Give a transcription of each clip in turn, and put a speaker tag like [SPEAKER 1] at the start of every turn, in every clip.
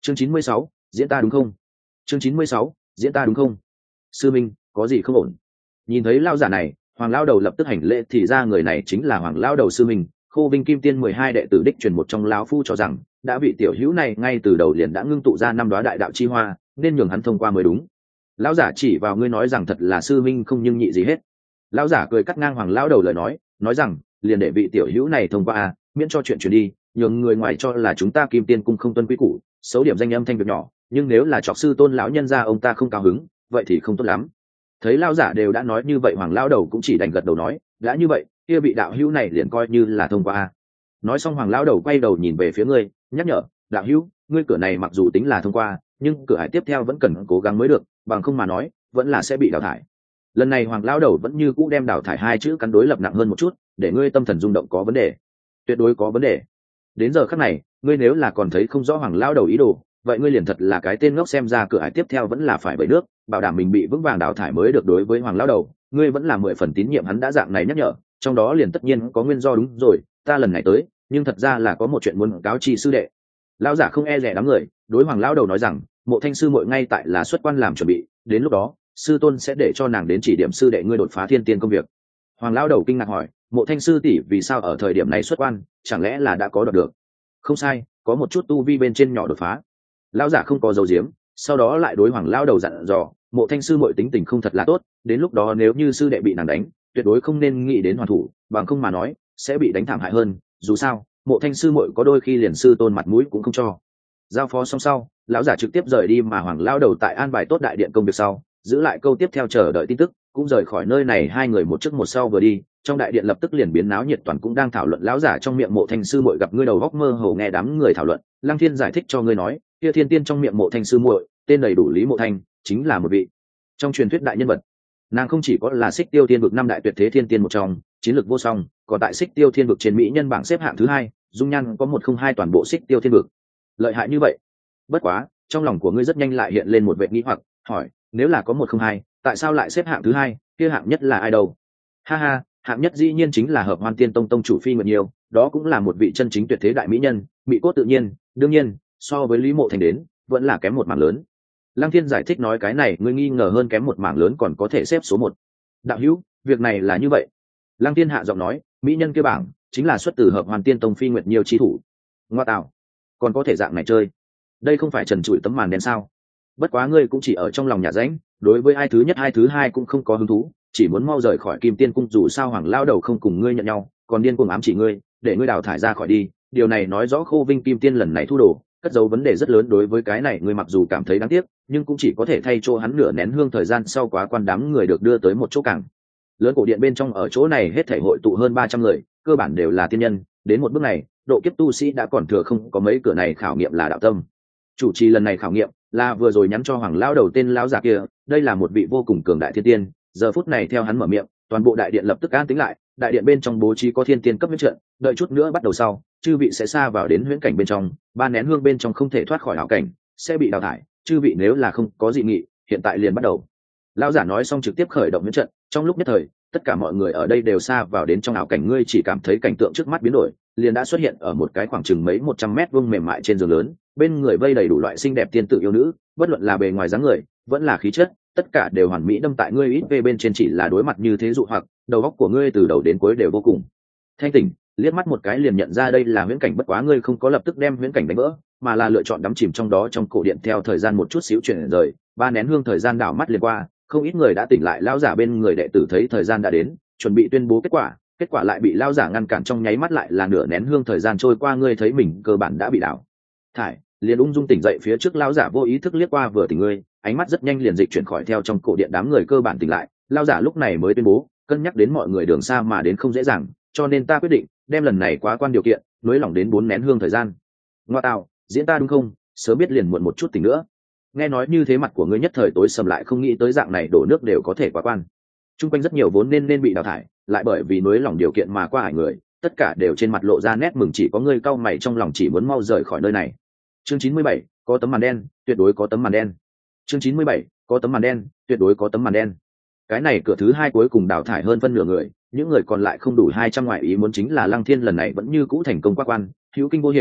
[SPEAKER 1] Chương 96, diễn ta đúng không? Chương 96, diễn ta đúng không? Sư minh, có gì không ổn? Nhìn thấy lao giả này, Hoàng lao đầu lập tức hành lễ, thì ra người này chính là Hoàng lao đầu sư minh, Khô Vinh Kim Tiên 12 đệ tử đích truyền một trong lão phu cho rằng, đã vị tiểu hữu này ngay từ đầu liền đã ngưng tụ ra năm đóa đại đạo chi hoa, nên nhường hắn thông qua mới đúng. Lão giả chỉ vào ngươi nói rằng thật là sư minh không nhưng nhị gì hết. Lão giả cười cắt ngang Hoàng lao đầu lời nói rằng, liền để vị tiểu hữu này thông qua miễn cho chuyện chuyển đi, nhường người ngoài cho là chúng ta Kim Tiên cung không tuân quy củ, xấu điểm danh âm thanh việc nhỏ, nhưng nếu là trọc sư tôn lão nhân gia ông ta không cao hứng, vậy thì không tốt lắm. Thấy lão giả đều đã nói như vậy, Hoàng lão đầu cũng chỉ đành gật đầu nói, đã như vậy, kia vị đạo hữu này liền coi như là thông qua. Nói xong Hoàng lão đầu quay đầu nhìn về phía ngươi, nhắc nhở, đạo hữu, ngươi cửa này mặc dù tính là thông qua, nhưng cửa hải tiếp theo vẫn cần cố gắng mới được, bằng không mà nói, vẫn là sẽ bị đào thải. Lần này Hoàng lão đầu vẫn như cũ đem đào thải hai chữ cắn đối lập nặng hơn một chút, để ngươi tâm thần rung động có vấn đề, tuyệt đối có vấn đề. Đến giờ khắc này, ngươi nếu là còn thấy không rõ Hoàng lão đầu ý đồ, vậy ngươi liền thật là cái tên ngốc, xem ra cửa ải tiếp theo vẫn là phải bẫy nước, bảo đảm mình bị vững vàng đào thải mới được. Đối với Hoàng lão đầu, ngươi vẫn là 10 phần tín nhiệm hắn đã dạng này nhắc nhở, trong đó liền tất nhiên có nguyên do. Đúng rồi, ta lần này tới, nhưng thật ra là có một chuyện muốn cáo chi sư đệ. Lão giả không e dè đám người, đối Hoàng lão đầu nói rằng, Mộ Thanh sư muội ngay tại là xuất quan làm chuẩn bị, đến lúc đó, sư tôn sẽ để cho nàng đến chỉ điểm sư đệ ngươi đột phá thiên tiên công việc. Hoàng lão đầu kinh ngạc hỏi, Mộ Thanh sư tỷ vì sao ở thời điểm này xuất quan, chẳng lẽ là đã có đoạt được? Không sai, có một chút tu vi bên trên nhỏ đột phá. Lão giả không có dấu diếm, sau đó lại đối Hoàng lão đầu dặn dò, Mộ Thanh sư muội tính tình không thật là tốt, đến lúc đó nếu như sư đệ bị nàng đánh, tuyệt đối không nên nghĩ đến hoàn thủ, bằng không mà nói sẽ bị đánh thảm hại hơn. Dù sao, Mộ Thanh sư muội có đôi khi liền sư tôn mặt mũi cũng không cho. Giao phó xong sau, lão giả trực tiếp rời đi, mà Hoàng lão đầu tại an bài tốt đại điện công việc sau, giữ lại câu tiếp theo chờ đợi tin tức, cũng rời khỏi nơi này. Hai người một trước một sau vừa đi, trong đại điện lập tức liền biến náo nhiệt, toàn cũng đang thảo luận. Lão giả trong miệng Mộ Thanh sư muội gặp ngươi đầu góc mơ hồ nghe đám người thảo luận, Lăng Thiên giải thích cho ngươi nói, kia thiên tiên trong miệng Mộ Thanh sư muội tên đầy đủ Lý Mộ Thanh, chính là một vị trong truyền thuyết đại nhân vật. Nàng không chỉ có là Xích Tiêu Thiên vực năm đại tuyệt thế thiên tiên một trong, chiến lược vô song, còn tại Xích Tiêu Thiên vực trên mỹ nhân bảng xếp hạng thứ 2, dung nhan có 102 toàn bộ Xích Tiêu Thiên vực. Lợi hại như vậy. Bất quá, trong lòng của ngươi rất nhanh lại hiện lên một vẻ nghi hoặc, hỏi, nếu là có 102, tại sao lại xếp hạng thứ 2, kia hạng nhất là ai đâu? Ha ha, hạng nhất dĩ nhiên chính là Hợp Hoan Tiên Tông tông chủ Phi Nguyệt Nhiêu, đó cũng là một vị chân chính tuyệt thế đại mỹ nhân, mỹ cốt tự nhiên, đương nhiên, so với Lý Mộ Thành đến, vẫn là kém một mảng lớn. Lăng Thiên giải thích nói, cái này ngươi nghi ngờ hơn kém một mảng lớn còn có thể xếp số 1. Đạo hữu, việc này là như vậy. Lăng Thiên hạ giọng nói, mỹ nhân kia bảng chính là xuất từ Hợp Hoàn Tiên Tông Phi Nguyệt Nhiêu chi thủ. Ngoa tạo, còn có thể dạng này chơi, đây không phải trần trụi tấm màn đen sao? Bất quá ngươi cũng chỉ ở trong lòng nhà rãnh, đối với ai thứ nhất ai thứ hai cũng không có hứng thú, chỉ muốn mau rời khỏi Kim Tiên cung. Dù sao Hoàng lao đầu không cùng ngươi nhận nhau, còn điên cuồng ám chỉ ngươi, để ngươi đào thải ra khỏi đi. Điều này nói rõ Khô Vinh Kim Tiên lần này thu đồ, cất giấu vấn đề rất lớn. Đối với cái này ngươi mặc dù cảm thấy đáng tiếc, nhưng cũng chỉ có thể thay chỗ hắn nửa nén hương thời gian sau quá quan. Đám người được đưa tới một chỗ cảng lớn cổ điện bên trong, ở chỗ này hết thảy hội tụ hơn 300 người, cơ bản đều là tiên nhân. Đến một bước này, độ kiếp tu sĩ đã còn thừa không có mấy, cửa này khảo nghiệm là đạo tâm. Chủ trì lần này khảo nghiệm là vừa rồi nhắn cho Hoàng lão đầu tên lão già kia, đây là một vị vô cùng cường đại thiên tiên. Giờ phút này theo hắn mở miệng, toàn bộ đại điện lập tức an tĩnh lại. Đại điện bên trong bố trí có thiên tiên cấp huyễn trận, đợi chút nữa bắt đầu sau, chư vị sẽ xa vào đến huyễn cảnh bên trong, 3 nén hương bên trong không thể thoát khỏi ảo cảnh, sẽ bị đào thải. Chư vị nếu là không có dị nghị, hiện tại liền bắt đầu. Lão giả nói xong trực tiếp khởi động huyễn trận, trong lúc nhất thời, tất cả mọi người ở đây đều xa vào đến trong ảo cảnh. Ngươi chỉ cảm thấy cảnh tượng trước mắt biến đổi, liền đã xuất hiện ở một cái khoảng chừng mấy 100 mét vuông mềm mại trên giường lớn, bên người vây đầy đủ loại xinh đẹp tiên tử yêu nữ, bất luận là bề ngoài dáng người, vẫn là khí chất, tất cả đều hoàn mỹ đâm tại ngươi ít về bên trên. Chỉ là đối mặt như thế dụ hoặc, đầu óc của ngươi từ đầu đến cuối đều vô cùng thanh tỉnh, liếc mắt một cái liền nhận ra đây là huyễn cảnh. Bất quá ngươi không có lập tức đem huyễn cảnh đánh vỡ, mà là lựa chọn đắm chìm trong đó. Trong cổ điện theo thời gian một chút xíu chuyển rời, 3 nén hương thời gian đảo mắt liền qua, không ít người đã tỉnh lại. Lão giả bên người đệ tử thấy thời gian đã đến, chuẩn bị tuyên bố kết quả lại bị lão giả ngăn cản. Trong nháy mắt lại là nửa nén hương thời gian trôi qua, ngươi thấy mình cơ bản đã bị đảo thải, liền ung dung tỉnh dậy. Phía trước lão giả vô ý thức liếc qua vừa tỉnh ngươi, ánh mắt rất nhanh liền dịch chuyển khỏi theo trong cổ điện đám người cơ bản tỉnh lại. Lão giả lúc này mới tuyên bố, cân nhắc đến mọi người đường xa mà đến không dễ dàng, cho nên ta quyết định đem lần này quá quan điều kiện nới lỏng đến 4 nén hương thời gian. Ngoa tạo, diễn ta đúng không? Sớm biết liền muộn một chút tỉnh nữa. Nghe nói như thế mặt của ngươi nhất thời tối sầm lại, không nghĩ tới dạng này đổ nước đều có thể quá quan. Trung quanh rất nhiều vốn nên bị đào thải, lại bởi vì nới lỏng điều kiện mà qua hải người, tất cả đều trên mặt lộ ra nét mừng, chỉ có ngươi cau mày trong lòng chỉ muốn mau rời khỏi nơi này. Chương 97, có tấm màn đen, tuyệt đối có tấm màn đen. Chương 97, có tấm màn đen, tuyệt đối có tấm màn đen. Cái này cửa thứ 2 cuối cùng đào thải hơn phân nửa người, những người còn lại không đủ 200 ngoại ý muốn chính là Lăng Thiên lần này vẫn như cũ thành công qua quan, hữu kinh vô hiểm,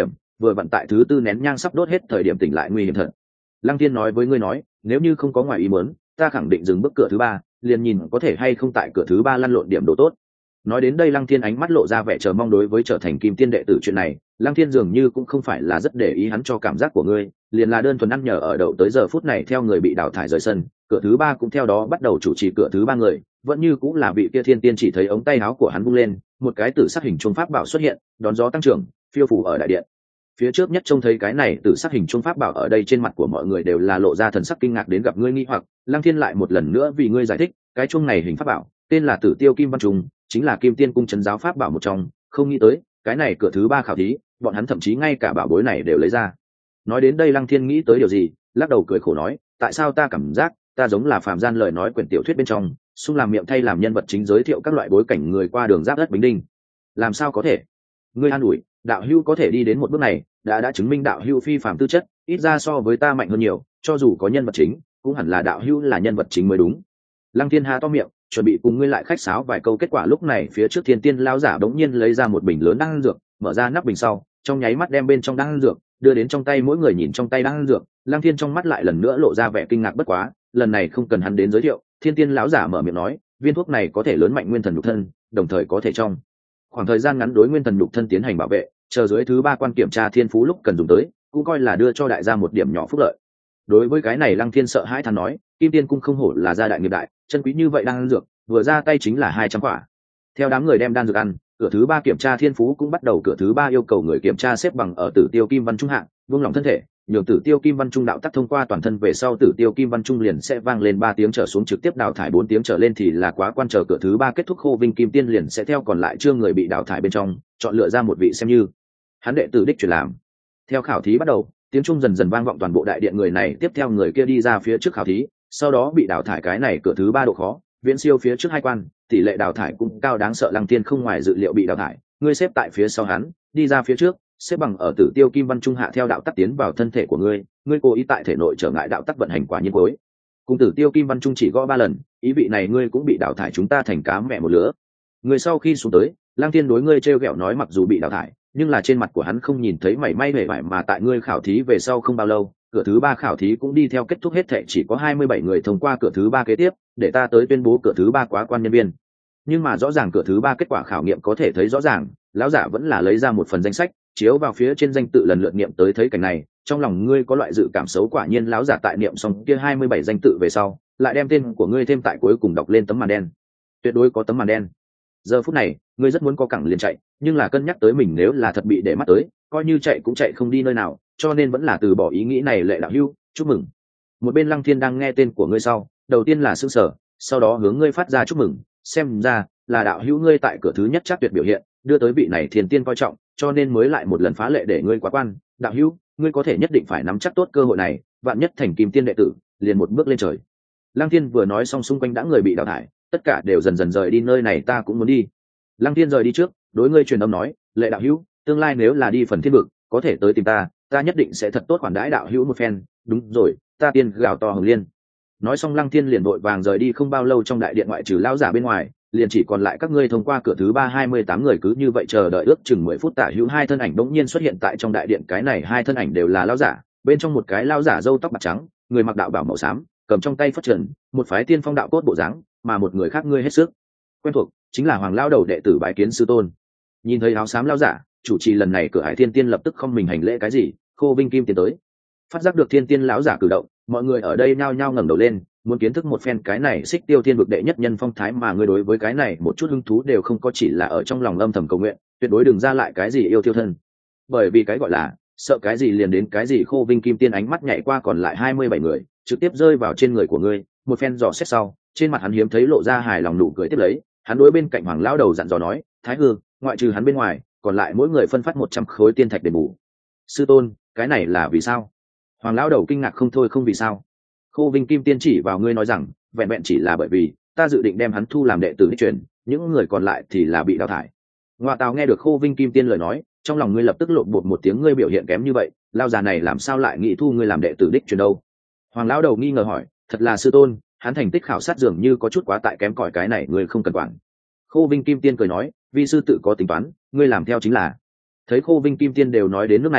[SPEAKER 1] vừa vặn tại thứ tư nén nhang sắp đốt hết thời điểm tỉnh lại nguy hiểm thật. Lăng Thiên nói với ngươi nói, nếu như không có ngoài ý muốn, ta khẳng định dừng bước cửa thứ ba, liền nhìn có thể hay không tại cửa thứ ba lăn lộn điểm độ tốt. Nói đến đây Lăng Thiên ánh mắt lộ ra vẻ chờ mong. Đối với trở thành kim tiên đệ tử chuyện này, Lăng Thiên dường như cũng không phải là rất để ý hắn cho cảm giác của ngươi, liền là đơn thuần ăn nhờ ở đậu tới giờ phút này theo người bị đào thải rời sân, cửa thứ ba cũng theo đó bắt đầu chủ trì cửa thứ ba người, vẫn như cũng là vị kia thiên tiên. Chỉ thấy ống tay áo của hắn vung lên, một cái tử sắc hình chuông pháp bảo xuất hiện, đón gió tăng trưởng, phiêu phù ở đại điện. Phía trước nhất trông thấy cái này tử sắc hình chuông pháp bảo ở đây, trên mặt của mọi người đều là lộ ra thần sắc kinh ngạc. Đến gặp ngươi nghi hoặc, Lăng Thiên lại một lần nữa vì ngươi giải thích, cái chuông này hình pháp bảo tên là Tử Tiêu Kim Văn Trùng, chính là Kim Tiên cung trấn giáo pháp bảo một trong. Không nghĩ tới cái này cửa thứ ba khảo thí, bọn hắn thậm chí ngay cả bảo bối này đều lấy ra. Nói đến đây Lăng Thiên nghĩ tới điều gì, lắc đầu cười khổ nói, tại sao ta cảm giác ta giống là phàm gian lời nói quyển tiểu thuyết bên trong xung làm miệng thay làm nhân vật chính giới thiệu các loại bối cảnh người qua đường giáp đất Bình Đinh. Làm sao có thể? Ngươi an ủi, đạo hữu có thể đi đến một bước này đã chứng minh đạo hữu phi phàm tư chất, ít ra so với ta mạnh hơn nhiều, cho dù có nhân vật chính cũng hẳn là đạo hữu là nhân vật chính mới đúng. Lăng Thiên há to miệng chuẩn bị cùng ngươi lại khách sáo vài câu, kết quả lúc này phía trước thiên tiên lão giả bỗng nhiên lấy ra một bình lớn đan dược, mở ra nắp bình sau trong nháy mắt đem bên trong đan dược đưa đến trong tay mỗi người. Nhìn trong tay đan dược, Lăng Thiên trong mắt lại lần nữa lộ ra vẻ kinh ngạc. Bất quá lần này không cần hắn đến giới thiệu, thiên tiên lão giả mở miệng nói, viên thuốc này có thể lớn mạnh nguyên thần nhục thân, đồng thời có thể trong khoảng thời gian ngắn đối nguyên thần nhục thân tiến hành bảo vệ, chờ dưới thứ ba quan kiểm tra thiên phú lúc cần dùng tới, cũng coi là đưa cho đại gia một điểm nhỏ phúc lợi. Đối với cái này Lăng Thiên sợ hãi than nói, Kim Tiên cung không hổ là gia đại nghiệp đại, chân quý như vậy đan dược, vừa ra tay chính là 200 quả. Theo đám người đem đan dược ăn, cửa thứ ba kiểm tra thiên phú cũng bắt đầu. Cửa thứ ba yêu cầu người kiểm tra xếp bằng ở Tử Tiêu Kim Văn Trung hạng, buông lỏng thân thể, nhường Tử Tiêu Kim Văn Trung đạo tắc thông qua toàn thân về sau, Tử Tiêu Kim Văn Trung liền sẽ vang lên 3 tiếng trở xuống trực tiếp đào thải, 4 tiếng trở lên thì là quá quan. Chờ cửa thứ ba kết thúc, Khô Vinh Kim Tiên liền sẽ theo còn lại chương người bị đào thải bên trong chọn lựa ra một vị xem như hắn đệ tử đích truyền làm. Theo khảo thí bắt đầu, tiếng trung dần dần vang vọng toàn bộ đại điện, người này tiếp theo người kia đi ra phía trước khảo thí, sau đó bị đào thải. Cái này cửa thứ ba độ khó viễn siêu phía trước hai quan, tỷ lệ đào thải cũng cao đáng sợ. Lăng Tiên không ngoài dự liệu bị đào thải, ngươi xếp tại phía sau hắn, đi ra phía trước, xếp bằng ở Tử Tiêu Kim Văn Trung hạ, theo đạo tắc tiến vào thân thể của ngươi, ngươi cố ý tại thể nội trở ngại đạo tắc vận hành, quả nhiên cuối cùng Tử Tiêu Kim Văn Trung chỉ gõ 3 lần, ý vị này ngươi cũng bị đào thải, chúng ta thành cá mẹ một lứa. Người sau khi xuống tới, Lăng Tiên đối ngươi trêu ghẹo nói, mặc dù bị đào thải nhưng là trên mặt của hắn không nhìn thấy mảy may hề vải. Mà tại ngươi khảo thí về sau không bao lâu, cửa thứ ba khảo thí cũng đi theo kết thúc, hết thệ chỉ có 27 người thông qua cửa thứ ba kế tiếp, để ta tới tuyên bố cửa thứ ba quá quan nhân viên. Nhưng mà rõ ràng cửa thứ ba kết quả khảo nghiệm có thể thấy rõ ràng, lão giả vẫn là lấy ra một phần danh sách chiếu vào phía trên danh tự lần lượt niệm tới. Thấy cảnh này, trong lòng ngươi có loại dự cảm xấu. Quả nhiên lão giả tại niệm xong kia 27 danh tự về sau, lại đem tên của ngươi thêm tại cuối cùng đọc lên tấm màn đen. Tuyệt đối có tấm màn đen. Giờ phút này ngươi rất muốn có cẳng liền chạy, nhưng là cân nhắc tới mình nếu là thật bị để mắt tới, coi như chạy cũng chạy không đi nơi nào, cho nên vẫn là từ bỏ ý nghĩ này. Lệ đạo hữu, chúc mừng. Một bên Lăng Thiên đang nghe tên của ngươi sau, đầu tiên là sững sờ, sau đó hướng ngươi phát ra chúc mừng, xem ra là đạo hữu ngươi tại cửa thứ nhất chắc tuyệt biểu hiện, đưa tới vị này thiên tiên coi trọng, cho nên mới lại một lần phá lệ để ngươi quá quan. Đạo hữu, ngươi có thể nhất định phải nắm chắc tốt cơ hội này, vạn nhất thành kim tiên đệ tử, liền một bước lên trời. Lăng Thiên vừa nói xong, xung quanh đã người bị đào thải, tất cả đều dần dần rời đi. Nơi này ta cũng muốn đi. Lăng Thiên rời đi trước, đối ngươi truyền âm nói, Lệ đạo hữu, tương lai nếu là đi phần thiên vực, có thể tới tìm ta, ta nhất định sẽ thật tốt khoản đãi đạo hữu một phen. Đúng rồi, ta tiên gào to Hồng Liên. Nói xong Lăng Thiên liền vội vàng rời đi. Không bao lâu trong đại điện ngoại trừ lão giả bên ngoài, liền chỉ còn lại các ngươi thông qua cửa thứ ba 28 người. Cứ như vậy chờ đợi ước chừng 10 phút tả hữu, hai thân ảnh bỗng nhiên xuất hiện tại trong đại điện. Cái này hai thân ảnh đều là lão giả, bên trong một cái lão giả râu tóc bạc trắng, người mặc đạo bào màu xám, cầm trong tay phất trần, một phái tiên phong đạo cốt bộ dáng, mà một người khác ngươi hết sức quen thuộc, chính là Hoàng lão đầu đệ tử bái kiến sư tôn. Nhìn thấy áo xám lão giả, chủ trì lần này cửa Hải Thiên Tiên lập tức không mình hành lễ. Cái gì? Khô Vinh Kim tiến tới. Phát giác được Thiên Tiên lão giả cử động, mọi người ở đây nhao nhao ngẩng đầu lên, muốn kiến thức một phen cái này Xích Tiêu Thiên vực đệ nhất nhân phong thái. Mà người đối với cái này một chút hứng thú đều không có, chỉ là ở trong lòng âm thầm cầu nguyện, tuyệt đối đừng ra lại cái gì yêu tiêu thân, bởi vì cái gọi là sợ cái gì liền đến cái gì. Khô Vinh Kim Tiên ánh mắt nhảy qua còn lại 27 người, trực tiếp rơi vào trên người của ngươi, một phen dò xét sau, trên mặt hắn hiếm thấy lộ ra hài lòng nụ cười. Tiếp lấy, hắn đối bên cạnh Hoàng lão đầu dặn dò nói, Thái Hư, ngoại trừ hắn bên ngoài, còn lại mỗi người phân phát 100 khối tiên thạch để bù. Sư tôn, cái này là vì sao? Hoàng lão đầu kinh ngạc không thôi. Không vì sao. Khô Vinh Kim Tiên chỉ vào ngươi nói rằng, vẹn vẹn chỉ là bởi vì ta dự định đem hắn thu làm đệ tử đích truyền, những người còn lại thì là bị đào thải. Ngoại Tào nghe được Khô Vinh Kim Tiên lời nói, trong lòng ngươi lập tức lộn bột một tiếng. Ngươi biểu hiện kém như vậy, lao già này làm sao lại nghĩ thu ngươi làm đệ tử đích truyền đâu? Hoàng lão đầu nghi ngờ hỏi. Thật là sư tôn, hắn thành tích khảo sát dường như có chút quá tại kém cỏi, cái này ngươi không cần quản. Khô Vinh Kim Tiên cười nói, vi sư tự có tính toán, ngươi làm theo chính là. Thấy Khô Vinh Kim Tiên đều nói đến nước này,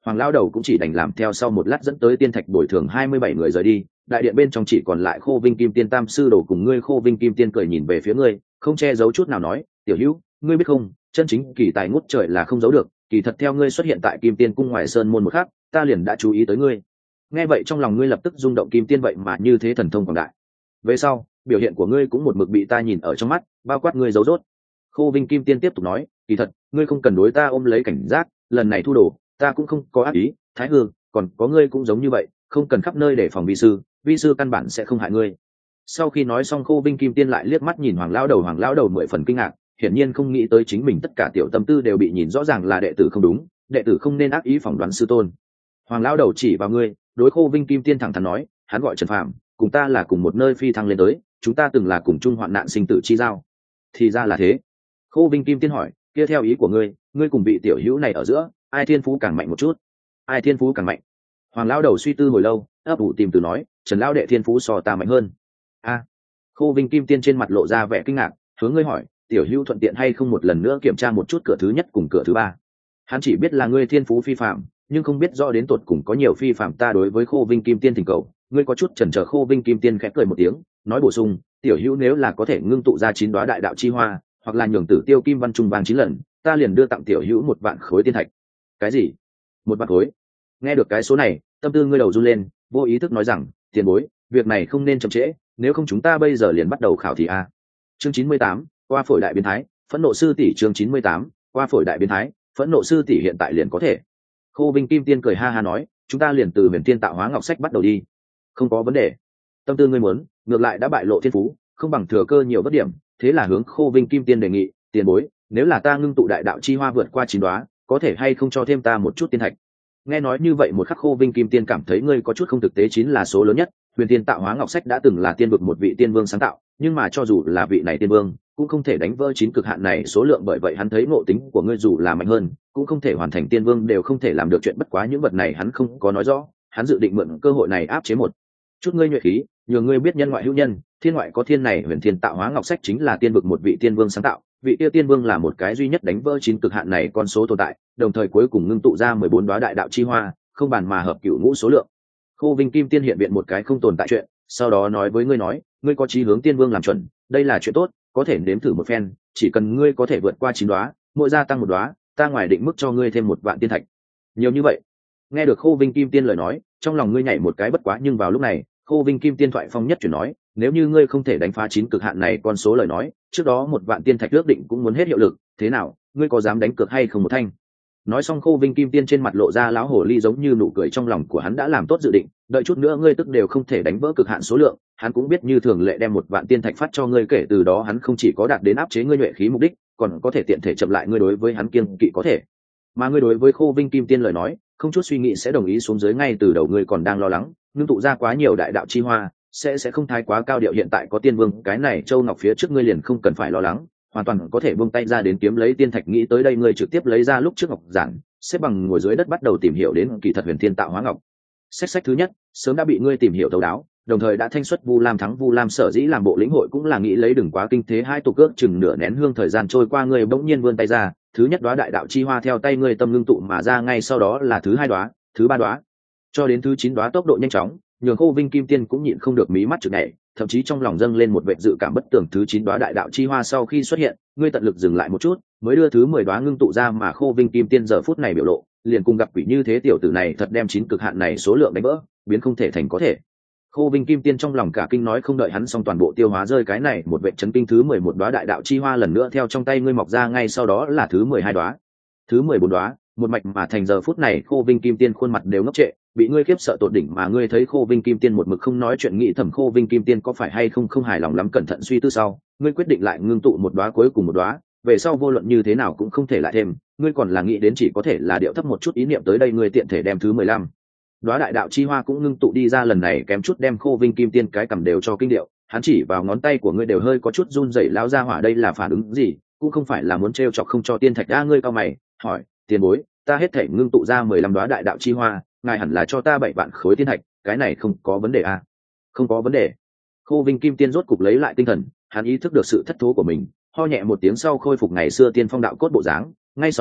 [SPEAKER 1] Hoàng lão đầu cũng chỉ đành làm theo, sau một lát dẫn tới tiên thạch bồi thường 27 người rời đi. Đại điện bên trong chỉ còn lại Khô Vinh Kim Tiên tam sư đồ cùng ngươi. Khô Vinh Kim Tiên cười nhìn về phía ngươi, không che giấu chút nào nói, tiểu hữu, ngươi biết không, chân chính kỳ tài ngút trời là không giấu được, kỳ thật theo ngươi xuất hiện tại Kim Tiên cung ngoài sơn môn một khắc, ta liền đã chú ý tới ngươi. Nghe vậy trong lòng ngươi lập tức rung động, Kim Tiên vậy mà như thế thần thông quảng đại. Về sau biểu hiện của ngươi cũng một mực bị ta nhìn ở trong mắt, bao quát ngươi giấu rốt. Khô Vinh Kim Tiên tiếp tục nói, kỳ thật ngươi không cần đối ta ôm lấy cảnh giác, lần này thu đồ ta cũng không có ác ý. Thái Hư, còn có ngươi cũng giống như vậy, không cần khắp nơi để phòng vi sư căn bản sẽ không hại ngươi. Sau khi nói xong, Khô Vinh Kim Tiên lại liếc mắt nhìn Hoàng lão đầu 10 phần kinh ngạc, hiển nhiên không nghĩ tới chính mình tất cả tiểu tâm tư đều bị nhìn rõ ràng, là đệ tử không đúng, đệ tử không nên ác ý phỏng đoán sư tôn. Hoàng lão đầu chỉ vào ngươi, đối Khô Vinh Kim Tiên thẳng thắn nói, hắn gọi Trần Phạm, cùng ta là cùng một nơi phi thăng lên tới, chúng ta từng là cùng chung hoạn nạn sinh tử chi giao. Thì ra là thế. Khô Vinh Kim Tiên hỏi, kia theo ý của ngươi, ngươi cùng vị tiểu hữu này ở giữa, ai thiên phú càng mạnh một chút? Ai thiên phú càng mạnh? Hoàng lão đầu suy tư hồi lâu, ấp ủ tìm từ nói, Trần lão đệ thiên phú so ta mạnh hơn. A. Khô Vinh Kim Tiên trên mặt lộ ra vẻ kinh ngạc, hướng ngươi hỏi, tiểu hữu thuận tiện hay không một lần nữa kiểm tra một chút cửa thứ nhất cùng cửa thứ ba? Hắn chỉ biết là ngươi thiên phú phi phạm, nhưng không biết rõ đến tột cùng có nhiều phi phạm. Ta đối với Khô Vinh Kim Tiên thỉnh cầu, ngươi có chút chần chờ. Khô Vinh Kim Tiên khẽ cười một tiếng, nói bổ sung, tiểu hữu nếu là có thể ngưng tụ ra 9 đóa đại đạo chi hoa, hoặc là nhường Tử Tiêu Kim Văn trùng vàng 9 lần, ta liền đưa tặng tiểu hữu 1 vạn khối tiên thạch. Cái gì? 1 vạn khối? Nghe được cái số này, tâm tư ngươi đầu run lên, vô ý thức nói rằng, tiền bối, việc này không nên chậm trễ, nếu không chúng ta bây giờ liền bắt đầu khảo thí a. Chương 98, qua phổi đại biến thái, phẫn nộ sư tỷ. Chương 98, qua phổi đại biến thái, phẫn nộ sư tỷ, hiện tại liền có thể. Khô Vinh Kim Tiên cười ha ha nói, chúng ta liền từ Huyền Tiên Tạo Hóa Ngọc Sách bắt đầu đi. Không có vấn đề. Tâm tư ngươi muốn, ngược lại đã bại lộ thiên phú, không bằng thừa cơ nhiều bất điểm, thế là hướng Khô Vinh Kim Tiên đề nghị, tiền bối, nếu là ta ngưng tụ đại đạo chi hoa vượt qua 9 đóa, có thể hay không cho thêm ta một chút tiên thạch? Nghe nói như vậy một khắc, Khô Vinh Kim Tiên cảm thấy ngươi có chút không thực tế, 9 là số lớn nhất. Huyền Tiên Tạo Hóa Ngọc Sách đã từng là tiên vực một vị tiên vương sáng tạo, nhưng mà cho dù là vị này tiên vương cũng không thể đánh vỡ 9 cực hạn này số lượng, bởi vậy hắn thấy ngộ tính của ngươi dù là mạnh hơn cũng không thể hoàn thành tiên vương đều không thể làm được chuyện. Bất quá những vật này hắn không có nói rõ, hắn dự định mượn cơ hội này áp chế một chút ngươi nhuệ khí, nhờ ngươi biết nhân ngoại hữu nhân, thiên ngoại có thiên. Này Huyền Thiên Tạo Hóa Ngọc Sách chính là tiên vực một vị tiên vương sáng tạo, vị tiêu tiên vương là một cái duy nhất đánh vỡ 9 cực hạn này con số tồn tại, đồng thời cuối cùng ngưng tụ ra 14 đóa đại đạo chi hoa, không bàn mà hợp cửu ngũ số lượng. Khô Vinh Kim Tiên hiện biện một cái không tồn tại chuyện, sau đó nói với ngươi nói, ngươi có chí hướng tiên vương làm chuẩn, đây là chuyện tốt, có thể nếm thử một phen, chỉ cần ngươi có thể vượt qua 9 đóa, mỗi gia tăng 1 đóa, ta ngoài định mức cho ngươi thêm 1 vạn tiên thạch. Nhiều như vậy? Nghe được Khô Vinh Kim Tiên lời nói, trong lòng ngươi nhảy một cái. Bất quá nhưng vào lúc này, Khô Vinh Kim Tiên thoại phong nhất chuyển nói, nếu như ngươi không thể đánh phá 9 cực hạn này con số lời nói, trước đó 1 vạn tiên thạch ước định cũng muốn hết hiệu lực, thế nào, ngươi có dám đánh cược hay không một thanh? Nói xong, Khô Vinh Kim Tiên trên mặt lộ ra lão hồ ly giống như nụ cười, trong lòng của hắn đã làm tốt dự định, đợi chút nữa ngươi tức đều không thể đánh vỡ cực hạn số lượng, hắn cũng biết như thường lệ đem 1 vạn tiên thạch phát cho ngươi, kể từ đó hắn không chỉ có đạt đến áp chế ngươi nhuệ khí mục đích, còn có thể tiện thể chậm lại ngươi đối với hắn kiêng kỵ có thể. Mà ngươi đối với Khô Vinh Kim Tiên lời nói, không chút suy nghĩ sẽ đồng ý xuống dưới, ngay từ đầu ngươi còn đang lo lắng, ngưng tụ ra quá nhiều đại đạo chi hoa, sẽ không thái quá cao điệu, hiện tại có tiên vương cái này châu ngọc phía trước ngươi liền không cần phải lo lắng, hoàn toàn có thể buông tay ra đến kiếm lấy tiên thạch. Nghĩ tới đây, ngươi trực tiếp lấy ra lúc trước ngọc giản, xếp bằng ngồi dưới đất bắt đầu tìm hiểu đến kỳ thật Huyền Thiên Tạo Hóa Ngọc Sách thứ nhất sớm đã bị ngươi tìm hiểu thấu đáo, đồng thời đã thanh xuất Vu Lam thắng Vu Lam, sở dĩ làm bộ lĩnh hội cũng là nghĩ lấy đừng quá kinh thế. Hai tục ước chừng nửa nén hương thời gian trôi qua, ngươi bỗng nhiên vươn tay ra, thứ nhất đóa đại đạo chi hoa theo tay ngươi tâm ngưng tụ mà ra, ngay sau đó là thứ 2 đóa, thứ 3 đóa, cho đến thứ 9 đóa, tốc độ nhanh chóng nhường Khô Vinh Kim Tiên cũng nhịn không được mí mắt chực nhảy, thậm chí trong lòng dâng lên một vệ dự cảm bất tường. Thứ 9 đóa đại đạo chi hoa sau khi xuất hiện, ngươi tận lực dừng lại một chút, mới đưa thứ 10 đóa ngưng tụ ra, mà Khô Vinh Kim Tiên giờ phút này biểu lộ liền cùng gặp quỷ như thế, tiểu tử này thật đem 9 cực hạn này số lượng đánh vỡ, biến không thể thành có thể. Khô Vinh Kim Tiên trong lòng cả kinh, nói không đợi hắn xong toàn bộ tiêu hóa rơi cái này một vệ chấn kinh, thứ 11 đóa đại đạo chi hoa lần nữa theo trong tay ngươi mọc ra, ngay sau đó là thứ 12 đóa, thứ 14 đóa, một mạch mà thành. Giờ phút này Khô Vinh Kim Tiên khuôn mặt đều ngốc trệ, bị ngươi khiếp sợ tột đỉnh. Mà ngươi thấy Khô Vinh Kim Tiên một mực không nói chuyện, nghĩ thầm Khô Vinh Kim Tiên có phải hay không hài lòng lắm. Cẩn thận suy tư sau, ngươi quyết định lại ngưng tụ 1 đóa, cuối cùng 1 đóa, về sau vô luận như thế nào cũng không thể lại thêm, ngươi còn là nghĩ đến chỉ có thể là điệu thấp một chút ý niệm. Tới đây ngươi tiện thể đem thứ 15 đóa đại đạo chi hoa cũng ngưng tụ đi ra, lần này kém chút đem Khô Vinh Kim Tiên cái cầm đều cho kinh điệu, hắn chỉ vào ngón tay của ngươi đều hơi có chút run rẩy. Lão gia hỏa đây là phản ứng gì, cũng không phải là muốn trêu chọc không cho tiên thạch a. Ngươi cao mày hỏi, tiền bối, ta hết thể ngưng tụ ra 15 đóa đại đạo chi hoa, ngài hẳn là cho ta 7 vạn khối tiên thạch, cái này không có vấn đề à? Không có vấn đề. Khô Vinh Kim Tiên rốt cục lấy lại tinh thần, hắn ý thức được sự thất thố của mình, ho nhẹ một tiếng sau khôi phục ngày xưa tiên phong đạo cốt bộ dáng, ngay sau đó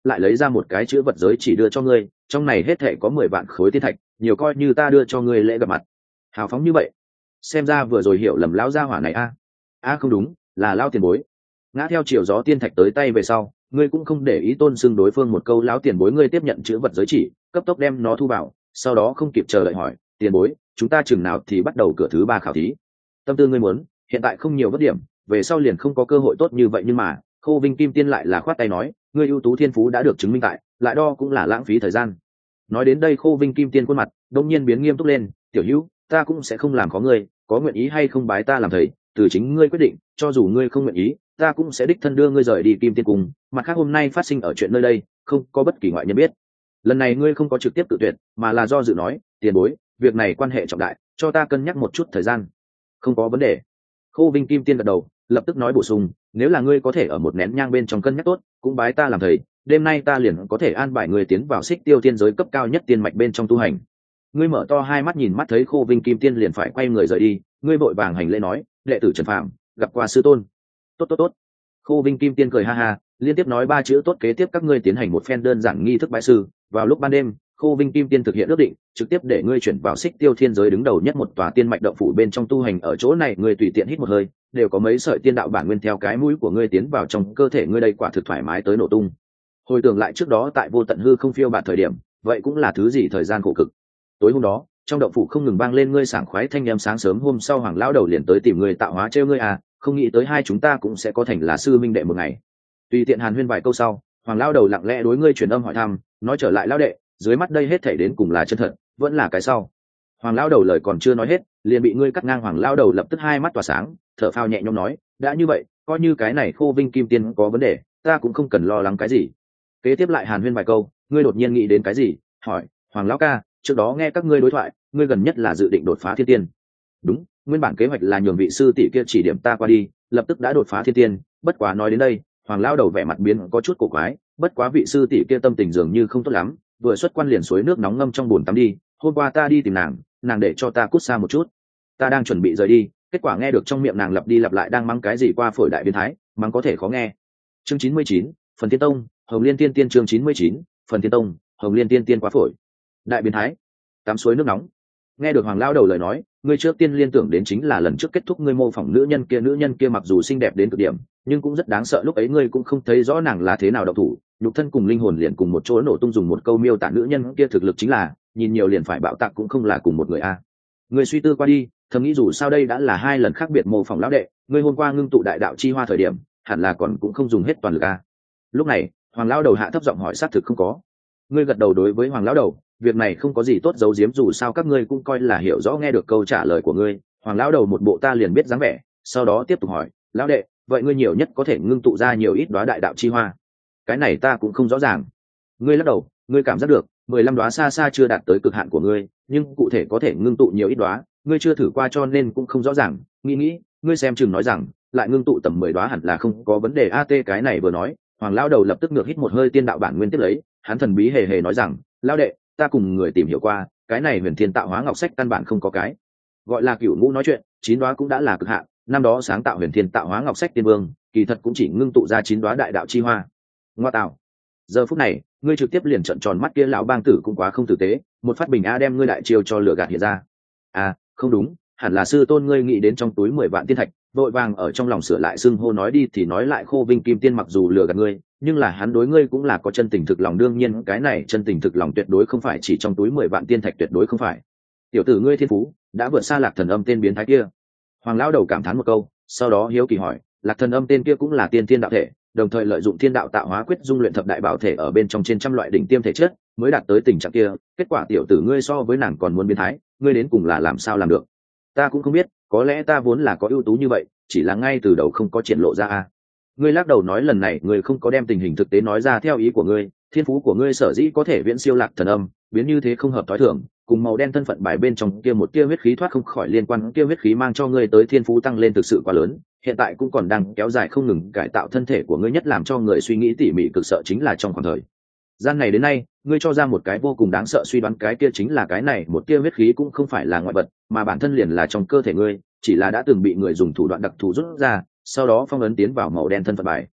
[SPEAKER 1] lại lấy ra một cái chữ vật giới chỉ đưa cho ngươi, trong này hết thể có 10 vạn khối tiên thạch, nhiều coi như ta đưa cho ngươi lễ gặp mặt. Hào phóng như vậy, xem ra vừa rồi hiểu lầm lão gia hỏa này a. Không đúng, là lão tiền bối. Ngã theo chiều gió tiên thạch tới tay về sau, ngươi cũng không để ý tôn xưng đối phương một câu lão tiền bối, ngươi tiếp nhận chữ vật giới chỉ, cấp tốc đem nó thu vào, sau đó không kịp chờ đợi hỏi, tiền bối, chúng ta chừng nào thì bắt đầu cửa thứ 3 khảo thí? Tâm tư ngươi muốn, hiện tại không nhiều bất điểm, về sau liền không có cơ hội tốt như vậy, nhưng mà Khô Vinh Kim Tiên lại là khoát tay nói, ngươi ưu tú thiên phú đã được chứng minh tại, lại đo cũng là lãng phí thời gian. Nói đến đây Khô Vinh Kim Tiên khuôn mặt đông nhiên biến nghiêm túc lên, tiểu hữu, ta cũng sẽ không làm khó ngươi, có nguyện ý hay không bái ta làm thầy, từ chính ngươi quyết định, cho dù ngươi không nguyện ý, ta cũng sẽ đích thân đưa ngươi rời đi Kim Tiên Cung. Mặt khác hôm nay phát sinh ở chuyện nơi đây, không có bất kỳ ngoại nhân biết. Lần này ngươi không có trực tiếp tự tuyệt, mà là do dự nói, tiền bối, việc này quan hệ trọng đại, cho ta cân nhắc một chút thời gian. Không có vấn đề. Khô Vinh Kim Tiên gật đầu, lập tức nói bổ sung, nếu là ngươi có thể ở một nén nhang bên trong cân nhắc tốt, cũng bái ta làm thầy, đêm nay ta liền có thể an bài ngươi tiến vào Xích Tiêu Tiên giới cấp cao nhất tiên mạch bên trong tu hành. Ngươi mở to hai mắt nhìn mắt thấy Khô Vinh Kim Tiên liền phải quay người rời đi, ngươi vội vàng hành lễ nói, đệ tử Trần Phạm gặp qua sư tôn. Tốt. Khô Vinh Kim Tiên cười ha ha, liên tiếp nói 3 chữ tốt, kế tiếp các ngươi tiến hành một phen đơn giản nghi thức bái sư. Vào lúc ban đêm, Khô Vinh Kim Tiên thực hiện ước định, trực tiếp để ngươi chuyển vào Xích Tiêu Thiên giới đứng đầu nhất một tòa tiên mạch động phủ bên trong tu hành. Ở chỗ này ngươi tùy tiện hít một hơi, đều có mấy sợi tiên đạo bản nguyên theo cái mũi của ngươi tiến vào trong cơ thể ngươi, đây quả thực thoải mái tới nổ tung. Hồi tưởng lại trước đó tại Vô Tận Hư không phiêu bạt thời điểm, vậy cũng là thứ gì thời gian khổ cực. Tối hôm đó, trong động phủ không ngừng vang lên ngươi sảng khoái thanh âm, sáng sớm hôm sau Hoàng lão đầu liền tới tìm ngươi tạo hóa trêu ngươi không nghĩ tới hai chúng ta cũng sẽ có thành là sư minh đệ một ngày. Tùy tiện hàn huyên vài câu sau, Hoàng lão đầu lặng lẽ đối ngươi truyền âm hỏi thăm, nói trở lại lão đệ, dưới mắt đây hết thảy đến cùng là chân thật, vẫn là cái sau. Hoàng lão đầu lời còn chưa nói hết, liền bị ngươi cắt ngang. Hoàng lão đầu lập tức hai mắt tỏa sáng, thở phào nhẹ nhõm nói, đã như vậy, coi như cái này Khô Vinh Kim Tiên có vấn đề, ta cũng không cần lo lắng cái gì. Kế tiếp lại hàn huyên vài câu, ngươi đột nhiên nghĩ đến cái gì, hỏi, Hoàng lão ca, trước đó nghe các ngươi đối thoại, ngươi gần nhất là dự định đột phá thiên tiên? Đúng, nguyên bản kế hoạch là nhường vị sư tỷ kia chỉ điểm ta qua đi, lập tức đã đột phá thiên tiên. Bất quá nói đến đây, Hoàng lão đầu vẻ mặt biến có chút cổ quái, bất quá vị sư tỷ kia tâm tình dường như không tốt lắm, vừa xuất quan liền suối nước nóng ngâm trong bồn tắm đi. Hôm qua ta đi tìm nàng để cho ta cút xa một chút, ta đang chuẩn bị rời đi, kết quả nghe được trong miệng nàng lặp đi lặp lại đang mắng cái gì qua phổi đại biến thái, mắng có thể khó nghe. Chương 99, Phần Thiên Tông, Hồng Liên Tiên Tiên. Chương 99, Phần Thiên Tông, Hồng Liên Tiên Tiên quá phổi, đại biến thái, tắm suối nước nóng. Nghe được Hoàng lão đầu lời nói, ngươi trước tiên liên tưởng đến chính là lần trước kết thúc ngươi mô phỏng nữ nhân kia mặc dù xinh đẹp đến cực điểm, nhưng cũng rất đáng sợ, lúc ấy ngươi cũng không thấy rõ nàng là thế nào động thủ, nhục thân cùng linh hồn liền cùng một chỗ nổ tung, dùng một câu miêu tả nữ nhân kia thực lực chính là nhìn nhiều liền phải bạo tạc, cũng không là cùng một người Ngươi suy tư qua đi, thầm nghĩ dù sao đây đã là 2 lần khác biệt mô phỏng lão đệ, ngươi hôm qua ngưng tụ đại đạo chi hoa thời điểm, hẳn là còn cũng không dùng hết toàn lực Lúc này, Hoàng lão đầu hạ thấp giọng hỏi, xác thực không có. Ngươi gật đầu đối với Hoàng lão đầu, việc này không có gì tốt giấu giếm, dù sao các ngươi cũng coi là hiểu rõ. Nghe được câu trả lời của ngươi, Hoàng lão đầu một bộ ta liền biết dáng vẻ, sau đó tiếp tục hỏi, lão đệ, vậy ngươi nhiều nhất có thể ngưng tụ ra nhiều ít đóa đại đạo chi hoa? Cái này ta cũng không rõ ràng. Ngươi lắc đầu, ngươi cảm giác được 15 đóa xa xa chưa đạt tới cực hạn của ngươi, nhưng cụ thể có thể ngưng tụ nhiều ít đóa, ngươi chưa thử qua cho nên cũng không rõ ràng. Nghĩ, ngươi xem chừng nói rằng lại ngưng tụ tầm 10 đóa hẳn là không có vấn đề. Cái này vừa nói, Hoàng lão đầu lập tức ngược hít một hơi tiên đạo bản nguyên tiếp lấy, hắn thần bí hề hề nói rằng, lão đệ, ta cùng người tìm hiểu qua, cái này Huyền Thiên Tạo Hóa Ngọc Sách căn bản không có cái gọi là cửu ngũ nói chuyện, 9 đóa cũng đã là cực hạn. Năm đó sáng tạo Huyền Thiên Tạo Hóa Ngọc Sách tiên vương, kỳ thật cũng chỉ ngưng tụ ra 9 đóa đại đạo chi hoa. Ngoa tạo, giờ phút này ngươi trực tiếp liền trợn tròn mắt, kia lão bang tử cũng quá không tử tế, một phát bình đem ngươi đại chiêu cho lửa gạt hiện ra. Không đúng, hẳn là sư tôn ngươi nghĩ đến trong túi 10 vạn tiên thạch, vội vàng ở trong lòng sửa lại xưng hô. Nói đi thì nói lại, Khô Vinh Kim Tiên mặc dù lừa gạt ngươi, nhưng là hắn đối ngươi cũng là có chân tình thực lòng, đương nhiên cái này chân tình thực lòng tuyệt đối không phải chỉ trong túi 10 vạn tiên thạch, tuyệt đối không phải. Tiểu tử ngươi thiên phú đã vượt xa Lạc Thần Âm tên biến thái kia. Hoàng lão đầu cảm thán một câu, sau đó hiếu kỳ hỏi, Lạc Thần Âm tên kia cũng là tiên thiên đạo thể, đồng thời lợi dụng thiên đạo tạo hóa quyết dung luyện thập đại bảo thể ở bên trong trên trăm loại đỉnh tiêm thể chất mới đạt tới tình trạng kia, kết quả tiểu tử ngươi so với nàng còn muốn biến thái, ngươi đến cùng là làm sao làm được? Ta cũng không biết, có lẽ ta vốn là có ưu tú như vậy, chỉ là ngay từ đầu không có triển lộ ra Ngươi lắc đầu nói, lần này ngươi không có đem tình hình thực tế nói ra theo ý của ngươi, thiên phú của ngươi sở dĩ có thể viễn siêu Lạc Thần Âm, biến như thế không hợp thói thường, cùng màu đen thân phận bài bên trong kia một tia huyết khí thoát không khỏi liên quan, kia huyết khí mang cho ngươi tới thiên phú tăng lên thực sự quá lớn, hiện tại cũng còn đang kéo dài không ngừng cải tạo thân thể của ngươi, nhất làm cho người suy nghĩ tỉ mỉ cực sợ chính là trong khoảng thời gian này đến nay, ngươi cho ra một cái vô cùng đáng sợ suy đoán, cái kia chính là cái này một tia huyết khí cũng không phải là ngoại vật, mà bản thân liền là trong cơ thể ngươi, chỉ là đã từng bị người dùng thủ đoạn đặc thù rút ra, sau đó phong ấn tiến vào màu đen thân phận bài.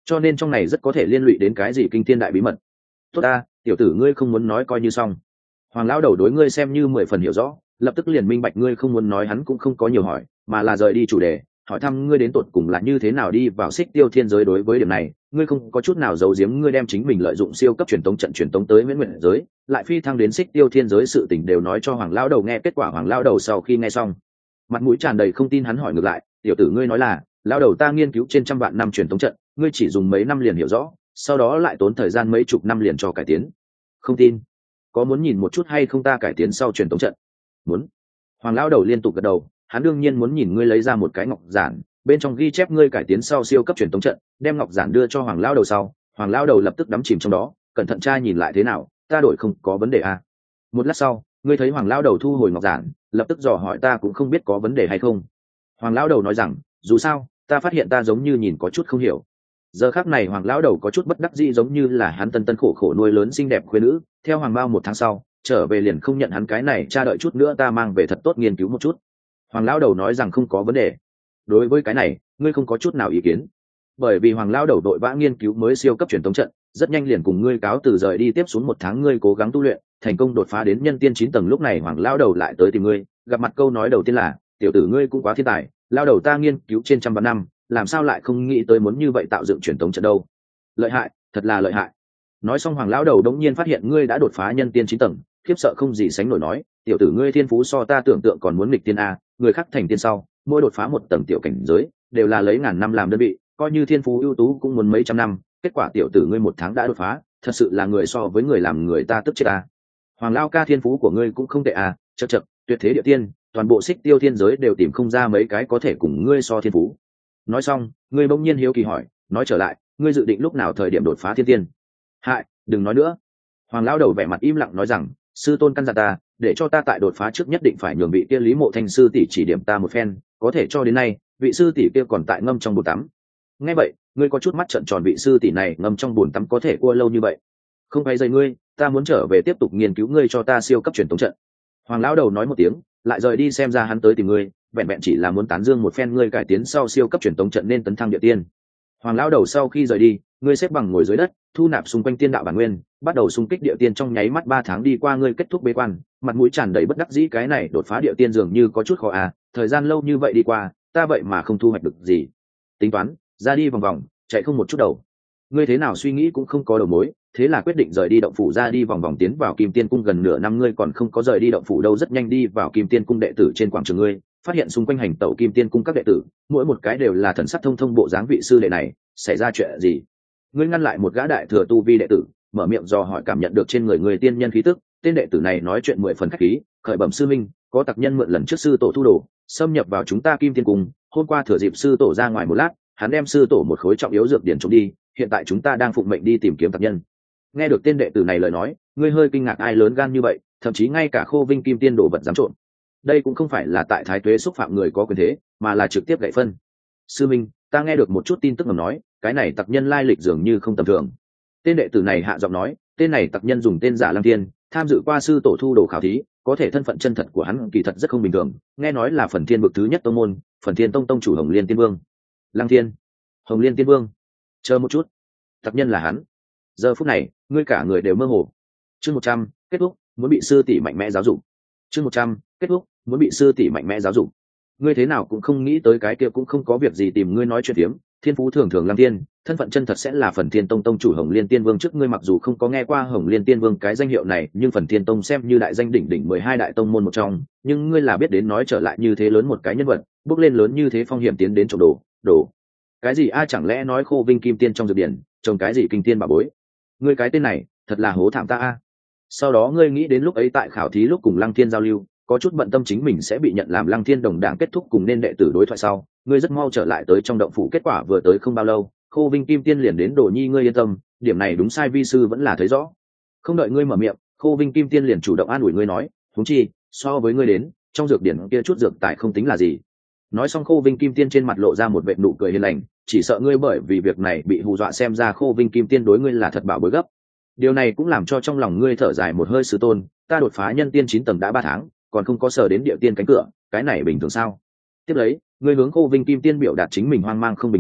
[SPEAKER 1] cho nên trong này rất có thể liên lụy đến cái gì kinh thiên đại bí mật. Tốt ta, tiểu tử ngươi không muốn nói coi như xong. Hoàng lão đầu đối ngươi xem như 10 phần hiểu rõ, lập tức liền minh bạch ngươi không muốn nói, hắn cũng không có nhiều hỏi, mà là rời đi chủ đề, hỏi thăm ngươi đến tột cùng là như thế nào đi vào Xích Tiêu Thiên giới. Đối với điểm này, ngươi không có chút nào giấu giếm, ngươi đem chính mình lợi dụng siêu cấp truyền tống trận truyền tống tới Huyễn Nguyện giới, lại phi thăng đến Xích Tiêu Thiên giới sự tình đều nói cho Hoàng lão đầu nghe. Kết quả Hoàng lão đầu sau khi nghe xong, mặt mũi tràn đầy không tin, hắn hỏi ngược lại, tiểu tử ngươi nói là lão đầu ta nghiên cứu trên trăm vạn năm truyền tống trận, ngươi chỉ dùng mấy năm liền hiểu rõ, sau đó lại tốn thời gian mấy chục năm liền cho cải tiến. Không tin? Có muốn nhìn một chút hay không ta cải tiến sau truyền tống trận? Muốn. Hoàng lão đầu liên tục gật đầu, hắn đương nhiên muốn nhìn. Ngươi lấy ra một cái ngọc giản, bên trong ghi chép ngươi cải tiến sau siêu cấp truyền tống trận, đem ngọc giản đưa cho Hoàng lão đầu sau, Hoàng lão đầu lập tức đắm chìm trong đó, cẩn thận tra nhìn lại, thế nào, ta đổi không có vấn đề à? Một lát sau, ngươi thấy Hoàng lão đầu thu hồi ngọc giản, lập tức dò hỏi, ta cũng không biết có vấn đề hay không. Hoàng lão đầu nói rằng, dù sao ta phát hiện ta giống như nhìn có chút không hiểu. Giờ khắc này Hoàng lão đầu có chút bất đắc dĩ, giống như là hắn tân tân khổ khổ nuôi lớn xinh đẹp khuê nữ, theo Hoàng Bao 1 tháng sau trở về liền không nhận hắn cái này cha, đợi chút nữa ta mang về thật tốt nghiên cứu một chút. Hoàng lão đầu nói rằng không có vấn đề. Đối với cái này ngươi không có chút nào ý kiến? Bởi vì Hoàng lão đầu đội vã nghiên cứu mới siêu cấp truyền tống trận, rất nhanh liền cùng ngươi cáo từ rời đi. Tiếp xuống 1 tháng ngươi cố gắng tu luyện, thành công đột phá đến nhân tiên 9 tầng. Lúc này Hoàng lão đầu lại tới tìm ngươi, gặp mặt câu nói đầu tiên là, tiểu tử ngươi cũng quá thiên tài, lão đầu ta nghiên cứu trên trăm vạn năm, làm sao lại không nghĩ tới muốn như vậy tạo dựng truyền tống trận đâu. Lợi hại, thật là lợi hại. Nói xong Hoàng lão đầu đống nhiên phát hiện ngươi đã đột phá nhân tiên 9 tầng, khiếp sợ không gì sánh nổi, nói, tiểu tử ngươi thiên phú so ta tưởng tượng còn muốn nghịch tiên a. Người khác thành tiên sau mỗi đột phá 1 tầng tiểu cảnh giới đều là lấy ngàn năm làm đơn vị, coi như thiên phú ưu tú cũng muốn mấy trăm năm, kết quả tiểu tử ngươi 1 tháng đã đột phá, thật sự là người so với người làm người ta tức chết a. Hoàng lão ca, thiên phú của ngươi cũng không tệ à, chậc chậc, tuyệt thế địa tiên, toàn bộ Xích Tiêu Thiên giới đều tìm không ra mấy cái có thể cùng ngươi so thiên phú. Nói xong ngươi bỗng nhiên hiếu kỳ hỏi, nói trở lại, ngươi dự định lúc nào thời điểm đột phá thiên tiên? Hại, đừng nói nữa. Hoàng lão đầu vẻ mặt im lặng nói rằng, sư tôn căn dặn ta, để cho ta tại đột phá trước nhất định phải nhường vị kia Lý Mộ Thanh sư tỷ chỉ điểm ta một phen, có thể cho đến nay vị sư tỷ kia còn tại ngâm trong bồn tắm. Nghe vậy ngươi có chút mắt trợn tròn, vị sư tỷ này ngâm trong bồn tắm có thể cua lâu như vậy? Không phải dây ngươi, ta muốn trở về tiếp tục nghiên cứu ngươi cho ta siêu cấp truyền tống trận. Hoàng lão đầu nói một tiếng lại rời đi, xem ra hắn tới tìm ngươi vẹn vẹn chỉ là muốn tán dương một phen ngươi cải tiến sau siêu cấp truyền tống trận nên tấn thăng địa tiên. Hoàng lão đầu sau khi rời đi, ngươi xếp bằng ngồi dưới đất, thu nạp xung quanh tiên đạo bản nguyên, bắt đầu xung kích địa tiên. Trong nháy mắt 3 tháng đi qua, ngươi kết thúc bế quan, mặt mũi tràn đầy bất đắc dĩ, cái này đột phá địa tiên dường như có chút khó à, thời gian lâu như vậy đi qua, ta vậy mà không thu hoạch được gì. Tính toán, ra đi vòng vòng, chạy không một chút đầu. Ngươi thế nào suy nghĩ cũng không có đầu mối, thế là quyết định rời đi động phủ, ra đi vòng vòng tiến vào Kim Tiên cung. Gần nửa năm ngươi còn không có rời đi động phủ đâu, rất nhanh đi vào Kim Tiên cung. Đệ tử trên quảng trường ngươi phát hiện xung quanh hành tẩu Kim Tiên cung các đệ tử, mỗi một cái đều là thần sắc thông thông bộ dáng. Vị sư đệ này xảy ra chuyện gì? Ngươi ngăn lại một gã đại thừa tu vi đệ tử, mở miệng dò hỏi, cảm nhận được trên người người tiên nhân khí tức. Tên đệ tử này nói chuyện 10 phần khách khí, khởi bẩm sư minh, có tặc nhân mượn lần trước sư tổ thu đồ, xâm nhập vào chúng ta Kim Tiên cung, hôm qua thừa dịp sư tổ ra ngoài một lát, hắn đem sư tổ một khối trọng yếu dược điển trộm đi, hiện tại chúng ta đang phụng mệnh đi tìm kiếm tặc nhân. Nghe được tên đệ tử này lời nói, ngươi hơi kinh ngạc, ai lớn gan như vậy, thậm chí ngay cả Khô Vinh Kim Tiên đồ vật dám trộm. Đây cũng không phải là tại Thái Tuế xúc phạm người có quyền thế, mà là trực tiếp gậy phân. Sư minh, ta nghe được một chút tin tức ngầm nói, cái này tặc nhân lai lịch dường như không tầm thường. Tên đệ tử này hạ giọng nói, tên này tặc nhân dùng tên giả Lăng Thiên, tham dự qua sư tổ thu đồ khảo thí, có thể thân phận chân thật của hắn kỳ thật rất không bình thường, nghe nói là Phần Thiên bậc thứ nhất tông môn, Phần Thiên tông tông chủ Hồng Liên Tiên Vương. Lăng Thiên, Hồng Liên Tiên Vương, chờ một chút, tặc nhân là hắn? Giờ phút này ngươi cả người đều mơ hồ. Chương 100, kết thúc, muốn bị sư tỷ mạnh mẽ giáo dục. Chương 100, kết thúc, muốn bị sư tỷ mạnh mẽ giáo dục. Ngươi thế nào cũng không nghĩ tới cái kia cũng không có việc gì tìm ngươi nói chuyện tiếm, thiên phú thường thường Lăng Thiên, thân phận chân thật sẽ là Phần Thiên tông tông chủ Hồng Liên Tiên Vương. Trước ngươi mặc dù không có nghe qua Hồng Liên Tiên Vương cái danh hiệu này, nhưng Phần Thiên tông xem như đại danh đỉnh đỉnh 12 đại tông môn một trong, nhưng ngươi là biết đến. Nói trở lại, như thế lớn một cái nhân vật, bước lên lớn như thế phong hiểm tiến đến trộm đồ cái gì a? Chẳng lẽ nói Khô Vinh Kim Tiên trong dược điển trồng cái gì kinh tiên bảo bối? Ngươi cái tên này thật là hố thảm ta a. Sau đó ngươi nghĩ đến lúc ấy tại khảo thí lúc cùng Lăng Thiên giao lưu, có chút bận tâm chính mình sẽ bị nhận làm Lăng Thiên đồng đảng. Kết thúc cùng nên đệ tử đối thoại sau, ngươi rất mau trở lại tới trong động phủ. Kết quả vừa tới không bao lâu, Khô Vinh Kim Tiên liền đến. Đồ nhi, ngươi yên tâm, điểm này đúng sai vi sư vẫn là thấy rõ. Không đợi ngươi mở miệng, Khô Vinh Kim Tiên liền chủ động an ủi ngươi nói, huống chi so với ngươi đến, trong dược điển kia chút dược tài không tính là gì. Nói xong Khô Vinh Kim Tiên trên mặt lộ ra một vệt nụ cười hiền lành, chỉ sợ ngươi bởi vì việc này bị hù dọa, xem ra Khô Vinh Kim Tiên đối ngươi là thật bảo bối gấp. Điều này cũng làm cho trong lòng ngươi thở dài một hơi, sư tôn, ta đột phá nhân tiên 9 tầng đã 3 tháng, còn không có sờ đến địa tiên cánh cửa, cái này bình thường sao? Tiếp lấy, ngươi hướng Khô Vinh Kim Tiên biểu đạt chính mình hoang mang không bình thường,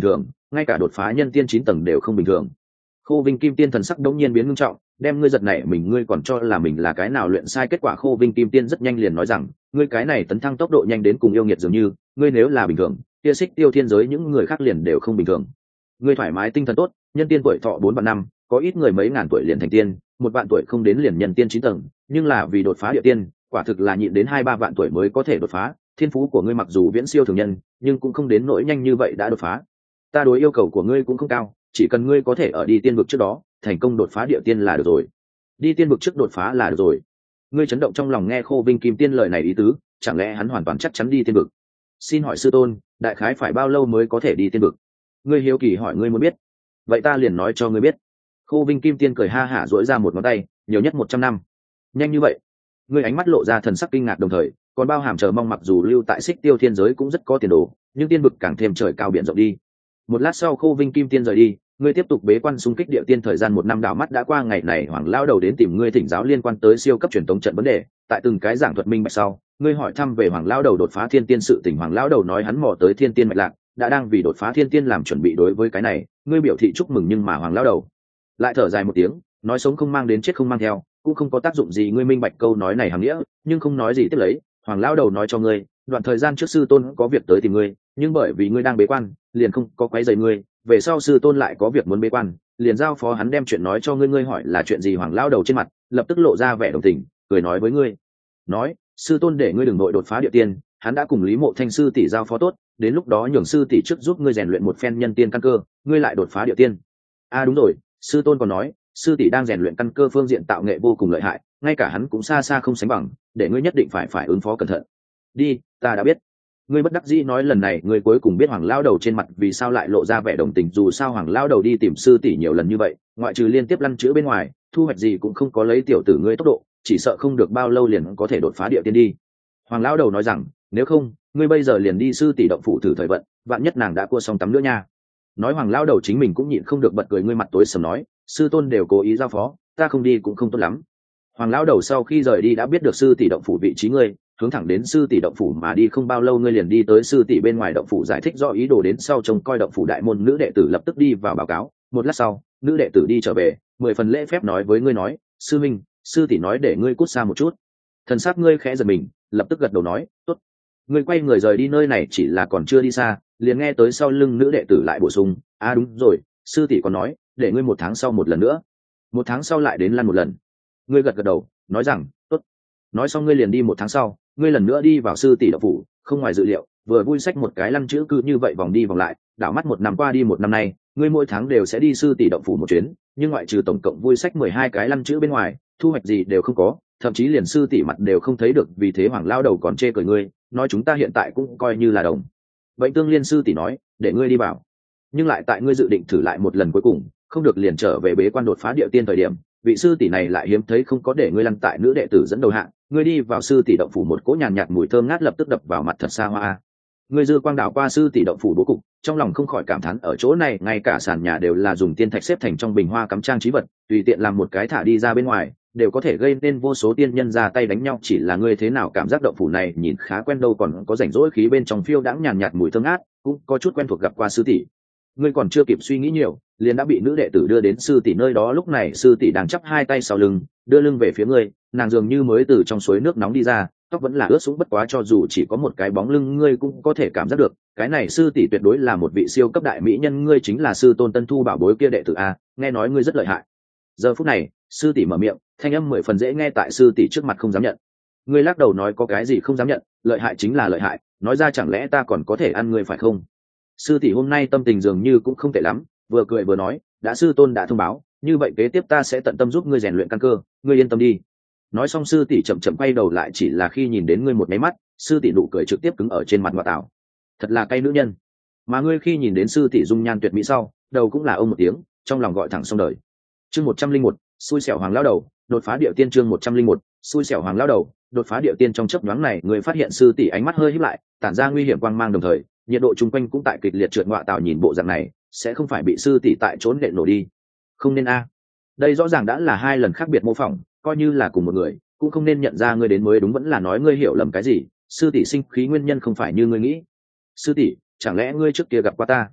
[SPEAKER 1] ngay cả đột phá nhân tiên 9 tầng đều không bình thường. Khô Vinh Kim Tiên thần sắc đống nhiên biến nghiêm trọng, đem ngươi giật này mình, ngươi còn cho là mình là cái nào luyện sai. Kết quả Khô Vinh Kim Tiên rất nhanh liền nói rằng, ngươi cái này tấn thăng tốc độ nhanh đến cùng yêu nghiệt dường như, ngươi nếu là bình thường, kia Xích Tiêu thiên giới những người khác liền đều không bình thường. Ngươi thoải mái tinh thần tốt, nhân tiên tuổi thọ 4 vạn năm, có ít người mấy ngàn tuổi liền thành tiên, 1 vạn tuổi không đến liền nhân tiên 9 tầng, nhưng là vì đột phá địa tiên, quả thực là nhịn đến 2-3 vạn tuổi mới có thể đột phá. Thiên phú của ngươi mặc dù viễn siêu thường nhân, nhưng cũng không đến nỗi nhanh như vậy đã đột phá. Ta đối yêu cầu của ngươi cũng không cao, chỉ cần ngươi có thể ở đi tiên vực trước đó thành công đột phá địa tiên là được rồi. Đi tiên vực trước đột phá là được rồi. Ngươi chấn động trong lòng nghe Khô Vinh Kim Tiên lời này ý tứ, chẳng lẽ hắn hoàn toàn chắc chắn đi tiên vực? Xin hỏi sư tôn, đại khái phải bao lâu mới có thể đi tiên vực? Ngươi hiếu kỳ hỏi, ngươi muốn biết, vậy ta liền nói cho ngươi biết. Khô Vinh Kim Tiên cười ha hả duỗi ra một ngón tay, nhiều nhất 100 năm. Nhanh như vậy? Ngươi ánh mắt lộ ra thần sắc kinh ngạc, đồng thời còn bao hàm chờ mong. Mặc dù lưu tại Xích Tiêu thiên giới cũng rất có tiền đồ, nhưng tiên vực càng thêm trời cao biển rộng đi. Một lát sau Khô Vinh Kim Tiên rời đi, ngươi tiếp tục bế quan xung kích địa tiên. Thời gian 1 năm đảo mắt đã qua, ngày này Hoàng lão đầu đến tìm ngươi thỉnh giáo liên quan tới siêu cấp truyền tống trận vấn đề. Tại từng cái giảng thuật minh bạch sau, ngươi hỏi thăm về Hoàng lão đầu đột phá thiên tiên sự tình. Hoàng lão đầu nói hắn mò tới thiên tiên mạch lạc, đã đang vì đột phá thiên tiên làm chuẩn bị. Đối với cái này, ngươi biểu thị chúc mừng, nhưng mà Hoàng lão đầu lại thở dài một tiếng, nói sống không mang đến chết không mang theo, cũng không có tác dụng gì. Ngươi minh bạch câu nói này hàm nghĩa, nhưng không nói gì tiếp lấy. Hoàng lão đầu nói cho ngươi, đoạn thời gian trước sư tôn có việc tới tìm ngươi, nhưng bởi vì ngươi đang bế quan, liền không có quấy rầy ngươi. Về sau sư tôn lại có việc muốn bế quan, liền giao phó hắn đem chuyện nói cho ngươi. Ngươi hỏi là chuyện gì? Hoàng lão đầu trên mặt lập tức lộ ra vẻ đồng tình, cười nói với ngươi, nói sư tôn để ngươi đừng nội đột phá địa tiên, hắn đã cùng Lý Mộ Thanh sư tỷ giao phó tốt, đến lúc đó nhường sư tỷ trước giúp ngươi rèn luyện một phen nhân tiên căn cơ, ngươi lại đột phá địa tiên. Đúng rồi, sư tôn còn nói sư tỷ đang rèn luyện căn cơ phương diện tạo nghệ vô cùng lợi hại, ngay cả hắn cũng xa xa không sánh bằng, để ngươi nhất định phải ứng phó cẩn thận. Đi, ta đã biết. Ngươi bất đắc dĩ nói, lần này ngươi cuối cùng biết Hoàng lão đầu trên mặt vì sao lại lộ ra vẻ đồng tình. Dù sao Hoàng lão đầu đi tìm sư tỷ nhiều lần như vậy, ngoại trừ liên tiếp lăn chữ bên ngoài, thu hoạch gì cũng không có. Lấy tiểu tử ngươi tốc độ, chỉ sợ không được bao lâu liền có thể đột phá địa tiên đi. Hoàng lão đầu nói rằng, nếu không ngươi bây giờ liền đi sư tỷ động phủ thử thời vận, vạn nhất nàng đã cua xong tắm nữa nha. Nói Hoàng lão đầu chính mình cũng nhịn không được bật cười. Ngươi mặt tối sầm nói, sư tôn đều cố ý giao phó, ta không đi cũng không tốt lắm. Hoàng lão đầu sau khi rời đi đã biết được sư tỷ động phủ vị trí, ngươi hướng thẳng đến sư tỷ động phủ mà đi. Không bao lâu ngươi liền đi tới sư tỷ bên ngoài động phủ, giải thích rõ ý đồ đến sau trông coi động phủ. Đại môn nữ đệ tử lập tức đi vào báo cáo. Một lát sau nữ đệ tử đi trở về, 10 phần lễ phép nói với ngươi, nói sư minh, sư tỷ nói để ngươi cút xa một chút. Thần sắc ngươi khẽ giật mình, lập tức gật đầu nói tốt. Ngươi quay người rời đi nơi này, chỉ là còn chưa đi xa, liền nghe tới sau lưng nữ đệ tử lại bổ sung, đúng rồi, sư tỷ còn nói để ngươi 1 tháng sau một lần nữa. 1 tháng sau lại đến lăn một lần. Ngươi gật gật đầu nói rằng tốt. Nói xong ngươi liền đi. 1 tháng sau ngươi lần nữa đi vào sư tỷ động phủ. Không ngoài dự liệu, vừa vui sách một cái lăn chữ cứ như vậy vòng đi vòng lại. Đảo mắt 1 năm qua đi. 1 năm nay ngươi mỗi tháng đều sẽ đi sư tỷ động phủ một chuyến, nhưng ngoại trừ tổng cộng vui sách 12 cái lăn chữ bên ngoài, thu hoạch gì đều không có, thậm chí liền sư tỷ mặt đều không thấy được. Vì thế Hoàng lão đầu còn chê cười ngươi, nói chúng ta hiện tại cũng coi như là đồng bệnh tương liên. Sư tỷ nói để ngươi đi vào, nhưng lại tại ngươi dự định thử lại một lần cuối cùng không được liền trở về bế quan đột phá địa tiên thời điểm, vị sư tỷ này lại hiếm thấy không có để ngươi lăn tại nữ đệ tử dẫn đầu hạng. Ngươi đi vào sư tỷ động phủ, một cỗ nhàn nhạt mùi thơm ngát lập tức đập vào mặt, thật xa hoa. Ngươi dư quang đảo qua sư tỷ động phủ bố cục, trong lòng không khỏi cảm thán, ở chỗ này ngay cả sàn nhà đều là dùng tiên thạch xếp thành trong bình hoa cắm trang trí vật, tùy tiện làm một cái thả đi ra bên ngoài đều có thể gây nên vô số tiên nhân ra tay đánh nhau. Chỉ là ngươi thế nào cảm giác động phủ này nhìn khá quen đâu, còn có rảnh rỗi khí bên trong phiêu đãng nhàn nhạt mùi thơm ngát, cũng có chút quen thuộc gặp qua sư tỷ. Ngươi còn chưa kịp suy nghĩ nhiều, liền đã bị nữ đệ tử đưa đến sư tỷ nơi đó. Lúc này sư tỷ đang chắp hai tay sau lưng, đưa lưng về phía ngươi, nàng dường như mới từ trong suối nước nóng đi ra, tóc vẫn là ướt sũng, bất quá cho dù chỉ có một cái bóng lưng ngươi cũng có thể cảm giác được, cái này sư tỷ tuyệt đối là một vị siêu cấp đại mỹ nhân. Ngươi chính là sư tôn Tân Thu bảo bối kia đệ tử a, nghe nói ngươi rất lợi hại. Giờ phút này sư tỷ mở miệng, thanh âm 10 phần dễ nghe, tại sư tỷ trước mặt không dám nhận. Ngươi lắc đầu nói có cái gì không dám nhận, lợi hại chính là lợi hại, nói ra chẳng lẽ ta còn có thể ăn ngươi phải không? Sư tỷ hôm nay tâm tình dường như cũng không tệ lắm, vừa cười vừa nói, đã sư tôn đã thông báo, như vậy kế tiếp ta sẽ tận tâm giúp ngươi rèn luyện căn cơ, ngươi yên tâm đi. Nói xong sư tỷ chậm chậm quay đầu lại, chỉ là khi nhìn đến ngươi một máy mắt, sư tỷ nụ cười trực tiếp cứng ở trên mặt. Ngoại tảo, thật là cay nữ nhân. Mà ngươi khi nhìn đến sư tỷ dung nhan tuyệt mỹ sau, đầu cũng là ông một tiếng, trong lòng gọi thẳng xong đời. Chương 101, xui xẻo Hoàng lão đầu đột phá địa tiên. Chương 101, xui xẻo Hoàng lão đầu đột phá địa tiên. Trong chớp nhoáng này ngươi phát hiện sư tỷ ánh mắt hơi híp lại, tản ra nguy hiểm quang mang, đồng thời nhiệt độ chung quanh cũng tại kịch liệt trượt. Ngoại tảo, nhìn bộ dạng này sẽ không phải bị sư tỷ tại trốn đệm nổ đi? Không nên a. Đây rõ ràng đã là 2 lần khác biệt mô phỏng, coi như là cùng một người cũng không nên nhận ra ngươi đến mới đúng. Vẫn là nói ngươi hiểu lầm cái gì, sư tỷ sinh khí nguyên nhân không phải như ngươi nghĩ. Sư tỷ, chẳng lẽ ngươi trước kia gặp qua ta?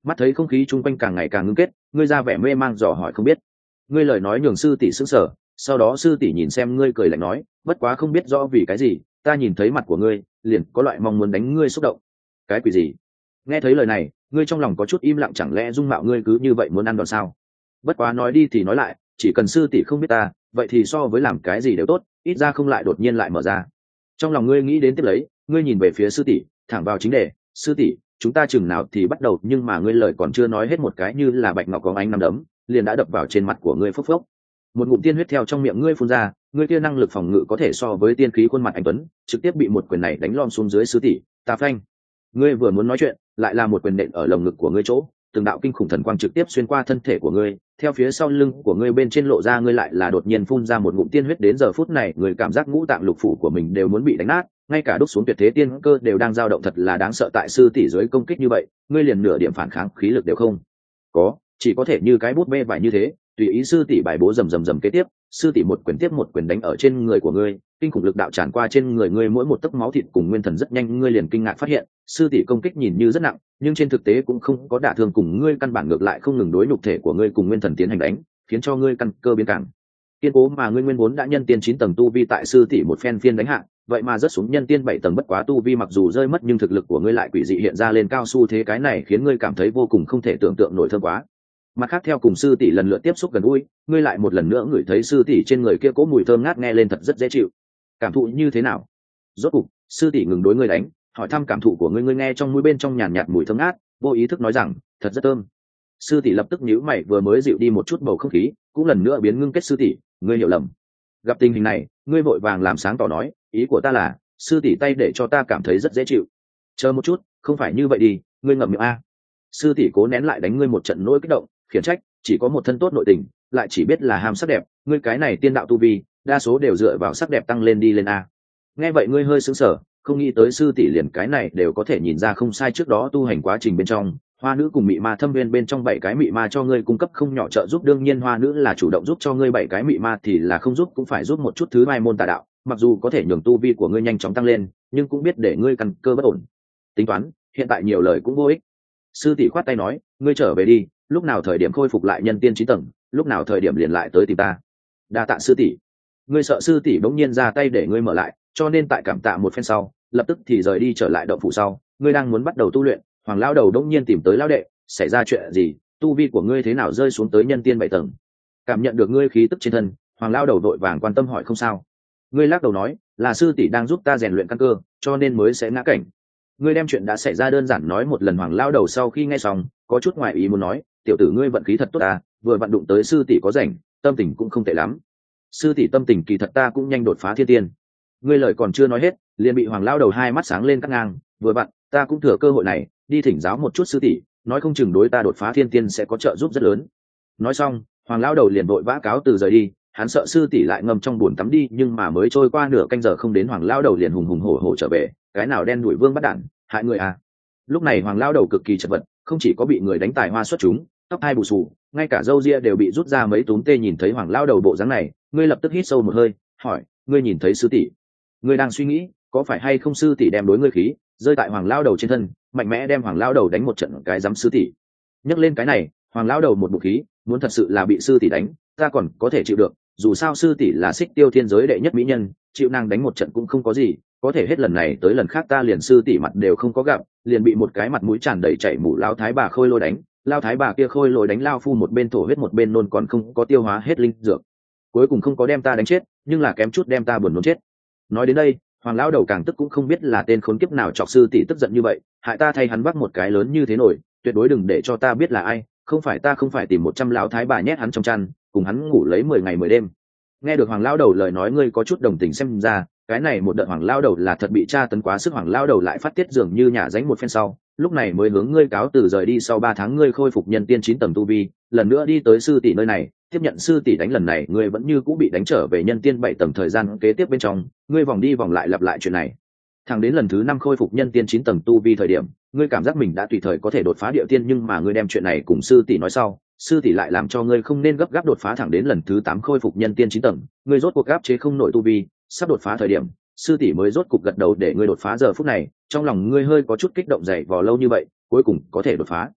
[SPEAKER 1] Mắt thấy không khí chung quanh càng ngày càng ngưng kết, ngươi ra vẻ mê mang dò hỏi không biết. Ngươi lời nói nhường sư tỷ sững sờ, sau đó sư tỷ nhìn xem ngươi cười lạnh nói, bất quá không biết rõ vì cái gì, ta nhìn thấy mặt của ngươi liền có loại mong muốn đánh ngươi xúc động. Cái quỷ gì? Nghe thấy lời này, ngươi trong lòng có chút im lặng, chẳng lẽ dung mạo ngươi cứ như vậy muốn ăn đòn sao? Bất quá nói đi thì nói lại, chỉ cần sư tỷ không biết ta, vậy thì so với làm cái gì đều tốt, ít ra không lại đột nhiên lại mở ra. Trong lòng ngươi nghĩ đến tiếp lấy, ngươi nhìn về phía sư tỷ, thẳng vào chính đề, sư tỷ, chúng ta chừng nào thì bắt đầu, nhưng mà ngươi lời còn chưa nói hết một cái như là bạch ngọc có ánh nắm đấm liền đã đập vào trên mặt của ngươi, phốc phốc. Một ngụm tiên huyết theo trong miệng ngươi phun ra, ngươi kia năng lực phòng ngự có thể so với tiên khí khuôn mặt anh tuấn, trực tiếp bị một quyền này đánh lom xuống dưới. Sư tỷ, ta phanh. Ngươi vừa muốn nói chuyện, lại là một quyền nện ở lồng ngực của ngươi chỗ, từng đạo kinh khủng thần quang trực tiếp xuyên qua thân thể của ngươi, theo phía sau lưng của ngươi bên trên lộ ra, ngươi lại là đột nhiên phun ra một ngụm tiên huyết. Đến giờ phút này, người cảm giác ngũ tạng lục phủ của mình đều muốn bị đánh nát, ngay cả đúc xuống tuyệt thế tiên cơ đều đang dao động, thật là đáng sợ. Tại sư tỷ dưới công kích như vậy, ngươi liền nửa điểm phản kháng khí lực đều không có, chỉ có thể như cái bút bê vải như thế tùy ý sư tỷ bài bố. Rầm kế tiếp, sư tỷ một quyền tiếp một quyền đánh ở trên người của ngươi, kinh khủng lực đạo tràn qua trên người ngươi mỗi một tấc máu thịt cùng nguyên thần. Rất nhanh ngươi liền kinh ngạc phát hiện, sư tỷ công kích nhìn như rất nặng, nhưng trên thực tế cũng không có đả thương cùng ngươi, căn bản ngược lại không ngừng đối nhục thể của ngươi cùng nguyên thần tiến hành đánh, khiến cho ngươi căn cơ biến càng kiên cố. Mà ngươi nguyên vốn đã nhân tiên 9 tầng tu vi, tại sư tỷ một phen phiên đánh hạ, vậy mà rớt xuống nhân tiên 7 tầng. Bất quá tu vi mặc dù rơi mất, nhưng thực lực của ngươi lại quỷ dị hiện ra lên cao xu thế, cái này khiến ngươi cảm thấy vô cùng không thể tưởng tượng nổi, thơm quá. Mặt khác, theo cùng sư tỷ lần lượt tiếp xúc gần gũi, ngươi lại một lần nữa ngửi thấy sư tỷ trên người kia cố mùi thơm ngát, nghe lên thật rất dễ chịu. Cảm thụ như thế nào? Rốt cục sư tỷ ngừng đối ngươi đánh, hỏi thăm cảm thụ của ngươi. Ngươi nghe trong mũi bên trong nhàn nhạt mùi thơm ngát, vô ý thức nói rằng thật rất thơm. Sư tỷ lập tức nhíu mày, vừa mới dịu đi một chút bầu không khí cũng lần nữa biến ngưng kết. Sư tỷ, ngươi hiểu lầm. Gặp tình hình này, ngươi vội vàng làm sáng tỏ nói, ý của ta là sư tỷ tay để cho ta cảm thấy rất dễ chịu. Chờ một chút, không phải như vậy đi, ngươi ngậm miệng a. Sư tỷ cố nén lại đánh ngươi một trận nỗi kích động, khiển trách, chỉ có một thân tốt nội tình, lại chỉ biết là ham sắc đẹp, ngươi cái này tiên đạo tu vi, đa số đều dựa vào sắc đẹp tăng lên đi lên a. Nghe vậy ngươi hơi sững sờ, không nghĩ tới sư tỷ liền cái này đều có thể nhìn ra không sai. Trước đó tu hành quá trình bên trong, hoa nữ cùng mị ma thâm viên bên trong 7 cái mị ma cho ngươi cung cấp không nhỏ trợ giúp, đương nhiên hoa nữ là chủ động giúp cho ngươi, 7 cái mị ma thì là không giúp cũng phải giúp một chút thứ mai môn tà đạo, mặc dù có thể nhường tu vi của ngươi nhanh chóng tăng lên, nhưng cũng biết để ngươi căn cơ bất ổn. Tính toán, hiện tại nhiều lời cũng vô ích. Sư tỷ khoát tay nói, ngươi trở về đi, lúc nào thời điểm khôi phục lại nhân tiên 9 tầng, lúc nào thời điểm liền lại tới tìm ta. Đa tạ sư tỷ. Ngươi sợ sư tỷ bỗng nhiên ra tay để ngươi mở lại, cho nên tại cảm tạ một phen sau, lập tức thì rời đi trở lại động phủ. Sau ngươi đang muốn bắt đầu tu luyện, Hoàng lão đầu bỗng nhiên tìm tới lão đệ, xảy ra chuyện gì? Tu vi của ngươi thế nào rơi xuống tới nhân tiên 7 tầng? Cảm nhận được ngươi khí tức trên thân, Hoàng lão đầu vội vàng quan tâm hỏi, không sao. Ngươi lắc đầu nói, là sư tỷ đang giúp ta rèn luyện căn cơ, cho nên mới sẽ ngã cảnh. Ngươi đem chuyện đã xảy ra đơn giản nói một lần. Hoàng lão đầu sau khi nghe xong, có chút ngoài ý muốn nói, tiểu tử ngươi vận khí thật tốt à, vừa vận đụng tới sư tỷ có rảnh, tâm tình cũng không tệ lắm. Sư tỷ tâm tình kỳ thật ta cũng nhanh đột phá thiên tiên. Ngươi lời còn chưa nói hết, liền bị Hoàng lão đầu hai mắt sáng lên cắt ngang, vừa vặn ta cũng thừa cơ hội này đi thỉnh giáo một chút sư tỷ, nói không chừng đối ta đột phá thiên tiên sẽ có trợ giúp rất lớn. Nói xong, Hoàng lão đầu liền vội vã cáo từ rời đi, hắn sợ sư tỷ lại ngâm trong bùn tắm đi, nhưng mà mới trôi qua nửa canh giờ không đến, Hoàng lão đầu liền hùng hùng hổ hổ trở về, cái nào đen đuổi vương bắt đản, hại người à. Lúc này Hoàng lão đầu cực kỳ chật vật, không chỉ có bị người đánh tài hoa xuất chúng, tóc hai bù xù, ngay cả râu ria đều bị rút ra mấy túm tê. Nhìn thấy Hoàng lão đầu bộ dáng này, ngươi lập tức hít sâu một hơi, hỏi, ngươi nhìn thấy sư tỷ? Ngươi đang suy nghĩ có phải hay không sư tỷ đem đối ngươi khí rơi tại Hoàng lão đầu trên thân, mạnh mẽ đem Hoàng lão đầu đánh một trận cái dám. Sư tỷ nhắc lên cái này, Hoàng lão đầu một bụng khí, muốn thật sự là bị sư tỷ đánh, ta còn có thể chịu được, dù sao sư tỷ là Xích Tiêu thiên giới đệ nhất mỹ nhân, chịu nàng đánh một trận cũng không có gì, có thể hết lần này tới lần khác ta liền sư tỷ mặt đều không có gặp, liền bị một cái mặt mũi tràn đầy chảy mủ lão thái bà khôi lôi đánh. Lao thái bà kia khôi lôi đánh lao phu một bên thổ huyết một bên nôn, còn không có tiêu hóa hết linh dược, cuối cùng không có đem ta đánh chết, nhưng là kém chút đem ta buồn nôn chết. Nói đến đây, Hoàng lão đầu càng tức, cũng không biết là tên khốn kiếp nào chọc sư tỷ tức giận như vậy, hại ta thay hắn vác một cái lớn như thế nổi, tuyệt đối đừng để cho ta biết là ai, không phải ta không phải tìm 100 lão thái bà nhét hắn trong chăn, cùng hắn ngủ lấy 10 ngày 10 đêm. Nghe được Hoàng lão đầu lời nói, ngươi có chút đồng tình, xem ra cái này một đợt Hoàng lão đầu là thật bị tra tấn quá sức. Hoàng lão đầu lại phát tiết dường như nhả dánh một phen sau, lúc này mới hướng ngươi cáo từ rời đi. Sau 3 tháng ngươi khôi phục nhân tiên 9 tầng tu vi, lần nữa đi tới sư tỷ nơi này, tiếp nhận sư tỷ đánh. Lần này ngươi vẫn như cũ bị đánh trở về nhân tiên 7 tầng. Thời gian kế tiếp bên trong, ngươi vòng đi vòng lại lặp lại chuyện này, thẳng đến lần thứ 5 khôi phục nhân tiên 9 tầng tu vi thời điểm, ngươi cảm giác mình đã tùy thời có thể đột phá địa tiên, nhưng mà ngươi đem chuyện này cùng sư tỷ nói sau, sư tỷ lại làm cho ngươi không nên gấp gáp đột phá. Thẳng đến lần thứ 8 khôi phục nhân tiên 9 tầng, ngươi rốt cuộc áp chế không nổi tu vi, sắp đột phá thời điểm, sư tỷ mới rốt cuộc gật đầu để ngươi đột phá. Giờ phút này, trong lòng ngươi hơi có chút kích động, dày vò lâu như vậy, cuối cùng có thể đột phá.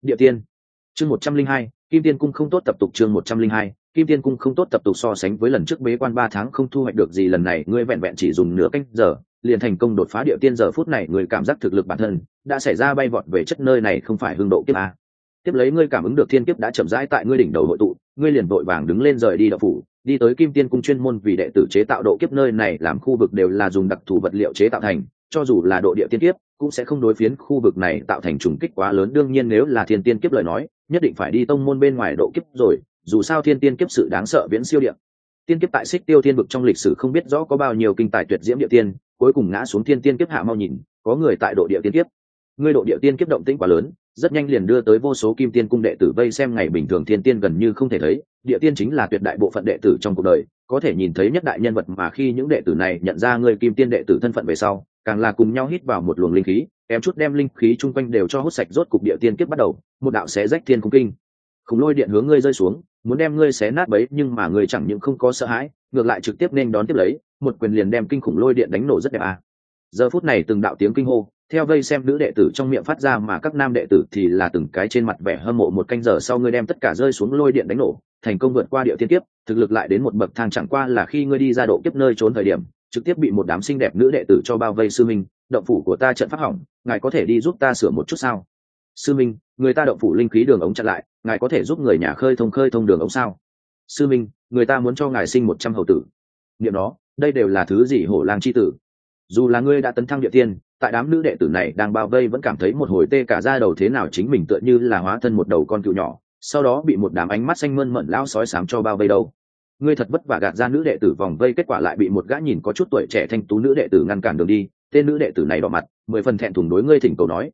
[SPEAKER 1] Địa tiên. Chương 102, Kim Tiên cung không tốt tập tục. Chương 102, Kim Tiên cung không tốt tập tục. So sánh với lần trước bế quan 3 tháng không thu hoạch được gì, lần này ngươi vẹn vẹn chỉ dùng nửa canh giờ liền thành công đột phá địa tiên. Giờ phút này ngươi cảm giác thực lực bản thân đã xảy ra bay vọt về chất, nơi này không phải hưng độ kiếp a. Tiếp lấy ngươi cảm ứng được thiên kiếp đã chậm rãi tại ngươi đỉnh đầu hội tụ, ngươi liền vội vàng đứng lên rời đi đạo phủ, đi tới Kim Tiên cung chuyên môn vì đệ tử chế tạo độ kiếp. Nơi này làm khu vực đều là dùng đặc thù vật liệu chế tạo thành, cho dù là độ địa tiên kiếp cũng sẽ không đối phiến khu vực này tạo thành trùng kích quá lớn. Đương nhiên nếu là thiên tiên kiếp lời nói, nhất định phải đi tông môn bên ngoài độ kiếp rồi, dù sao thiên tiên kiếp sự đáng sợ viễn siêu địa tiên kiếp. Tại Xích Tiêu Thiên vực trong lịch sử không biết rõ có bao nhiêu kinh tài tuyệt diễm địa tiên cuối cùng ngã xuống thiên tiên kiếp. Hạ mau nhìn, có người tại độ địa tiên kiếp. Ngươi độ địa tiên kiếp động tĩnh quá lớn, rất nhanh liền đưa tới vô số Kim Tiên cung đệ tử vây xem. Ngày bình thường thiên tiên gần như không thể thấy, địa tiên chính là tuyệt đại bộ phận đệ tử trong cuộc đời có thể nhìn thấy nhất đại nhân vật, mà khi những đệ tử này nhận ra ngươi Kim Tiên đệ tử thân phận về sau, càng là cùng nhau hít vào một luồng linh khí, kém chút đem linh khí chung quanh đều cho hút sạch. Rốt cục địa tiên kiếp bắt đầu, một đạo xé rách thiên cung kinh khủng lôi điện hướng ngươi rơi xuống, muốn đem ngươi xé nát bấy, nhưng mà ngươi chẳng những không có sợ hãi, ngược lại trực tiếp nên đón tiếp lấy một quyền liền đem kinh khủng lôi điện đánh nổ. Rất đẹp à. Giờ phút này từng đạo tiếng kinh hô theo vây xem nữ đệ tử trong miệng phát ra, mà các nam đệ tử thì là từng cái trên mặt vẻ hâm mộ. Một canh giờ sau, ngươi đem tất cả rơi xuống lôi điện đánh nổ, thành công vượt qua địa tiên kiếp, thực lực lại đến một bậc thang. Chẳng qua là khi ngươi đi ra độ kiếp nơi trốn thời điểm, trực tiếp bị một đám xinh đẹp nữ đệ tử cho bao vây. Sư minh, động phủ của ta trận pháp hỏng, ngài có thể đi giúp ta sửa một chút sao? Sư minh, người ta động phủ linh khí đường ống chặn lại, ngài có thể giúp người nhà khơi thông đường ống sao? Sư minh, người ta muốn cho ngài sinh 100 hầu tử. Niệm nó, đây đều là thứ gì hổ lang chi tử? Dù là ngươi đã tấn thăng địa tiên, tại đám nữ đệ tử này đang bao vây vẫn cảm thấy một hồi tê cả da đầu. Thế nào chính mình tựa như là hóa thân một đầu con cừu nhỏ, sau đó bị một đám ánh mắt xanh mơn mận lão sói xám cho bao vây đâu. Ngươi thật vất vả gạt ra nữ đệ tử vòng vây, kết quả lại bị một gã nhìn có chút tuổi trẻ thanh tú nữ đệ tử ngăn cản đường đi. Tên nữ đệ tử này đỏ mặt, 10 phần thẹn thùng đối ngươi thỉnh cầu nói: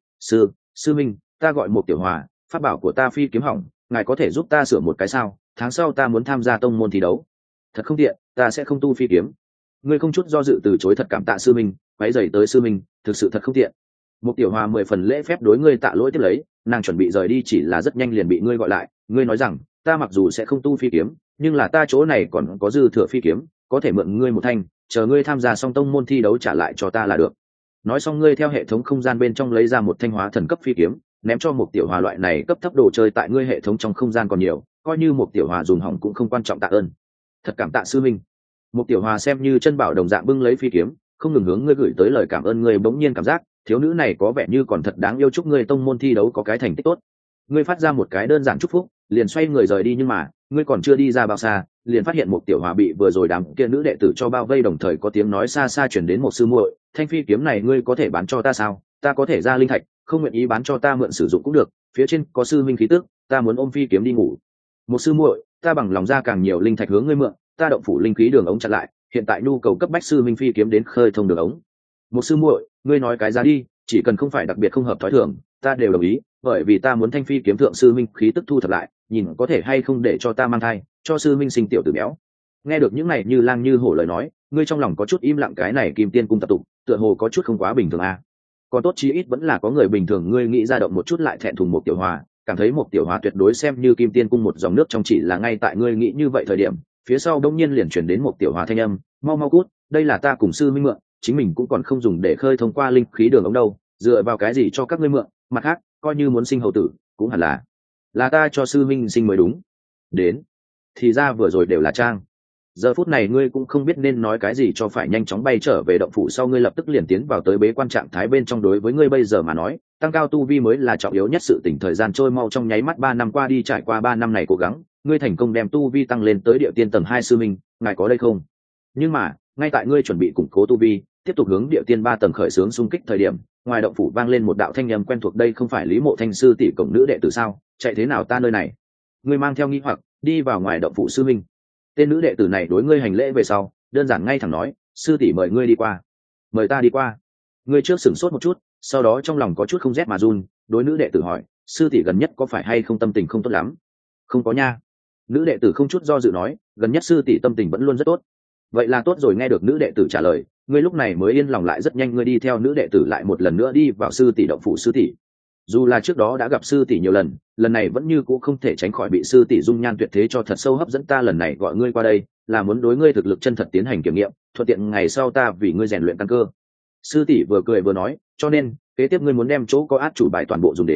[SPEAKER 1] sư minh, ta gọi một Tiểu Hòa, pháp bảo của ta phi kiếm hỏng, ngài có thể giúp ta sửa một cái sao? Tháng sau ta muốn tham gia tông môn thi đấu. Thật không tiện, ta sẽ không tu phi kiếm. Ngươi không chút do dự từ chối: thật cảm tạ sư minh, quấy rầy tới sư minh, thực sự thật không tiện. Một Tiểu Hòa 10 phần lễ phép đối ngươi tạ lỗi, tiếp lấy nàng chuẩn bị rời đi, chỉ là rất nhanh liền bị ngươi gọi lại. Ngươi nói rằng: ta mặc dù sẽ không tu phi kiếm, nhưng là ta chỗ này còn có dư thừa phi kiếm, có thể mượn ngươi một thanh, chờ ngươi tham gia xong tông môn thi đấu trả lại cho ta là được. Nói xong ngươi theo hệ thống không gian bên trong lấy ra một thanh hóa thần cấp phi kiếm, ném cho một Tiểu Hòa. Loại này cấp thấp đồ chơi tại ngươi hệ thống trong không gian còn nhiều, coi như một Tiểu Hòa dùng hỏng cũng không quan trọng, tạ ơn. Thật cảm tạ sư minh. Một Tiểu Hòa xem như chân bảo đồng dạng bưng lấy phi kiếm, không ngừng hướng ngươi gửi tới lời cảm ơn. Ngươi bỗng nhiên cảm giác thiếu nữ này có vẻ như còn thật đáng yêu, chúc ngươi tông môn thi đấu có cái thành tích tốt. Ngươi phát ra một cái đơn giản chúc phúc, liền xoay người rời đi. Nhưng mà ngươi còn chưa đi ra bao xa, liền phát hiện một Tiểu Hòa bị vừa rồi đám kia nữ đệ tử cho bao vây, đồng thời có tiếng nói xa xa chuyển đến: một sư muội, thanh phi kiếm này ngươi có thể bán cho ta sao? Ta có thể ra linh thạch, không nguyện ý bán cho ta mượn sử dụng cũng được, phía trên có sư minh khí tức, ta muốn ôm phi kiếm đi ngủ. Một sư muội, ta bằng lòng ra càng nhiều linh thạch hướng ngươi mượn, ta động phủ linh khí đường ống chặn lại, hiện tại nhu cầu cấp bách sư minh phi kiếm đến khơi thông đường ống. Một sư muội, ngươi nói cái giá đi, chỉ cần không phải đặc biệt không hợp thói thường, ta đều đồng ý, bởi vì ta muốn thanh phi kiếm thượng sư minh khí tức thu thập lại, nhìn có thể hay không để cho ta mang thai, cho sư minh sinh tiểu tử béo. Nghe được những này như lang như hổ lời nói, ngươi trong lòng có chút im lặng, cái này Kim Tiên cung tập tục tựa hồ có chút không quá bình thường à. Còn tốt chí ít vẫn là có người bình thường. Ngươi nghĩ ra động một chút lại thẹn thùng một Tiểu Hòa, cảm thấy một Tiểu Hòa tuyệt đối xem như Kim Tiên cung một dòng nước trong. Chỉ là ngay tại ngươi nghĩ như vậy thời điểm, phía sau đông nhiên liền chuyển đến một Tiểu Hòa thanh âm: mau mau cút, đây là ta cùng sư minh mượn, chính mình cũng còn không dùng để khơi thông qua linh khí đường ống đâu, dựa vào cái gì cho các ngươi mượn? Mặt khác, coi như muốn sinh hậu tử cũng hẳn là ta cho sư minh sinh mới đúng. Đến thì ra vừa rồi đều là trang. Giờ phút này ngươi cũng không biết nên nói cái gì cho phải, nhanh chóng bay trở về động phủ. Sau ngươi lập tức liền tiến vào tới bế quan trạng thái bên trong. Đối với ngươi bây giờ mà nói, tăng cao tu vi mới là trọng yếu nhất sự tỉnh. Thời gian trôi mau trong nháy mắt, 3 năm qua đi, trải qua 3 năm này cố gắng, ngươi thành công đem tu vi tăng lên tới địa tiên tầng 2. sư minh, ngài có đây không? Nhưng mà ngay tại ngươi chuẩn bị củng cố tu vi, tiếp tục hướng địa tiên 3 tầng khởi xướng xung kích thời điểm, ngoài động phủ vang lên một đạo thanh âm quen thuộc: đây không phải Lý Mộ Thanh sư tỷ cổng nữ đệ tử sao? Chạy thế nào ta nơi này? Ngươi mang theo nghi hoặc đi vào ngoài động phủ. sư minh. Tên nữ đệ tử này đối ngươi hành lễ về sau, đơn giản ngay thẳng nói: sư tỷ mời ngươi đi qua. Mời ta đi qua? Ngươi trước sửng sốt một chút, sau đó trong lòng có chút không rét mà run, đối nữ đệ tử hỏi: sư tỷ gần nhất có phải hay không tâm tình không tốt lắm? Không có nha. Nữ đệ tử không chút do dự nói: gần nhất sư tỷ tâm tình vẫn luôn rất tốt. Vậy là tốt rồi. Nghe được nữ đệ tử trả lời, ngươi lúc này mới yên lòng lại. Rất nhanh ngươi đi theo nữ đệ tử lại một lần nữa đi vào sư tỷ động phủ. sư tỷ, dù là trước đó đã gặp sư tỷ nhiều lần, lần này vẫn như cũ không thể tránh khỏi bị sư tỷ dung nhan tuyệt thế cho thật sâu hấp dẫn. Ta lần này gọi ngươi qua đây là muốn đối ngươi thực lực chân thật tiến hành kiểm nghiệm, thuận tiện ngày sau ta vì ngươi rèn luyện căn cơ. Sư tỷ vừa cười vừa nói: cho nên kế tiếp ngươi muốn đem chỗ có át chủ bài toàn bộ dùng đến,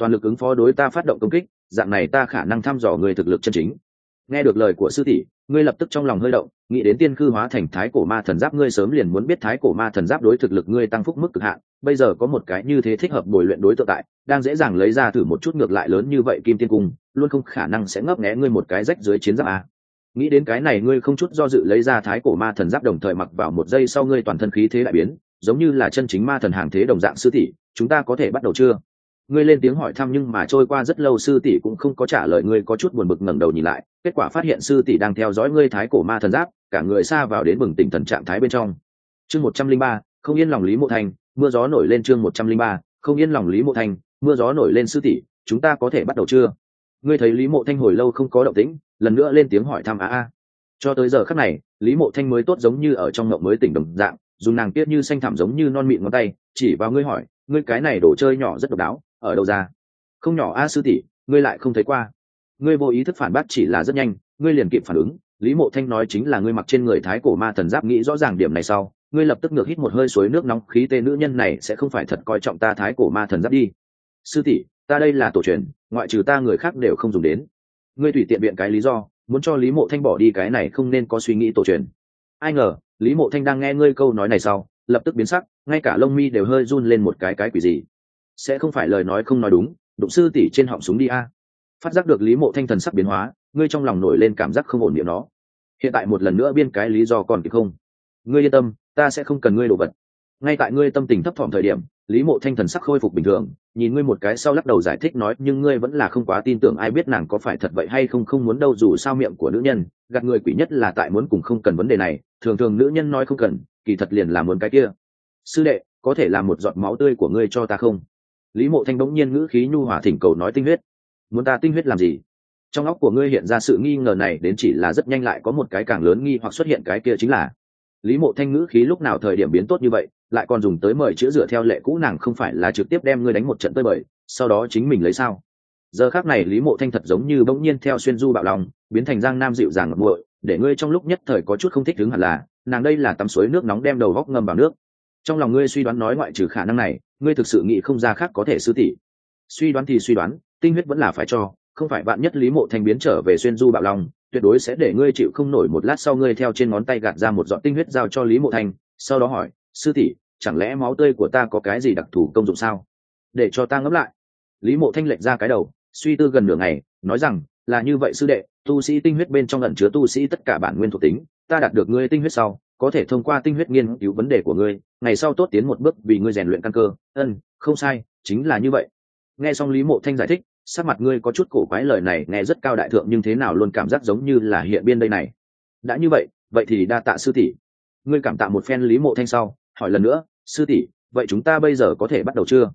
[SPEAKER 1] toàn lực ứng phó đối ta phát động công kích, dạng này ta khả năng thăm dò người thực lực chân chính. Nghe được lời của sư tỷ, ngươi lập tức trong lòng hơi động, nghĩ đến tiên khư hóa thành thái cổ ma thần giáp, ngươi sớm liền muốn biết thái cổ ma thần giáp đối thực lực ngươi tăng phúc mức cực hạn, bây giờ có một cái như thế thích hợp bồi luyện đối tượng tại, đang dễ dàng lấy ra thử một chút, ngược lại lớn như vậy kim tiên cung luôn không khả năng sẽ ngấp nghé ngươi một cái rách dưới chiến giáp a. Nghĩ đến cái này, ngươi không chút do dự lấy ra thái cổ ma thần giáp, đồng thời mặc vào một giây sau ngươi toàn thân khí thế đại biến, giống như là chân chính ma thần hàng thế đồng dạng. Sư tỷ, chúng ta có thể bắt đầu chưa? Ngươi lên tiếng hỏi thăm, nhưng mà trôi qua rất lâu sư tỷ cũng không có trả lời. Ngươi có chút buồn bực ngẩng đầu nhìn lại, kết quả phát hiện sư tỷ đang theo dõi ngươi thái cổ ma thần giáp, cả người xa vào đến bừng tỉnh thần trạng thái bên trong. Chương 103, không yên lòng Lý Mộ Thanh, mưa gió nổi lên. Chương 103, không yên lòng Lý Mộ Thanh, mưa gió nổi lên. Sư tỷ, chúng ta có thể bắt đầu chưa? Ngươi thấy Lý Mộ Thanh hồi lâu không có động tĩnh, lần nữa lên tiếng hỏi thăm. Cho tới giờ khắc này, Lý Mộ Thanh mới tốt giống như ở trong ngộng mới tỉnh đồng dạng, dùng nàng tiết như xanh thẳm giống như non mịn ngón tay chỉ vào ngươi hỏi, ngươi cái này đồ chơi nhỏ rất độc đáo, ở đâu ra? Không nhỏ a sư tỷ, ngươi lại không thấy qua? Ngươi vô ý thức phản bác, chỉ là rất nhanh ngươi liền kịp phản ứng. Lý Mộ Thanh nói chính là ngươi mặc trên người thái cổ ma thần giáp. Nghĩ rõ ràng điểm này sau, ngươi lập tức ngược hít một hơi suối nước nóng khí tê. Nữ nhân này sẽ không phải thật coi trọng ta thái cổ ma thần giáp đi. Sư tỷ, ta đây là tổ truyền, ngoại trừ ta người khác đều không dùng đến. Ngươi tùy tiện biện cái lý do, muốn cho Lý Mộ Thanh bỏ đi cái này không nên có suy nghĩ tổ truyền. Ai ngờ Lý Mộ Thanh đang nghe ngươi câu nói này sau, lập tức biến sắc, ngay cả lông mi đều hơi run lên một cái quỷ gì? Sẽ không phải lời nói không nói đúng, đụng sư tỷ trên họng súng đi a? Phát giác được Lý Mộ Thanh thần sắc biến hóa, ngươi trong lòng nổi lên cảm giác không ổn niệm nó. Hiện tại một lần nữa biên cái lý do còn kịp không? Ngươi yên tâm, ta sẽ không cần ngươi đồ vật. Ngay tại ngươi tâm tình thấp thỏm thời điểm, Lý Mộ Thanh thần sắc khôi phục bình thường, nhìn ngươi một cái sau lắc đầu giải thích nói, nhưng ngươi vẫn là không quá tin tưởng, ai biết nàng có phải thật vậy hay không, không muốn đâu, dù sao miệng của nữ nhân gạt người quỷ nhất là tại muốn cùng không cần vấn đề này, thường thường nữ nhân nói không cần, kỳ thật liền là muốn cái kia. Sư đệ, có thể làm một giọt máu tươi của ngươi cho ta không? Lý Mộ Thanh bỗng nhiên ngữ khí nhu hòa thỉnh cầu nói. Tinh huyết? Muốn ta tinh huyết làm gì? Trong óc của ngươi hiện ra sự nghi ngờ này đến, chỉ là rất nhanh lại có một cái càng lớn nghi hoặc xuất hiện, cái kia chính là Lý Mộ Thanh ngữ khí lúc nào thời điểm biến tốt như vậy, lại còn dùng tới mời chữa dựa theo lệ cũ, nàng không phải là trực tiếp đem ngươi đánh một trận tơi bời, sau đó chính mình lấy sao? Giờ khác này Lý Mộ Thanh thật giống như bỗng nhiên theo xuyên du bạo lòng, biến thành giang nam dịu dàng ngọt nguội, để ngươi trong lúc nhất thời có chút không thích đứng, hẳn là nàng đây là tắm suối nước nóng đem đầu góc ngâm vào nước. Trong lòng ngươi suy đoán nói, ngoại trừ khả năng này, ngươi thực sự nghĩ không ra khác có thể. Sư tỷ, suy đoán thì suy đoán, tinh huyết vẫn là phải cho, không phải bạn nhất Lý Mộ Thanh biến trở về xuyên du bạo lòng, tuyệt đối sẽ để ngươi chịu không nổi. Một lát sau ngươi theo trên ngón tay gạt ra một giọt tinh huyết giao cho Lý Mộ Thanh, sau đó hỏi, sư tỷ, chẳng lẽ máu tươi của ta có cái gì đặc thù công dụng sao? Để cho ta ngẫm lại. Lý Mộ Thanh lệch ra cái đầu, suy tư gần nửa ngày, nói rằng, là như vậy sư đệ, tu sĩ tinh huyết bên trong ẩn chứa tu sĩ tất cả bản nguyên thuộc tính, ta đạt được ngươi tinh huyết sau, có thể thông qua tinh huyết nghiên cứu vấn đề của ngươi, ngày sau tốt tiến một bước vì ngươi rèn luyện căn cơ. Không sai, chính là như vậy. Nghe xong Lý Mộ Thanh giải thích, sắc mặt ngươi có chút cổ quái, lời này nghe rất cao đại thượng nhưng thế nào luôn cảm giác giống như là hiện biên đây này. Đã như vậy, vậy thì đa tạ sư tỷ. Ngươi cảm tạ một phen Lý Mộ Thanh sau, hỏi lần nữa, sư tỷ, vậy chúng ta bây giờ có thể bắt đầu chưa?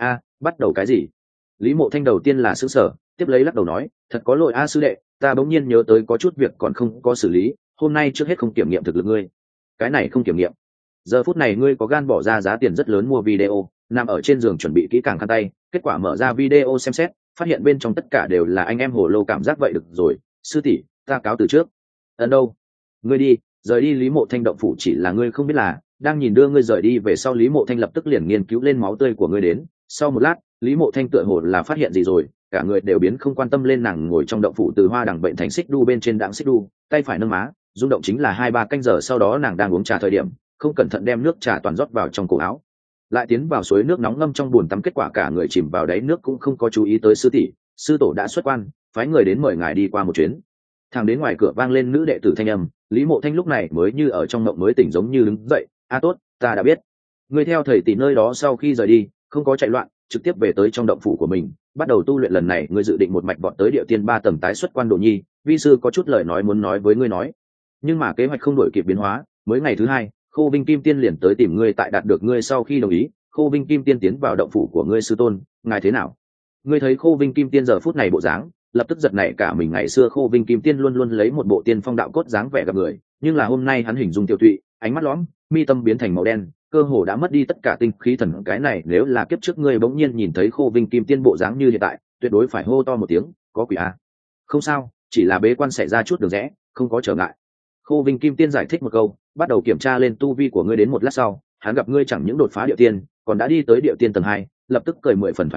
[SPEAKER 1] Bắt đầu cái gì? Lý Mộ Thanh đầu tiên là sửng sở, tiếp lấy lắc đầu nói, thật có lỗi sư đệ, ta bỗng nhiên nhớ tới có chút việc còn không có xử lý, hôm nay trước hết không kiểm nghiệm thực lực ngươi. Cái này không kiểm nghiệm? Giờ phút này ngươi có gan bỏ ra giá tiền rất lớn mua video, nằm ở trên giường chuẩn bị kỹ càng khăn tay, kết quả mở ra video xem xét, phát hiện bên trong tất cả đều là anh em hồ lô. Cảm giác vậy được rồi, sư tỷ, ta cáo từ trước. Đâu? Ngươi đi, rời đi Lý Mộ Thanh động phủ. Chỉ là ngươi không biết là, đang nhìn đưa ngươi rời đi về sau, Lý Mộ Thanh lập tức liền nghiên cứu lên máu tươi của ngươi đến. Sau một lát, Lý Mộ Thanh tựa hồ là phát hiện gì rồi, cả người đều biến không quan tâm lên. Nàng ngồi trong động phủ từ hoa đằng bệnh thành xích đu bên trên đặng xích đu, tay phải nâng má, rung động chính là 2-3 canh giờ. Sau đó nàng đang uống trà thời điểm, không cẩn thận đem nước trà toàn rót vào trong cổ áo, lại tiến vào suối nước nóng ngâm trong bồn tắm, kết quả cả người chìm vào đáy nước, cũng không có chú ý tới sư tỷ, sư tổ đã xuất quan, phái người đến mời ngài đi qua một chuyến. Thằng đến ngoài cửa vang lên nữ đệ tử thanh âm, Lý Mộ Thanh lúc này mới như ở trong mộng mới tỉnh giống như đứng dậy. Tốt, ta đã biết. Người theo thầy tỷ nơi đó sau khi rời đi, không có chạy loạn, trực tiếp về tới trong động phủ của mình, bắt đầu tu luyện. Lần này ngươi dự định một mạch vọt tới địa tiên 3 tầng tái xuất quan. Đồ nhi, vi sư có chút lời nói muốn nói với ngươi nói. Nhưng mà kế hoạch không đổi kịp biến hóa, mới ngày thứ 2, Khô Vinh Kim Tiên liền tới tìm ngươi. Tại đạt được ngươi sau khi đồng ý, Khô Vinh Kim Tiên tiến vào động phủ của ngươi. Sư tôn, ngài thế nào? Ngươi thấy Khô Vinh Kim Tiên giờ phút này bộ dáng, lập tức giật nảy cả mình. Ngày xưa Khô Vinh Kim Tiên luôn luôn lấy một bộ tiên phong đạo cốt dáng vẻ gặp người, nhưng là hôm nay hắn hình dung tiêu tụy, ánh mắt lõm, mi tâm biến thành màu đen, cơ hồ đã mất đi tất cả tinh khí thần. Cái này nếu là kiếp trước ngươi bỗng nhiên nhìn thấy Khô Vinh Kim Tiên bộ dáng như hiện tại, tuyệt đối phải hô to một tiếng, có quỷ à? Không sao, chỉ là bế quan xảy ra chút đường rẽ, không có trở ngại. Khô Vinh Kim Tiên giải thích một câu, bắt đầu kiểm tra lên tu vi của ngươi. Đến một lát sau, hắn gặp ngươi chẳng những đột phá địa tiên, còn đã đi tới địa tiên tầng 2, lập tức cười 10 phần thoải mái,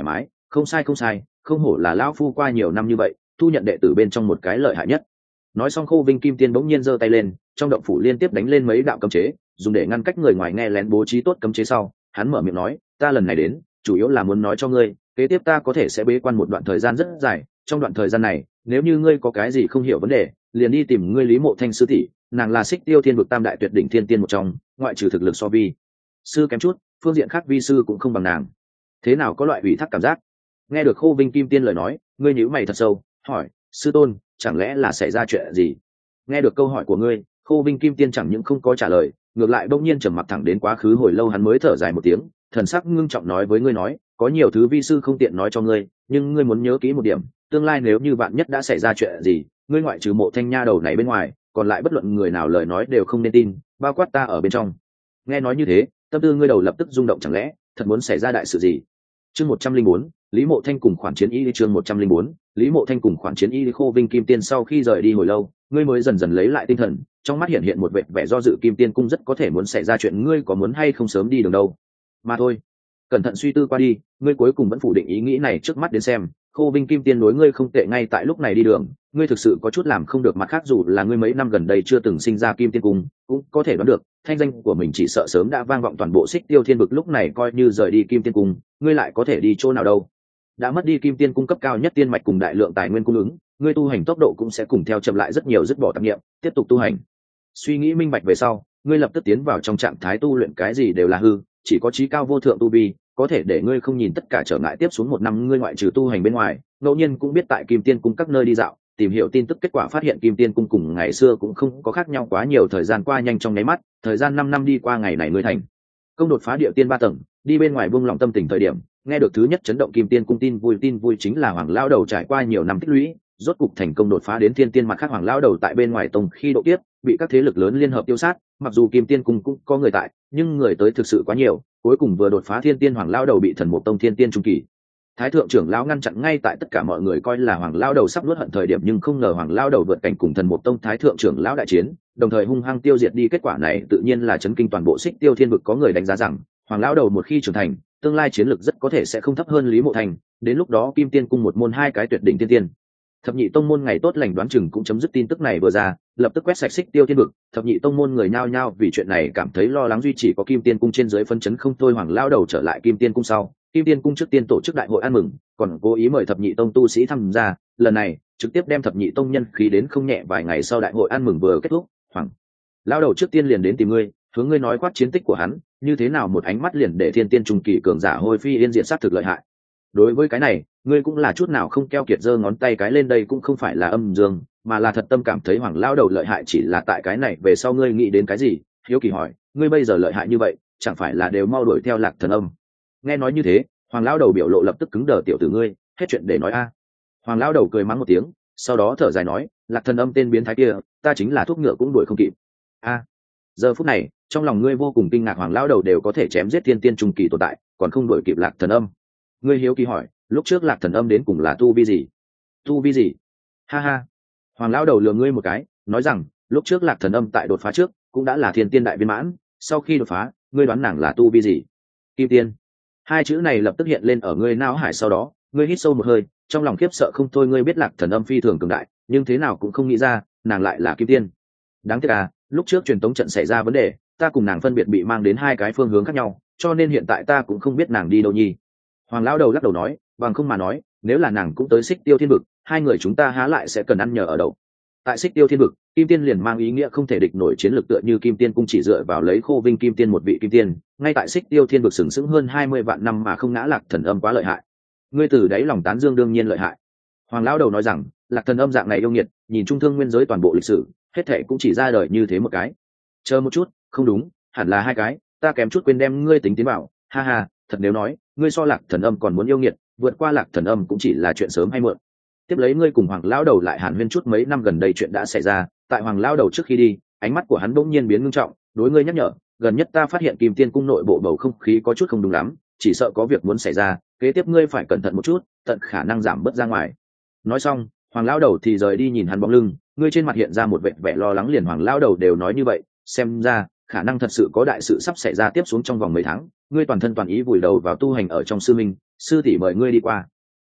[SPEAKER 1] không sai không sai, không hổ là lão phu qua nhiều năm như vậy thu nhận đệ tử bên trong một cái lợi hại nhất. Nói xong Khô Vinh Kim Tiên bỗng nhiên giơ tay lên, trong động phủ liên tiếp đánh lên mấy đạo cấm chế, dùng để ngăn cách người ngoài nghe lén bố trí tốt cấm chế sau, hắn mở miệng nói, ta lần này đến chủ yếu là muốn nói cho ngươi, kế tiếp ta có thể sẽ bế quan một đoạn thời gian rất dài, trong đoạn thời gian này nếu như ngươi có cái gì không hiểu vấn đề liền đi tìm ngươi Lý Mộ Thanh sư tỷ, nàng là Xích Tiêu Thiên vực tam đại tuyệt đỉnh thiên tiên một trong, ngoại trừ thực lực so vi sư kém chút, phương diện khác vi sư cũng không bằng nàng. Thế nào có loại ủy thác cảm giác? Nghe được Khô Vinh Kim Tiên lời nói, ngươi nhíu mày thật sâu, hỏi, sư tôn, chẳng lẽ là xảy ra chuyện gì? Nghe được câu hỏi của ngươi, Khô Vinh Kim Tiên chẳng những không có trả lời, ngược lại bỗng nhiên trầm mặc thẳng đến quá khứ hồi lâu hắn mới thở dài một tiếng, thần sắc ngưng trọng nói với ngươi nói, có nhiều thứ vi sư không tiện nói cho ngươi, nhưng ngươi muốn nhớ kỹ một điểm, tương lai nếu như vạn nhất đã xảy ra chuyện gì, ngươi ngoại trừ Mộ Thanh nha đầu này bên ngoài, còn lại bất luận người nào lời nói đều không nên tin, bao quát ta ở bên trong. Nghe nói như thế, tâm tư ngươi đầu lập tức rung động, chẳng lẽ thật muốn xảy ra đại sự gì? Chương 104, Lý Mộ Thanh cùng khoản chiến y. Chương 104, Lý Mộ Thanh cùng khoản chiến y. Khô Vinh Kim Tiên sau khi rời đi hồi lâu, ngươi mới dần dần lấy lại tinh thần, trong mắt hiện một vẻ do dự. Kim Tiên cung rất có thể muốn xảy ra chuyện, ngươi có muốn hay không sớm đi đường đâu? Mà thôi, cẩn thận suy tư qua đi, ngươi cuối cùng vẫn phủ định ý nghĩ này trước mắt đến xem. Khô Vinh Kim Tiên đối ngươi không tệ, ngay tại lúc này đi đường, ngươi thực sự có chút làm không được. Mặt khác dù là ngươi mấy năm gần đây chưa từng sinh ra Kim Tiên cung, cũng có thể đoán được thanh danh của mình chỉ sợ sớm đã vang vọng toàn bộ Xích Tiêu Thiên vực. Lúc này coi như rời đi Kim Tiên cung, ngươi lại có thể đi chỗ nào đâu? Đã mất đi Kim Tiên cung cấp cao nhất tiên mạch cùng đại lượng tài nguyên cung ứng, ngươi tu hành tốc độ cũng sẽ cùng theo chậm lại rất nhiều, dứt bỏ tạp niệm, tiếp tục tu hành. Suy nghĩ minh bạch về sau, ngươi lập tức tiến vào trong trạng thái tu luyện, cái gì đều là hư, chỉ có chí cao vô thượng tu vi có thể để ngươi không nhìn tất cả trở ngại. Tiếp xuống một năm, ngươi ngoại trừ tu hành bên ngoài, ngẫu nhiên cũng biết tại Kim Tiên cung các nơi đi dạo, tìm hiểu tin tức. Kết quả phát hiện Kim Tiên cung cùng ngày xưa cũng không có khác nhau quá nhiều. Thời gian qua nhanh trong nháy mắt, thời gian 5 năm đi qua, ngày này ngươi thành công đột phá địa tiên 3 tầng, đi bên ngoài buông lòng tâm tình thời điểm, nghe được thứ nhất chấn động Kim Tiên cung tin vui. Tin vui chính là Hoàng lão đầu trải qua nhiều năm tích lũy, rốt cục thành công đột phá đến thiên tiên. Mặt khác, Hoàng lão đầu tại bên ngoài tông khi độ kiếp, bị các thế lực lớn liên hợp tiêu sát, mặc dù Kim Tiên cung cũng có người tại, nhưng người tới thực sự quá nhiều, cuối cùng vừa đột phá thiên tiên, Hoàng lão đầu bị Thần Mục tông thiên tiên trung kỳ thái thượng trưởng lão ngăn chặn. ngay tại tất cả mọi người coi là Hoàng lão đầu sắp nuốt hận thời điểm, nhưng không ngờ Hoàng lão đầu vượt cảnh cùng Thần Mục tông thái thượng trưởng lão đại chiến, đồng thời hung hăng tiêu diệt đi. Kết quả này tự nhiên là chấn kinh toàn bộ Xích Tiêu Thiên vực. Có người đánh giá rằng Hoàng lão đầu một khi trưởng thành, tương lai chiến lực rất có thể sẽ không thấp hơn Lý Mộ Thành. Đến lúc đó Kim Tiên cung một môn hai cái tuyệt đỉnh tiên tiên, thập nhị tông môn ngày tốt lành đoán chừng cũng chấm dứt. Tin tức này vừa ra, lập tức quét sạch Xích Tiêu Thiên vực, thập nhị tông môn người nhao nhao vì chuyện này cảm thấy lo lắng, duy chỉ có Kim Tiên cung trên dưới phân chấn không thôi. Hoàng lão đầu trở lại Kim Tiên cung sau, Kim Tiên cung trước tiên tổ chức đại hội ăn mừng, còn cố ý mời thập nhị tông tu sĩ tham gia, lần này trực tiếp đem thập nhị tông nhân khí đến không nhẹ. Vài ngày sau đại hội ăn mừng vừa kết thúc, Hoàng lão đầu trước tiên liền đến tìm ngươi, hướng ngươi nói quát chiến tích của hắn, như thế nào một ánh mắt liền để thiên tiên trung kỳ cường giả hôi phi yên diệt, sát thực lợi hại. Đối với cái này, ngươi cũng là chút nào không keo kiệt, giơ ngón tay cái lên. đây cũng không phải là âm dương, mà là thật tâm cảm thấy Hoàng lão đầu lợi hại. Chỉ là tại cái này về sau ngươi nghĩ đến cái gì? Hiếu kỳ hỏi, ngươi bây giờ lợi hại như vậy, chẳng phải là đều mau đuổi theo Lạc Thần Âm? Nghe nói như thế, Hoàng lão đầu biểu lộ lập tức cứng đờ. Tiểu tử ngươi, hết chuyện để nói a. Hoàng lão đầu cười mắng một tiếng, sau đó thở dài nói, Lạc Thần Âm tên biến thái kia, ta chính là thuốc ngựa cũng đuổi không kịp. A. Giờ phút này, trong lòng ngươi vô cùng kinh ngạc, Hoàng lão đầu đều có thể chém giết thiên tiên trung kỳ tồn tại, còn không đuổi kịp Lạc Thần Âm. Ngươi hiếu kỳ hỏi, lúc trước Lạc Thần Âm đến cùng là tu vi gì? Tu vi gì? Ha ha. Hoàng lão đầu lườm ngươi một cái, nói rằng, lúc trước Lạc Thần Âm tại đột phá trước cũng đã là thiên tiên đại viên mãn, sau khi đột phá, ngươi đoán nàng là tu vi gì? Kim tiên. Hai chữ này lập tức hiện lên ở ngươi não hải, sau đó ngươi hít sâu một hơi, trong lòng khiếp sợ không thôi. Ngươi biết Lạc Thần Âm phi thường cường đại, nhưng thế nào cũng không nghĩ ra nàng lại là kim tiên. Đáng tiếc à, lúc trước truyền tống trận xảy ra vấn đề, ta cùng nàng phân biệt bị mang đến hai cái phương hướng khác nhau, cho nên hiện tại ta cũng không biết nàng đi đâu nhi. Hoàng lão đầu lắc đầu nói, bằng không mà nói, nếu là nàng cũng tới Xích Tiêu Thiên vực, hai người chúng ta há lại sẽ cần ăn nhờ ở đậu. Tại Xích Tiêu Thiên vực, kim tiên liền mang ý nghĩa không thể địch nổi chiến lược, tựa như Kim Tiên cung chỉ dựa vào lấy Khô Vinh Kim Tiên một vị kim tiên, ngay tại Xích Tiêu Thiên vực sừng sững hơn 20 vạn năm mà không ngã. Lạc Thần Âm quá lợi hại. Ngươi từ đáy lòng tán dương, đương nhiên lợi hại. Hoàng lão đầu nói rằng, Lạc Thần Âm dạng này yêu nghiệt, nhìn trung thương nguyên giới toàn bộ lịch sử, hết thệ cũng chỉ ra đời như thế một cái. Chờ một chút, không đúng, hẳn là hai cái, ta kém chút quên đem ngươi tính tiến bảo. Ha ha, thật nếu nói, ngươi so Lạc Thần Âm còn muốn yêu nghiệt, vượt qua Lạc Thần Âm cũng chỉ là chuyện sớm hay muộn. Tiếp lấy ngươi cùng Hoàng lão đầu lại hàn huyên chút mấy năm gần đây chuyện đã xảy ra. Tại Hoàng lão đầu trước khi đi, ánh mắt của hắn bỗng nhiên biến ngưng trọng, đối ngươi nhắc nhở, gần nhất ta phát hiện Kim Tiên cung nội bộ bầu không khí có chút không đúng lắm, chỉ sợ có việc muốn xảy ra, kế tiếp ngươi phải cẩn thận một chút, tận khả năng giảm bớt ra ngoài. Nói xong, Hoàng lão đầu thì rời đi. Nhìn hắn bóng lưng, ngươi trên mặt hiện ra một vẻ lo lắng. Liền Hoàng lão đầu đều nói như vậy, xem ra khả năng thật sự có đại sự sắp xảy ra. Tiếp xuống trong vòng mấy tháng, ngươi toàn thân toàn ý vùi đầu vào tu hành ở trong sư minh, sư tỷ mời ngươi đi qua.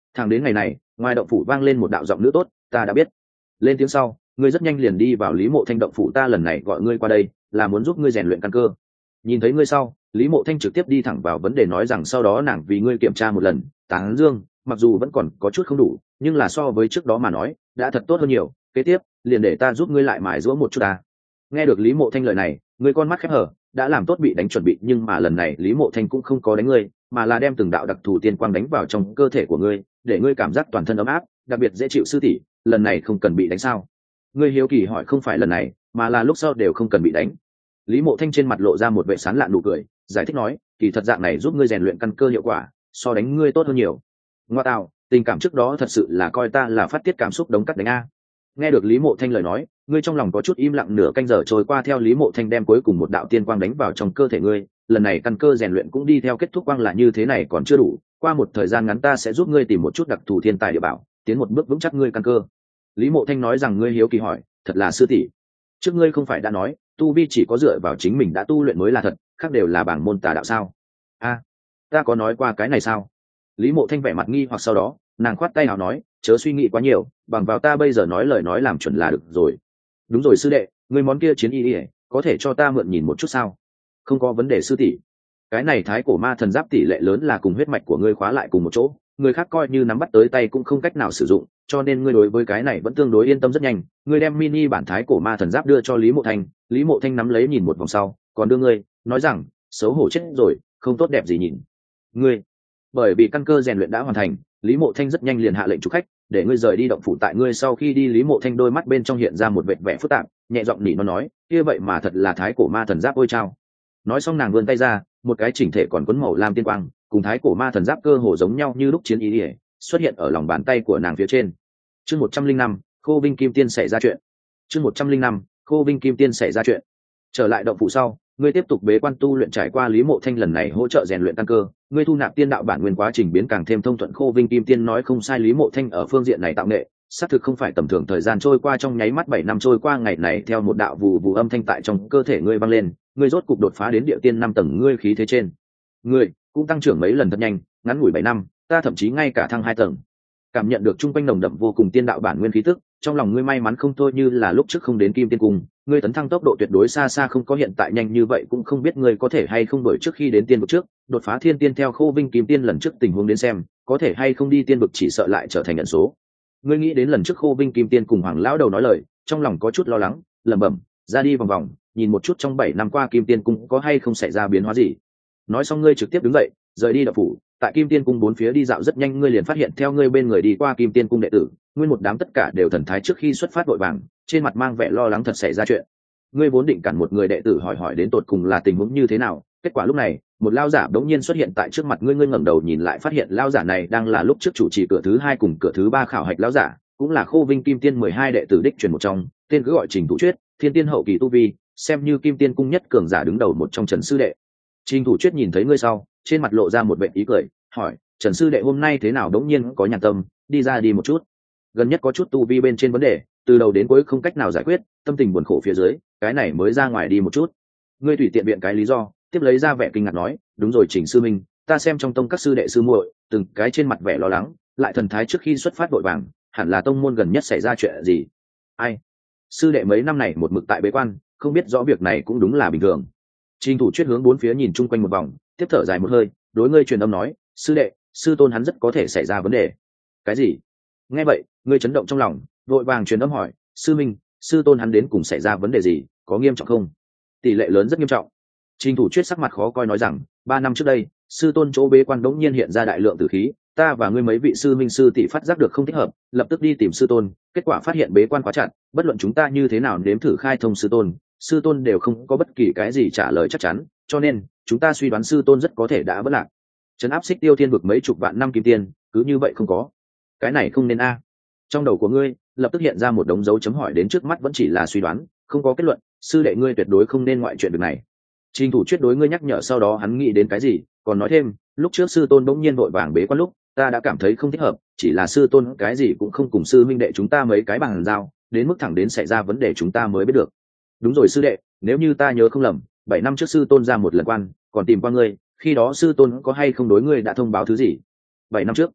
[SPEAKER 1] Thẳng đến ngày này, ngoài động phủ vang lên một đạo giọng nữ tốt, ta đã biết. Lên tiếng sau, ngươi rất nhanh liền đi vào Lý Mộ Thanh động phủ, ta lần này gọi ngươi qua đây là muốn giúp ngươi rèn luyện căn cơ. Nhìn thấy ngươi sau, Lý Mộ Thanh trực tiếp đi thẳng vào vấn đề, nói rằng sau đó nàng vì ngươi kiểm tra một lần, tán dương, mặc dù vẫn còn có chút không đủ, nhưng là so với trước đó mà nói, đã thật tốt hơn nhiều, kế tiếp, liền để ta giúp ngươi lại mài giũa một chút ta. Nghe được Lý Mộ Thanh lời này, ngươi con mắt khép hờ, đã làm tốt bị đánh chuẩn bị, nhưng mà lần này Lý Mộ Thanh cũng không có đánh ngươi, mà là đem từng đạo đặc thù tiên quang đánh vào trong cơ thể của ngươi, để ngươi cảm giác toàn thân ấm áp, đặc biệt dễ chịu. Sư tỷ, lần này không cần bị đánh sao? Ngươi hiếu kỳ hỏi. Không phải lần này, mà là lúc sau đều không cần bị đánh. Lý Mộ Thanh trên mặt lộ ra một vẻ sán lạn nụ cười, giải thích nói, kỳ thật dạng này giúp ngươi rèn luyện căn cơ hiệu quả so đánh ngươi tốt hơn nhiều. Ngoa tạo, tình cảm trước đó thật sự là coi ta là phát tiết cảm xúc đống cắt đánh a. Nghe được Lý Mộ Thanh lời nói, ngươi trong lòng có chút im lặng. Nửa canh giờ trôi qua, theo Lý Mộ Thanh đem cuối cùng một đạo tiên quang đánh vào trong cơ thể ngươi, lần này căn cơ rèn luyện cũng đi theo kết thúc. Quang là như thế này còn chưa đủ, qua một thời gian ngắn ta sẽ giúp ngươi tìm một chút đặc thù thiên tài địa bảo, tiến một bước vững chắc ngươi căn cơ. Lý Mộ Thanh nói rằng. Ngươi hiếu kỳ hỏi, thật là sư tỷ, trước ngươi không phải đã nói tu vi chỉ có dựa vào chính mình đã tu luyện mới là thật, khác đều là bảng môn tà đạo sao? A, ta có nói qua cái này sao? Lý Mộ Thanh vẻ mặt nghi hoặc, sau đó nàng khoát tay nào nói, chớ suy nghĩ quá nhiều, bằng vào ta bây giờ nói lời nói làm chuẩn là được rồi. Đúng rồi sư đệ, ngươi món kia chiến y ỉa có thể cho ta mượn nhìn một chút sao? Không có vấn đề sư tỷ. Cái này thái cổ ma thần giáp tỷ lệ lớn là cùng huyết mạch của ngươi khóa lại cùng một chỗ, người khác coi như nắm bắt tới tay cũng không cách nào sử dụng, cho nên ngươi đối với cái này vẫn tương đối yên tâm. Rất nhanh, ngươi đem mini bản thái cổ ma thần giáp đưa cho Lý Mộ Thanh. Lý Mộ Thanh nắm lấy nhìn một vòng sau, còn đưa ngươi, nói rằng, xấu hổ chết rồi, không tốt đẹp gì nhìn. Ngươi, bởi vì căn cơ rèn luyện đã hoàn thành, Lý Mộ Thanh rất nhanh liền hạ lệnh chủ khách, để ngươi rời đi động phủ. Tại ngươi sau khi đi, Lý Mộ Thanh đôi mắt bên trong hiện ra một vệt vẻ phức tạp, nhẹ giọng nỉ nó nói, kia vậy mà thật là thái cổ ma thần giáp ôi chao. Nói xong nàng vươn tay ra, một cái chỉnh thể còn quấn màu lam tiên quang, cùng thái cổ ma thần giáp cơ hồ giống nhau như lúc chiến ý ỉa xuất hiện ở lòng bàn tay của nàng phía trên. Chương 105, Khô Vinh Kim Tiên xảy ra chuyện. Chương 105, Khô Vinh Kim Tiên xảy ra chuyện. Trở lại động phủ sau, ngươi tiếp tục bế quan tu luyện. Trải qua Lý Mộ Thanh lần này hỗ trợ rèn luyện căn cơ, ngươi thu nạp tiên đạo bản nguyên quá trình biến càng thêm thông thuận. Khô Vinh Kim Tiên nói không sai, Lý Mộ Thanh ở phương diện này tạo nghệ xác thực không phải tầm thường. Thời gian trôi qua trong nháy mắt, 7 năm trôi qua, ngày này theo một đạo vù vù âm thanh tại trong cơ thể ngươi vang lên, ngươi rốt cục đột phá đến địa tiên 5 tầng. Ngươi khí thế trên ngươi cũng tăng trưởng mấy lần thật nhanh, ngắn ngủi 7 năm, ta thậm chí ngay cả thăng 2 tầng. Cảm nhận được trung quanh nồng đậm vô cùng tiên đạo bản nguyên khí tức, trong lòng ngươi may mắn không thôi. Như là lúc trước không đến Kim Tiên Cung, ngươi tấn thăng tốc độ tuyệt đối xa xa không có hiện tại nhanh như vậy. Cũng không biết ngươi có thể hay không đổi trước khi đến tiên vực trước đột phá thiên tiên. Theo Khô Vinh Kim Tiên lần trước tình huống đến xem, có thể hay không đi tiên vực chỉ sợ lại trở thành ẩn số. Ngươi nghĩ đến lần trước Khô Vinh Kim Tiên cùng Hoàng lão đầu nói lời, trong lòng có chút lo lắng, lẩm bẩm, ra đi vòng vòng, nhìn một chút trong 7 năm qua Kim Tiên Cung có hay không xảy ra biến hóa gì. Nói xong ngươi trực tiếp đứng dậy, rời đi động phủ, tại Kim Tiên Cung bốn phía đi dạo. Rất nhanh ngươi liền phát hiện theo ngươi bên người đi qua Kim Tiên Cung đệ tử, nguyên một đám tất cả đều thần thái trước khi xuất phát vội vàng, trên mặt mang vẻ lo lắng thật xảy ra chuyện. Ngươi vốn định cản một người đệ tử hỏi đến tột cùng là tình huống như thế nào, kết quả lúc này một lao giả đống nhiên xuất hiện tại trước mặt ngươi. Ngươi ngẩng đầu nhìn lại, phát hiện lao giả này đang là lúc trước chủ trì cửa thứ 2 cùng cửa thứ 3 khảo hạch lao giả, cũng là Khô Vinh Kim Tiên 12 đệ tử đích truyền một trong, tên cứ gọi Trình Thủ Chuyết, thiên tiên hậu kỳ tu vi, xem như Kim Tiên Cung nhất cường giả đứng đầu một trong. Trần sư đệ. Trình Thủ Chuyết nhìn thấy ngươi sau, trên mặt lộ ra một vẻ ý cười, hỏi, Trần sư đệ hôm nay thế nào? Đống nhiên có nhàn tâm đi ra đi một chút. Gần nhất có chút tu vi bên trên vấn đề, từ đầu đến cuối không cách nào giải quyết, tâm tình buồn khổ phía dưới, cái này mới ra ngoài đi một chút. Ngươi tùy tiện biện cái lý do, tiếp lấy ra vẻ kinh ngạc nói, đúng rồi Trình sư minh, ta xem trong tông các sư đệ sư muội từng cái trên mặt vẻ lo lắng, lại thần thái trước khi xuất phát vội vàng, hẳn là tông môn gần nhất xảy ra chuyện gì. Ai? Sư đệ mấy năm này một mực tại bế quan, không biết rõ việc này cũng đúng là bình thường. Trình Thủ Chuyết hướng bốn phía nhìn chung quanh một vòng, tiếp thở dài một hơi, đối ngươi truyền âm nói, sư đệ, sư tôn hắn rất có thể xảy ra vấn đề. Cái gì? Nghe vậy, ngươi chấn động trong lòng, vội vàng truyền âm hỏi, sư minh, sư tôn hắn đến cùng xảy ra vấn đề gì, có nghiêm trọng không? Tỷ lệ lớn rất nghiêm trọng. Trình Thủ Chuyết sắc mặt khó coi nói rằng, 3 năm trước đây, sư tôn chỗ bế quan đống nhiên hiện ra đại lượng tử khí, ta và ngươi mấy vị sư minh sư tỷ phát giác được không thích hợp, lập tức đi tìm sư tôn, kết quả phát hiện bế quan quá chặt, bất luận chúng ta như thế nào nếm thử khai thông sư tôn đều không có bất kỳ cái gì trả lời chắc chắn, cho nên chúng ta suy đoán sư tôn rất có thể đã vỡ lạc. Trấn áp Xích Tiêu Thiên vực mấy chục vạn năm kim tiên, cứ như vậy không có. Cái này không nên a. Trong đầu của ngươi lập tức hiện ra một đống dấu chấm hỏi, đến trước mắt vẫn chỉ là suy đoán, không có kết luận, sư đệ ngươi tuyệt đối không nên ngoại chuyện việc này. Trình Thủ Chuyết đối ngươi nhắc nhở, sau đó hắn nghĩ đến cái gì, còn nói thêm, lúc trước sư tôn bỗng nhiên vội vàng bế quan lúc, ta đã cảm thấy không thích hợp, chỉ là sư tôn cái gì cũng không cùng sư minh đệ chúng ta mấy cái bằng giao, đến mức thẳng đến xảy ra vấn đề chúng ta mới biết được. Đúng rồi sư đệ, nếu như ta nhớ không lầm, 7 năm trước sư tôn ra một lần quan, còn tìm qua ngươi, khi đó sư tôn có hay không đối ngươi đã thông báo thứ gì? 7 năm trước?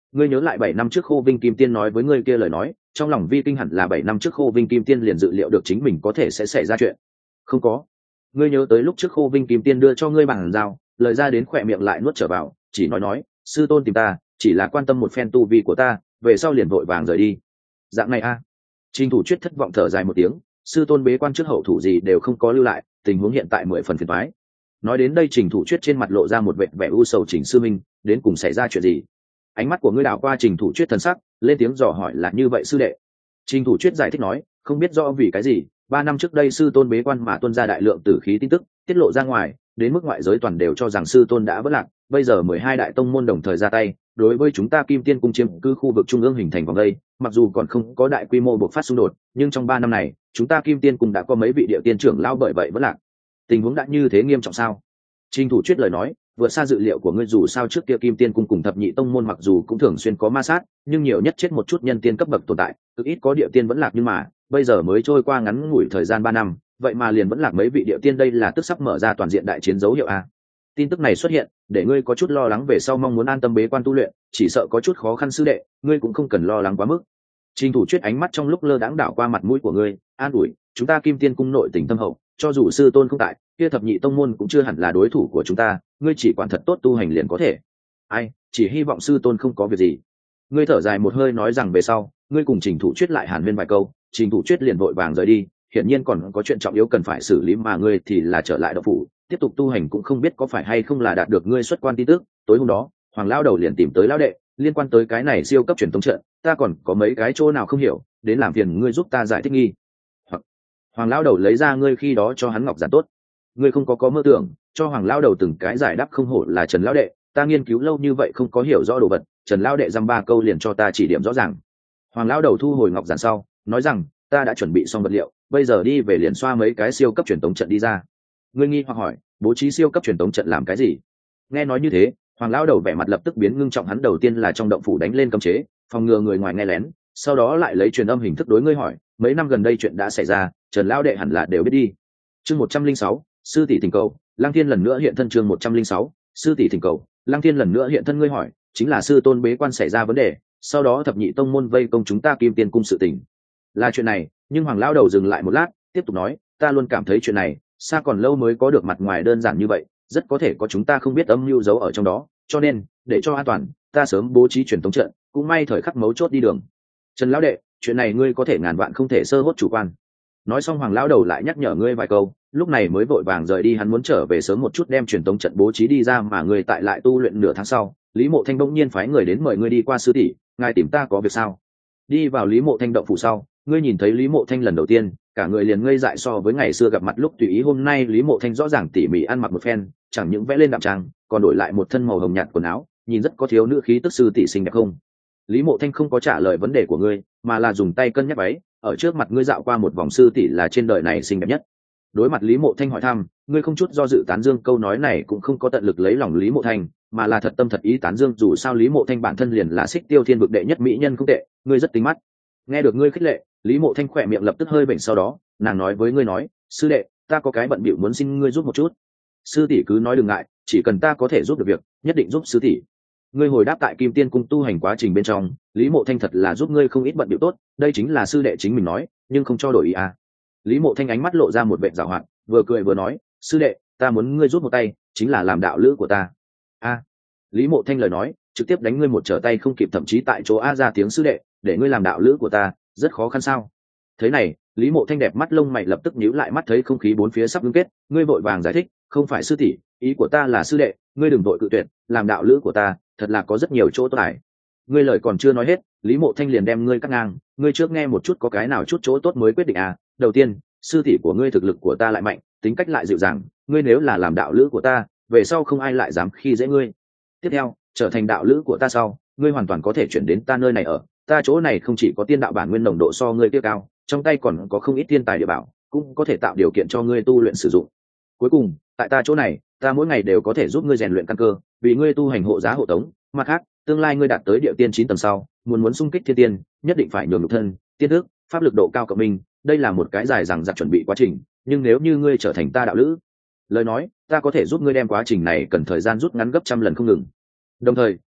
[SPEAKER 1] Ngươi nhớ lại 7 năm trước Khô Vinh Kim Tiên nói với ngươi kia lời nói, trong lòng Vi Kinh hẳn là 7 năm trước Khô Vinh Kim Tiên liền dự liệu được chính mình có thể sẽ xảy ra chuyện. Không có. Ngươi nhớ tới lúc trước Khô Vinh Kim Tiên đưa cho ngươi bản giao, lời ra đến khỏe miệng lại nuốt trở vào, chỉ nói, sư tôn tìm ta, chỉ là quan tâm một phen tu vi của ta, về sau liền vội vàng rời đi. Dạng này a. Trình Thủ Chuyết thất vọng thở dài một tiếng, sư tôn bế quan trước hậu thủ gì đều không có lưu lại, tình huống hiện tại 10 phần phiền toái. Nói đến đây Trình Thủ Chuyết trên mặt lộ ra một vẻ u sầu. Trình sư minh, đến cùng xảy ra chuyện gì? Ánh mắt của ngươi đảo qua Trình Thủ Chuyết thần sắc, lên tiếng dò hỏi là như vậy sư đệ. Trình Thủ Chuyết giải thích nói, không biết rõ vì cái gì, 3 năm trước đây sư tôn bế quan mà tuôn ra đại lượng tử khí tin tức, tiết lộ ra ngoài, đến mức ngoại giới toàn đều cho rằng sư tôn đã vỡ lạc. Bây giờ 12 đại tông môn đồng thời ra tay, đối với chúng ta Kim Tiên cung chiếm cứ khu vực trung ương hình thành vòng đây, mặc dù còn không có đại quy mô bộc phát xung đột, nhưng trong 3 năm này, chúng ta Kim Tiên cung đã có mấy vị địa tiên trưởng lao bởi vậy vỡ lạc. Tình huống đã như thế nghiêm trọng sao? Trình Thủ Chuyết lời nói, vượt xa dự liệu của ngươi, dù sao trước kia Kim Tiên cung cùng thập nhị tông môn mặc dù cũng thường xuyên có ma sát, nhưng nhiều nhất chết một chút nhân tiên cấp bậc tồn tại, cực ít có địa tiên vẫn lạc, nhưng mà bây giờ mới trôi qua ngắn ngủi thời gian 3 năm, vậy mà liền vẫn lạc mấy vị địa tiên, đây là tức sắp mở ra toàn diện đại chiến dấu hiệu a. Tin tức này xuất hiện, để ngươi có chút lo lắng về sau mong muốn an tâm bế quan tu luyện, chỉ sợ có chút khó khăn sư đệ, ngươi cũng không cần lo lắng quá mức. Trình Thủ Chuyết ánh mắt trong lúc lơ đãng đảo qua mặt mũi của ngươi, an ủi, chúng ta Kim Tiên cung nội tình thâm hậu, cho dù sư tôn không tại, kia thập nhị tông môn cũng chưa hẳn là đối thủ của chúng ta, ngươi chỉ quản thật tốt tu hành liền có thể. Ai, chỉ hy vọng sư tôn không có việc gì. Ngươi thở dài một hơi nói rằng về sau, ngươi cùng Trình Thủ Chuyết lại hàn huyên vài câu, Trình Thủ Chuyết liền vội vàng rời đi, hiển nhiên còn có chuyện trọng yếu cần phải xử lý, mà ngươi thì là trở lại động phủ, tiếp tục tu hành, cũng không biết có phải hay không là đạt được ngươi xuất quan tin tức. Tối hôm đó, Hoàng lão đầu liền tìm tới lão đệ, liên quan tới cái này siêu cấp truyền tống trận, ta còn có mấy cái chỗ nào không hiểu, đến làm phiền ngươi giúp ta giải thích nghi. Hoặc Hoàng lão đầu lấy ra ngươi khi đó cho hắn ngọc giản tốt, ngươi không có mơ tưởng, cho Hoàng lão đầu từng cái giải đáp, không hổ là Trần lão đệ, ta nghiên cứu lâu như vậy không có hiểu rõ đồ vật, Trần lão đệ dăm ba câu liền cho ta chỉ điểm rõ ràng. Hoàng lão đầu thu hồi ngọc giản sau, nói rằng, ta đã chuẩn bị xong vật liệu, bây giờ đi về liền xoa mấy cái siêu cấp truyền tống trận đi ra. Ngươi nghi hoặc hỏi, bố trí siêu cấp truyền tống trận làm cái gì? Nghe nói như thế, Hoàng lão đầu vẻ mặt lập tức biến ngưng trọng, hắn đầu tiên là trong động phủ đánh lên cấm chế, phòng ngừa người ngoài nghe lén, sau đó lại lấy truyền âm hình thức đối ngươi hỏi, mấy năm gần đây chuyện đã xảy ra, Trần lão đệ hẳn là đều biết đi. Chương 106, sư tỷ thỉnh cầu, Lăng Thiên lần nữa hiện thân. Chương 106, sư tỷ thỉnh cầu, Lăng Thiên lần nữa hiện thân. Ngươi hỏi, chính là sư tôn bế quan xảy ra vấn đề, sau đó thập nhị tông môn vây công chúng ta Kim Tiên cung sự tình. Là chuyện này, nhưng Hoàng lão đầu dừng lại một lát, tiếp tục nói, ta luôn cảm thấy chuyện này xa còn lâu mới có được mặt ngoài đơn giản như vậy, rất có thể có chúng ta không biết âm mưu giấu ở trong đó, cho nên để cho an toàn, ta sớm bố trí truyền tống trận, cũng may thời khắc mấu chốt đi đường. Trần lão đệ, chuyện này ngươi có thể ngàn vạn không thể sơ hốt chủ quan. Nói xong Hoàng lão đầu lại nhắc nhở ngươi vài câu, lúc này mới vội vàng rời đi, hắn muốn trở về sớm một chút đem truyền tống trận bố trí đi ra, mà ngươi tại lại tu luyện nửa tháng sau, Lý Mộ Thanh bỗng nhiên phái người đến mời ngươi đi qua. Sư tỷ, ngài tìm ta có việc sao? Đi vào Lý Mộ Thanh động phủ sau, ngươi nhìn thấy Lý Mộ Thanh lần đầu tiên, cả người liền ngây dại so với ngày xưa gặp mặt lúc tùy ý. Hôm nay Lý Mộ Thanh rõ ràng tỉ mỉ ăn mặc một phen, chẳng những vẽ lên đạm trang, còn đổi lại một thân màu hồng nhạt quần áo, nhìn rất có thiếu nữ khí tức. Sư tỷ xinh đẹp không? Lý Mộ Thanh không có trả lời vấn đề của ngươi, mà là dùng tay cân nhắc váy, ở trước mặt ngươi dạo qua một vòng. Sư tỷ là trên đời này xinh đẹp nhất. Đối mặt Lý Mộ Thanh hỏi thăm, ngươi không chút do dự tán dương câu nói này, cũng không có tận lực lấy lòng Lý Mộ Thanh, mà là thật tâm thật ý tán dương. Dù sao Lý Mộ Thanh bản thân liền là Xích Tiêu Thiên vực đệ nhất mỹ nhân không tệ, ngươi rất tính mắt. Nghe được ngươi khích lệ, Lý Mộ Thanh khỏe miệng lập tức hơi bệnh, sau đó nàng nói với ngươi nói, sư đệ, ta có cái bận bịu muốn xin ngươi giúp một chút. Sư tỷ cứ nói đừng ngại, chỉ cần ta có thể giúp được việc, nhất định giúp sư tỷ. Ngươi hồi đáp, tại Kim Tiên cung tu hành quá trình bên trong, Lý Mộ Thanh thật là giúp ngươi không ít bận bịu tốt, đây chính là sư đệ chính mình nói, nhưng không cho đổi ý à. Lý Mộ Thanh ánh mắt lộ ra một vẻ giảo hoạt, vừa cười vừa nói, sư đệ, ta muốn ngươi giúp một tay, chính là làm đạo lữ của ta. A. Lý Mộ Thanh lời nói trực tiếp đánh ngươi một trở tay không kịp, thậm chí tại chỗ a ra tiếng, sư đệ, để ngươi làm đạo lữ của ta rất khó khăn sao? Thế này, Lý Mộ Thanh đẹp mắt lông mày lập tức nhíu lại, mắt thấy không khí bốn phía sắp ngưng kết, ngươi vội vàng giải thích, không phải sư tỷ, ý của ta là sư đệ, ngươi đừng vội cự tuyệt, làm đạo lữ của ta thật là có rất nhiều chỗ tốt ải. Ngươi lời còn chưa nói hết, Lý Mộ Thanh liền đem ngươi cắt ngang, ngươi trước nghe một chút có cái nào chút chỗ tốt mới quyết định à. Đầu tiên, sư tỷ của ngươi thực lực của ta lại mạnh, tính cách lại dịu dàng, ngươi nếu là làm đạo lữ của ta, về sau không ai lại dám khi dễ ngươi. Tiếp theo, trở thành đạo lữ của ta sau, ngươi hoàn toàn có thể chuyển đến ta nơi này ở, ta chỗ này không chỉ có tiên đạo bản nguyên nồng độ so ngươi kia cao, trong tay còn có không ít thiên tài địa bảo, cũng có thể tạo điều kiện cho ngươi tu luyện sử dụng. Cuối cùng, tại ta chỗ này, ta mỗi ngày đều có thể giúp ngươi rèn luyện căn cơ, vì ngươi tu hành hộ giá hộ tống. Mặt khác, tương lai ngươi đạt tới địa tiên 9 tầng sau, muốn xung kích thiên tiên, nhất định phải nhường nhục thân, tiên đức, pháp lực độ cao cộng minh, đây là một cái dài dằng dặc chuẩn bị quá trình, nhưng nếu như ngươi trở thành ta đạo lữ, lời nói, ta có thể giúp ngươi đem quá trình này cần thời gian rút ngắn gấp trăm lần không ngừng. Đồng thời,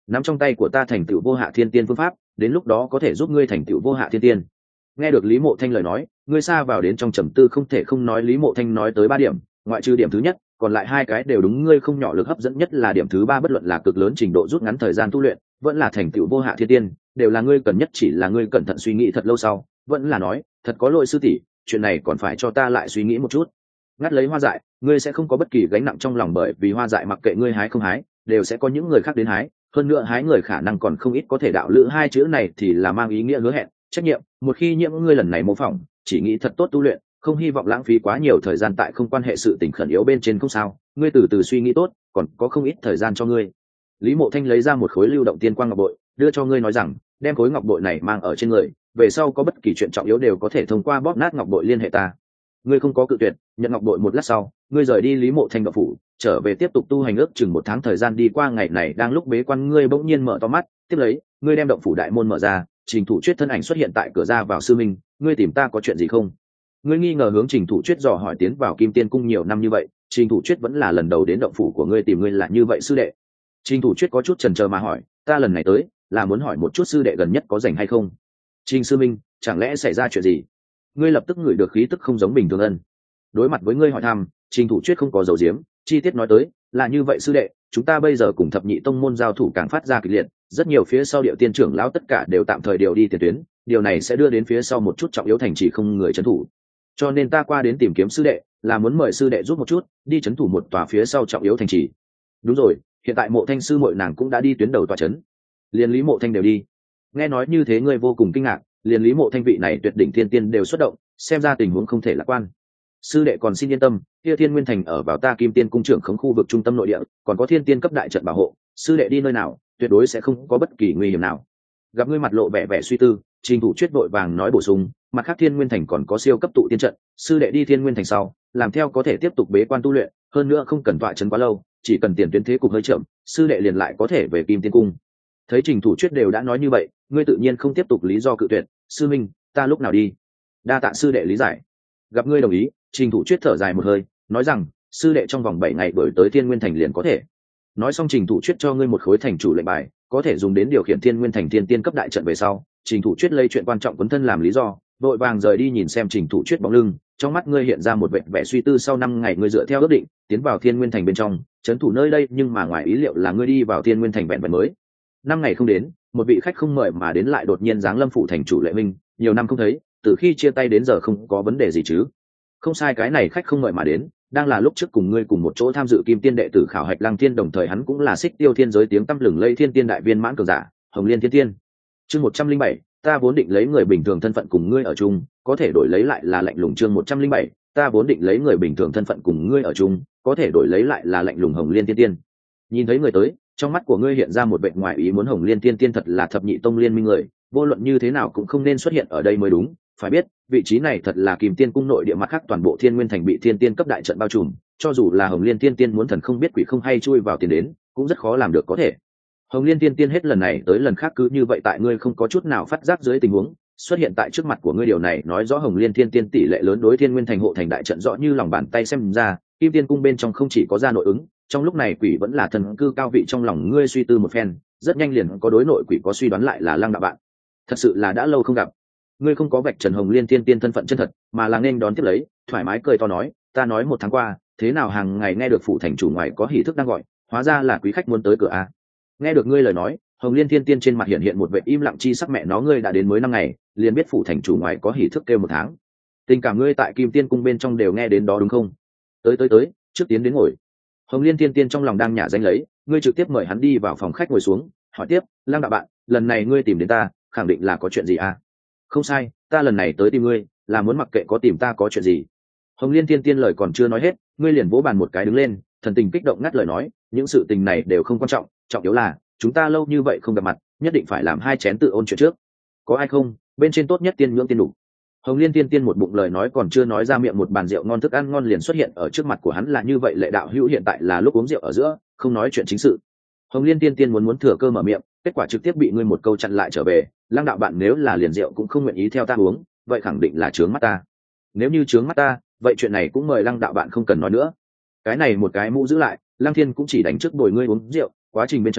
[SPEAKER 1] nắm trong tay của ta thành tựu vô hạ thiên tiên phương pháp, đến lúc đó có thể giúp ngươi thành tựu vô hạ thiên tiên. Nghe được Lý Mộ Thanh lời nói, ngươi xa vào đến trong trầm tư không thể không nói. Lý Mộ Thanh nói tới 3 điểm, ngoại trừ điểm thứ nhất, còn lại 2 cái đều đúng. Ngươi không nhỏ lực hấp dẫn nhất là điểm thứ 3, bất luận là cực lớn trình độ rút ngắn thời gian tu luyện, vẫn là thành tựu vô hạ thiên tiên, đều là ngươi cần nhất. Chỉ là ngươi cẩn thận suy nghĩ thật lâu sau, vẫn là nói, thật có lỗi sư tỷ, chuyện này còn phải cho ta lại suy nghĩ một chút. Ngắt lấy hoa dại, ngươi sẽ không có bất kỳ gánh nặng trong lòng, bởi vì hoa dại mặc kệ ngươi hái không hái, đều sẽ có những người khác đến hái. Hơn nữa hái người khả năng còn không ít, có thể đạo lữ 2 chữ này thì là mang ý nghĩa hứa hẹn, trách nhiệm. Một khi nhiễm ngươi lần này mô phỏng, chỉ nghĩ thật tốt tu luyện, không hy vọng lãng phí quá nhiều thời gian tại không quan hệ sự tình khẩn yếu bên trên. Không sao, ngươi từ từ suy nghĩ tốt, còn có không ít thời gian cho ngươi. Lý Mộ Thanh lấy ra một khối lưu động tiên quang ngọc bội, đưa cho ngươi, nói rằng đem khối ngọc bội này mang ở trên người, về sau có bất kỳ chuyện trọng yếu đều có thể thông qua bóp nát ngọc bội liên hệ ta. Ngươi không có cự tuyệt, nhận ngọc bội. Một lát sau, ngươi rời đi Lý Mộ Thanh đạo phủ, trở về tiếp tục tu hành. Ước chừng 1 tháng thời gian đi qua, ngày này đang lúc bế quan, ngươi bỗng nhiên mở to mắt, tiếp lấy ngươi đem động phủ đại môn mở ra, Trình Thủ Chuyết thân ảnh xuất hiện tại cửa ra vào. Sư minh, ngươi tìm ta có chuyện gì không? Ngươi nghi ngờ hướng Trình Thủ Chuyết dò hỏi. Tiến vào Kim Tiên Cung nhiều năm như vậy, Trình Thủ Chuyết vẫn là lần đầu đến động phủ của ngươi tìm ngươi, là như vậy sư đệ? Trình Thủ Chuyết có chút chần chờ mà hỏi, ta lần này tới là muốn hỏi một chút sư đệ gần nhất có rảnh hay không. Trình sư minh, chẳng lẽ xảy ra chuyện gì? Ngươi lập tức ngửi được khí tức không giống bình thường. Ân. Đối mặt với ngươi hỏi thăm, Trình Thủ Chuyết không có giấu giếm, chi tiết nói tới, là như vậy sư đệ, chúng ta bây giờ cùng thập nhị tông môn giao thủ càng phát ra kịch liệt, rất nhiều phía sau Điệu Tiên trưởng lão tất cả đều tạm thời điều đi tiền tuyến, điều này sẽ đưa đến phía sau một chút trọng yếu thành trì không người trấn thủ. Cho nên ta qua đến tìm kiếm sư đệ, là muốn mời sư đệ giúp một chút, đi trấn thủ một tòa phía sau trọng yếu thành trì. Đúng rồi, hiện tại Mộ Thanh sư muội nàng cũng đã đi tuyến đầu tòa trấn. Liên Lý Mộ Thanh đều đi. Nghe nói như thế ngươi vô cùng kinh ngạc, liền Lý Mộ Thanh vị này tuyệt đỉnh thiên tiên đều xuất động, xem ra tình huống không thể lạc quan. Sư đệ còn xin yên tâm, kia Thiên Nguyên Thành ở vào ta Kim Tiên Cung trưởng khống khu vực trung tâm nội địa, còn có thiên tiên cấp đại trận bảo hộ, sư đệ đi nơi nào tuyệt đối sẽ không có bất kỳ nguy hiểm nào. Gặp ngươi mặt lộ vẻ suy tư, Trình Thủ Chuyết vội vàng nói bổ sung, mặt khác Thiên Nguyên Thành còn có siêu cấp tụ tiên trận, sư đệ đi Thiên Nguyên Thành sau, làm theo có thể tiếp tục bế quan tu luyện, hơn nữa không cần tọa trấn quá lâu, chỉ cần tiền tuyến thế cục hơi chậm, sư đệ liền lại có thể về Kim Tiên Cung. Thấy Trình Thủ Chuyết đều đã nói như vậy, ngươi tự nhiên không tiếp tục lý do cự tuyệt. Sư minh, ta lúc nào đi? Đa tạ sư đệ lý giải. Gặp ngươi đồng ý, Trình Thủ Chuyết thở dài một hơi, nói rằng sư đệ trong vòng 7 ngày đổi tới Thiên Nguyên Thành liền có thể. Nói xong, Trình Thủ Chuyết cho ngươi một khối thành chủ lệnh bài, có thể dùng đến điều khiển Thiên Nguyên Thành thiên tiên cấp đại trận. Về sau, Trình Thủ Chuyết lấy chuyện quan trọng quấn thân làm lý do, vội vàng rời đi. Nhìn xem Trình Thủ Chuyết bóng lưng, trong mắt ngươi hiện ra một vẻ suy tư. Sau 5 ngày ngươi dựa theo ước định tiến vào Thiên Nguyên Thành bên trong, trấn thủ nơi đây, nhưng mà ngoài ý liệu là ngươi đi vào Thiên Nguyên Thành vẹn vẹn mới 5 ngày không đến, một vị khách không mời mà đến lại đột nhiên giáng lâm phủ thành chủ Lệ Minh. Nhiều năm không thấy, từ khi chia tay đến giờ không có vấn đề gì chứ? Không sai, cái này khách không mời mà đến đang là lúc trước cùng ngươi cùng một chỗ tham dự Kim Tiên đệ tử khảo hạch Lăng Thiên, đồng thời hắn cũng là Xích Tiêu Thiên giới tiếng tăm lừng lẫy thiên tiên đại viên mãn cường giả, Hồng Liên Thiên Tiên. Chương 107, ta vốn định lấy người bình thường thân phận cùng ngươi ở chung, có thể đổi lấy lại là lạnh lùng. Chương 107, ta vốn định lấy người bình thường thân phận cùng ngươi ở chung, có thể đổi lấy lại là lạnh lùng. Hồng Liên Thiên Tiên. Nhìn thấy người tới, trong mắt của ngươi hiện ra một vẻ ngoài ý muốn. Hồng Liên Thiên Tiên thật là thập nhị tông liên minh người, vô luận như thế nào cũng không nên xuất hiện ở đây mới đúng. Phải biết, vị trí này thật là Kim Tiên Cung nội địa, mặt khác toàn bộ Thiên Nguyên Thành bị thiên tiên cấp đại trận bao trùm, cho dù là Hồng Liên Thiên Tiên muốn thần không biết quỷ không hay chui vào tiền đến, cũng rất khó làm được. Có thể Hồng Liên Thiên Tiên hết lần này tới lần khác cứ như vậy tại ngươi không có chút nào phát giác dưới tình huống xuất hiện tại trước mặt của ngươi. Điều này nói rõ Hồng Liên Thiên Tiên tỷ lệ lớn đối Thiên Nguyên Thành hộ thành đại trận rõ như lòng bàn tay. Xem ra Kim Tiên Cung bên trong không chỉ có ra nội ứng, trong lúc này quỷ vẫn là thần cư cao vị. Trong lòng ngươi suy tư một phen, rất nhanh liền có đối nội quỷ có suy đoán, lại là Lăng đạo bạn. Thật sự là đã lâu không gặp. Ngươi không có vạch trần Hồng Liên Thiên Tiên thân phận chân thật, mà là nên đón tiếp lấy, thoải mái cười to nói, ta nói 1 tháng qua, thế nào hàng ngày nghe được phủ thành chủ ngoài có hỉ thức đang gọi, hóa ra là quý khách muốn tới cửa a. Nghe được ngươi lời nói, Hồng Liên Thiên Tiên trên mặt hiện một vẻ im lặng chi sắc. Mẹ nó, ngươi đã đến mới 5 ngày, liền biết phủ thành chủ ngoài có hỉ thức kêu 1 tháng. Tình cảm ngươi tại Kim Tiên Cung bên trong đều nghe đến đó đúng không? Tới, trước tiến đến ngồi. Hồng Liên Thiên Tiên trong lòng đang nhả danh lấy, ngươi trực tiếp mời hắn đi vào phòng khách ngồi xuống, hỏi tiếp, Lăng đạo bạn, lần này ngươi tìm đến ta, khẳng định là có chuyện gì a? Không sai, ta lần này tới tìm ngươi là muốn mặc kệ có tìm ta có chuyện gì. Hồng Liên Thiên Tiên lời còn chưa nói hết, ngươi liền vỗ bàn một cái đứng lên, thần tình kích động ngắt lời nói, những sự tình này đều không quan trọng, trọng yếu là chúng ta lâu như vậy không gặp mặt, nhất định phải làm 2 chén tự ôn chuyện trước. Có ai không? Bên trên tốt nhất tiên nhưỡng tiên đủ. Hồng Liên Thiên Tiên một bụng lời nói còn chưa nói ra miệng, một bàn rượu ngon thức ăn ngon liền xuất hiện ở trước mặt của hắn. Là như vậy Lệ đạo hữu, hiện tại là lúc uống rượu ở giữa, không nói chuyện chính sự. Hồng Liên Thiên Tiên muốn thừa cơ mở miệng, kết quả trực tiếp bị ngươi một câu chặn lại trở về. Lăng đạo bạn, nếu là liền rượu cũng không nguyện ý theo ta uống, vậy khẳng định là trướng mắt ta. Nếu như trướng mắt ta, vậy chuyện này cũng mời Lăng đạo bạn không cần nói nữa. Cái này một cái mũ giữ lại, Lăng Thiên cũng chỉ đánh trước bồi ngươi uống rượu, quá trình bên trong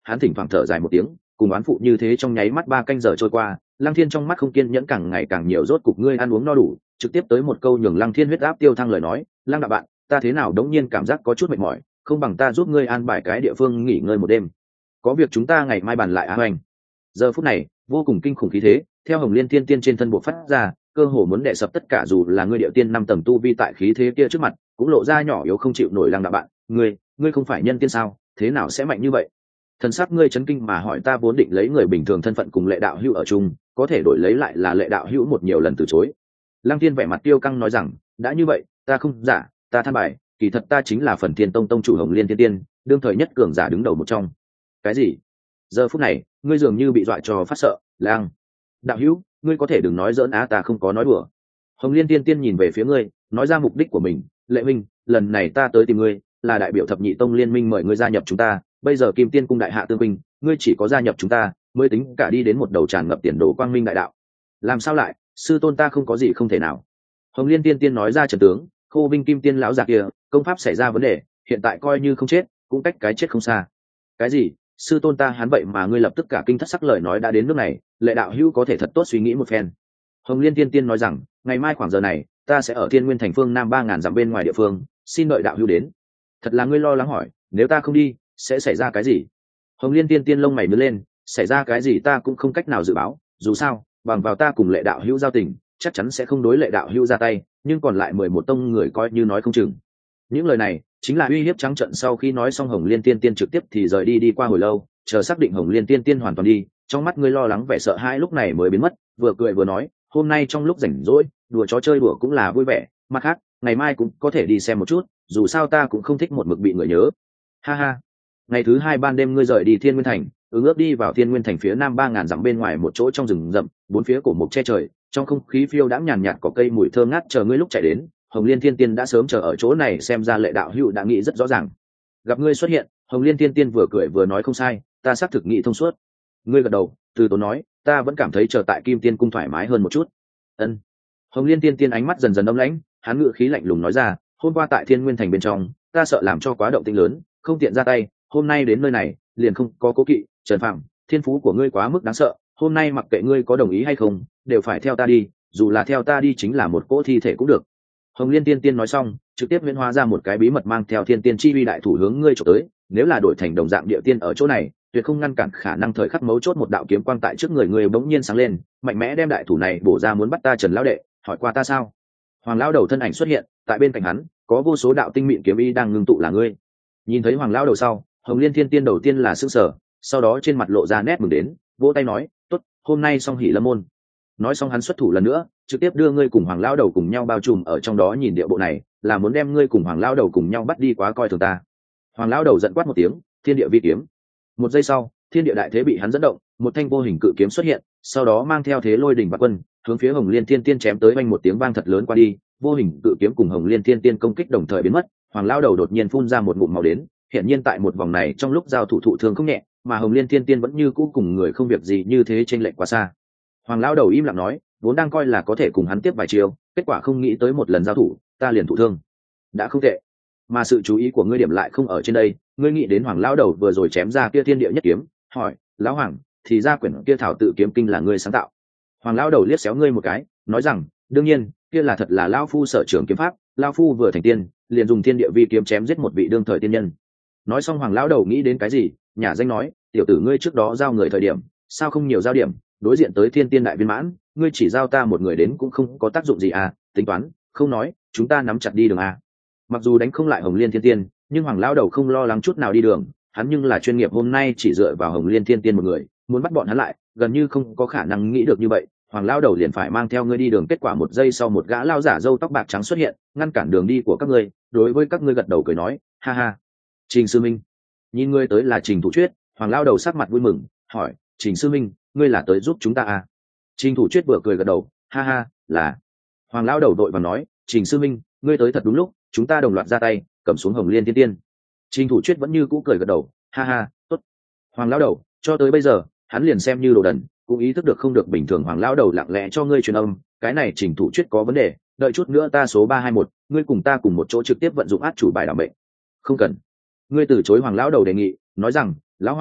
[SPEAKER 1] hắn thỉnh thoảng thở dài một tiếng, cùng oán phụ như thế trong nháy mắt 3 canh giờ trôi qua. Lăng Thiên trong mắt không kiên nhẫn càng ngày càng nhiều, rốt cục ngươi ăn uống no đủ, trực tiếp tới một câu nhường Lăng Thiên huyết áp tiêu thăng lời nói, Lăng đạo bạn, ta thế nào đống nhiên cảm giác có chút mệt mỏi, không bằng ta giúp ngươi an bài cái địa phương nghỉ ngơi một đêm, có việc chúng ta ngày mai bàn lại. Hoành giờ phút này vô cùng kinh khủng khí thế theo Hồng Liên Tiên Tiên trên thân bộ phát ra, cơ hồ muốn đè sập tất cả dù là ngươi điệu tiên 5 tầng tu vi tại khí thế kia trước mặt cũng lộ ra nhỏ yếu không chịu nổi. Lăng đạo bạn, ngươi không phải nhân tiên sao, thế nào sẽ mạnh như vậy? Thần sắc ngươi chấn kinh mà hỏi. Ta vốn định lấy người bình thường thân phận cùng Lệ đạo hữu ở chung, có thể đổi lấy lại là Lệ đạo hữu một nhiều lần từ chối. Lăng Tiên vẻ mặt tiêu căng nói rằng, đã như vậy ta không giả, ta than bài, kỳ thật ta chính là Phần Thiên Tông tông chủ Hồng Liên Tiên Tiên, đương thời nhất cường giả đứng đầu một trong. Cái gì? Giờ phút này ngươi dường như bị dọa cho phát sợ. Lang đạo hữu, ngươi có thể đừng nói giỡn á, ta không có nói đùa. Hồng Liên Tiên Tiên nhìn về phía ngươi, nói ra mục đích của mình. Lệ minh, lần này ta tới tìm ngươi là đại biểu Thập Nhị Tông liên minh mời ngươi gia nhập chúng ta, bây giờ Kim Tiên cung đại hạ tương binh, ngươi chỉ có gia nhập chúng ta mới tính cả đi đến một đầu tràn ngập tiền đồ quang minh đại đạo. Làm sao lại, sư tôn ta không có gì không thể nào. Hồng Liên Tiên Tiên nói ra trận tướng, Khô Vinh Kim Tiên lão già kia công pháp xảy ra vấn đề, hiện tại coi như không chết cũng cách cái chết không xa. Cái gì? Sư tôn ta hắn vậy mà ngươi lập tức cả kinh thất sắc. Lời nói đã đến nước này, Lệ đạo hữu có thể thật tốt suy nghĩ một phen. Hồng Liên Tiên Tiên nói rằng, ngày mai khoảng giờ này ta sẽ ở Thiên Nguyên thành phương nam 3000 dặm bên ngoài địa phương, xin đợi đạo hữu đến. Thật là ngươi lo lắng hỏi, nếu ta không đi sẽ xảy ra cái gì? Hồng Liên Tiên Tiên lông mày nhướng lên, xảy ra cái gì ta cũng không cách nào dự báo, dù sao bằng vào ta cùng Lệ đạo hữu giao tình chắc chắn sẽ không đối Lệ đạo hữu ra tay, nhưng còn lại 11 tông người coi như nói không chừng. Những lời này chính là uy hiếp trắng trợn. Sau khi nói xong Hồng Liên Tiên Tiên trực tiếp thì rời đi. Đi qua hồi lâu, chờ xác định Hồng Liên Tiên Tiên hoàn toàn đi, trong mắt ngươi lo lắng vẻ sợ hãi lúc này mới biến mất, vừa cười vừa nói, hôm nay trong lúc rảnh rỗi đùa chó chơi đùa cũng là vui vẻ, mặt khác ngày mai cũng có thể đi xem một chút, dù sao ta cũng không thích một mực bị người nhớ. Ha ha. Ngày thứ 2 ban đêm ngươi rời đi Thiên Nguyên thành, ước đi vào Thiên Nguyên thành phía nam 3000 dặm bên ngoài một chỗ trong rừng rậm, bốn phía cổ mục che trời, trong không khí phiêu đãng nhàn nhạt có cây mùi thơm ngát chờ ngươi lúc chạy đến. Hồng Liên Tiên Tiên đã sớm chờ ở chỗ này, xem ra Lệ đạo hữu đã nghĩ rất rõ ràng. Gặp ngươi xuất hiện, Hồng Liên Tiên Tiên vừa cười vừa nói, không sai, ta xác thực nghĩ thông suốt. Ngươi gật đầu, từ tốn nói, ta vẫn cảm thấy chờ tại Kim Tiên cung thoải mái hơn một chút. Ân. Hồng Liên Tiên Tiên ánh mắt dần dần âm lãnh, hắn ngữ khí lạnh lùng nói ra, hôm qua tại Thiên Nguyên thành bên trong ta sợ làm cho quá động tĩnh lớn, không tiện ra tay, hôm nay đến nơi này liền không có cố kỵ. Trần Phạm, thiên phú của ngươi quá mức đáng sợ, hôm nay mặc kệ ngươi có đồng ý hay không đều phải theo ta đi, dù là theo ta đi chính là một cỗ thi thể cũng được. Hồng Liên Tiên Tiên nói xong trực tiếp huyễn hóa ra một cái bí mật mang theo thiên tiên chi uy đại thủ hướng ngươi chụp tới. Nếu là đổi thành đồng dạng địa tiên ở chỗ này tuyệt không ngăn cản khả năng. Thời khắc mấu chốt một đạo kiếm quang tại trước người ngươi bỗng nhiên sáng lên, mạnh mẽ đem đại thủ này bổ ra, muốn bắt ta. Trần lão đệ, hỏi qua ta sao? Hoàng lão đầu thân ảnh xuất hiện tại bên cạnh hắn, có vô số đạo tinh mịn kiếm ý đang ngưng tụ. Là ngươi? Nhìn thấy Hoàng lão đầu sau, Hồng Liên Tiên Tiên đầu tiên là sững sờ, sau đó trên mặt lộ ra nét mừng đến, vỗ tay nói, tốt, hôm nay xong hỷ lâm môn. Nói xong hắn xuất thủ lần nữa, trực tiếp đưa ngươi cùng Hoàng lão đầu cùng nhau bao trùm ở trong đó. Nhìn địa bộ này là muốn đem ngươi cùng Hoàng lão đầu cùng nhau bắt đi, quá coi thường ta. Hoàng lão đầu giận quát một tiếng, thiên địa vi kiếm. Một giây sau, thiên địa đại thế bị hắn dẫn động, một thanh vô hình cự kiếm xuất hiện, sau đó mang theo thế lôi đỉnh bạt quân hướng phía Hồng Liên Tiên Tiên chém tới. Vang một tiếng vang thật lớn qua đi, vô hình cự kiếm cùng Hồng Liên Tiên Tiên công kích đồng thời biến mất. Hoàng lão đầu đột nhiên phun ra một ngụm máu đến, hiện nhiên tại một vòng này trong lúc giao thủ thụ thương không nhẹ, mà Hồng Liên Tiên Tiên vẫn như cũ cùng người không việc gì như thế, chênh lệch quá xa. Hoàng lão đầu im lặng nói, vốn đang coi là có thể cùng hắn tiếp vài chiều, kết quả không nghĩ tới một lần giao thủ ta liền thụ thương. Đã không tệ, mà sự chú ý của ngươi điểm lại không ở trên đây. Ngươi nghĩ đến Hoàng lão đầu vừa rồi chém ra kia thiên địa nhất kiếm, hỏi, lão Hoàng, thì ra quyển kia thảo tự kiếm kinh là ngươi sáng tạo? Hoàng lão đầu liếc xéo ngươi một cái, nói rằng, đương nhiên, kia là thật là lão phu sở trường kiếm pháp, lão phu vừa thành tiên liền dùng thiên địa vi kiếm chém giết một vị đương thời tiên nhân. Nói xong Hoàng lão đầu nghĩ đến cái gì, nhả danh nói, tiểu tử ngươi trước đó giao người thời điểm sao không nhiều giao điểm, đối diện tới thiên tiên đại viên mãn ngươi chỉ giao ta một người đến cũng không có tác dụng gì à, tính toán không nói, chúng ta nắm chặt đi đường à. Mặc dù đánh không lại Hồng Liên Thiên Tiên, nhưng Hoàng lão đầu không lo lắng chút nào đi đường, hắn nhưng là chuyên nghiệp, hôm nay chỉ dựa vào Hồng Liên Thiên Tiên một người muốn bắt bọn hắn lại gần như không có khả năng nghĩ được như vậy. Hoàng lão đầu liền phải mang theo ngươi đi đường. Kết quả một giây sau một gã lao giả râu tóc bạc trắng xuất hiện, ngăn cản đường đi của các ngươi, đối với các ngươi gật đầu cười nói, ha ha, Trình sư minh. Nhìn ngươi tới là Trình Thủ Chuyết. Hoàng lão đầu sắc mặt vui mừng, hỏi, Trình sư minh, ngươi là tới giúp chúng ta à? Trình Thủ Chuyết vừa cười gật đầu, ha ha, là. Hoàng lão đầu đội và nói, Trình sư minh, ngươi tới thật đúng lúc, chúng ta đồng loạt ra tay cầm xuống Hồng Liên Thiên Tiên. Trình Thủ Chuyết vẫn như cũ cười gật đầu, ha ha, tốt. Hoàng lão đầu cho tới bây giờ hắn liền xem như đồ đần cũng ý thức được không được bình thường. Hoàng lão đầu lặng lẽ cho ngươi truyền âm, cái này Trình Thủ Chuyết có vấn đề, đợi chút nữa ta số 321, ngươi cùng ta cùng một chỗ trực tiếp vận dụng át chủ bài đảm mệnh. Không cần. Ngươi từ chối Hoàng lão đầu đề nghị, nói rằng, lão Hoàng,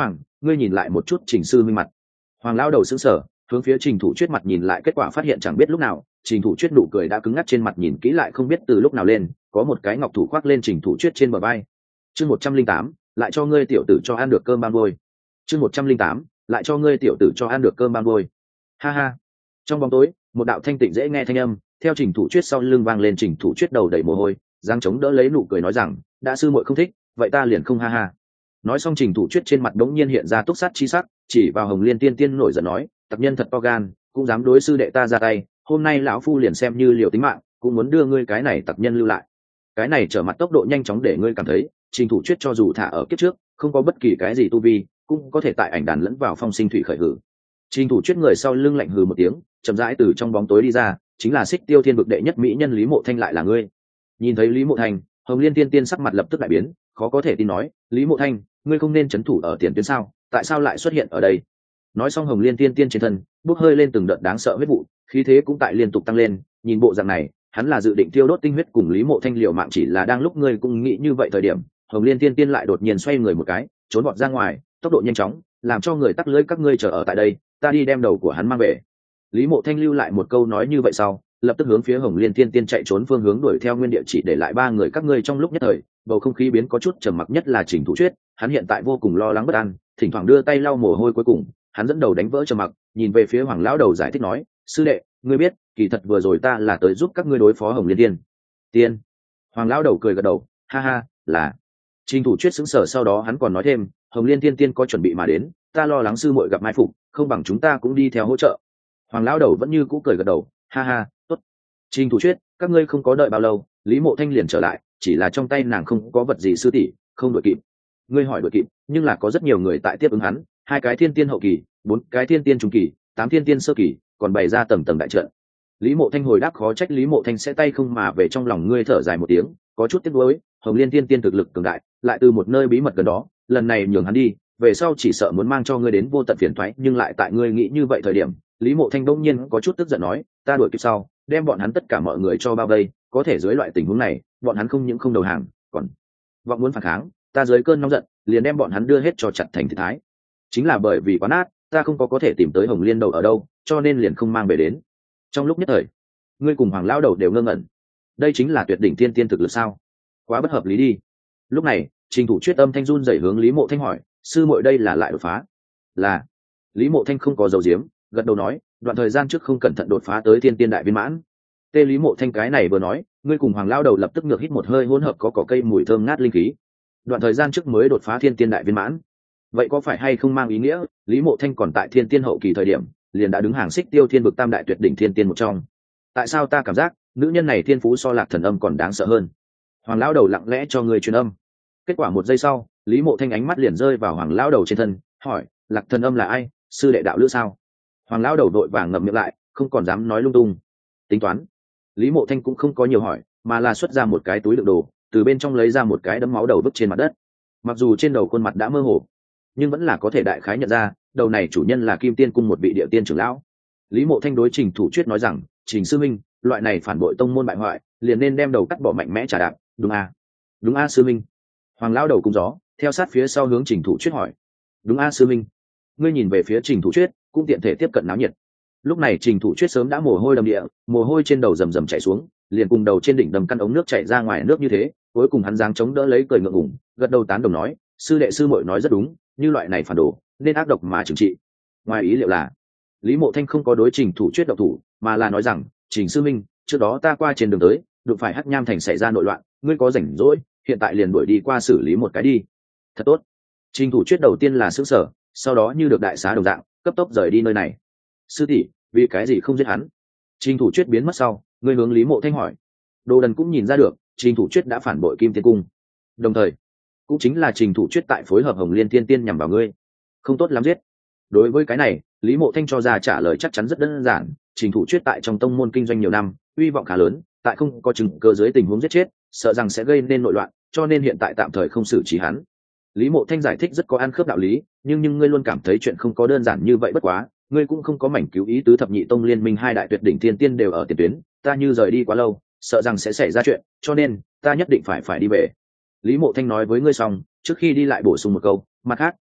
[SPEAKER 1] ngươi nhìn lại một chút Trình sư minh mặt. Hoàng lão đầu sững sờ, hướng phía Trình Thủ Chuyết mặt nhìn lại, kết quả phát hiện chẳng biết lúc nào Trình Thủ Chuyết nụ cười đã cứng ngắc trên mặt, nhìn kỹ lại không biết từ lúc nào lên có một cái ngọc thủ khoác lên Trình Thủ Chuyết trên bờ vai. Chương 108, lại cho ngươi tiểu tử cho ăn được cơm ban đôi. Chương 108, lại cho ngươi tiểu tử cho ăn được cơm ban đôi. Ha ha. Trong bóng tối, một đạo thanh tịnh dễ nghe thanh âm theo Trình Thủ Chuyết sau lưng vang lên. Trình Thủ Chuyết đầu đầy mồ hôi, giang chống đỡ lấy nụ cười nói rằng, đã sư muội không thích, vậy ta liền không ha ha. Nói xong Trình Thủ Chuyết trên mặt đống nhiên hiện ra túc sát chi sắc, chỉ vào Hồng Liên Tiên Tiên nổi giận nói, tặc nhân thật to gan, cũng dám đối sư đệ ta ra tay, hôm nay lão phu liền xem như liều tính mạng cũng muốn đưa ngươi cái này tặc nhân lưu lại. Cái này trở mặt tốc độ nhanh chóng để ngươi cảm thấy Trình Thủ Chuyết cho dù thả ở kiếp trước không có bất kỳ cái gì tu vi, cũng có thể tại ảnh đàn lẫn vào phong sinh thủy khởi hử. Trình Thủ Chuyết người sau lưng lạnh hừ một tiếng, chậm rãi từ trong bóng tối đi ra, chính là Xích Tiêu Thiên vực đệ nhất mỹ nhân Lý Mộ Thanh. lại là ngươi. Nhìn thấy Lý Mộ Thanh, Hồng Liên Tiên Tiên sắc mặt lập tức đại biến, khó có thể tin nói, Lý Mộ Thanh, ngươi không nên trấn thủ ở tiền tuyến sao, tại sao lại xuất hiện ở đây? Nói xong Hồng Liên Tiên Tiên trên thân bốc hơi lên từng đợt đáng sợ huyết vụ, khí thế cũng tại liên tục tăng lên. Nhìn bộ dạng này hắn là dự định tiêu đốt tinh huyết cùng Lý Mộ Thanh liều mạng, chỉ là đang lúc ngươi cũng nghĩ như vậy thời điểm, Hồng Liên Tiên Tiên lại đột nhiên xoay người một cái, trốn bọt ra ngoài, tốc độ nhanh chóng làm cho người tắc lưỡi, các ngươi chờ ở tại đây, ta đi đem đầu của hắn mang về. Lý Mộ Thanh lưu lại một câu nói như vậy sau, lập tức hướng phía Hồng Liên Tiên Tiên chạy trốn phương hướng đuổi theo nguyên địa, chỉ để lại ba người các ngươi. Trong lúc nhất thời bầu không khí biến có chút trầm mặc, nhất là Trình Thủ Chuyết, hắn hiện tại vô cùng lo lắng bất an, thỉnh thoảng đưa tay lau mồ hôi. Cuối cùng hắn dẫn đầu đánh vỡ trầm mặc, nhìn về phía Hoàng lão đầu giải thích nói, sư đệ, ngươi biết kỳ thật vừa rồi ta là tới giúp các ngươi đối phó Hồng Liên Tiên Tiên. Hoàng lão đầu cười gật đầu, ha ha, là. Trình Thủ Chuyết sững sờ, sau đó hắn còn nói thêm, Hồng Liên Tiên Tiên có chuẩn bị mà đến, ta lo lắng sư muội gặp mai phục, không bằng chúng ta cũng đi theo hỗ trợ. Hoàng lão đầu vẫn như cũ cười gật đầu, ha ha, tốt. Trình Thủ Chuyết, các ngươi không có đợi bao lâu, Lý Mộ Thanh liền trở lại, chỉ là trong tay nàng không có vật gì sư tỷ, không đuổi kịp. Ngươi hỏi đuổi kịp, nhưng là có rất nhiều người tại tiếp ứng hắn, 2 cái thiên tiên hậu kỳ, 4 cái thiên tiên trung kỳ, 8 thiên tiên sơ kỳ, còn bày ra tầng tầng đại trận. Lý Mộ Thanh hồi đáp, khó trách Lý Mộ Thanh sẽ tay không mà về. Trong lòng ngươi thở dài một tiếng, có chút tiếc nuối, Hồng Liên Tiên Tiên thực lực cường đại, lại từ một nơi bí mật gần đó, lần này nhường hắn đi, về sau chỉ sợ muốn mang cho ngươi đến vô tận phiền toái. Nhưng lại tại ngươi nghĩ như vậy thời điểm, Lý Mộ Thanh bỗng nhiên có chút tức giận nói, ta đuổi kịp sau, đem bọn hắn tất cả mọi người cho bao vây, có thể dưới loại tình huống này, bọn hắn không những không đầu hàng, còn vọng muốn phản kháng, ta dưới cơn nóng giận, liền đem bọn hắn đưa hết cho chặt thành thịt thái. Chính là bởi vì quá nát, ta không có thể tìm tới Hồng Liên đầu ở đâu, cho nên liền không mang về đến. Trong lúc nhất thời, ngươi cùng Hoàng lão đầu đều ngơ ngẩn. Đây chính là tuyệt đỉnh tiên tiên thực lực sao? Quá bất hợp lý đi. Lúc này, Trình Thủ Chuyết âm thanh run rẩy hướng Lý Mộ Thanh hỏi, sư muội đây là lại đột phá? Là. Lý Mộ Thanh không có dầu diếm, gật đầu nói, đoạn thời gian trước không cẩn thận đột phá tới thiên tiên đại viên mãn. Tê Lý Mộ Thanh cái này vừa nói, ngươi cùng Hoàng lão đầu lập tức ngược hít một hơi hỗn hợp có cỏ cây mùi thơm ngát linh khí. Đoạn thời gian trước mới đột phá thiên tiên đại viên mãn, vậy có phải hay không mang ý nghĩa Lý Mộ Thanh còn tại thiên tiên hậu kỳ thời điểm liền đã đứng hàng Xích Tiêu Thiên vực tam đại tuyệt đỉnh thiên tiên một trong? Tại sao ta cảm giác nữ nhân này thiên phú so Lạc Thần Âm còn đáng sợ hơn? Hoàng lão đầu lặng lẽ cho người truyền âm. Kết quả một giây sau, Lý Mộ Thanh ánh mắt liền rơi vào Hoàng lão đầu trên thân, hỏi, Lạc Thần Âm là ai, sư đệ đạo lữ sao? Hoàng lão đầu đội vàng ngậm miệng lại, không còn dám nói lung tung. Tính toán. Lý Mộ Thanh cũng không có nhiều hỏi, mà là xuất ra một cái túi đựng đồ, từ bên trong lấy ra một cái đấm máu đầu vứt trên mặt đất. Mặc dù trên đầu khuôn mặt đã mơ hồ, nhưng vẫn là có thể đại khái nhận ra đầu này chủ nhân là Kim Tiên cung một vị địa tiên trưởng lão. Lý Mộ Thanh đối Trình Thủ Chuyết nói rằng, Trình sư minh, loại này phản bội tông môn bại hoại, liền nên đem đầu cắt bỏ mạnh mẽ trả đạp, đúng à? Đúng a sư minh. Hoàng lão đầu cung gió, theo sát phía sau hướng Trình Thủ Chuyết hỏi, đúng a sư minh. Ngươi nhìn về phía Trình Thủ Chuyết, cũng tiện thể tiếp cận náo nhiệt. Lúc này Trình Thủ Chuyết sớm đã mồ hôi đầm địa, mồ hôi trên đầu rầm rầm chảy xuống, liền cùng đầu trên đỉnh đầm căn ống nước chảy ra ngoài nước như thế. Cuối cùng hắn giáng chống đỡ lấy cười ngượng ngùng, gật đầu tán đồng nói, sư đệ sư muội nói rất đúng, như loại này phản đồ nên ác độc mà trừng trị. Ngoài ý liệu là Lý Mộ Thanh không có đối Trình Thủ Chuyết độc thủ, mà là nói rằng, Trình sư minh, trước đó ta qua trên đường tới, đụng phải Hắc Nham thành xảy ra nội loạn, ngươi có rảnh rỗi, hiện tại liền đuổi đi qua xử lý một cái đi. Thật tốt. Trình Thủ Chuyết đầu tiên là sửng sở, sau đó như được đại xá đồng dạng, cấp tốc rời đi nơi này. Sư tỷ, vì cái gì không giết hắn? Trình Thủ Chuyết biến mất sau, ngươi hướng Lý Mộ Thanh hỏi. Đồ Đần cũng nhìn ra được, Trình Thủ Chuyết đã phản bội Kim Tiên cung, đồng thời cũng chính là Trình Thủ Chuyết tại phối hợp Hồng Liên Tiên Tiên nhằm vào ngươi, không tốt lắm giết. Đối với cái này, Lý Mộ Thanh cho ra trả lời chắc chắn rất đơn giản, Trình Thủ Chuyết tại trong tông môn kinh doanh nhiều năm, uy vọng khá lớn, tại không có chứng cơ dưới tình huống giết chết, sợ rằng sẽ gây nên nội loạn, cho nên hiện tại tạm thời không xử trí hắn. Lý Mộ Thanh giải thích rất có ăn khớp đạo lý, nhưng ngươi luôn cảm thấy chuyện không có đơn giản như vậy. Bất quá, ngươi cũng không có mảnh cứu ý tứ thập nhị tông liên minh 2 đại tuyệt đỉnh thiên tiên đều ở tiền tuyến, ta như rời đi quá lâu, sợ rằng sẽ xảy ra chuyện, cho nên ta nhất định phải đi về. Lý Mộ Thanh nói với ngươi xong, trước khi đi lại bổ sung một câu, mặt khác,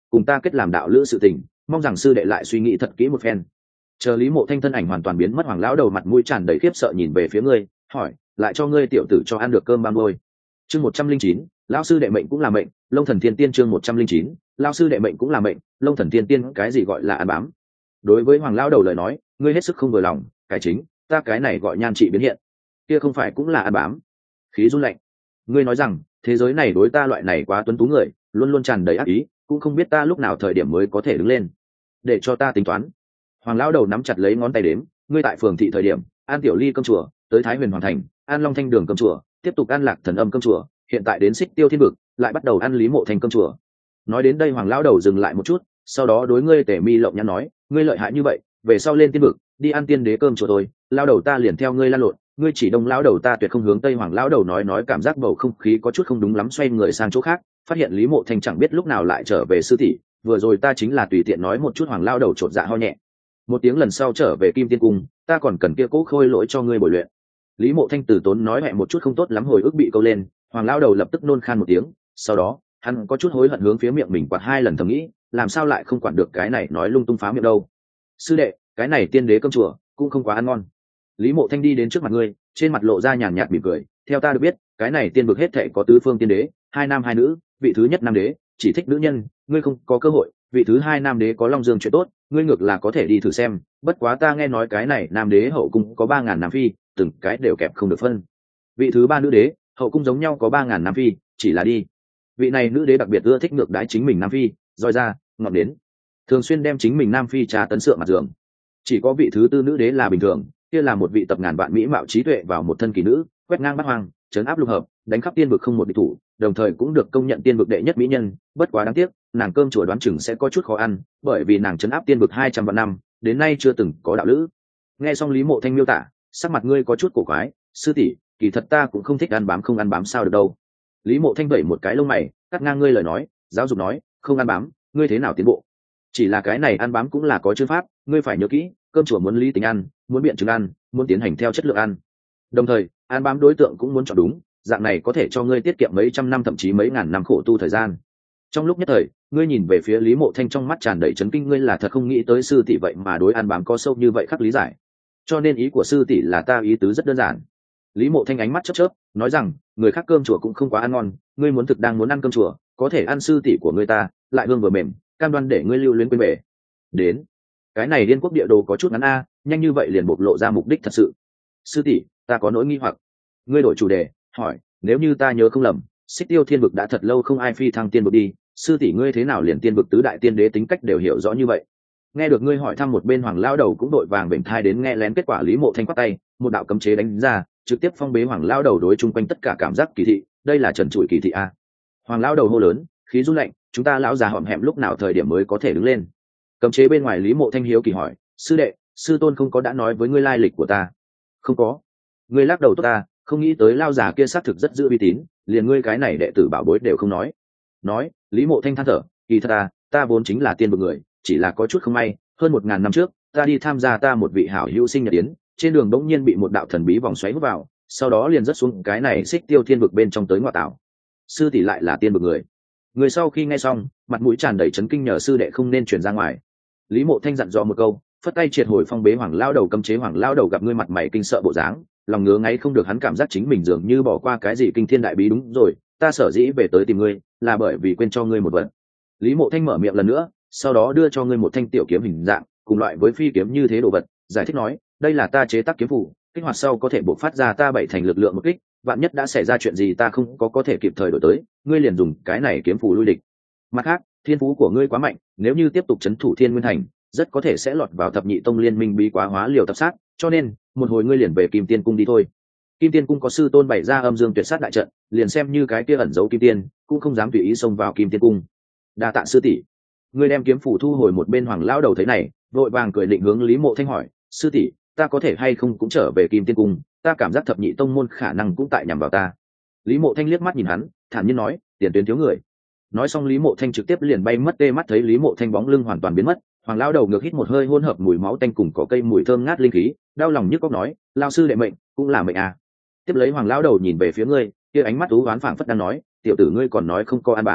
[SPEAKER 1] cùng ta kết làm đạo lữ sự tình, mong rằng sư đệ lại suy nghĩ thật kỹ một phen. Chờ Lý Mộ Thanh thân ảnh hoàn toàn biến mất, Hoàng lão đầu mặt mũi tràn đầy khiếp sợ nhìn về phía ngươi, hỏi, lại cho ngươi tiểu tử cho ăn được cơm băm đôi. Chương 109, lão sư đệ mệnh cũng là mệnh, Long Thần Tiên Tiên. Chương 109, lão sư đệ mệnh cũng là mệnh, Long Thần Tiên Tiên. Cái gì gọi là ăn bám? Đối với Hoàng lão đầu lời nói, ngươi hết sức không vừa lòng, cái chính, ta cái này gọi nhan trị biến hiện, kia không phải cũng là ăn bám? Khí run lạnh. Ngươi nói rằng thế giới này đối ta loại này quá tuấn tú người luôn luôn tràn đầy ác ý, cũng không biết ta lúc nào thời điểm mới có thể đứng lên để cho ta tính toán. Hoàng lão đầu nắm chặt lấy ngón tay đếm, ngươi tại phường thị thời điểm an tiểu ly cơm chùa, tới thái huyền hoàng thành an long thanh đường cơm chùa, tiếp tục an lạc thần âm cơm chùa, hiện tại đến xích tiêu thiên vực lại bắt đầu ăn Lý Mộ Thanh cơm chùa. Nói đến đây Hoàng lão đầu dừng lại một chút, sau đó đối ngươi Tề Mi Lộng Nhãn nói, ngươi lợi hại như vậy, về sau lên tiên vực đi ăn tiên đế cơm chùa thôi, lao đầu ta liền theo ngươi lan lộn, ngươi chỉ đông lão đầu ta tuyệt không hướng tây. Hoàng lão đầu nói cảm giác bầu không khí có chút không đúng lắm, xoay người sang chỗ khác, phát hiện Lý Mộ Thanh chẳng biết lúc nào lại trở về sư tỷ, vừa rồi ta chính là tùy tiện nói một chút. Hoàng lão đầu chột dạ ho nhẹ một tiếng, lần sau trở về Kim Tiên Cung ta còn cần kia cố khôi lỗi cho ngươi bồi luyện. Lý Mộ Thanh từ tốn nói hẹ một chút không tốt lắm, hồi ức bị câu lên. Hoàng lão đầu lập tức nôn khan một tiếng, sau đó hắn có chút hối hận hướng phía miệng mình quạt 2 lần, thầm nghĩ làm sao lại không quản được cái này nói lung tung phá miệng đâu. Sư đệ, cái này tiên đế cơm chùa cũng không quá ăn ngon. Lý Mộ Thanh đi đến trước mặt ngươi, trên mặt lộ ra nhàn nhạt mỉm cười, theo ta được biết cái này tiên vực hết thệ có tứ phương tiên đế, 2 nam 2 nữ, vị thứ nhất nam đế chỉ thích nữ nhân, ngươi không có cơ hội. Vị thứ 2 nam đế có long dương chuyện tốt, ngươi ngược là có thể đi thử xem, bất quá ta nghe nói cái này nam đế hậu cung có 3.000 nam phi, từng cái đều kẹp không được phân. Vị thứ 3 nữ đế hậu cung giống nhau có 3.000 nam phi, chỉ là đi vị này nữ đế đặc biệt ưa thích ngược đái chính mình nam phi, roi ra ngọn đến thường xuyên đem chính mình nam phi trà tấn sượng mặt giường. Chỉ có vị thứ 4 nữ đế là bình thường, kia là một vị tập ngàn vạn mỹ mạo trí tuệ vào một thân kỳ nữ, quét ngang bát hoang, trấn áp lục hợp, đánh khắp tiên vực không một địch thủ, đồng thời cũng được công nhận tiên vực đệ nhất mỹ nhân. Bất quá đáng tiếc, nàng cơm chùa đoán chừng sẽ có chút khó ăn, bởi vì nàng trấn áp tiên vực 200 vạn năm, đến nay chưa từng có đạo lữ. Nghe xong Lý Mộ Thanh miêu tả, sắc mặt ngươi có chút cổ quái, sư tỷ, kỳ thật ta cũng không thích ăn bám, không ăn bám sao được đâu. Lý Mộ Thanh vẩy một cái lông mày, cắt ngang ngươi lời nói, giáo dục nói, không ăn bám, ngươi thế nào tiến bộ? Chỉ là cái này ăn bám cũng là có chữ pháp, ngươi phải nhớ kỹ, cơm chùa muốn lý tính ăn, muốn biện chứng ăn, muốn tiến hành theo chất lượng ăn. Đồng thời, ăn bám đối tượng cũng muốn chọn đúng, dạng này có thể cho ngươi tiết kiệm mấy trăm năm thậm chí mấy ngàn năm khổ tu thời gian. Trong lúc nhất thời, ngươi nhìn về phía Lý Mộ Thanh trong mắt tràn đầy chấn kinh, ngươi là thật không nghĩ tới sư tỷ vậy mà đối ăn bám có sâu như vậy khắc lý giải. Cho nên ý của sư tỷ là ta ý tứ rất đơn giản. Lý Mộ Thanh ánh mắt chớp chớp, nói rằng, người khác cơm chùa cũng không quá ăn ngon, ngươi muốn thực đang muốn ăn cơm chùa, có thể ăn sư tỷ của ngươi ta, lại hương vừa mềm, cam đoan để ngươi lưu luyến quên bề. Đến, cái này Liên Quốc địa đồ có chút ngắn a, nhanh như vậy liền bộc lộ ra mục đích thật sự. Sư tỷ, ta có nỗi nghi hoặc. Ngươi đổi chủ đề, hỏi, nếu như ta nhớ không lầm, Xích Tiêu Thiên vực đã thật lâu không ai phi thăng tiên vực đi, sư tỷ ngươi thế nào liền tiên vực tứ đại tiên đế tính cách đều hiểu rõ như vậy? Nghe được ngươi hỏi thăm, một bên Hoàng lão đầu cũng đội vàng vểnh thai đến nghe lén. Kết quả Lý Mộ Thanh quát tay, một đạo cấm chế đánh ra, trực tiếp phong bế Hoàng lão đầu đối chung quanh tất cả cảm giác kỳ thị. Đây là trần trụi kỳ thị a. Hoàng lão đầu hô lớn, khí run lạnh, chúng ta lão già hõm hẹm lúc nào thời điểm mới có thể đứng lên? Cấm chế bên ngoài Lý Mộ Thanh hiếu kỳ hỏi, sư đệ, sư tôn không có đã nói với ngươi lai lịch của ta? Không có. Ngươi lắc đầu tốt ta, không nghĩ tới lao già kia xác thực rất giữ uy tín, liền ngươi cái này đệ tử bảo bối đều không nói. Nói, Lý Mộ Thanh than thở, kỳ thật ta vốn chính là tiên vực người, chỉ là có chút không may, hơn 1000 năm trước, ta đi tham gia ta một vị hảo hữu sinh nhật yến, trên đường bỗng nhiên bị một đạo thần bí vòng xoáy hút vào, sau đó liền rớt xuống cái này Xích Tiêu Thiên vực bên trong tới ngọa tảo. Sư tỷ lại là tiên vực người. Người sau khi nghe xong, mặt mũi tràn đầy chấn kinh, nhờ sư đệ không nên truyền ra ngoài. Lý Mộ Thanh dặn dò một câu, phất tay triệt hồi phong bế Hoàng lão đầu cấm chế. Hoàng lão đầu gặp ngươi mặt mày kinh sợ bộ dáng, lòng ngứa ngáy không được, hắn cảm giác chính mình dường như bỏ qua cái gì kinh thiên đại bí. Đúng rồi, ta sở dĩ về tới tìm ngươi là bởi vì quên cho ngươi một vật. Lý Mộ Thanh mở miệng lần nữa, sau đó đưa cho ngươi một thanh tiểu kiếm hình dạng cùng loại với phi kiếm như thế đồ vật, giải thích nói, đây là ta chế tác kiếm phù, kích hoạt sau có thể bộc phát ra ta 7 thành lực lượng một kích, vạn nhất đã xảy ra chuyện gì ta không có thể kịp thời đổi tới, ngươi liền dùng cái này kiếm phù lui địch. Mặt khác, thiên phú của ngươi quá mạnh, nếu như tiếp tục trấn thủ Thiên Nguyên Thành, rất có thể sẽ lọt vào thập nhị tông liên minh bí quá hóa liều tập sát, cho nên một hồi ngươi liền về Kim Tiên Cung đi thôi. Kim Tiên Cung có sư tôn bày ra âm dương tuyệt sát đại trận, liền xem như cái kia ẩn giấu kim tiên cũng không dám tùy ý xông vào Kim Tiên Cung. Đa tạ sư tỷ. Ngươi đem kiếm phủ thu hồi. một bên Hoàng lão đầu thấy này, vội vàng cười định hướng Lý Mộ Thanh hỏi, sư tỷ, ta có thể hay không cũng trở về Kim Tiên Cung, ta cảm giác thập nhị tông môn khả năng cũng tại nhằm vào ta. Lý Mộ Thanh liếc mắt nhìn hắn, thản nhiên nói, tiền tuyến thiếu người. Nói xong Lý Mộ Thanh trực tiếp liền bay mất tê. Mắt thấy Lý Mộ Thanh bóng lưng hoàn toàn biến mất, Hoàng lão đầu ngược hít một hơi hỗn hợp mùi máu tanh cùng cỏ cây mùi thơm ngát linh khí, đau lòng nhức óc nói, lão sư đệ mệnh cũng là mệnh à. Tiếp lấy Hoàng lão đầu nhìn về phía ngươi, kia ánh mắt u oán phảng phất đang nói, tiểu tử ngươi còn nói không có ăn bám,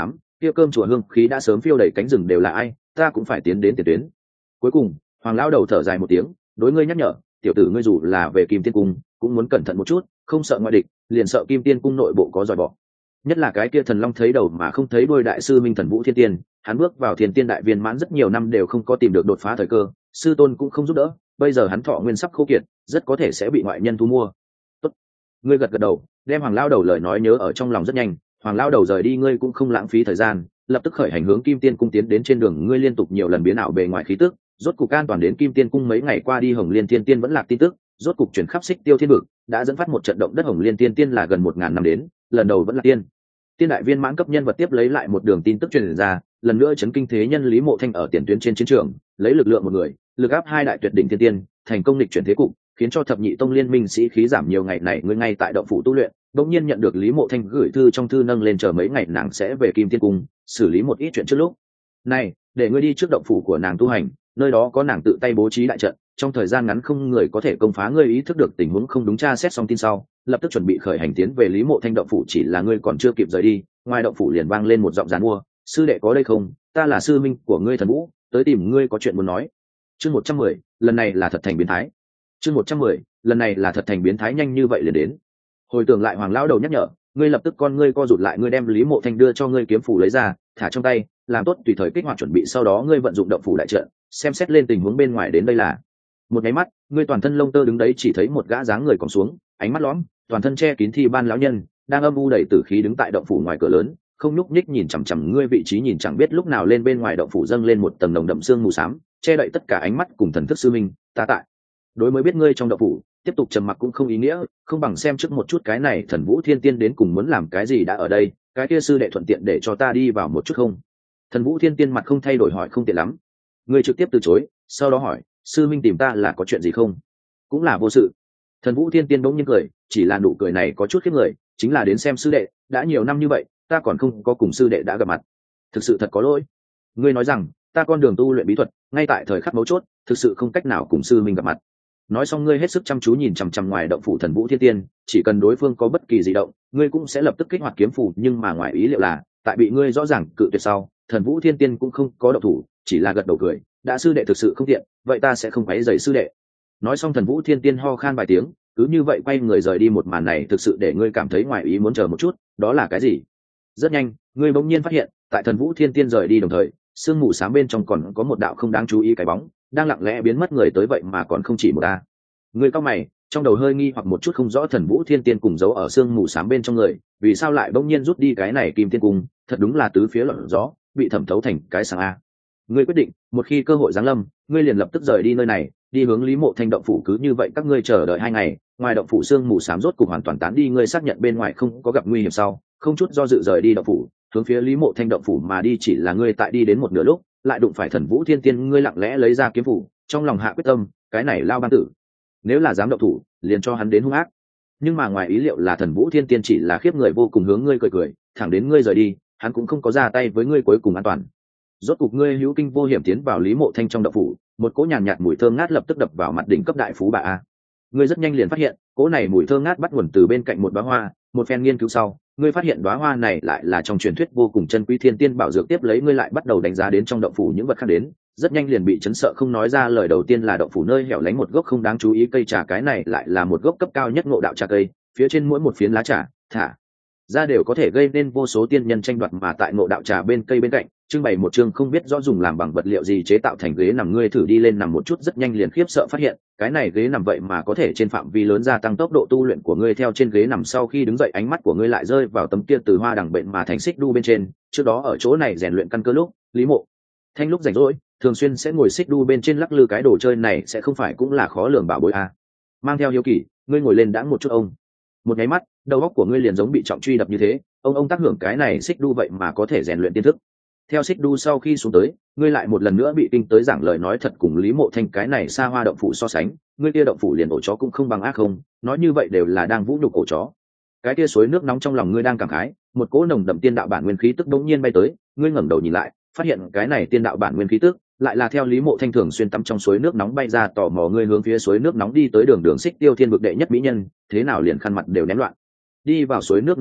[SPEAKER 1] kia cơm chùa hương khí đã sớm phiêu đầy cánh rừng đều là ai, ta cũng phải tiến đến tiền tuyến. Cuối cùng Hoàng lão đầu thở dài một tiếng, đối ngươi nhắc nhở, tiểu tử ngươi dù là về Kim Tiên cung cũng muốn cẩn thận một chút, không sợ ngoại địch, liền sợ Kim Tiên cung nội bộ có giỏi bọ. Nhất là cái kia thần long thấy đầu mà không thấy đuôi đại sư minh thần Vũ Thiên Tiên, hắn bước vào Thiên Tiên đại viên mãn rất nhiều năm đều không có tìm được đột phá thời cơ, sư tôn cũng không giúp đỡ, bây giờ hắn thọ nguyên sắp khô kiệt, rất có thể sẽ bị ngoại nhân thu mua. Tốt, ngươi gật gật đầu, đem Hoàng lão đầu lời nói nhớ ở trong lòng rất nhanh. Hoàng lão đầu rời đi, ngươi cũng không lãng phí thời gian, lập tức khởi hành hướng Kim Tiên cung tiến đến. Trên đường ngươi liên tục nhiều lần biến ảo bề ngoài khí tức, rốt cục an toàn đến Kim Tiên cung. Mấy ngày qua đi, Hồng Liên Thiên Tiên vẫn lạc tin tức rốt cục chuyển khắp Xích Tiêu Thiên vực, đã dẫn phát một trận động đất. Hồng Liên Thiên Tiên là gần 1000 năm đến, lần đầu vẫn là tiên đại viên mãn cấp nhân vật tiếp lấy lại một đường tin tức truyền ra, lần nữa chấn kinh thế nhân. Lý Mộ Thanh ở tiền tuyến trên chiến trường, lấy lực lượng một người, lực áp hai đại tuyệt đỉnh thiên tiên, thành công lịch chuyển thế cục, khiến cho thập nhị tông liên minh sĩ khí giảm nhiều. Ngày này ngươi ngay tại động phủ tu luyện, bỗng nhiên nhận được Lý Mộ Thanh gửi thư, trong thư nâng lên chờ mấy ngày nàng sẽ về Kim Tiên cung xử lý một ít chuyện trước lúc này, để ngươi đi trước động phủ của nàng tu hành, nơi đó có nàng tự tay bố trí đại trận, trong thời gian ngắn không người có thể công phá. Ngươi ý thức được tình huống không đúng, tra xét xong tin sau lập tức chuẩn bị khởi hành tiến về Lý Mộ Thanh động phủ. Chỉ là ngươi còn chưa kịp rời đi, ngoài động phủ liền vang lên một giọng giàn mua, sư đệ có đây không, ta là sư minh của ngươi Thần Vũ, tới tìm ngươi có chuyện muốn nói. Chương 110, lần này là thật thành biến thái. Chương 110, lần này là thật thành biến thái, nhanh như vậy liền đến. Hồi tưởng lại Hoàng lão đầu nhắc nhở, ngươi lập tức con ngươi co rụt lại. Ngươi đem Lý Mộ Thanh đưa cho ngươi kiếm phủ lấy ra, thả trong tay, làm tốt tùy thời kích hoạt chuẩn bị. Sau đó ngươi vận dụng động phủ đại trận, xem xét lên tình huống bên ngoài. Đến đây là một nháy mắt, ngươi toàn thân lông tơ đứng đấy, chỉ thấy một gã dáng người còng xuống, ánh mắt lõm, toàn thân che kín thi ban lão nhân, đang âm u đầy tử khí đứng tại động phủ ngoài cửa lớn, không nhúc nhích nhìn chằm chằm ngươi vị trí. Nhìn chẳng biết lúc nào lên bên ngoài động phủ dâng lên một tầng nồng đậm sương mù xám, che đậy tất cả ánh mắt cùng thần thức. Sư minh, ta tại. Đối mới biết ngươi trong động phủ, tiếp tục trầm mặc cũng không ý nghĩa, không bằng xem trước một chút cái này Thần Vũ Thiên Tiên đến cùng muốn làm cái gì. Đã ở đây, cái kia sư đệ thuận tiện để cho ta đi vào một chút không? Thần Vũ Thiên Tiên mặt không thay đổi hỏi. Không tiện lắm. Ngươi trực tiếp từ chối, sau đó hỏi, sư minh tìm ta là có chuyện gì không? Cũng là vô sự. Thần Vũ Thiên Tiên bỗng nhiên cười, chỉ là nụ cười này có chút khiếp người, chính là đến xem sư đệ, đã nhiều năm như vậy ta còn không có cùng sư đệ đã gặp mặt, thực sự thật có lỗi. Ngươi nói rằng ta con đường tu luyện bí thuật ngay tại thời khắc mấu chốt, thực sự không cách nào cùng sư minh gặp mặt. Nói xong ngươi hết sức chăm chú nhìn chằm chằm ngoài động phủ Thần Vũ Thiên Tiên, chỉ cần đối phương có bất kỳ di động, ngươi cũng sẽ lập tức kích hoạt kiếm phủ. Nhưng mà ngoài ý liệu là, tại bị ngươi rõ ràng cự tuyệt sau, Thần Vũ Thiên Tiên cũng không có động thủ, chỉ là gật đầu cười, đã sư đệ thực sự không tiện, vậy ta sẽ không quấy rầy sư đệ. Nói xong Thần Vũ Thiên Tiên ho khan vài tiếng, cứ như vậy quay người rời đi. Một màn này thực sự để ngươi cảm thấy ngoài ý muốn. Chờ một chút, đó là cái gì? Rất nhanh ngươi bỗng nhiên phát hiện, tại Thần Vũ Thiên Tiên rời đi đồng thời, sương mù xám bên trong còn có một đạo không đáng chú ý cái bóng đang lặng lẽ biến mất. Người tới vậy mà còn không chỉ một ta. Ngươi cau mày, trong đầu hơi nghi hoặc một chút, không rõ Thần Vũ Thiên Tiên cùng giấu ở sương mù xám bên trong người vì sao lại bỗng nhiên rút đi. Cái này Kim Tiên cung thật đúng là tứ phía lọt gió, bị thẩm thấu thành cái sáng a. Ngươi quyết định, một khi cơ hội giáng lâm, ngươi liền lập tức rời đi nơi này, đi hướng Lý Mộ Thanh động phủ. Cứ như vậy các ngươi chờ đợi 2 ngày, ngoài động phủ sương mù xám rốt cục hoàn toàn tán đi. Ngươi xác nhận bên ngoài không có gặp nguy hiểm sau, không chút do dự rời đi động phủ, hướng phía Lý Mộ Thanh động phủ mà đi. Chỉ là ngươi tại đi đến một nửa lúc, lại đụng phải Thần Vũ Thiên Tiên. Ngươi lặng lẽ lấy ra kiếm phủ, trong lòng hạ quyết tâm, cái này lao ban tử, nếu là dám động thủ, liền cho hắn đến hung ác. Nhưng mà ngoài ý liệu là Thần Vũ Thiên Tiên chỉ là khiếp người vô cùng, hướng ngươi cười cười, thẳng đến ngươi rời đi, hắn cũng không có ra tay với ngươi. Cuối cùng an toàn. Rốt cục ngươi hữu kinh vô hiểm tiến vào Lý Mộ Thanh trong động phủ, một cỗ nhàn nhạt mùi thơm ngát lập tức đập vào mặt. Đỉnh cấp đại phú bà a. Ngươi rất nhanh liền phát hiện, cỗ này mùi thơm ngát bắt nguồn từ bên cạnh một đóa hoa. Một phen nghiên cứu sau, ngươi phát hiện đóa hoa này lại là trong truyền thuyết vô cùng chân quý thiên tiên bảo dược. Tiếp lấy ngươi lại bắt đầu đánh giá đến trong động phủ những vật khác đến, rất nhanh liền bị chấn sợ không nói ra lời. Đầu tiên là động phủ nơi hẻo lánh một gốc không đáng chú ý cây trà, cái này lại là một gốc cấp cao nhất ngộ đạo trà cây, phía trên mỗi một phiến lá trà thả ra đều có thể gây nên vô số tiên nhân tranh đoạt. Mà tại ngộ đạo trà bên cây bên cạnh trưng bày một chương không biết rõ dùng làm bằng vật liệu gì chế tạo thành ghế nằm. Ngươi thử đi lên nằm một chút, rất nhanh liền khiếp sợ phát hiện, cái này ghế nằm vậy mà có thể trên phạm vi lớn gia tăng tốc độ tu luyện của ngươi. Theo trên ghế nằm sau khi đứng dậy, ánh mắt của ngươi lại rơi vào tấm kia từ hoa đằng bệnh mà thành xích đu bên trên. Trước đó ở chỗ này rèn luyện căn cơ lúc, Lý Mộ Thanh lúc rảnh rỗi thường xuyên sẽ ngồi xích đu bên trên lắc lư. Cái đồ chơi này sẽ không phải cũng là khó lường bảo bối à? Mang theo hiếu kỳ, ngươi ngồi lên đãng một chút. Ông một nháy mắt, đầu óc của ngươi liền giống bị trọng truy đập như thế. Ông tác hưởng, cái này xích đu vậy mà có thể rèn luyện tiên thức. Theo xích đu sau khi xuống tới, ngươi lại một lần nữa bị kinh tới giảng lời nói thật. Cùng Lý Mộ Thanh cái này xa hoa động phủ so sánh, ngươi kia động phủ liền ổ chó cũng không bằng ác không, nói như vậy đều là đang vũ nhục ổ chó. Cái kia suối nước nóng trong lòng ngươi đang cảm khái, một cỗ nồng đậm tiên đạo bản nguyên khí tức đống nhiên bay tới. Ngươi ngẩng đầu nhìn lại, phát hiện cái này tiên đạo bản nguyên khí tức lại là theo Lý Mộ Thanh thường xuyên tắm trong suối nước nóng bay ra. Tò mò ngươi hướng phía suối nước nóng đi tới. Đường Xích Tiêu Thiên vực đệ nhất mỹ nhân, thế nào liền khăn mặt đều ném loạn. Đi vào suối nước nóng trước,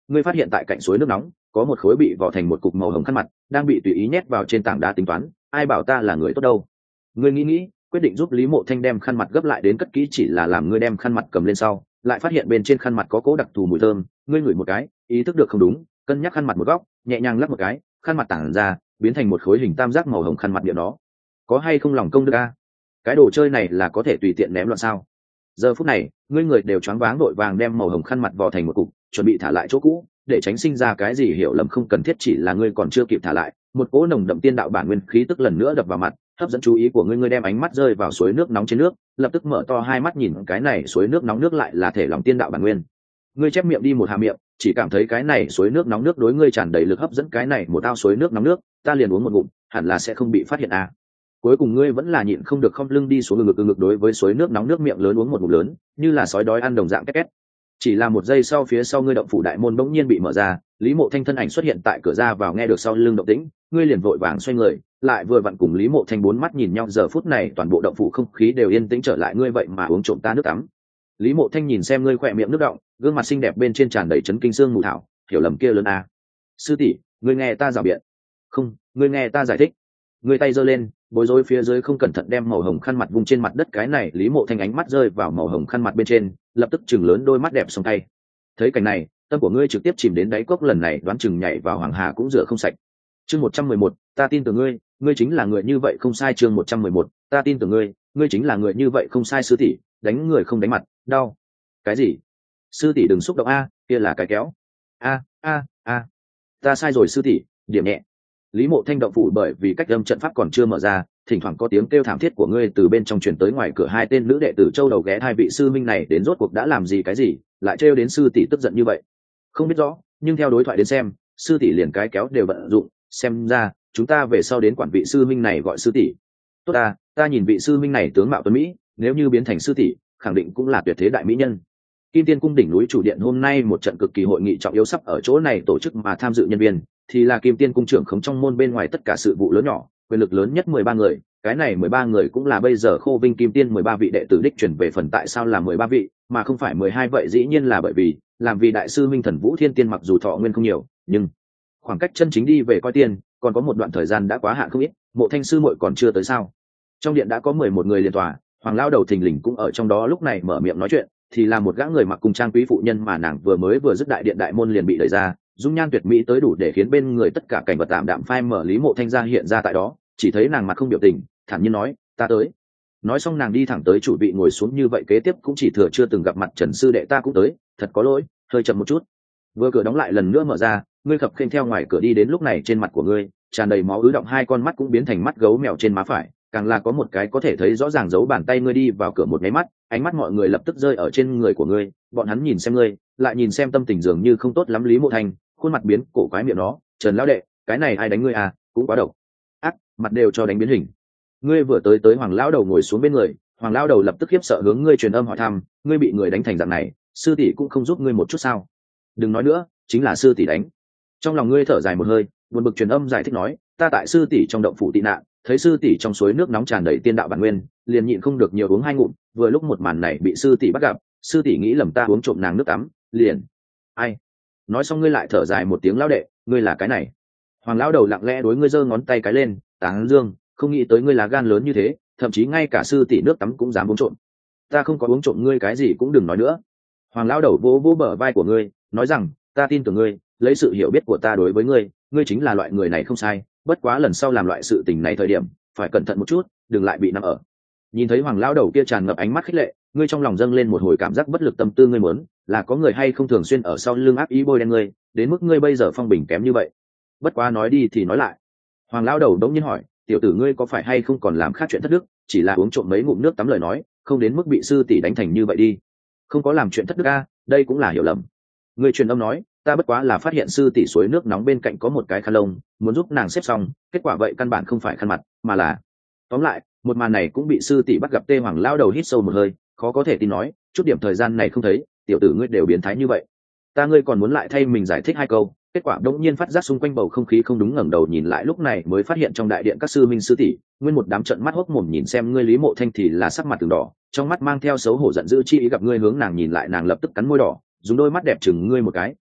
[SPEAKER 1] ngươi phát hiện tại cạnh suối nước nóng có một khối bị vò thành một cục màu hồng khăn mặt đang bị tùy ý nhét vào trên tảng đá tính toán, ai bảo ta là người tốt đâu. Ngươi nghĩ quyết định giúp Lý Mộ Thanh đem khăn mặt gấp lại đến cất kỹ, chỉ là làm ngươi đem khăn mặt cầm lên sau lại phát hiện bên trên khăn mặt có cố đặc thù mùi thơm. Ngươi ngửi một cái, ý thức được không đúng, cân nhắc khăn mặt một góc, nhẹ nhàng lắc một cái, khăn mặt tản ra biến thành một khối hình tam giác màu hồng khăn mặt miệng nó. Có hay không lòng công đức a? Cái đồ chơi này là có thể tùy tiện ném loạn sao? Giờ phút này ngươi người đều choáng váng, đội vàng đem màu hồng khăn mặt vò thành một cục chuẩn bị thả lại chỗ cũ để tránh sinh ra cái gì hiểu lầm không cần thiết. Chỉ là ngươi còn chưa kịp thả lại, một cỗ nồng đậm tiên đạo bản nguyên khí tức lần nữa đập vào mặt, hấp dẫn chú ý của ngươi. Ngươi đem ánh mắt rơi vào suối nước nóng trên nước, lập tức mở to hai mắt nhìn cái này suối nước nóng, nước lại là thể lòng tiên đạo bản nguyên. Ngươi chép miệng đi một hàm miệng, chỉ cảm thấy cái này suối nước nóng nước đối ngươi tràn đầy lực hấp dẫn. Cái này một ao suối nước nóng nước, ta liền uống một ngụm hẳn là sẽ không bị phát hiện à. Cuối cùng ngươi vẫn là nhịn không được không lưng đi xuống ngực đối với suối nước nóng nước miệng lớn uống một ngụm lớn, như là sói đói ăn đồng dạng két két. Chỉ là một giây sau, phía sau ngươi động phủ đại môn bỗng nhiên bị mở ra, Lý Mộ Thanh thân ảnh xuất hiện tại cửa ra vào. Nghe được sau lưng động tĩnh, ngươi liền vội vàng xoay người lại, vừa vặn cùng Lý Mộ Thanh bốn mắt nhìn nhau. Giờ phút này toàn bộ động phủ không khí đều yên tĩnh trở lại. Ngươi vậy mà uống trộm ta nước tắm. Lý Mộ Thanh nhìn xem ngươi khỏe miệng nước đọng, gương mặt xinh đẹp bên trên tràn đầy chấn kinh xương mù thảo, hiểu lầm kia lớn à. Sư tỷ, ngươi nghe ta rào biện. Không, ngươi nghe ta giải thích. Ngươi tay giơ lên, bối rối phía dưới không cẩn thận đem màu hồng khăn mặt vung trên mặt đất. Cái này Lý Mộ Thanh ánh mắt rơi vào màu hồng khăn mặt bên trên, lập tức chừng lớn đôi mắt đẹp xong tay. Thấy cảnh này, tâm của ngươi trực tiếp chìm đến đáy cốc, lần này đoán chừng nhảy vào hoàng hà cũng rửa không sạch. Chương 111, ta tin tưởng ngươi, ngươi chính là người như vậy không sai. Chương 111, ta tin tưởng ngươi, ngươi chính là người như vậy không sai. Sư tỷ, đánh người không đánh mặt, đau. Cái gì? Sư tỷ đừng xúc động a, kia là cái kéo. A, ta sai rồi sư tỷ, điểm nhẹ. Lý Mộ Thanh động phủ bởi vì cách âm trận pháp còn chưa mở ra, thỉnh thoảng có tiếng kêu thảm thiết của ngươi từ bên trong truyền tới. Ngoài cửa hai tên nữ đệ tử châu đầu ghé hai vị sư minh này đến rốt cuộc đã làm gì cái gì, lại trêu đến sư tỷ tức giận như vậy. Không biết rõ, nhưng theo đối thoại đến xem, sư tỷ liền cái kéo đều vận dụng, xem ra chúng ta về sau đến quản vị sư minh này gọi sư tỷ. Tốt ta nhìn vị sư minh này tướng mạo tuấn mỹ, nếu như biến thành sư tỷ, khẳng định cũng là tuyệt thế đại mỹ nhân. Kim Tiên cung đỉnh núi chủ điện hôm nay một trận cực kỳ hội nghị trọng yếu sắp ở chỗ này tổ chức, mà tham dự nhân viên thì là Kim Tiên cung trưởng khống trong môn bên ngoài tất cả sự vụ lớn nhỏ, quyền lực lớn nhất 13 người. Cái này 13 người cũng là bây giờ Khô Vinh Kim Tiên 13 vị đệ tử đích chuyển về phần. Tại sao là 13 vị mà không phải 12? Vậy dĩ nhiên là bởi vì làm vì đại sư Minh Thần Vũ Thiên Tiên mặc dù thọ nguyên không nhiều, nhưng khoảng cách chân chính đi về coi tiên còn có một đoạn thời gian đã quá hạn không ít. Mộ Thanh sư muội còn chưa tới sao? Trong điện đã có 11 người liên tòa, Hoàng lao đầu thình lình cũng ở trong đó, lúc này mở miệng nói chuyện thì là một gã người mặc cung trang quý phụ nhân, mà nàng vừa dứt đại điện đại môn liền bị đẩy ra, dung nhan tuyệt mỹ tới đủ để khiến bên người tất cả cảnh vật tạm đạm phai mở. Lý Mộ Thanh ra hiện ra tại đó, chỉ thấy nàng mặt không biểu tình, thản nhiên nói, ta tới. Nói xong nàng đi thẳng tới chủ vị ngồi xuống. Như vậy kế tiếp cũng chỉ thừa chưa từng gặp mặt Trần sư đệ ta cũng tới, thật có lỗi, hơi chậm một chút. Vừa cửa đóng lại lần nữa mở ra, ngươi khập khênh theo ngoài cửa đi đến, lúc này trên mặt của ngươi tràn đầy máu ứ động, hai con mắt cũng biến thành mắt gấu mèo trên má phải, càng là có một cái có thể thấy rõ ràng dấu bàn tay. Ngươi đi vào cửa một nháy mắt, ánh mắt mọi người lập tức rơi ở trên người của ngươi, bọn hắn nhìn xem ngươi, lại nhìn xem tâm tình dường như không tốt lắm Lý Mộ Thanh, khuôn mặt biến cổ quái miệng nó, Trần lão đệ, cái này ai đánh ngươi à, cũng quá độc ác, mặt đều cho đánh biến hình. Ngươi vừa tới Hoàng lão đầu ngồi xuống bên người, Hoàng lão đầu lập tức khiếp sợ hướng ngươi truyền âm hỏi thăm, ngươi bị người đánh thành dạng này, sư tỷ cũng không giúp ngươi một chút sao? Đừng nói nữa, chính là sư tỷ đánh. Trong lòng ngươi thở dài một hơi, buồn bực truyền âm giải thích nói, ta tại sư tỷ trong động phủ tị nạn, thấy sư tỷ trong suối nước nóng tràn đầy tiên đạo bản nguyên, liền nhịn không được nhiều uống 2 ngụm, vừa lúc một màn này bị sư tỷ bắt gặp, sư tỷ nghĩ lầm ta uống trộm nàng nước tắm, liền ai. Nói xong ngươi lại thở dài một tiếng, lão đệ, ngươi là cái này. Hoàng lão đầu lặng lẽ đối ngươi giơ ngón tay cái lên, tán dương, không nghĩ tới ngươi là gan lớn như thế, thậm chí ngay cả sư tỷ nước tắm cũng dám uống trộm. Ta không có uống trộm, ngươi cái gì cũng đừng nói nữa. Hoàng lão đầu vỗ vỗ bờ vai của ngươi, nói rằng, ta tin tưởng ngươi, lấy sự hiểu biết của ta đối với ngươi, ngươi chính là loại người này không sai, bất quá lần sau làm loại sự tình này thời điểm phải cẩn thận một chút, đừng lại bị nằm ở. Nhìn thấy Hoàng lão đầu kia tràn ngập ánh mắt khích lệ, ngươi trong lòng dâng lên một hồi cảm giác bất lực, tâm tư ngươi muốn là có người hay không thường xuyên ở sau lưng ác ý bôi đen ngươi, đến mức ngươi bây giờ phong bình kém như vậy. Bất quá nói đi thì nói lại, Hoàng lão đầu đống nhiên hỏi, tiểu tử ngươi có phải hay không còn làm khác chuyện thất đức, chỉ là uống trộm mấy ngụm nước tắm lời nói, không đến mức bị sư tỷ đánh thành như vậy đi. Không có làm chuyện thất đức a, đây cũng là hiểu lầm. Ngươi truyền âm nói, ta bất quá là phát hiện sư tỷ suối nước nóng bên cạnh có một cái khăn lông, muốn giúp nàng xếp xong, kết quả vậy căn bản không phải khăn mặt, mà là. Tóm lại, một màn này cũng bị sư tỷ bắt gặp. Tê Hoàng lao đầu hít sâu một hơi, khó có thể tin nói, chút điểm thời gian này không thấy, tiểu tử ngươi đều biến thái như vậy. Ngươi còn muốn lại thay mình giải thích 2 câu, kết quả đống nhiên phát giác xung quanh bầu không khí không đúng, ngẩng đầu nhìn lại, lúc này mới phát hiện trong đại điện các sư minh sư tỷ nguyên một đám trợn mắt hốc mồm nhìn xem ngươi. Lý Mộ Thanh thì là sắc mặt từng đỏ, trong mắt mang theo xấu hổ giận dữ chi ý, gặp ngươi hướng nàng nhìn lại, nàng lập tức cắn môi đỏ, dùng đôi mắt đẹp chừng ngươi một cái,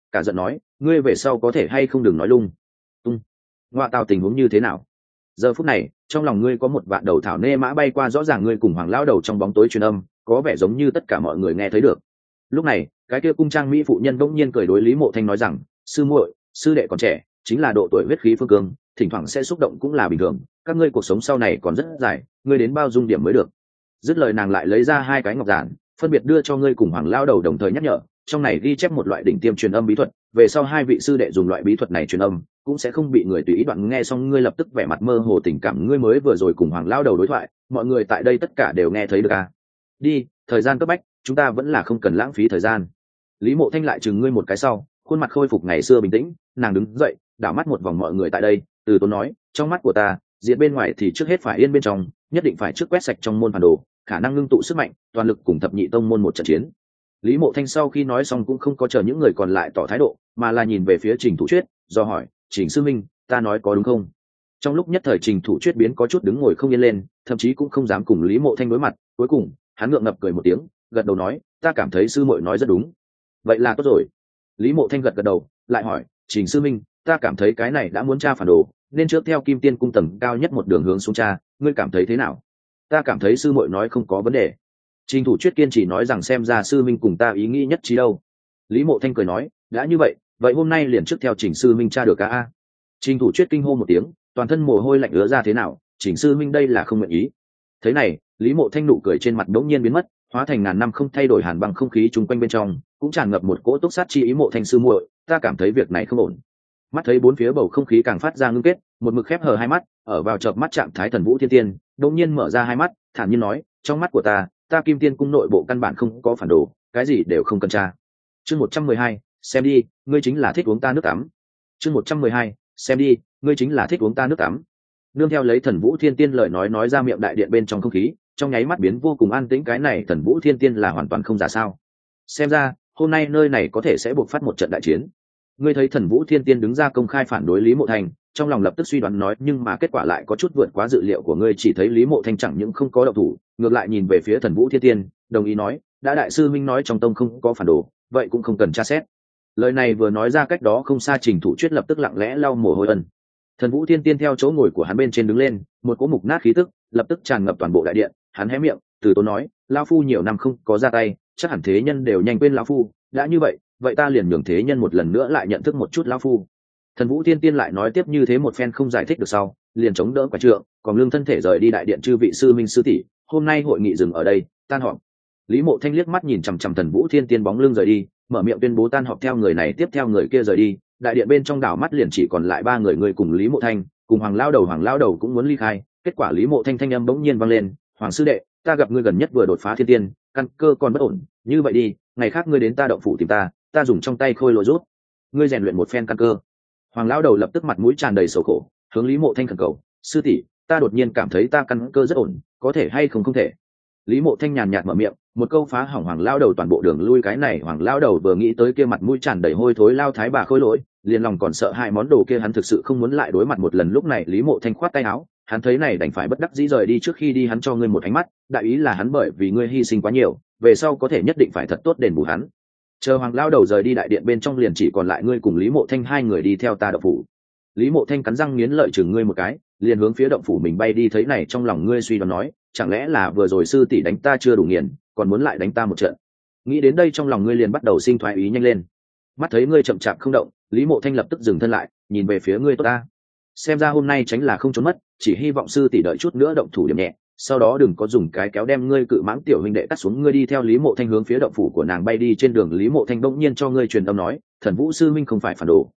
[SPEAKER 1] cả giận nói, ngươi về sau có thể hay không đừng nói lung tung. Ngoa tào, tình huống như thế nào? Giờ phút này trong lòng ngươi có một vạn đầu thảo nê mã bay qua, rõ ràng ngươi cùng Hoàng lão đầu trong bóng tối truyền âm, có vẻ giống như tất cả mọi người nghe thấy được. Lúc này cái kia cung trang mỹ phụ nhân bỗng nhiên cười đối Lý Mộ Thanh nói rằng, sư muội, sư đệ còn trẻ, chính là độ tuổi huyết khí phương cương, thỉnh thoảng sẽ xúc động cũng là bình thường, các ngươi cuộc sống sau này còn rất dài, ngươi đến bao dung điểm mới được. Dứt lời nàng lại lấy ra hai cái ngọc giản, phân biệt đưa cho ngươi cùng Hoàng lão đầu, đồng thời nhắc nhở, trong này ghi chép một loại đỉnh tiêm truyền âm bí thuật, về sau hai vị sư đệ dùng loại bí thuật này truyền âm cũng sẽ không bị người tùy ý đoạn. Nghe xong ngươi lập tức vẻ mặt mơ hồ tình cảm ngươi mới vừa rồi cùng Hoàng lão đầu đối thoại, mọi người tại đây tất cả đều nghe thấy được à? Đi, thời gian cấp bách, chúng ta vẫn là không cần lãng phí thời gian. Lý Mộ Thanh lại chừng ngươi một cái sau, khuôn mặt khôi phục ngày xưa bình tĩnh, nàng đứng dậy đảo mắt một vòng mọi người tại đây, từ tốn nói, trong mắt của ta diện bên ngoài thì trước hết phải yên bên trong, nhất định phải trước quét sạch trong môn phản đồ, khả năng ngưng tụ sức mạnh toàn lực cùng thập nhị tông môn một trận chiến. Lý Mộ Thanh sau khi nói xong cũng không có chờ những người còn lại tỏ thái độ, mà là nhìn về phía Trình Thủ Chuyết, do hỏi, Trình sư minh, ta nói có đúng không? Trong lúc nhất thời Trình Thủ Chuyết biến có chút đứng ngồi không yên lên, thậm chí cũng không dám cùng Lý Mộ Thanh đối mặt, cuối cùng hắn ngượng ngập cười một tiếng, gật đầu nói, ta cảm thấy sư muội nói rất đúng. Vậy là tốt rồi. Lý Mộ Thanh gật gật đầu, lại hỏi, Trình sư minh, ta cảm thấy cái này đã muốn tra phản đồ, nên trước theo Kim Tiên cung tầng cao nhất một đường hướng xuống tra, ngươi cảm thấy thế nào? Ta cảm thấy sư muội nói không có vấn đề. Trình Thủ Chuyết kiên trì nói rằng, xem ra sư minh cùng ta ý nghĩ nhất trí đâu. Lý Mộ Thanh cười nói, đã như vậy, vậy hôm nay liền trước theo Trình sư minh tra được cả a. Trình Thủ Chuyết kinh hô một tiếng, toàn thân mồ hôi lạnh ứa ra, thế nào, Trình sư minh đây là không nguyện ý? Thế này, Lý Mộ Thanh nụ cười trên mặt đống nhiên biến mất, hóa thành ngàn năm không thay đổi hàn băng, không khí chung quanh bên trong cũng tràn ngập một cỗ túc sát chi ý. Mộ Thanh sư muội, ta cảm thấy việc này không ổn. Mắt thấy bốn phía bầu không khí càng phát ra ngưng kết, một mực khép hờ hai mắt, ở vào chợp mắt trạng thái Thần Vũ Thiên Tiên đột nhiên mở ra hai mắt, thản nhiên nói, trong mắt của ta Kim Tiên cung nội bộ căn bản không có phản đồ, cái gì đều không cần tra. Chương 112, xem đi, ngươi chính là thích uống ta nước tắm. Chương 112, xem đi, ngươi chính là thích uống ta nước tắm. Nương theo lấy Thần Vũ Thiên Tiên lời nói ra miệng, đại điện bên trong không khí trong nháy mắt biến vô cùng an tĩnh. Cái này Thần Vũ Thiên Tiên là hoàn toàn không giả sao? Xem ra hôm nay nơi này có thể sẽ buộc phát một trận đại chiến. Ngươi thấy Thần Vũ Thiên Tiên đứng ra công khai phản đối Lý Mộ Thanh, trong lòng lập tức suy đoán nói, nhưng mà kết quả lại có chút vượt quá dự liệu của ngươi. Chỉ thấy Lý Mộ Thanh chẳng những không có động thủ, ngược lại nhìn về phía Thần Vũ Thiên Tiên, đồng ý nói, đã đại sư minh nói trong tông không có phản đồ, vậy cũng không cần tra xét. Lời này vừa nói ra, cách đó không xa Trình Thủ Chuyết lập tức lặng lẽ lau mồ hôi ẩn. Thần Vũ Thiên Tiên theo chỗ ngồi của hắn bên trên đứng lên, một cỗ mục nát khí tức lập tức tràn ngập toàn bộ đại điện. Hắn hé miệng, từ tốn nói, lão phu nhiều năm không có ra tay, chắc hẳn thế nhân đều nhanh quên lão phu, đã như vậy, vậy ta liền nhường thế nhân một lần nữa lại nhận thức một chút lão phu. Thần Vũ Thiên Tiên lại nói tiếp như thế một phen không giải thích được sau, liền chống đỡ quả trượng, còn lương thân thể rời đi đại điện. Chư vị sư minh sư tỷ, hôm nay hội nghị dừng ở đây, tan họp. Lý Mộ Thanh liếc mắt nhìn chằm chằm Thần Vũ Thiên Tiên bóng lưng rời đi, mở miệng tuyên bố tan họp. Theo người này tiếp theo người kia rời đi, đại điện bên trong đảo mắt liền chỉ còn lại ba người, người cùng Lý Mộ Thanh, cùng Hoàng lão đầu cũng muốn ly khai. Kết quả Lý Mộ Thanh thanh âm bỗng nhiên vang lên, Hoàng sư đệ, ta gặp ngươi gần nhất vừa đột phá thiên tiên, căn cơ còn bất ổn, như vậy đi, ngày khác ngươi đến ta động phủ tìm ta dùng trong tay khôi lỗi rút ngươi rèn luyện một phen căn cơ. Hoàng lão đầu lập tức mặt mũi tràn đầy sầu khổ, hướng Lý Mộ Thanh khẩn cầu, sư tỷ, ta đột nhiên cảm thấy ta căn cơ rất ổn, có thể hay không? Không thể. Lý Mộ Thanh nhàn nhạt mở miệng, một câu phá hỏng Hoàng lão đầu toàn bộ đường lui. Cái này Hoàng lão đầu vừa nghĩ tới kia mặt mũi tràn đầy hôi thối lao thái bà khôi lỗi, liền lòng còn sợ hai món đồ kia, hắn thực sự không muốn lại đối mặt một lần. Lúc này Lý Mộ Thanh khoát tay áo, hắn thấy này đành phải bất đắc dĩ rời đi. Trước khi đi hắn cho ngươi một ánh mắt, đại ý là hắn bởi vì ngươi hy sinh quá nhiều, về sau có thể nhất định phải thật tốt đền bù hắn. Chờ Hoàng lão đầu rời đi, đại điện bên trong liền chỉ còn lại ngươi cùng Lý Mộ Thanh hai người đi theo ta động phủ. Lý Mộ Thanh cắn răng nghiến lợi chừng ngươi một cái, liền hướng phía động phủ mình bay đi. Thấy này trong lòng ngươi suy đoán nói, chẳng lẽ là vừa rồi sư tỷ đánh ta chưa đủ nghiền, còn muốn lại đánh ta một trận? Nghĩ đến đây trong lòng ngươi liền bắt đầu sinh thoái ý nhanh lên. Mắt thấy ngươi chậm chạp không động, Lý Mộ Thanh lập tức dừng thân lại, nhìn về phía ngươi, tốt ta, xem ra hôm nay tránh là không trốn mất, chỉ hy vọng sư tỷ đợi chút nữa động thủ điểm nhẹ, sau đó đừng có dùng cái kéo đem ngươi cự mãng tiểu huynh đệ cắt xuống. Ngươi đi theo Lý Mộ Thanh hướng phía động phủ của nàng bay đi. Trên đường Lý Mộ Thanh bỗng nhiên cho ngươi truyền âm nói, Thần Vũ sư minh không phải phản đồ.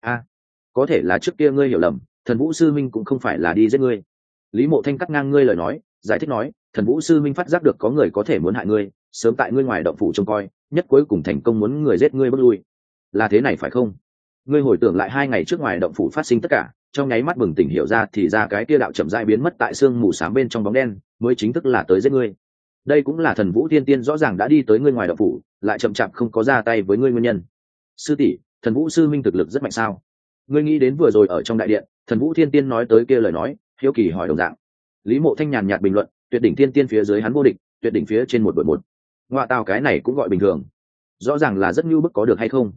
[SPEAKER 1] Có thể là trước kia ngươi hiểu lầm, Thần Vũ sư minh cũng không phải là đi giết ngươi. Lý Mộ Thanh cắt ngang ngươi lời nói, giải thích nói, Thần Vũ sư minh phát giác được có người có thể muốn hại ngươi, sớm tại ngươi ngoài động phủ trông coi, nhất cuối cùng thành công muốn người giết ngươi bước lui. Là thế này phải không? Ngươi hồi tưởng lại 2 ngày trước ngoài động phủ phát sinh tất cả, trong nháy mắt bừng tỉnh hiểu ra, thì ra cái kia đạo chậm rãi biến mất tại sương mù xám bên trong bóng đen mới chính thức là tới giết ngươi. Đây cũng là Thần Vũ Thiên Tiên rõ ràng đã đi tới ngươi ngoài động phủ, lại chậm chạp không có ra tay với ngươi nguyên nhân. Sư tỷ, Thần Vũ sư minh thực lực rất mạnh sao? Ngươi nghĩ đến vừa rồi ở trong đại điện Thần Vũ Thiên Tiên nói tới kia lời nói, hiếu kỳ hỏi đồng dạng. Lý Mộ Thanh nhàn nhạt bình luận, tuyệt đỉnh thiên tiên phía dưới hắn vô địch, tuyệt đỉnh phía trên 1 đội 1. Ngoại tào, cái này cũng gọi bình thường, rõ ràng là rất nhu bức, có được hay không?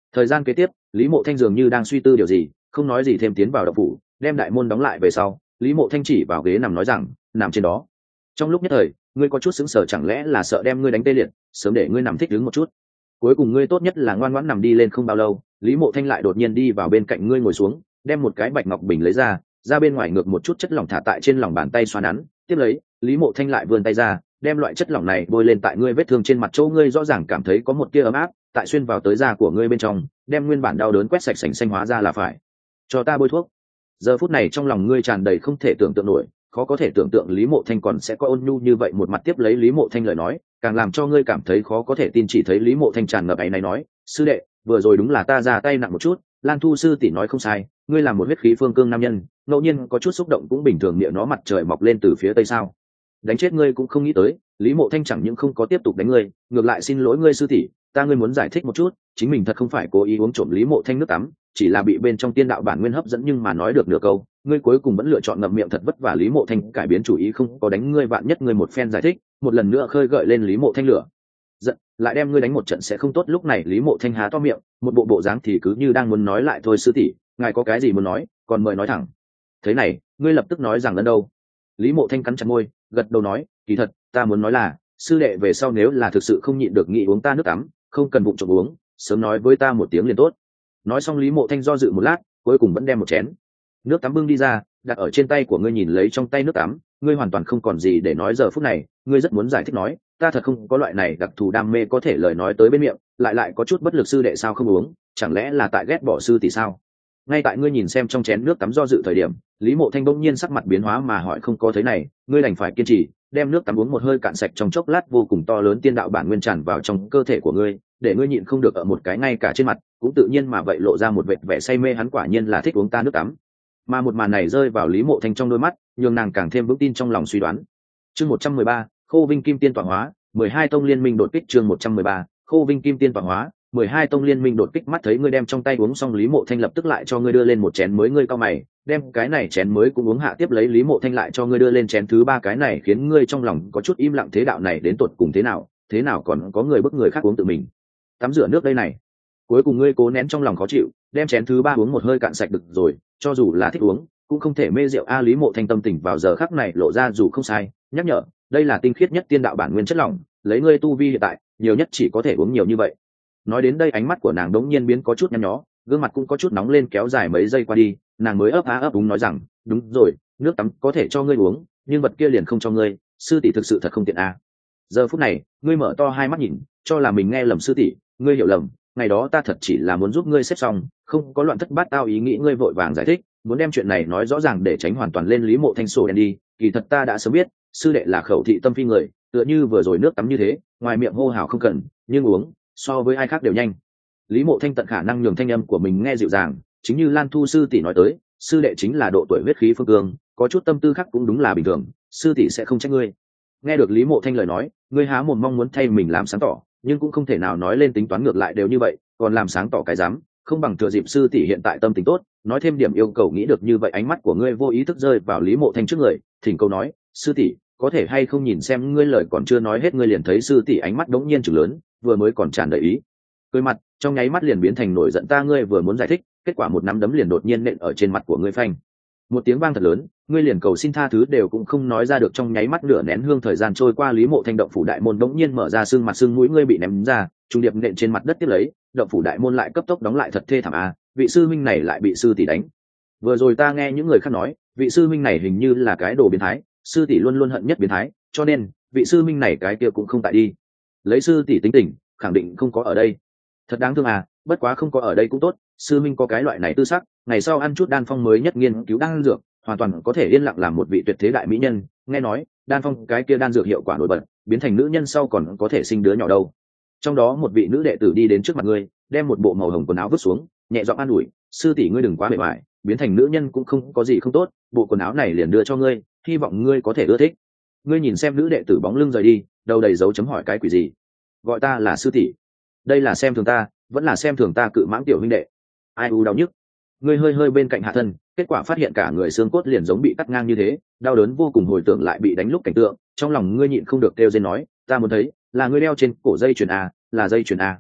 [SPEAKER 1] Thời gian kế tiếp, Lý Mộ Thanh dường như đang suy tư điều gì, không nói gì thêm tiến vào động phủ, đem đại môn đóng lại về sau, Lý Mộ Thanh chỉ vào ghế nằm nói rằng, nằm trên đó. Trong lúc nhất thời, ngươi có chút sững sờ, chẳng lẽ là sợ đem ngươi đánh tê liệt, sớm để ngươi nằm thích đứng một chút. Cuối cùng ngươi tốt nhất là ngoan ngoãn nằm đi lên. Không bao lâu, Lý Mộ Thanh lại đột nhiên đi vào bên cạnh ngươi ngồi xuống, đem một cái bạch ngọc bình lấy ra bên ngoài ngược một chút chất lỏng thả tại trên lòng bàn tay xoa nắn. Tiếp lấy, Lý Mộ Thanh lại vươn tay ra, đem loại chất lỏng này bôi lên tại ngươi vết thương trên mặt chỗ. Ngươi rõ ràng cảm thấy có một tia ấm áp tại xuyên vào tới da của ngươi bên trong, đem nguyên bản đau đớn quét sạch sành xanh hóa ra là phải cho ta bôi thuốc. Giờ phút này trong lòng ngươi tràn đầy không thể tưởng tượng nổi, khó có thể tưởng tượng Lý Mộ Thanh còn sẽ có ôn nhu như vậy. Một mặt tiếp lấy Lý Mộ Thanh lời nói, càng làm cho ngươi cảm thấy khó có thể tin. Chỉ thấy Lý Mộ Thanh tràn ngập áy náy nói, sư đệ, vừa rồi đúng là ta ra tay nặng một chút, Lan Thu sư tỷ nói không sai, ngươi là một huyết khí phương cương nam nhân, ngẫu nhiên có chút xúc động cũng bình thường. Miệng nó mặt trời mọc lên từ phía tây sao? Đánh chết ngươi cũng không nghĩ tới. Lý Mộ Thanh chẳng những không có tiếp tục đánh ngươi, ngược lại xin lỗi ngươi sư tỷ, ngươi muốn giải thích một chút, chính mình thật không phải cố ý uống trộm Lý Mộ Thanh nước tắm, chỉ là bị bên trong tiên đạo bản nguyên hấp dẫn. Nhưng mà nói được nửa câu, ngươi cuối cùng vẫn lựa chọn ngậm miệng. Thật vất vả Lý Mộ Thanh cải biến chủ ý, không có đánh ngươi. Vạn nhất ngươi một phen giải thích, một lần nữa khơi gợi lên Lý Mộ Thanh lửa giận, lại đem ngươi đánh một trận sẽ không tốt. Lúc này Lý Mộ Thanh há to miệng, một bộ dáng thì cứ như đang muốn nói lại thôi, sư tỷ, ngài có cái gì muốn nói, còn mời nói thẳng. Thế này, ngươi lập tức nói rằng lần đâu? Lý Mộ Thanh cắn chặt môi, gật đầu nói, kỳ thật ta muốn nói là, sư đệ về sau nếu là thực sự không nhịn được nghĩ uống ta nước tắm, không cần bụng trộm uống, sớm nói với ta một tiếng liền tốt. Nói xong Lý Mộ Thanh do dự một lát, cuối cùng vẫn đem một chén nước tắm bưng đi ra, đặt ở trên tay của ngươi. Nhìn lấy trong tay nước tắm, ngươi hoàn toàn không còn gì để nói. Giờ phút này ngươi rất muốn giải thích nói, ta thật không có loại này đặc thù đam mê, có thể lời nói tới bên miệng lại có chút bất lực. Sư đệ sao không uống, chẳng lẽ là tại ghét bỏ sư tỷ sao? Ngay tại ngươi nhìn xem trong chén nước tắm do dự thời điểm, Lý Mộ Thanh bỗng nhiên sắc mặt biến hóa mà hỏi, không có thấy này, ngươi đành phải kiên trì đem nước tắm uống một hơi cạn sạch. Trong chốc lát vô cùng to lớn tiên đạo bản nguyên tràn vào trong cơ thể của ngươi, để ngươi nhịn không được ở một cái ngay cả trên mặt cũng tự nhiên mà vậy lộ ra một vệt vẻ say mê. Hắn quả nhiên là thích uống ta nước tắm. Mà một màn này rơi vào Lý Mộ Thanh trong đôi mắt, nhường nàng càng thêm vững tin trong lòng suy đoán. Chương 113, Khô Vinh Kim Tiên tọa hóa, 12 tông liên minh đột kích. Chương 113, Khô Vinh Kim Tiên tọa hóa, 12 tông liên minh đột kích. Mắt thấy ngươi đem trong tay uống xong, Lý Mộ Thanh lập tức lại cho ngươi đưa lên một chén mới. Ngươi cau mày, đem cái này chén mới cũng uống hạ. Tiếp lấy Lý Mộ Thanh lại cho ngươi đưa lên chén thứ ba. Cái này khiến ngươi trong lòng có chút im lặng, thế đạo này đến tột cùng thế nào còn có người bức người khác uống tự mình tắm rửa nước đây này. Cuối cùng ngươi cố nén trong lòng khó chịu, đem chén thứ ba uống một hơi cạn sạch. Được rồi, cho dù là thích uống cũng không thể mê rượu a. Lý Mộ Thanh tâm tình vào giờ khắc này lộ ra dù không sai, nhắc nhở, đây là tinh khiết nhất tiên đạo bản nguyên chất lỏng, lấy ngươi tu vi hiện tại nhiều nhất chỉ có thể uống nhiều như vậy. Nói đến đây ánh mắt của nàng đống nhiên biến có chút nhăn nhó, gương mặt cũng có chút nóng lên. Kéo dài mấy giây qua đi, nàng mới ấp á ấp úng nói rằng, đúng rồi, nước tắm có thể cho ngươi uống, nhưng vật kia liền không cho ngươi, sư tỷ thực sự thật không tiện a. Giờ phút này ngươi mở to hai mắt nhìn, cho là mình nghe lầm. Sư tỷ, ngươi hiểu lầm, ngày đó ta thật chỉ là muốn giúp ngươi xếp xong, không có loạn thất bát tao ý nghĩ. Ngươi vội vàng giải thích, muốn đem chuyện này nói rõ ràng để tránh hoàn toàn lên Lý Mộ Thanh sổ đen đi. Kỳ thật ta đã sớm biết, sư đệ là khẩu thị tâm phi người, tựa như vừa rồi nước tắm như thế, ngoài miệng hô hào không cần, nhưng uống so với ai khác đều nhanh. Lý Mộ Thanh tận khả năng nhường thanh âm của mình nghe dịu dàng, chính như Lan Thu sư tỷ nói tới, sư đệ chính là độ tuổi huyết khí phương cương, có chút tâm tư khác cũng đúng là bình thường, sư tỷ sẽ không trách ngươi. Nghe được Lý Mộ Thanh lời nói, ngươi há mồm mong muốn thay mình làm sáng tỏ, nhưng cũng không thể nào nói lên tính toán. Ngược lại đều như vậy, còn làm sáng tỏ cái dám, không bằng thừa dịp sư tỷ hiện tại tâm tình tốt, nói thêm điểm yêu cầu. Nghĩ được như vậy, ánh mắt của ngươi vô ý thức rơi vào Lý Mộ Thanh trước người, thỉnh cầu nói, sư tỷ, có thể hay không nhìn xem. Ngươi lời còn chưa nói hết, ngươi liền thấy sư tỷ ánh mắt đống nhiên trừng lớn, vừa mới còn tràn đầy ý cười mặt, trong nháy mắt liền biến thành nổi giận. Ngươi vừa muốn giải thích, kết quả một nắm đấm liền đột nhiên nện ở trên mặt của ngươi, phanh một tiếng vang thật lớn, ngươi liền cầu xin tha thứ đều cũng không nói ra được. Trong nháy mắt nửa nén hương thời gian trôi qua, Lý Mộ Thanh động phủ đại môn đống nhiên mở ra, xương mặt xương mũi ngươi bị ném ra, trung điệp nện trên mặt đất. Tiếp lấy động phủ đại môn lại cấp tốc đóng lại. Thật thê thảm a, vị sư minh này lại bị sư tỷ đánh. Vừa rồi ta nghe những người khác nói, vị sư minh này hình như là cái đồ biến thái, sư tỷ luôn luôn hận nhất biến thái, cho nên vị sư minh này cái kia cũng không tại đi. Lấy sư tỷ tính tình, khẳng định không có ở đây. Thật đáng thương à, bất quá không có ở đây cũng tốt, sư minh có cái loại này tư sắc, ngày sau ăn chút đan phong mới nhất nghiên cứu đan dược, hoàn toàn có thể yên lặng làm một vị tuyệt thế đại mỹ nhân. Nghe nói đan phong cái kia đan dược hiệu quả nổi bật, biến thành nữ nhân sau còn có thể sinh đứa nhỏ đâu. Trong đó một vị nữ đệ tử đi đến trước mặt ngươi, đem một bộ màu hồng quần áo vứt xuống, nhẹ giọng an ủi, sư tỷ ngươi đừng quá bề bại, biến thành nữ nhân cũng không có gì không tốt, bộ quần áo này liền đưa cho ngươi, hy vọng ngươi có thể ưa thích. Ngươi nhìn xem nữ đệ tử bóng lưng rời đi, đầu đầy dấu chấm hỏi, cái quỷ gì, gọi ta là sư tỷ, đây là xem thường ta vẫn là xem thường ta? Cự mãng tiểu huynh đệ, ai u đau nhức. Ngươi hơi bên cạnh hạ thân, kết quả phát hiện cả người xương cốt liền giống bị cắt ngang như thế, đau đớn vô cùng. Hồi tưởng lại bị đánh lúc cảnh tượng, trong lòng ngươi nhịn không được kêu rên nói, ta muốn thấy, là ngươi đeo trên cổ dây chuyền a, là dây chuyền a.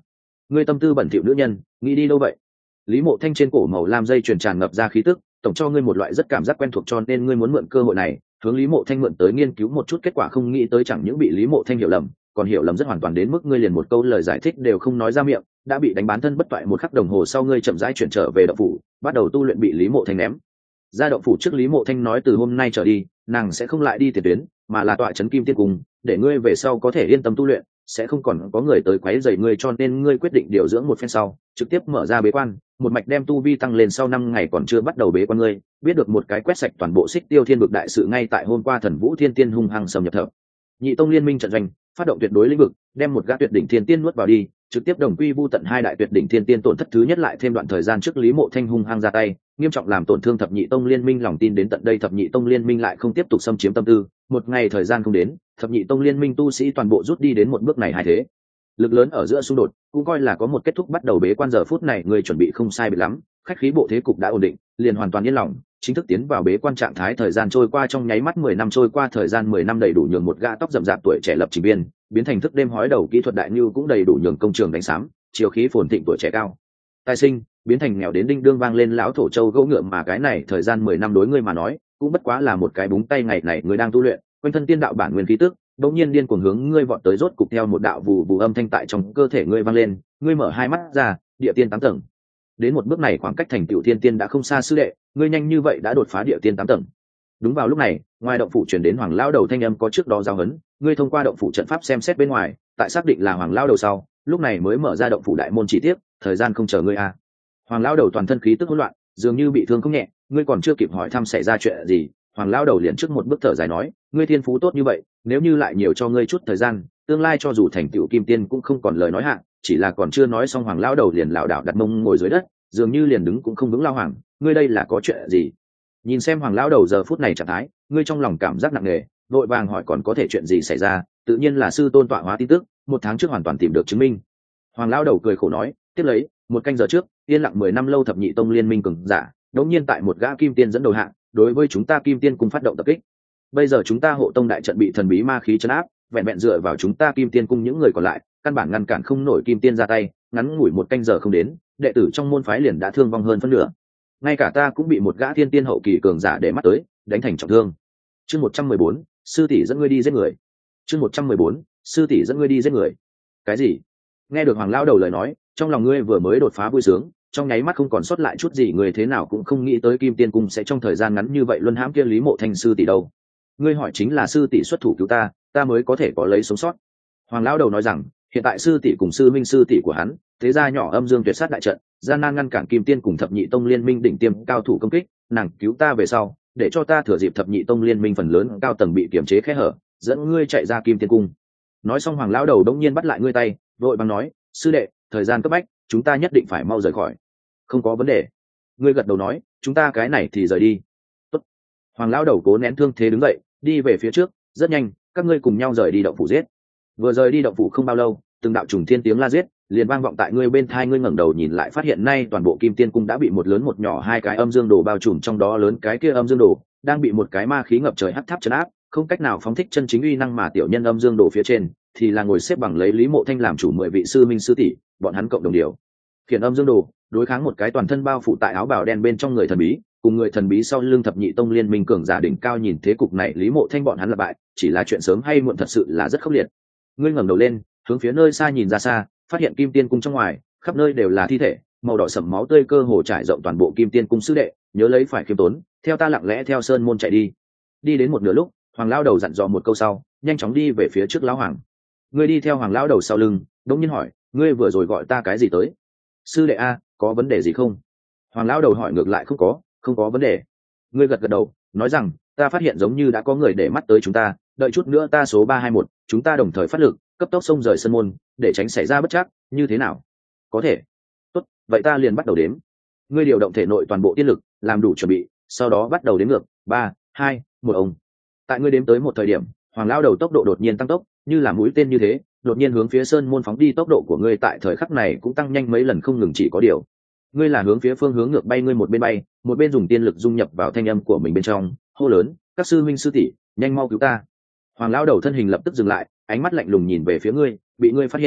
[SPEAKER 1] ngươi tâm tư bẩn thỉu nữ nhân, nghĩ đi đâu vậy? Lý Mộ Thanh trên cổ màu lam dây chuyền tràn ngập ra khí tức, tổng cho ngươi một loại rất cảm giác quen thuộc, cho nên ngươi muốn mượn cơ hội này hướng Lý Mộ Thanh mượn tới nghiên cứu một chút, kết quả không nghĩ tới chẳng những bị Lý Mộ Thanh hiểu lầm, còn hiểu lầm rất hoàn toàn đến mức ngươi liền một câu lời giải thích đều không nói ra miệng, đã bị đánh bán thân bất toại. Một khắc đồng hồ sau, ngươi chậm rãi chuyển trở về động phủ, bắt đầu tu luyện. Bị Lý Mộ Thanh ném ra động phủ trước, Lý Mộ Thanh nói từ hôm nay trở đi, nàng sẽ không lại đi tiền tuyến, mà là tọa trấn Kim Tiên Cung, để ngươi về sau có thể yên tâm tu luyện, sẽ không còn có người tới quấy rầy ngươi, cho nên ngươi quyết định điều dưỡng một phen sau, trực tiếp mở ra bế quan, một mạch đem tu vi tăng lên. Sau 5 ngày còn chưa bắt đầu bế quan, ngươi biết được một cái quét sạch toàn bộ Xích Tiêu Thiên vực đại sự. Ngay tại hôm qua, Thần Vũ Thiên Tiên hung hăng xâm nhập Thập Nhị Tông liên minh trận doanh, phát động tuyệt đối lĩnh vực, đem một gã tuyệt đỉnh thiên tiên nuốt vào đi, trực tiếp đồng quy vu tận 2 đại tuyệt đỉnh thiên tiên. Tổn thất thứ nhất lại thêm đoạn thời gian trước Lý Mộ Thanh hung hăng ra tay, nghiêm trọng làm tổn thương Thập Nhị Tông liên minh lòng tin. Đến tận đây Thập Nhị Tông liên minh lại không tiếp tục xâm chiếm tâm tư, một ngày thời gian không đến, Thập Nhị Tông liên minh tu sĩ toàn bộ rút đi. Đến một bước này, hai thế lực lớn ở giữa xung đột cũng coi là có một kết thúc. Bắt đầu bế quan, giờ phút này người chuẩn bị không sai biệt lắm, khách khí bộ thế cục đã ổn định, liền hoàn toàn yên lòng, chính thức tiến vào bế quan trạng thái. Thời gian trôi qua trong nháy mắt, 10 năm trôi qua, thời gian 10 năm đầy đủ nhường một gã tóc rậm rạp tuổi trẻ lập trình viên biến thành thức đêm hói đầu kỹ thuật đại nhu, cũng đầy đủ nhường công trường đánh xám chiều khí phồn thịnh tuổi trẻ cao tài sinh biến thành nghèo đến đinh đương vang lên lão thổ châu gỗ ngựa. Mà cái này thời gian 10 năm đối ngươi mà nói cũng bất quá là một cái búng tay. Ngày này ngươi đang tu luyện, quanh thân tiên đạo bản nguyên khí tức đột nhiên điên cuồng hướng ngươi vọt tới, rốt cục theo một đạo vù vù âm thanh tại trong cơ thể ngươi vang lên. Ngươi mở hai mắt ra, địa tiên 8 tầng. Đến một bước này, khoảng cách thành tựu thiên tiên đã không xa sư đệ, ngươi nhanh như vậy đã đột phá địa tiên 8 tầng. Đúng vào lúc này, ngoài động phủ truyền đến Hoàng lão đầu thanh âm có trước đó giao hấn, ngươi thông qua động phủ trận pháp xem xét bên ngoài, tại xác định là Hoàng lão đầu sau, lúc này mới mở ra động phủ đại môn. Chỉ tiếc thời gian không chờ ngươi a. Hoàng lão đầu toàn thân khí tức hỗn loạn, dường như bị thương không nhẹ, ngươi còn chưa kịp hỏi thăm xảy ra chuyện gì, Hoàng lão đầu liền trước một bước thở dài nói, ngươi thiên phú tốt như vậy, nếu như lại nhiều cho ngươi chút thời gian, tương lai cho dù thành tựu kim tiên cũng không còn lời nói hạ. Chỉ là còn chưa nói xong, Hoàng lão đầu liền lảo đảo đặt mông ngồi dưới đất, dường như liền đứng cũng không vững. Lao Hoàng, ngươi đây là có chuyện gì? Nhìn xem Hoàng lão đầu giờ phút này trạng thái, ngươi trong lòng cảm giác nặng nề, vội vàng hỏi còn có thể chuyện gì xảy ra. Tự nhiên là sư tôn tọa hóa tin tức, 1 tháng trước hoàn toàn tìm được chứng minh. Hoàng lão đầu cười khổ nói, tiếp lấy 1 canh giờ trước, yên lặng 10 năm lâu Thập Nhị Tông liên minh cường giả đống nhiên tại một gã kim tiên dẫn đầu hạng đối với chúng ta kim tiên cung phát động tập kích. Bây giờ chúng ta hộ tông đại trận bị thần bí ma khí trấn áp, vẹn vẹn dựa vào chúng ta kim tiên cung những người còn lại căn bản ngăn cản không nổi kim tiên ra tay. Ngắn ngủi 1 canh giờ không đến, đệ tử trong môn phái liền đã thương vong hơn phân nửa, ngay cả ta cũng bị một gã thiên tiên hậu kỳ cường giả để mắt tới đánh thành trọng thương. Chương 114, sư tỷ dẫn ngươi đi giết người. Chương 114, sư tỷ dẫn ngươi đi giết người. Cái gì? Nghe được Hoàng lão đầu lời nói, trong lòng ngươi vừa mới đột phá vui sướng, trong nháy mắt không còn sót lại chút gì. Người thế nào cũng không nghĩ tới kim tiên cung sẽ trong thời gian ngắn như vậy luân hãm kia Lý Mộ Thanh sư tỷ đâu. Ngươi hỏi chính là sư tỷ xuất thủ cứu ta, ta mới có thể có lấy sống sót. Hoàng lão đầu nói rằng, hiện tại sư tỷ cùng sư minh sư tỷ của hắn thế gia nhỏ âm dương tuyệt sát đại trận, gian nan ngăn cản kim tiên cùng Thập Nhị Tông liên minh đỉnh tiêm cao thủ công kích. Nàng cứu ta về sau, để cho ta thừa dịp Thập Nhị Tông liên minh phần lớn cao tầng bị kiềm chế khe hở, dẫn ngươi chạy ra kim tiên cung. Nói xong, Hoàng lão đầu đống nhiên bắt lại ngươi tay, vội vàng nói, sư đệ, thời gian cấp bách, chúng ta nhất định phải mau rời khỏi. Không có vấn đề. Ngươi gật đầu nói, chúng ta cái này thì rời đi. Tốt. Hoàng lão đầu cố nén thương thế đứng dậy, đi về phía trước. Rất nhanh, các ngươi cùng nhau rời đi động phủ giết. Vừa rời đi động phủ không bao lâu, từng đạo trùng thiên tiếng la giết liền vang vọng tại ngươi bên thai. Ngươi ngẩng đầu nhìn lại, phát hiện nay toàn bộ kim tiên cung đã bị một lớn một nhỏ 2 cái âm dương đồ bao trùm, trong đó lớn cái kia âm dương đồ đang bị một cái ma khí ngập trời hắc tháp trấn áp, không cách nào phóng thích chân chính uy năng. Mà tiểu nhân âm dương đồ phía trên thì là ngồi xếp bằng lấy Lý Mộ Thanh làm chủ 10 vị sư minh sư tỷ, bọn hắn cộng đồng điều khiển âm dương đồ đối kháng một cái toàn thân bao phủ tại áo bào đen bên trong người thần bí, cùng người thần bí sau lưng Thập Nhị Tông liên minh cường giả đỉnh cao. Nhìn thế cục này, Lý Mộ Thanh bọn hắn là bại, chỉ là chuyện sớm hay muộn, thật sự là rất khốc liệt. Ngươi ngẩng đầu lên, hướng phía nơi xa nhìn ra xa, phát hiện kim tiên cung trong ngoài khắp nơi đều là thi thể, màu đỏ sẫm máu tươi cơ hồ trải rộng toàn bộ kim tiên cung. Sư đệ, nhớ lấy phải khiêm tốn, theo ta lặng lẽ theo sơn môn chạy đi. Đi đến một nửa lúc, Hoàng lão đầu dặn dò một câu sau, nhanh chóng đi về phía trước. Lão Hoàng, ngươi đi theo Hoàng lão đầu sau lưng, đống nhiên hỏi, ngươi vừa rồi gọi ta cái gì tới? Sư đệ a, có vấn đề gì không? Hoàng lão đầu hỏi ngược lại, không có vấn đề. Ngươi gật gật đầu, nói rằng, ta phát hiện giống như đã có người để mắt tới chúng ta, đợi chút nữa ta số 321, chúng ta đồng thời phát lực, cấp tốc xông rời sân môn, để tránh xảy ra bất trắc, như thế nào? Có thể. Tốt, vậy ta liền bắt đầu đếm. Ngươi điều động thể nội toàn bộ tiên lực, làm đủ chuẩn bị, sau đó bắt đầu đếm ngược, 3, 2, 1 ông. Tại ngươi đếm tới một thời điểm, Hoàng lão đầu tốc độ đột nhiên tăng tốc, như là mũi tên như thế, đột nhiên hướng phía sơn môn phóng đi. Tốc độ của ngươi tại thời khắc này cũng tăng nhanh mấy lần không ngừng, chỉ có điều ngươi là hướng phía phương hướng ngược bay. Ngươi một bên bay, một bên dùng tiên lực dung nhập vào thanh âm của mình bên trong, hô lớn, các sư minh sư tỷ, nhanh mau cứu ta. Hoàng lão đầu thân hình lập tức dừng lại, ánh mắt lạnh lùng nhìn về phía ngươi, bị ngươi phát hiện.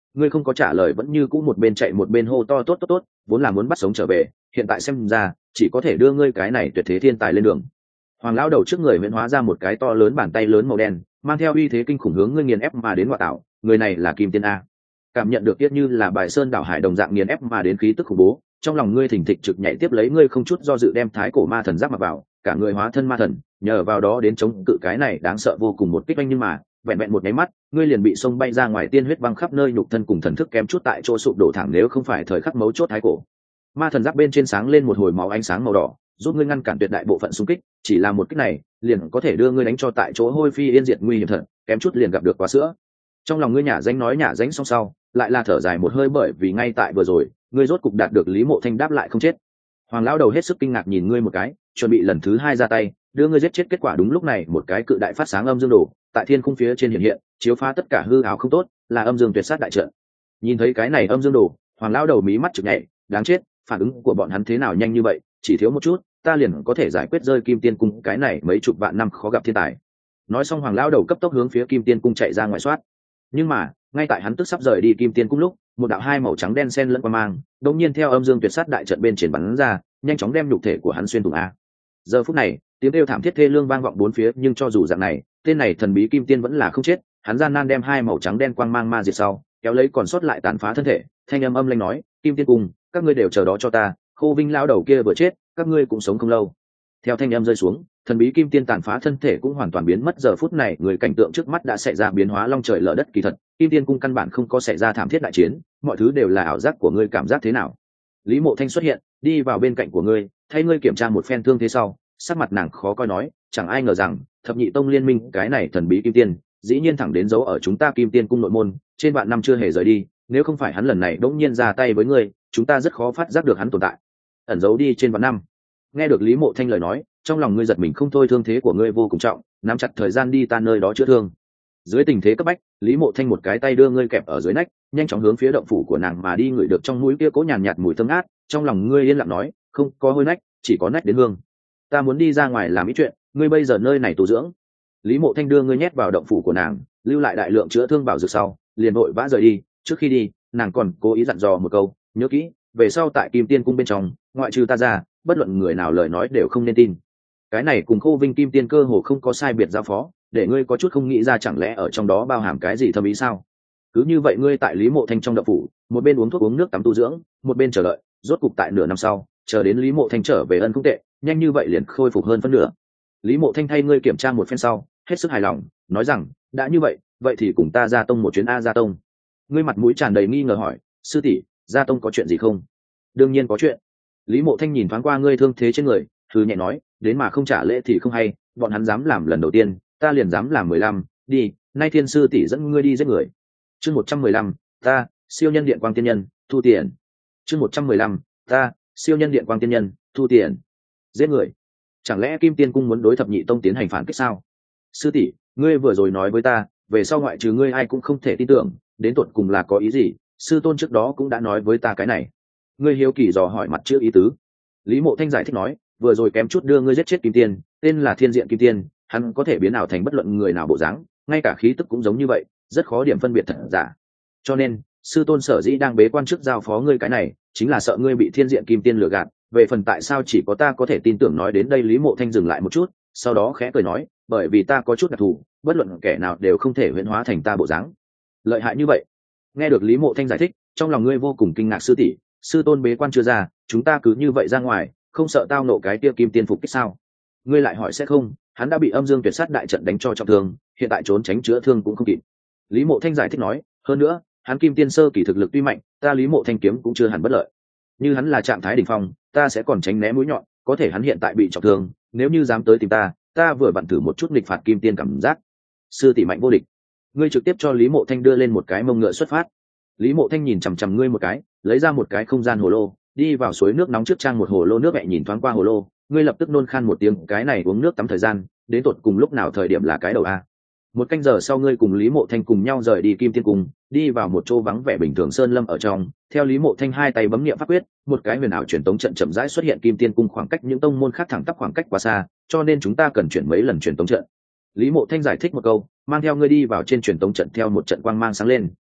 [SPEAKER 1] Ngươi không có trả lời, vẫn như cũ một bên chạy một bên hô to tốt tốt tốt, vốn là muốn bắt sống trở về, hiện tại xem ra chỉ có thể đưa ngươi cái này tuyệt thế thiên tài lên đường. Hoàng lão đầu trước người huyễn hóa ra một cái to lớn bàn tay lớn màu đen, mang theo uy thế kinh khủng hướng ngươi nghiền ép mà đến. Ngoại tạo, người này là Kim Tiên a. Cảm nhận được tiết như là bài sơn đảo hải đồng dạng nghiền ép mà đến khí tức khủng bố, trong lòng ngươi thình thịch trực nhảy, tiếp lấy ngươi không chút do dự đem thái cổ ma thần giáp mặc vào, cả người hóa thân ma thần, nhờ vào đó đến chống cự cái này đáng sợ vô cùng một kích anh. Nhưng mà vẹn vẹn một nháy mắt, ngươi liền bị xông bay ra ngoài, tiên huyết văng khắp nơi, nhục thân cùng thần thức kém chút tại chỗ sụp đổ thẳng. Nếu không phải thời khắc mấu chốt thái cổ ma thần giáp bên trên sáng lên một hồi máu ánh sáng màu đỏ, giúp ngươi ngăn cản tuyệt đại bộ phận xung kích, chỉ là một kích này liền có thể đưa ngươi đánh cho tại chỗ hôi phi yên diệt, nguy hiểm thật, kém chút liền gặp được quá sữa. Trong lòng ngươi nhả danh nói nhả danh xong sau, lại là thở dài một hơi, bởi vì ngay tại vừa rồi ngươi rốt cục đạt được Lý Mộ Thanh đáp lại không chết. Hoàng lão đầu hết sức kinh ngạc nhìn ngươi một cái, chuẩn bị lần thứ hai ra tay đưa ngươi giết chết. Kết quả đúng lúc này một cái cự đại phát sáng âm dương đồ tại thiên khung phía trên hiện hiện, chiếu phá tất cả hư ảo không tốt, là âm dương tuyệt sát đại trận. Nhìn thấy cái này âm dương đồ, Hoàng lão đầu mí mắt chực nhảy, đáng chết, phản ứng của bọn hắn thế nào nhanh như vậy, chỉ thiếu một chút ta liền có thể giải quyết rơi Kim Tiên cung cái này mấy chục vạn năm khó gặp thiên tài. Nói xong Hoàng lão đầu cấp tốc hướng phía Kim Tiên cung chạy ra ngoài soát. Nhưng mà ngay tại hắn tức sắp rời đi Kim Tiên cung lúc, một đạo hai màu trắng đen xen lẫn qua mang đột nhiên theo âm dương tuyệt sát đại trận bên trên bắn ra, nhanh chóng đem nhục thể của hắn xuyên thủng a. Giờ phút này tiếng kêu thảm thiết thê lương vang vọng bốn phía, nhưng cho dù dạng này, tên này thần bí Kim Tiên vẫn là không chết. Hắn gian nan đem hai màu trắng đen quang mang ma diệt sau, kéo lấy còn sót lại tàn phá thân thể, thanh âm âm lanh nói: Kim Tiên cung, các ngươi đều chờ đó cho ta, Khô Vinh lão đầu kia vừa chết, các ngươi cũng sống không lâu. Theo thanh âm rơi xuống, thần bí Kim Tiên tàn phá thân thể cũng hoàn toàn biến mất. Giờ phút này người cảnh tượng trước mắt đã xảy ra biến hóa long trời lở đất. Kỳ thật Kim Tiên cung căn bản không có xảy ra thảm thiết đại chiến, mọi thứ đều là ảo giác của ngươi. Cảm giác thế nào? Lý Mộ Thanh xuất hiện, đi vào bên cạnh của ngươi, thay ngươi kiểm tra một phen thương thế sau, sắc mặt nàng khó coi nói: chẳng ai ngờ rằng thập nhị tông liên minh cái này thần bí Kim Tiên dĩ nhiên thẳng đến giấu ở chúng ta Kim Tiên cung nội môn trên vạn năm chưa hề rời đi. Nếu không phải hắn lần này đống nhiên ra tay với ngươi, chúng ta rất khó phát giác được hắn tồn tại, ẩn giấu đi trên vạn năm. Nghe được Lý Mộ Thanh lời nói, trong lòng ngươi giật mình không thôi. Thương thế của ngươi vô cùng trọng, nắm chặt thời gian đi ta nơi đó chữa thương. Dưới tình thế cấp bách, Lý Mộ Thanh một cái tay đưa ngươi kẹp ở dưới nách, nhanh chóng hướng phía động phủ của nàng mà đi. Ngửi được trong mũi kia cố nhàn nhạt mùi thơm ngát, trong lòng ngươi yên lặng nói: không có hôi nách, chỉ có nách đến hương. Ta muốn đi ra ngoài làm ít chuyện, ngươi bây giờ nơi này tu dưỡng. Lý Mộ Thanh đưa ngươi nhét vào động phủ của nàng, lưu lại đại lượng chữa thương bảo dược sau, liền vội vã rời đi. Trước khi đi, nàng còn cố ý dặn dò một câu: nhớ kỹ, về sau tại Kim Tiên cung bên trong, ngoại trừ ta ra, bất luận người nào lời nói đều không nên tin. Cái này cùng Khô Vinh Kim Tiên cơ hồ không có sai biệt giao phó, để ngươi có chút không nghĩ ra chẳng lẽ ở trong đó bao hàm cái gì thâm ý sao? Cứ như vậy ngươi tại Lý Mộ Thanh trong động phủ, một bên uống thuốc uống nước tắm tu dưỡng, một bên chờ đợi. Rốt cục tại nửa năm sau, chờ đến Lý Mộ Thanh trở về ân không tệ, nhanh như vậy liền khôi phục hơn phân nửa. Lý Mộ Thanh thay ngươi kiểm tra một phen sau, hết sức hài lòng, nói rằng: đã như vậy, vậy thì cùng ta ra tông một chuyến a. Ra tông? Ngươi mặt mũi tràn đầy nghi ngờ hỏi: sư tỷ, ra tông có chuyện gì không? Đương nhiên có chuyện. Lý Mộ Thanh nhìn thoáng qua ngươi thương thế trên người, thư nhẹ nói: đến mà không trả lễ thì không hay, bọn hắn dám làm lần đầu tiên, ta liền dám làm 15. Đi, nay thiên sư tỷ dẫn ngươi đi giết người. Chương 115, ta siêu nhân điện quang tiên nhân, thu tiền. Chương 115, ta siêu nhân điện quang tiên nhân, thu tiền. Giết người? Chẳng lẽ Kim Tiên cung muốn đối thập nhị tông tiến hành phản kích sao? Sư tỷ, ngươi vừa rồi nói với ta, về sau ngoại trừ ngươi ai cũng không thể tin tưởng, đến tột cùng là có ý gì? Sư tôn trước đó cũng đã nói với ta cái này. Ngươi hiếu kỳ dò hỏi mặt chữ ý tứ. Lý Mộ Thanh giải thích nói: vừa rồi kém chút đưa ngươi giết chết Kim Tiên, tên là Thiên Diện Kim Tiên, hắn có thể biến ảo thành bất luận người nào bộ dáng, ngay cả khí tức cũng giống như vậy, rất khó điểm phân biệt thật giả. Cho nên sư tôn sở dĩ đang bế quan trước giao phó ngươi cái này, chính là sợ ngươi bị Thiên Diện Kim Tiên lừa gạt. Về phần tại sao chỉ có ta có thể tin tưởng, nói đến đây Lý Mộ Thanh dừng lại một chút, sau đó khẽ cười nói: bởi vì ta có chút đặc thù, bất luận kẻ nào đều không thể huyễn hóa thành ta bộ dáng. Lợi hại như vậy? Nghe được Lý Mộ Thanh giải thích, trong lòng ngươi vô cùng kinh ngạc. sư tỷ, sư tôn bế quan chưa ra, chúng ta cứ như vậy ra ngoài, không sợ tao nộ cái tia Kim Tiên phục kích sao? Ngươi lại hỏi sẽ không, hắn đã bị âm dương tuyệt sát đại trận đánh cho trọng thương, hiện tại trốn tránh chữa thương cũng không kịp. Lý Mộ Thanh giải thích nói: hơn nữa hắn Kim Tiên sơ kỳ thực lực tuy mạnh, ta Lý Mộ Thanh kiếm cũng chưa hẳn bất lợi. Như hắn là trạng thái đỉnh phong, ta sẽ còn tránh né mũi nhọn, có thể hắn hiện tại bị trọng thương, nếu như dám tới tìm ta, ta vừa vặn thử một chút nghịch phạt Kim Tiên cảm giác. Sư tỷ mạnh vô địch. Ngươi trực tiếp cho Lý Mộ Thanh đưa lên một cái mông ngựa xuất phát. Lý Mộ Thanh nhìn chằm chằm ngươi một cái, lấy ra một cái không gian hồ lô, đi vào suối nước nóng trước trang một hồ lô nước. Mẹ nhìn thoáng qua hồ lô, ngươi lập tức nôn khan một tiếng. Cái này uống nước tắm thời gian đến tột cùng lúc nào? thời điểm là cái đầu a. Một canh giờ sau, ngươi cùng Lý Mộ Thanh cùng nhau rời đi Kim Tiên cung, đi vào một chỗ vắng vẻ bình thường sơn lâm ở trong. Theo Lý Mộ Thanh hai tay bấm niệm pháp quyết, một cái huyền ảo truyền tống trận chậm rãi xuất hiện. Kim Tiên cung khoảng cách những tông môn khác thẳng tắp khoảng cách quá xa, cho nên chúng ta cần chuyển mấy lần truyền tống trận. Lý Mộ Thanh giải thích một câu, mang theo ngươi đi vào trên truyền tống trận. Theo một trận quang mang sáng lên,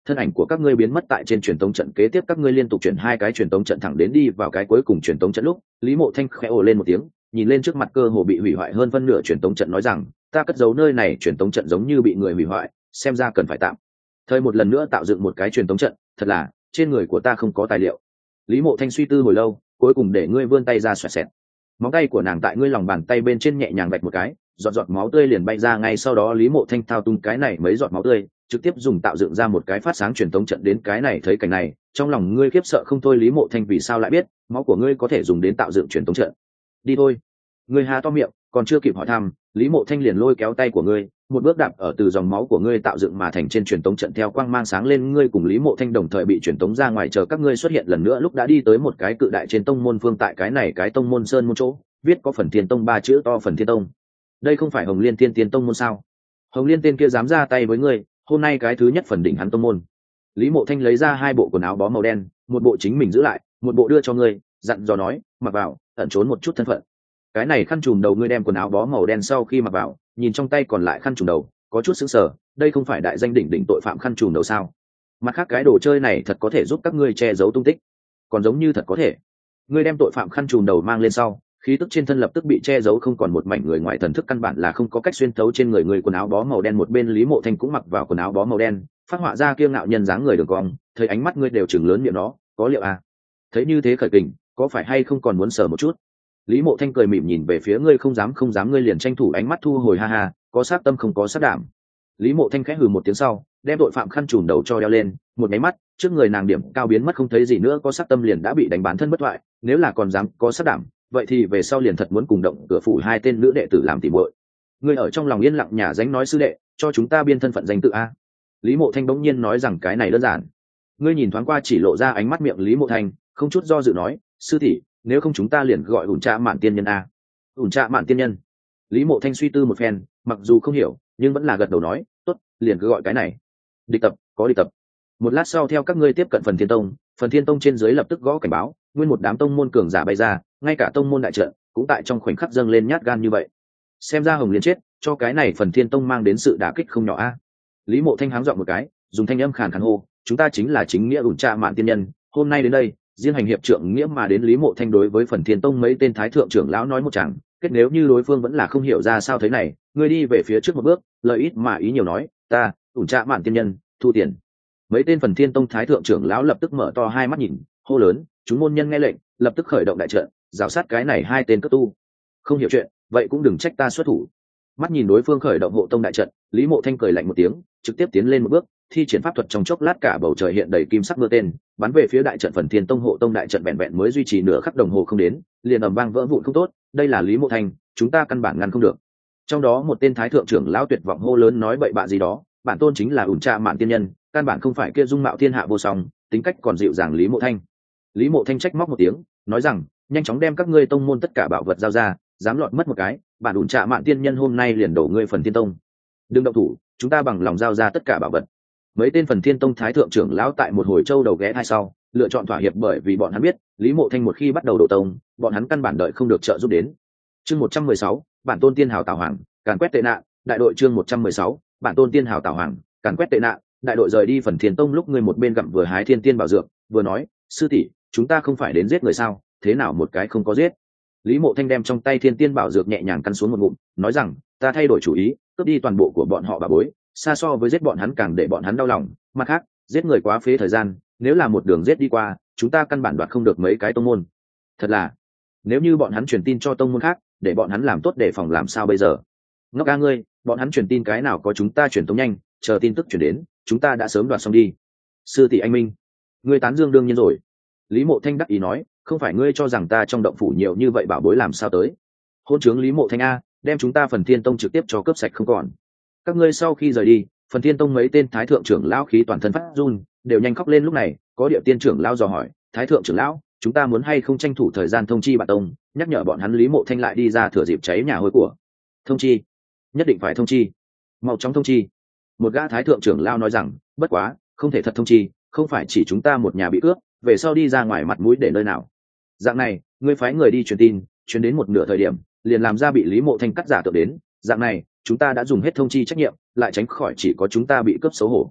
[SPEAKER 1] thân ảnh của các ngươi biến mất tại trên truyền tống trận. Kế tiếp các ngươi liên tục chuyển 2 cái truyền tống trận thẳng đến đi vào cái cuối cùng truyền tống trận lúc, Lý Mộ Thanh khẽ ồ lên một tiếng, nhìn lên trước mặt cơ hồ bị hủy hoại hơn phân nửa truyền tống trận nói rằng, ta cất giấu nơi này truyền tống trận giống như bị người hủy hoại, xem ra cần phải tạm thời một lần nữa tạo dựng một cái truyền tống trận, thật là trên người của ta không có tài liệu. Lý Mộ Thanh suy tư hồi lâu, cuối cùng để ngươi vươn tay ra xoẹt xẹt. Móng tay của nàng tại ngươi lòng bàn tay bên trên nhẹ nhàng vạch một cái, giọt giọt máu tươi liền bay ra. Ngay sau đó Lý Mộ Thanh thao túng cái này mấy giọt máu tươi, trực tiếp dùng tạo dựng ra một cái phát sáng truyền tống trận đến cái này. Thấy cảnh này, trong lòng ngươi khiếp sợ không thôi. Lý Mộ Thanh vì sao lại biết máu của ngươi có thể dùng đến tạo dựng truyền tống trận? Đi thôi. Ngươi há to miệng, còn chưa kịp hỏi thăm, Lý Mộ Thanh liền lôi kéo tay của ngươi, một bước đạp ở từ dòng máu của ngươi tạo dựng mà thành trên truyền tống trận. Theo quang mang sáng lên, ngươi cùng Lý Mộ Thanh đồng thời bị truyền tống ra ngoài. Chờ các ngươi xuất hiện lần nữa lúc đã đi tới một cái cự đại trên tông môn phương. Tại cái này cái tông môn sơn môn chỗ, viết có Phần Thiên Tông 3 chữ to. Phần Thiên Tông, đây không phải Hồng Liên Tiên Tiên Tông môn sao? Hồng Liên tên kia dám ra tay với ngươi, hôm nay cái thứ nhất phần đỉnh hắn tông môn. Lý Mộ Thanh lấy ra 2 bộ quần áo bó màu đen, một bộ chính mình giữ lại, một bộ đưa cho ngươi, dặn dò nói, mặc vào, ẩn trốn một chút thân phận. Cái này khăn trùm đầu ngươi đem quần áo bó màu đen sau khi mặc vào, nhìn trong tay còn lại khăn trùm đầu, có chút sững sờ, đây không phải đại danh đỉnh đỉnh tội phạm khăn trùm đầu sao? Mặt khác cái đồ chơi này thật có thể giúp các ngươi che giấu tung tích, còn giống như thật có thể. Ngươi đem tội phạm khăn trùm đầu mang lên sau, khí tức trên thân lập tức bị che giấu không còn một mảnh. Người ngoài thần thức căn bản là không có cách xuyên thấu trên người người. Quần áo bó màu đen một bên Lý Mộ Thanh cũng mặc vào quần áo bó màu đen, phát họa ra kiêu ngạo nhân dáng người đường cong, thấy ánh mắt ngươi đều chừng lớn miệng nó, có liệu à? Thấy như thế khởi kình, có phải hay không còn muốn sờ một chút? Lý Mộ Thanh cười mỉm nhìn về phía ngươi, không dám ngươi liền tranh thủ ánh mắt thu hồi, ha ha, có sát tâm không có sát đảm. Lý Mộ Thanh khẽ hừ một tiếng sau, đem tội phạm khăn trùm đầu cho đeo lên, một cái mắt, trước người nàng điểm cao biến mất không thấy gì nữa. Có sát tâm liền đã bị đánh bán thân bất thoại, nếu là còn dám có sát đảm, vậy thì về sau liền thật muốn cùng động cửa phủ 2 tên nữ đệ tử làm tỉ muội. Ngươi ở trong lòng yên lặng nhả dánh nói, sư đệ, cho chúng ta biên thân phận danh tự a. Lý Mộ Thanh bỗng nhiên nói rằng cái này đơn giản. Ngươi nhìn thoáng qua chỉ lộ ra ánh mắt miệng Lý Mộ Thanh, không chút do dự nói, sư tỷ, nếu không chúng ta liền gọi ủn trạ mạn tiên nhân a. Ủn trạ mạn tiên nhân. Lý Mộ Thanh suy tư một phen, mặc dù không hiểu nhưng vẫn là gật đầu nói, tốt, liền cứ gọi cái này. Địch tập, có địch tập. Một lát sau theo các ngươi tiếp cận Phần Thiên Tông, Phần Thiên Tông trên dưới lập tức gõ cảnh báo, nguyên một đám tông môn cường giả bay ra, ngay cả tông môn đại trận cũng tại trong khoảnh khắc dâng lên nhát gan như vậy. Xem ra Hồng Liên chết, cho cái này Phần Thiên Tông mang đến sự đả kích không nhỏ a. Lý Mộ Thanh háng giọng một cái, dùng thanh âm khàn khàn hô, chúng ta chính là chính nghĩa ủn trạ mạn tiên nhân, hôm nay đến đây, riêng hành hiệp trượng nghĩa mà đến. Lý Mộ Thanh đối với Phần Thiên Tông mấy tên thái thượng trưởng lão nói một tràng, kết nếu như đối phương vẫn là không hiểu ra sao thế này, ngươi đi về phía trước một bước, lời ít mà ý nhiều nói, ta ủn trạ mạn tiên nhân thu tiền. Mấy tên Phần Thiên Tông thái thượng trưởng lão lập tức mở to hai mắt nhìn, hô lớn, chúng môn nhân nghe lệnh, lập tức khởi động đại trận, rào sát cái này 2 tên cấp tu. Không hiểu chuyện, vậy cũng đừng trách ta xuất thủ. Mắt nhìn đối phương khởi động hộ tông đại trận, Lý Mộ Thanh cười lạnh một tiếng, trực tiếp tiến lên một bước, thi triển pháp thuật, trong chốc lát cả bầu trời hiện đầy kim sắc mưa tên, bắn về phía đại trận Phần Thiên Tông hộ tông đại trận. Vẹn mới duy trì nửa khắc đồng hồ không đến, liền ầm vang vỡ vụn. Không tốt, đây là Lý Mộ Thanh, chúng ta căn bản ngăn không được. Trong đó một tên thái thượng trưởng lão tuyệt vọng hô lớn, nói bậy bạ gì đó, bản tôn chính là ủn trạ mạn tiên nhân, căn bản không phải kia dung mạo thiên hạ vô song, tính cách còn dịu dàng Lý Mộ Thanh. Lý Mộ Thanh trách móc một tiếng, nói rằng, nhanh chóng đem các ngươi tông môn tất cả bảo vật giao ra, dám lọt mất một cái, bản ủn trạ mạn tiên nhân hôm nay liền đổ ngươi Phần Thiên Tông. Đừng động thủ, chúng ta bằng lòng giao ra tất cả bảo vật. Mấy tên Phần Thiên Tông thái thượng trưởng lão tại một hồi châu đầu ghé thai sau, lựa chọn thỏa hiệp, bởi vì bọn hắn biết, Lý Mộ Thanh một khi bắt đầu đổ tông, bọn hắn căn bản đợi không được trợ giúp đến. Chương 116, bản tôn tiên hào tào hoàng, càn quét tệ nạn, đại đội. Chương 116, bản tôn tiên hào tào hoàng, càn quét tệ nạn, đại đội. Rời đi Phần Thiên Tông lúc, ngươi một bên gặm vừa hái thiên tiên bảo dược, vừa nói, sư tỷ, chúng ta không phải đến giết người sao, thế nào một cái không có giết? Lý Mộ Thanh đem trong tay thiên tiên bảo dược nhẹ nhàng căn xuống một ngụm, nói rằng, ta thay đổi chủ ý, cướp đi toàn bộ của bọn họ bà bối, xa so với giết bọn hắn càng để bọn hắn đau lòng. Mặt khác, giết người quá phế thời gian, nếu là một đường giết đi qua, chúng ta căn bản đoạt không được mấy cái tông môn. Thật là, nếu như bọn hắn truyền tin cho tông môn khác, để bọn hắn làm tốt đề phòng làm sao bây giờ? Ngốc ca ngươi, bọn hắn truyền tin cái nào có chúng ta truyền tống nhanh, chờ tin tức truyền đến, chúng ta đã sớm đoạt xong đi. Sư tỷ anh minh, ngươi tán dương đương nhiên rồi. Lý Mộ Thanh đắc ý nói, không phải ngươi cho rằng ta trong động phủ nhiều như vậy bảo bối làm sao tới? Hôn trướng Lý Mộ Thanh a, đem chúng ta Phần Thiên Tông trực tiếp cho cướp sạch không còn. Các ngươi sau khi rời đi, Phần Thiên Tông mấy tên thái thượng trưởng lão khí toàn thân phát run, đều nhanh khóc lên. Lúc này, có Điệu Tiên trưởng lão dò hỏi, thái thượng trưởng lão, chúng ta muốn hay không tranh thủ thời gian thông chi bản tông, nhắc nhở bọn hắn Lý Mộ Thanh lại đi ra thừa dịp cháy nhà hôi của. Thông chi, nhất định phải thông chi, mau chóng thông chi. Một gã thái thượng trưởng lão nói rằng, bất quá, không thể thật thông chi, không phải chỉ chúng ta một nhà bị cướp, về sau đi ra ngoài mặt mũi để nơi nào. Dạng này, ngươi phái người đi truyền tin, truyền đến một nửa thời điểm, liền làm ra bị Lý Mộ Thanh cắt giả tượng đến, dạng này, chúng ta đã dùng hết thông chi trách nhiệm, lại tránh khỏi chỉ có chúng ta bị cướp xấu hổ.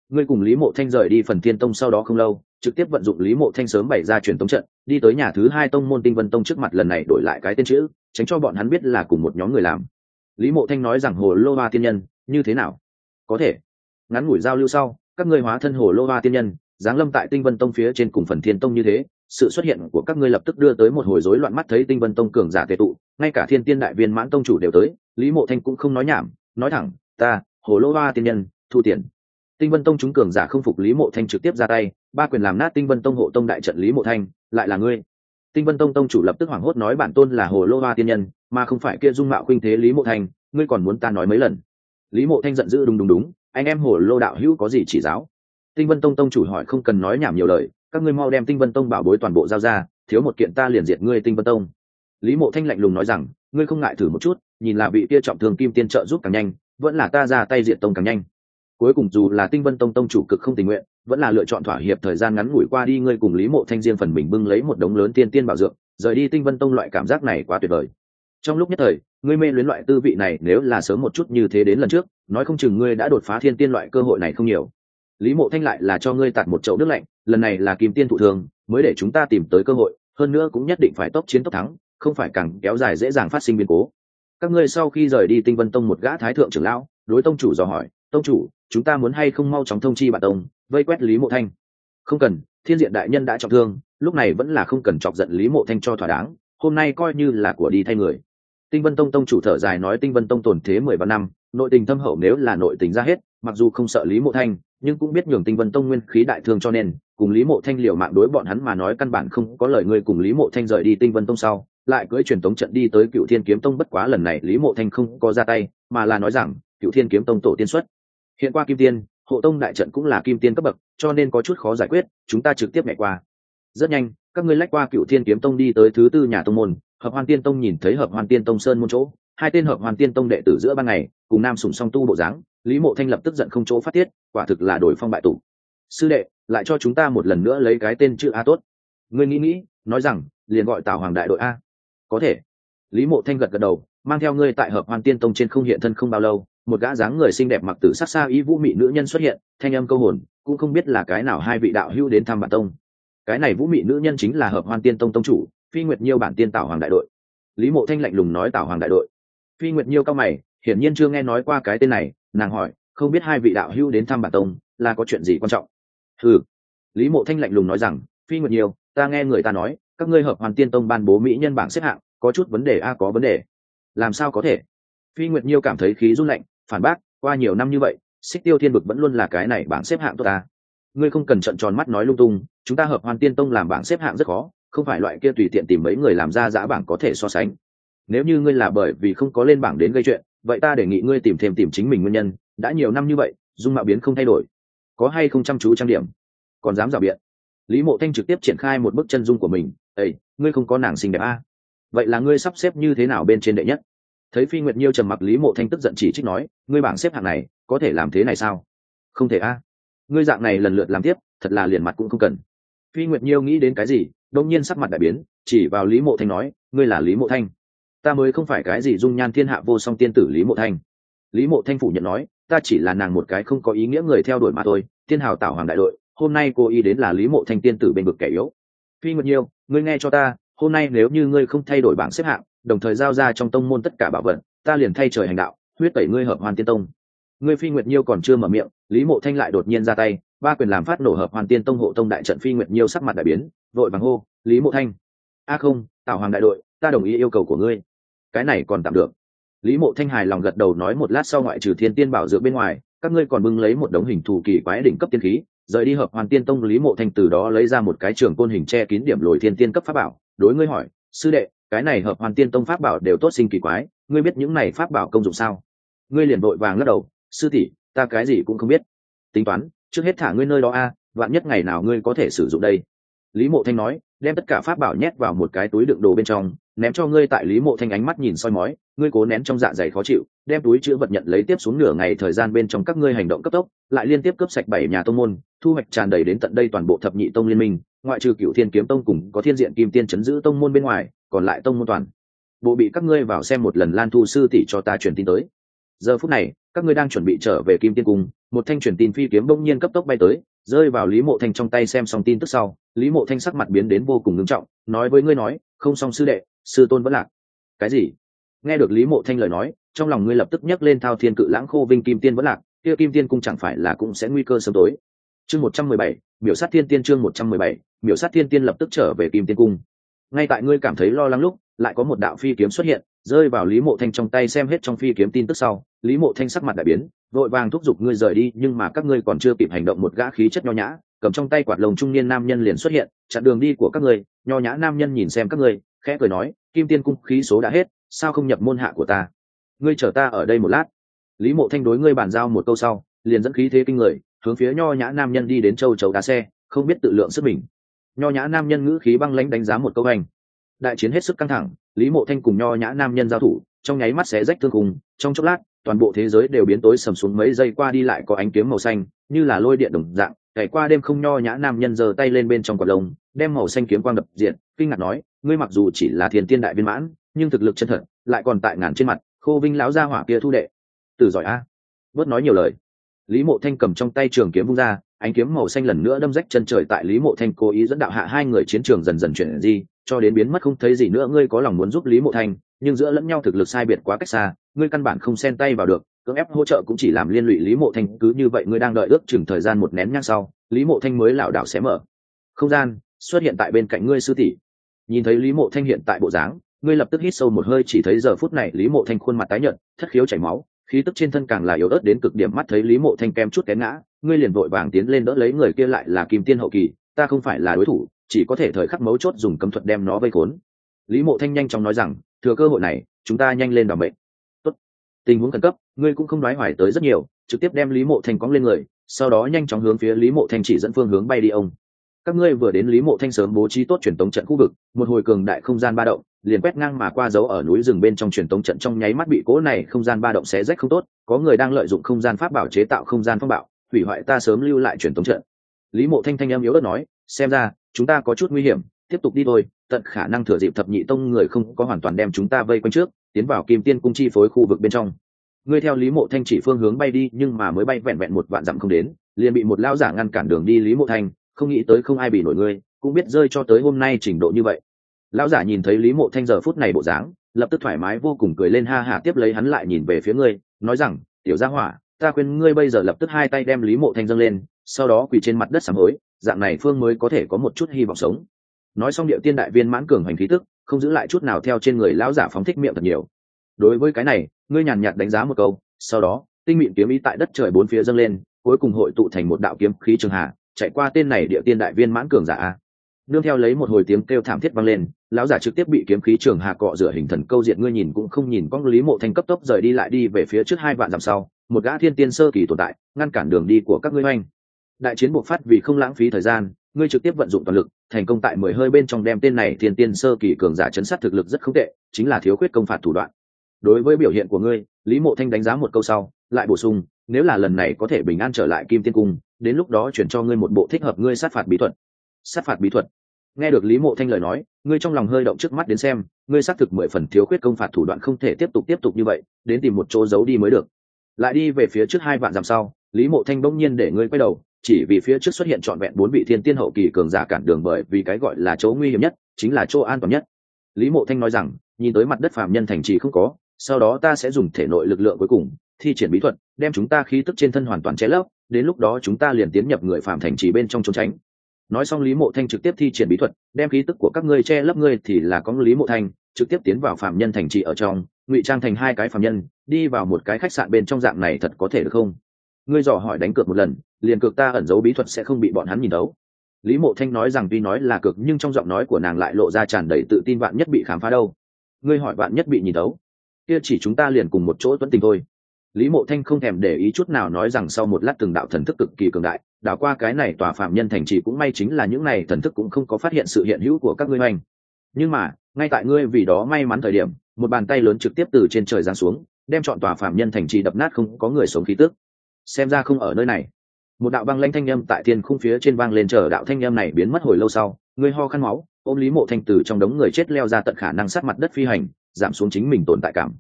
[SPEAKER 1] ngươi cùng Lý Mộ Thanh rời đi Phần Thiên Tông sau đó không lâu, trực tiếp vận dụng Lý Mộ Thanh sớm bày ra truyền tống trận, đi tới nhà thứ hai tông môn Tinh Vân Tông trước mặt, lần này đổi lại cái tên chữ, tránh cho bọn hắn biết là cùng một nhóm người làm. Lý Mộ Thanh nói rằng Hồ Lô Hoa tiên nhân, như thế nào? Có thể. Ngắn ngủi giao lưu sau, các ngươi hóa thân Hồ Lô Hoa tiên nhân, giáng lâm tại Tinh Vân Tông phía trên cùng Phần Thiên Tông như thế, sự xuất hiện của các ngươi lập tức đưa tới một hồi rối loạn, mắt thấy Tinh Vân Tông cường giả tề tụ, ngay cả Thiên Tiên Đại Viên Mãn tông chủ đều tới, Lý Mộ Thanh cũng không nói nhảm, nói thẳng, ta, Hồ Lô Hoa tiên nhân, thu tiền. Tinh Vân Tông chúng cường giả không phục Lý Mộ Thanh trực tiếp ra tay, ba quyền làm nát Tinh Vân Tông hộ tông đại trận. Lý Mộ Thanh, lại là ngươi? Tinh Vân Tông tông chủ lập tức hoảng hốt nói bản tôn là Hồ Lô Hoa tiên nhân, mà không phải kia dung mạo khuynh thế Lý Mộ Thanh, ngươi còn muốn ta nói mấy lần? Lý Mộ Thanh giận dữ, đúng, anh em Hồ Lô đạo hữu có gì chỉ giáo? Tinh Vân Tông tông chủ hỏi không cần nói nhảm nhiều lời, các ngươi mau đem Tinh Vân Tông bảo bối toàn bộ giao ra, thiếu một kiện ta liền diệt ngươi Tinh Vân Tông. Lý Mộ Thanh lạnh lùng nói rằng, ngươi không ngại thử một chút, nhìn là vị kia trọng thương kim tiên trợ giúp càng nhanh, vẫn là ta ra tay diệt tông càng nhanh. Cuối cùng dù là Tinh Vân Tông tông chủ cực không tình nguyện, vẫn là lựa chọn thỏa hiệp. Thời gian ngắn ngủi qua đi, ngươi cùng Lý Mộ Thanh riêng phần mình bưng lấy một đống lớn tiên bảo dược, rời đi Tinh Vân Tông. Loại cảm giác này quá tuyệt vời. Trong lúc nhất thời, ngươi mê luyến loại tư vị này, nếu là sớm một chút như thế đến lần trước, nói không chừng ngươi đã đột phá thiên tiên, loại cơ hội này không nhiều. Lý Mộ Thanh lại là cho ngươi tạt một chậu nước lạnh, lần này là kim tiên thụ thương, mới để chúng ta tìm tới cơ hội, hơn nữa cũng nhất định phải tốc chiến tốc thắng, không phải càng kéo dài dễ dàng phát sinh biến cố. Các ngươi sau khi rời đi Tinh Vân Tông, một gã thái thượng trưởng lão đối tông chủ dò hỏi, tông chủ, chúng ta muốn hay không mau chóng thông chi bản tông vây quét Lý Mộ Thanh? Không cần, Thiên Diện đại nhân đã trọng thương, lúc này vẫn là không cần chọc giận Lý Mộ Thanh cho thỏa đáng, hôm nay coi như là của đi thay người. Tinh Vân Tông tông chủ thở dài nói, Tinh Vân Tông tồn thế 13 năm, nội tình thâm hậu, nếu là nội tình ra hết, mặc dù không sợ Lý Mộ Thanh, nhưng cũng biết nhường Tinh Vân Tông nguyên khí đại thương, cho nên cùng Lý Mộ Thanh liều mạng đối bọn hắn mà nói căn bản không có lời. Ngươi cùng Lý Mộ Thanh rời đi Tinh Vân Tông sau, lại cưỡi truyền tống trận đi tới Cựu Thiên Kiếm Tông, bất quá lần này Lý Mộ Thanh không có ra tay, mà là nói rằng Cựu Thiên Kiếm Tông tổ tiên xuất hiện qua kim tiên, hộ tông đại trận cũng là kim tiên cấp bậc, cho nên có chút khó giải quyết, chúng ta trực tiếp nhảy qua. Rất nhanh, các ngươi lách qua Cựu Thiên Kiếm Tông đi tới thứ tư nhà tông môn, Hợp Hoan Tiên Tông. Nhìn thấy Hợp Hoan Tiên Tông sơn môn chỗ, hai tên Hợp Hoan Tiên Tông đệ tử giữa ban ngày cùng nam sủng song tu bộ dáng, Lý Mộ Thanh lập tức giận không chỗ phát tiết, quả thực là đổi phong bại tụ. Sư đệ, lại cho chúng ta một lần nữa lấy cái tên chữ A tốt. Ngươi nghĩ, nói rằng liền gọi Tào Hoàng đại đội A. Có thể. Lý Mộ Thanh gật đầu, mang theo ngươi tại Hợp Hoan Tiên Tông trên không hiện thân không bao lâu, một gã dáng người xinh đẹp mặc tử sắc sa y vũ mị nữ nhân xuất hiện, thanh âm câu hồn, cũng không biết là cái nào hai vị đạo hữu đến thăm bản tông. Cái này vũ mị nữ nhân chính là Hợp Hoan Tiên Tông tông chủ Phi Nguyệt Nhiêu, bản tiên Tào Hoàng đại đội. Lý Mộ Thanh lạnh lùng nói, Tào Hoàng đại đội? Phi Nguyệt Nhiêu cao mày, hiển nhiên chưa nghe nói qua cái tên này, nàng hỏi, không biết hai vị đạo hữu đến thăm bản tông là có chuyện gì quan trọng? Ừ. Lý Mộ Thanh lạnh lùng nói rằng, Phi Nguyệt Nhiêu, ta nghe người ta nói các ngươi Hợp Hoan Tiên Tông ban bố mỹ nhân bảng xếp hạng có chút vấn đề. A, có vấn đề? Làm sao có thể? Phi Nguyệt Nhiêu cảm thấy khí run lạnh, phản bác, qua nhiều năm như vậy, Xích Tiêu Thiên Vực vẫn luôn là cái này bảng xếp hạng tốt ta. Ngươi không cần trợn tròn mắt nói lung tung, chúng ta Hợp Hoan Tiên Tông làm bảng xếp hạng rất khó, không phải loại kia tùy tiện tìm mấy người làm ra dã bảng có thể so sánh. Nếu như ngươi là bởi vì không có lên bảng đến gây chuyện, vậy ta đề nghị ngươi tìm chính mình nguyên nhân, đã nhiều năm như vậy, dung mạo biến không thay đổi, có hay không chăm chú trang điểm, còn dám rảo biện. Lý Mộ Thanh trực tiếp triển khai một bức chân dung của mình, "Ê, ngươi không có nàng xinh đẹp a? Vậy là ngươi sắp xếp như thế nào bên trên đệ nhất?" Thấy Phi Nguyệt Nhiêu trầm mặc, Lý Mộ Thanh tức giận chỉ trích nói, "Ngươi bảng xếp hạng này, có thể làm thế này sao? Không thể a. Ngươi dạng này lần lượt làm tiếp, thật là liền mặt cũng không cần." Phi Nguyệt Nhiêu nghĩ đến cái gì, đột nhiên sắc mặt đại biến, chỉ vào Lý Mộ Thanh nói, "Ngươi là Lý Mộ Thanh? Ta mới không phải cái gì dung nhan thiên hạ vô song tiên tử Lý Mộ Thanh." Lý Mộ Thanh phủ nhận nói, "Ta chỉ là nàng một cái không có ý nghĩa người theo đuổi mà thôi, tiên hào Tảo Hoàng đại đội, hôm nay cô ý đến là Lý Mộ Thanh tiên tử bên vực kẻ yếu." Phi Nguyệt Nhiêu, ngươi nghe cho ta, hôm nay nếu như ngươi không thay đổi bảng xếp hạng, đồng thời giao ra trong tông môn tất cả bảo vật, ta liền thay trời hành đạo, huyết tẩy ngươi Hợp Hoan Tiên Tông. Ngươi Phi Nguyệt Nhiêu còn chưa mở miệng, Lý Mộ Thanh lại đột nhiên ra tay, ba quyền làm phát nổ Hợp Hoan Tiên Tông hộ tông đại trận. Phi Nguyệt Nhiêu sắc mặt đại biến, vội vàng hô, "Lý Mộ Thanh, a không, Tảo Hoàng đại đội, ta đồng ý yêu cầu của ngươi." Cái này còn tạm được. Lý Mộ Thanh hài lòng gật đầu nói, một lát sau ngoại trừ thiên tiên bảo dược bên ngoài, các ngươi còn bưng lấy một đống hình thù kỳ quái đỉnh cấp tiên khí, rời đi Hợp Hoàn Tiên Tông. Lý Mộ Thanh từ đó lấy ra một cái trường côn hình che kín điểm lồi thiên tiên cấp pháp bảo, đối ngươi hỏi, "Sư đệ, cái này Hợp Hoàn Tiên Tông pháp bảo đều tốt sinh kỳ quái, ngươi biết những này pháp bảo công dụng sao?" Ngươi liền vội vàng lắc đầu, "Sư tỷ, ta cái gì cũng không biết." "Tính toán, trước hết thả ngươi nơi đó a, vạn nhất ngày nào ngươi có thể sử dụng đây." Lý Mộ Thanh nói, đem tất cả pháp bảo nhét vào một cái túi đựng đồ bên trong, ném cho ngươi. Tại Lý Mộ Thanh ánh mắt nhìn soi mói, ngươi cố nén trong dạ dày khó chịu, đem túi chứa vật nhận lấy. Tiếp xuống nửa ngày thời gian bên trong, các ngươi hành động cấp tốc, lại liên tiếp cướp sạch 7 nhà tông môn, thu hoạch tràn đầy đến tận đây toàn bộ thập nhị tông liên minh, ngoại trừ Cửu Thiên Kiếm Tông cùng có Thiên Diện Kim Tiên trấn giữ tông môn bên ngoài, còn lại tông môn toàn bộ bị các ngươi vào xem một lần. Lan Thu sư tỷ cho ta truyền tin tới. giờ phút này các ngươi đang chuẩn bị trở về Kim Tiên Cung, một thanh truyền tin phi kiếm bỗng nhiên cấp tốc bay tới, rơi vào Lý Mộ Thanh trong tay. Xem xong tin tức sau, Lý Mộ Thanh sắc mặt biến đến vô cùng nghiêm trọng, nói với ngươi nói, không xong sư đệ, sư tôn vẫn lạc. Cái gì? Nghe được Lý Mộ Thanh lời nói, trong lòng ngươi lập tức nhấc lên thao thiên cự lãng khô vinh kim tiên vẫn lạc, kia Kim Tiên Cung chẳng phải là cũng sẽ nguy cơ sớm tối. Chương 117, miểu sát thiên tiên. Chương 117, miểu sát thiên tiên lập tức trở về Kim Tiên Cung. Ngay tại ngươi cảm thấy lo lắng lúc, lại có một đạo phi kiếm xuất hiện, rơi vào Lý Mộ Thanh trong tay. Xem hết trong phi kiếm tin tức sau, Lý Mộ Thanh sắc mặt đại biến, vội vàng thúc giục ngươi rời đi, nhưng mà các ngươi còn chưa kịp hành động, một gã khí chất nho nhã, cầm trong tay quạt lồng trung niên nam nhân liền xuất hiện, chặn đường đi của các ngươi. Nho nhã nam nhân nhìn xem các ngươi, khẽ cười nói, Kim Tiên Cung khí số đã hết, sao không nhập môn hạ của ta? Ngươi chờ ta ở đây một lát. Lý Mộ Thanh đối ngươi bàn giao một câu sau, liền dẫn khí thế kinh người, hướng phía nho nhã nam nhân đi đến châu chấu đá xe, không biết tự lượng sức mình. Nho nhã nam nhân ngữ khí băng lãnh đánh giá một câu hành. Đại chiến hết sức căng thẳng, Lý Mộ Thanh cùng nho nhã nam nhân giao thủ, trong nháy mắt xé rách thương khung, trong chốc lát, toàn bộ thế giới đều biến tối sầm xuống. Mấy giây qua đi lại có ánh kiếm màu xanh, như là lôi điện đồng dạng, cày qua đêm không. Nho nhã nam nhân giơ tay lên bên trong quạt lông, đem màu xanh kiếm quang đập diện, kinh ngạc nói, ngươi mặc dù chỉ là thiên tiên đại viên mãn, nhưng thực lực chân thật lại còn tại ngàn trên mặt. Khô Vinh lão gia hỏa kia thu đệ từ giỏi a. Bớt nói nhiều lời. Lý Mộ Thanh cầm trong tay trường kiếm vung ra, ánh kiếm màu xanh lần nữa đâm rách chân trời. Tại Lý Mộ Thanh cố ý dẫn đạo hạ, hai người chiến trường dần dần chuyển di, cho đến biến mất không thấy gì nữa. Ngươi có lòng muốn giúp Lý Mộ Thanh, nhưng giữa lẫn nhau thực lực sai biệt quá cách xa, ngươi căn bản không xen tay vào được, cưỡng ép hỗ trợ cũng chỉ làm liên lụy Lý Mộ Thanh. Cứ như vậy ngươi đang đợi ước chừng thời gian một nén nhang sau, Lý Mộ Thanh mới lảo đảo xé mở không gian, xuất hiện tại bên cạnh ngươi sư tỷ. Nhìn thấy Lý Mộ Thanh hiện tại bộ dáng, ngươi lập tức hít sâu một hơi, chỉ thấy giờ phút này Lý Mộ Thanh khuôn mặt tái nhợt, thất khiếu chảy máu, khí tức trên thân càng là yếu ớt đến cực điểm. Mắt thấy Lý Mộ Thanh kem chút té ngã, ngươi liền vội vàng tiến lên đỡ lấy. Người kia lại là Kim Tiên hậu kỳ, ta không phải là đối thủ, chỉ có thể thời khắc mấu chốt dùng cấm thuật đem nó vây khốn. Lý Mộ Thanh nhanh chóng nói rằng, thừa cơ hội này, chúng ta nhanh lên đảm bệnh. Tốt. Tình huống khẩn cấp, ngươi cũng không nói hoài tới rất nhiều, trực tiếp đem Lý Mộ Thanh cõng lên người, sau đó nhanh chóng hướng phía Lý Mộ Thanh chỉ dẫn phương hướng bay đi. Ông các ngươi vừa đến, Lý Mộ Thanh sớm bố trí tốt truyền tống trận khu vực, một hồi cường đại không gian ba động liền quét ngang mà qua, dấu ở núi rừng bên trong truyền tống trận trong nháy mắt bị cỗ này không gian ba động xé rách. Không tốt, có người đang lợi dụng không gian pháp bảo chế tạo không gian phong bạo, hủy hoại ta sớm lưu lại truyền tống trận. Lý Mộ Thanh thanh âm yếu ớt nói, xem ra chúng ta có chút nguy hiểm, tiếp tục đi thôi, tận khả năng thừa dịp thập nhị tông người không có hoàn toàn đem chúng ta vây quanh trước, tiến vào Kim Tiên Cung chi phối khu vực bên trong. Ngươi theo Lý Mộ Thanh chỉ phương hướng bay đi, nhưng mà mới bay vẹn vẹn 1 vạn dặm không đến, liền bị một lão giả ngăn cản đường đi. Lý Mộ Thanh không nghĩ tới không ai bị nổi ngươi, cũng biết rơi cho tới hôm nay trình độ như vậy. Lão giả nhìn thấy Lý Mộ Thanh giờ phút này bộ dáng, lập tức thoải mái vô cùng, cười lên ha hả. Tiếp lấy hắn lại nhìn về phía ngươi, nói rằng, tiểu gia hỏa, ta khuyên ngươi bây giờ lập tức hai tay đem Lý Mộ Thanh dâng lên, sau đó quỳ trên mặt đất sám hối, dạng này phương mới có thể có một chút hy vọng sống. Nói xong, điệu tiên đại viên mãn cường hành khí tức không giữ lại chút nào theo trên người lão giả phóng thích miệng thật nhiều. Đối với cái này, ngươi nhàn nhạt đánh giá một câu, sau đó tinh mịn kiếm ý tại đất trời bốn phía dâng lên, cuối cùng hội tụ thành một đạo kiếm khí trường hà, chạy qua tên này địa tiên đại viên mãn cường giả. Nương theo lấy một hồi tiếng kêu thảm thiết vang lên, lão giả trực tiếp bị kiếm khí trường hà cọ rửa hình thần câu diện. Ngươi nhìn cũng không nhìn, con Lý Mộ Thanh cấp tốc rời đi, lại đi về phía trước 2 vạn dặm sau, một gã thiên tiên sơ kỳ tồn tại ngăn cản đường đi của các ngươi. Oanh! Đại chiến buộc phát, vì không lãng phí thời gian, ngươi trực tiếp vận dụng toàn lực, thành công tại 10 hơi bên trong đem tên này thiên tiên sơ kỳ cường giả chấn sát. Thực lực rất không tệ, chính là thiếu khuyết công phạt thủ đoạn. Đối với biểu hiện của ngươi, Lý Mộ Thanh đánh giá một câu sau, lại bổ sung, nếu là lần này có thể bình an trở lại Kim Tiên Cung, đến lúc đó chuyển cho ngươi một bộ thích hợp ngươi sát phạt bí thuật. Sát phạt bí thuật? Nghe được Lý Mộ Thanh lời nói, ngươi trong lòng hơi động, trước mắt đến xem, ngươi xác thực 10 phần thiếu khuyết công phạt thủ đoạn, không thể tiếp tục như vậy, đến tìm một chỗ giấu đi mới được. Lại đi về phía trước 2 vạn dặm sau, Lý Mộ Thanh bỗng nhiên để ngươi quay đầu, chỉ vì phía trước xuất hiện trọn vẹn 4 vị thiên tiên hậu kỳ cường giả cản đường, bởi vì cái gọi là chỗ nguy hiểm nhất chính là chỗ an toàn nhất. Lý Mộ Thanh nói rằng, nhìn tới mặt đất phàm nhân thành trì không có, sau đó ta sẽ dùng thể nội lực lượng cuối cùng thi triển bí thuật, đem chúng ta khí tức trên thân hoàn toàn che lấp, đến lúc đó chúng ta liền tiến nhập người phàm thành trì bên trong trốn tránh. Nói xong, Lý Mộ Thanh trực tiếp thi triển bí thuật, đem khí tức của các ngươi che lấp. Ngươi thì là có Lý Mộ Thanh trực tiếp tiến vào phàm nhân thành trì ở trong, ngụy trang thành 2 cái phàm nhân, đi vào một cái khách sạn bên trong. Dạng này thật có thể được không? Ngươi dò hỏi đánh cược một lần, liền cược ta ẩn giấu bí thuật sẽ không bị bọn hắn nhìn thấu. Lý Mộ Thanh nói rằng, tuy nói là cược, nhưng trong giọng nói của nàng lại lộ ra tràn đầy tự tin. Vạn nhất bị khám phá đâu? Ngươi hỏi vạn nhất bị nhìn thấu, kia chỉ chúng ta liền cùng một chỗ tuấn tình thôi. Lý Mộ Thanh không thèm để ý chút nào, nói rằng sau một lát từng đạo thần thức cực kỳ cường đại đảo qua cái này tòa phạm nhân thành trì. Cũng may chính là những này thần thức cũng không có phát hiện sự hiện hữu của các ngươi hoành. Nhưng mà ngay tại ngươi vì đó may mắn thời điểm, một bàn tay lớn trực tiếp từ trên trời giáng xuống, đem trọn tòa phạm nhân thành trì đập nát, không có người sống khí tức. Xem ra không ở nơi này. Một đạo băng lãnh thanh âm tại thiên khung phía trên vang lên. Chờ đạo thanh âm này biến mất hồi lâu sau, ngươi ho khăn máu, ôm Lý Mộ Thanh từ trong đống người chết leo ra, tận khả năng sát mặt đất phi hành, giảm xuống chính mình tồn tại cảm.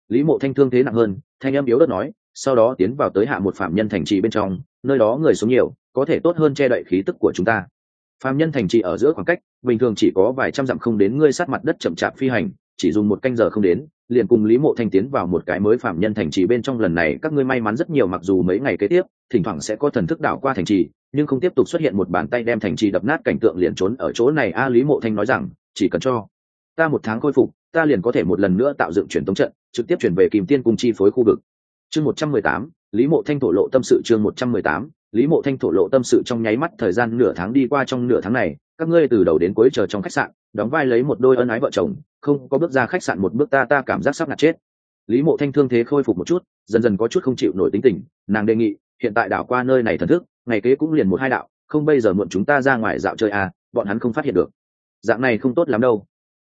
[SPEAKER 1] Lý Mộ Thanh thương thế nặng hơn, thanh âm yếu ớt nói, sau đó tiến vào tới hạ một phạm nhân thành trì bên trong, nơi đó người sống nhiều, có thể tốt hơn che đậy khí tức của chúng ta. Phạm nhân thành trì ở giữa khoảng cách, bình thường chỉ có vài trăm dặm không đến, ngươi sát mặt đất chậm chạp phi hành, chỉ dùng một canh giờ không đến, liền cùng Lý Mộ Thanh tiến vào một cái mới phạm nhân thành trì bên trong. Lần này các ngươi may mắn rất nhiều, mặc dù mấy ngày kế tiếp, thỉnh thoảng sẽ có thần thức đảo qua thành trì, nhưng không tiếp tục xuất hiện một bàn tay đem thành trì đập nát cảnh tượng liền trốn ở chỗ này. Lý Mộ Thanh nói rằng, chỉ cần cho ta 1 tháng khôi phục, ta liền có thể một lần nữa tạo dựng truyền tống trận, trực tiếp chuyển về Kim Tiên cung chi phối khu vực. Chương 118, Lý Mộ Thanh thổ lộ tâm sự. Chương 118, Lý Mộ Thanh thổ lộ tâm sự. Trong nháy mắt thời gian nửa tháng đi qua, trong nửa tháng này, các ngươi từ đầu đến cuối chờ trong khách sạn, đóng vai lấy một đôi ân ái vợ chồng, không có bước ra khách sạn một bước. Ta cảm giác sắp ngạt chết. Lý Mộ Thanh thương thế khôi phục một chút, dần dần có chút không chịu nổi tính tình, nàng đề nghị, hiện tại đảo qua nơi này thần thức, ngày kế cũng liền 1-2 đạo, không bây giờ muộn chúng ta ra ngoài dạo chơi bọn hắn không phát hiện được. Dạng này không tốt lắm đâu.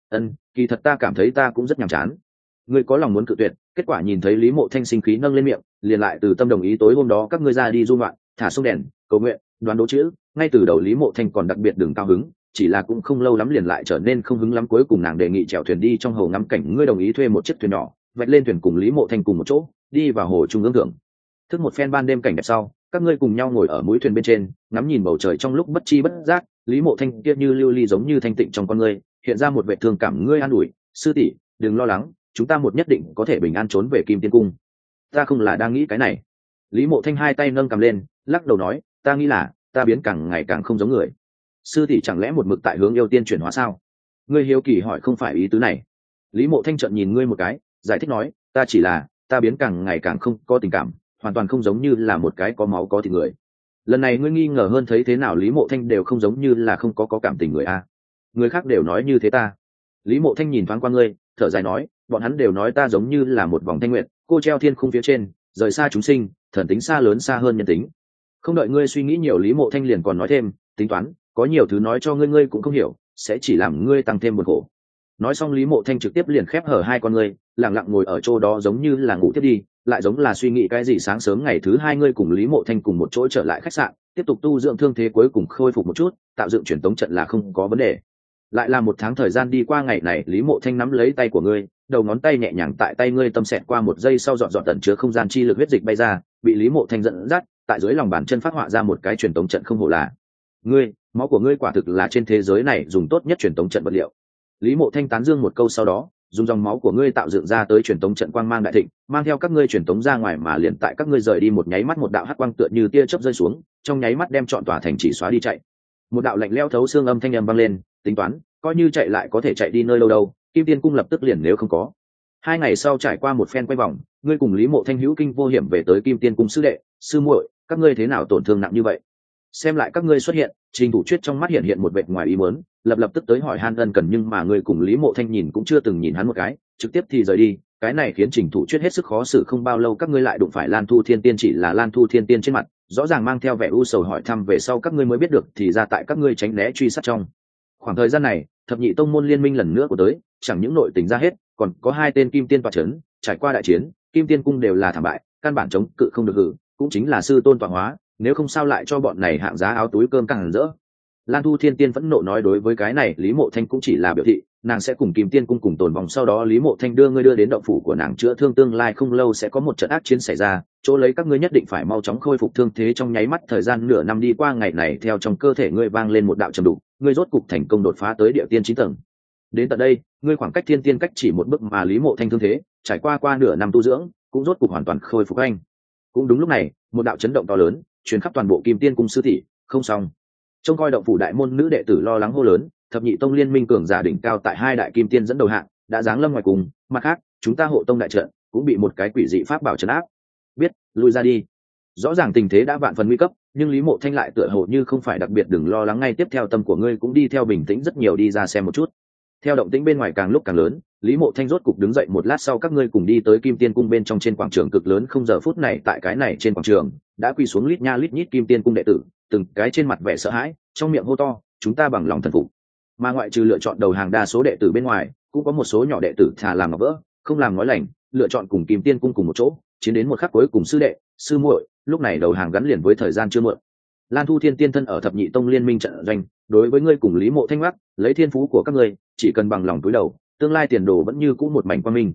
[SPEAKER 1] Kỳ thật ta cảm thấy ta cũng rất nhàm chán. Ngươi có lòng muốn cự tuyệt, kết quả nhìn thấy Lý Mộ Thanh sinh khí nâng lên miệng, liền lại từ tâm đồng ý. Tối hôm đó các ngươi ra đi du ngoạn, thả sông đèn, cầu nguyện, đoán đố chữ, ngay từ đầu Lý Mộ Thanh còn đặc biệt đừng cao hứng, chỉ là cũng không lâu lắm liền lại trở nên không hứng lắm. Cuối cùng nàng đề nghị chèo thuyền đi trong hồ ngắm cảnh, ngươi đồng ý thuê một chiếc thuyền nhỏ, vạch lên thuyền cùng Lý Mộ Thanh cùng một chỗ đi vào hồ trung ương thượng thức một phen ban đêm cảnh đẹp sau, các ngươi cùng nhau ngồi ở mũi thuyền bên trên, ngắm nhìn bầu trời. Trong lúc bất chi bất giác, Lý Mộ Thanh kia như lưu ly giống như thanh tịnh trong con ngươi hiện ra một vẻ thương cảm. Ngươi an ủi, sư tỷ đừng lo lắng, chúng ta một nhất định có thể bình an trốn về Kim Tiên cung. Ta không là đang nghĩ cái này. Lý Mộ Thanh hai tay nâng cầm lên, lắc đầu nói, ta nghĩ là ta biến càng ngày càng không giống người. Sư tỷ chẳng lẽ một mực tại hướng yêu tiên chuyển hóa sao? Ngươi hiếu kỳ hỏi, không phải ý tứ này. Lý Mộ Thanh trợn nhìn ngươi một cái, giải thích nói, ta chỉ là ta biến càng ngày càng không có tình cảm, hoàn toàn không giống như là một cái có máu có thịt người. Lần này ngươi nghi ngờ hơn, thấy thế nào Lý Mộ Thanh đều không giống như là không có cảm tình người người khác đều nói như thế ta. Lý Mộ Thanh nhìn thoáng qua ngươi, thở dài nói, bọn hắn đều nói ta giống như là một vòng thanh nguyện, cô treo thiên khung phía trên, rời xa chúng sinh, thần tính xa lớn xa hơn nhân tính. Không đợi ngươi suy nghĩ nhiều, Lý Mộ Thanh liền còn nói thêm, tính toán, có nhiều thứ nói cho ngươi cũng không hiểu, sẽ chỉ làm ngươi tăng thêm buồn khổ. Nói xong Lý Mộ Thanh trực tiếp liền khép hở hai con ngươi, lặng lặng ngồi ở chỗ đó giống như là ngủ tiếp đi, lại giống là suy nghĩ cái gì. Sáng sớm ngày thứ 2 ngươi cùng Lý Mộ Thanh cùng một chỗ trở lại khách sạn, tiếp tục tu dưỡng thương thế, cuối cùng khôi phục một chút, tạo dựng truyền tống trận là không có vấn đề. Lại là 1 tháng thời gian đi qua, ngày này Lý Mộ Thanh nắm lấy tay của ngươi, đầu ngón tay nhẹ nhàng tại tay ngươi tâm xẹt qua, 1 giây sau dọn tận chứa không gian chi lực huyết dịch bay ra, bị Lý Mộ Thanh dẫn dắt, tại dưới lòng bàn chân phát họa ra một cái truyền tống trận. Không hổ là ngươi, máu của ngươi quả thực là trên thế giới này dùng tốt nhất truyền tống trận vật liệu. Lý Mộ Thanh tán dương một câu, sau đó dùng dòng máu của ngươi tạo dựng ra tới truyền tống trận quang mang đại thịnh, mang theo các ngươi truyền tống ra ngoài. Mà liền tại các ngươi rời đi một nháy mắt, một đạo hắc quang tựa như tia chớp rơi xuống, trong nháy mắt đem trọn tòa thành chỉ xóa đi chạy. Một đạo lạnh lẽo thấu xương âm thanh vang lên, tính toán, coi như chạy lại có thể chạy đi nơi lâu đâu, Kim Tiên cung lập tức liền nếu không có. 2 ngày sau trải qua một phen quay vòng, ngươi cùng Lý Mộ Thanh hữu kinh vô hiểm về tới Kim Tiên cung. Sư đệ, sư muội, các ngươi thế nào tổn thương nặng như vậy? Xem lại các ngươi xuất hiện, Trình Thủ Chuyết trong mắt hiện một vẻ ngoài ý muốn, lập tức tới hỏi han ân cần, nhưng mà ngươi cùng Lý Mộ Thanh nhìn cũng chưa từng nhìn hắn một cái, trực tiếp thì rời đi. Cái này khiến Trình Thủ Chuyết hết sức khó xử. Không bao lâu các ngươi lại đụng phải Lan Thu Thiên Tiên, chỉ là Lan Thu Thiên Tiên trên mặt rõ ràng mang theo vẻ u sầu, hỏi thăm về sau các ngươi mới biết được, thì ra tại các ngươi tránh né truy sát trong khoảng thời gian này, thập nhị tông môn liên minh lần nữa của tới, chẳng những nội tình ra hết, còn có 2 tên kim tiên tọa chấn. Trải qua đại chiến, Kim Tiên cung đều là thảm bại, căn bản chống cự không được hử, cũng chính là sư tôn tọa hóa, nếu không sao lại cho bọn này hạng giá áo túi cơm càng rỡ. Lan Thu Thiên Tiên phẫn nộ nói, đối với cái này Lý Mộ Thanh cũng chỉ là biểu thị, nàng sẽ cùng Kim Tiên cung cùng tồn vong. Sau đó Lý Mộ Thanh đưa ngươi đưa đến động phủ của nàng chữa thương, tương lai không lâu sẽ có một trận ác chiến xảy ra, chỗ lấy các ngươi nhất định phải mau chóng khôi phục thương thế. Trong nháy mắt thời gian nửa năm đi qua, ngày này theo trong cơ thể ngươi vang lên một đạo trầm đục, ngươi rốt cục thành công đột phá tới địa tiên 9 tầng. Đến tận đây, ngươi khoảng cách thiên tiên cách chỉ một bước, mà Lý Mộ Thanh thương thế trải qua nửa năm tu dưỡng, cũng rốt cục hoàn toàn khôi phục anh. Cũng đúng lúc này, một đạo chấn động to lớn truyền khắp toàn bộ Kim Tiên cung. Sư tỷ, không xong. Trông coi động phủ đại môn nữ đệ tử lo lắng hô lớn, thập nhị tông liên minh cường giả đỉnh cao tại 2 đại kim tiên dẫn đầu hạng đã giáng lâm ngoài cùng, mặt khác chúng ta hộ tông đại trận cũng bị một cái quỷ dị pháp bảo trấn áp. Biết, lui ra đi. Rõ ràng tình thế đã vạn phần nguy cấp, nhưng Lý Mộ Thanh lại tựa hồ như không phải đặc biệt đừng lo lắng, ngay tiếp theo tâm của ngươi cũng đi theo bình tĩnh rất nhiều, đi ra xem một chút. Theo động tĩnh bên ngoài càng lúc càng lớn, Lý Mộ Thanh rốt cục đứng dậy. Một lát sau các ngươi cùng đi tới Kim Tiên cung bên trong, trên quảng trường cực lớn. Không giờ phút này tại cái này trên quảng trường đã quỳ xuống lít nha lít nhít Kim Tiên cung đệ tử, từng cái trên mặt vẻ sợ hãi, trong miệng hô to, chúng ta bằng lòng thần phục. Mà ngoại trừ lựa chọn đầu hàng đa số đệ tử bên ngoài, cũng có một số nhỏ đệ tử thà làm ngọc vỡ không làm nói lành, lựa chọn cùng Kim Tiên cung cùng một chỗ chiến đến một khắc cuối cùng. Sư đệ, sư muội, lúc này đầu hàng gắn liền với thời gian chưa muộn. Lan Thu Thiên Tiên thân ở thập nhị tông liên minh trận doanh, đối với ngươi cùng Lý Mộ Thanh gác lấy thiên phú của các ngươi, chỉ cần bằng lòng túi đầu, tương lai tiền đồ vẫn như cũ một mảnh quang minh.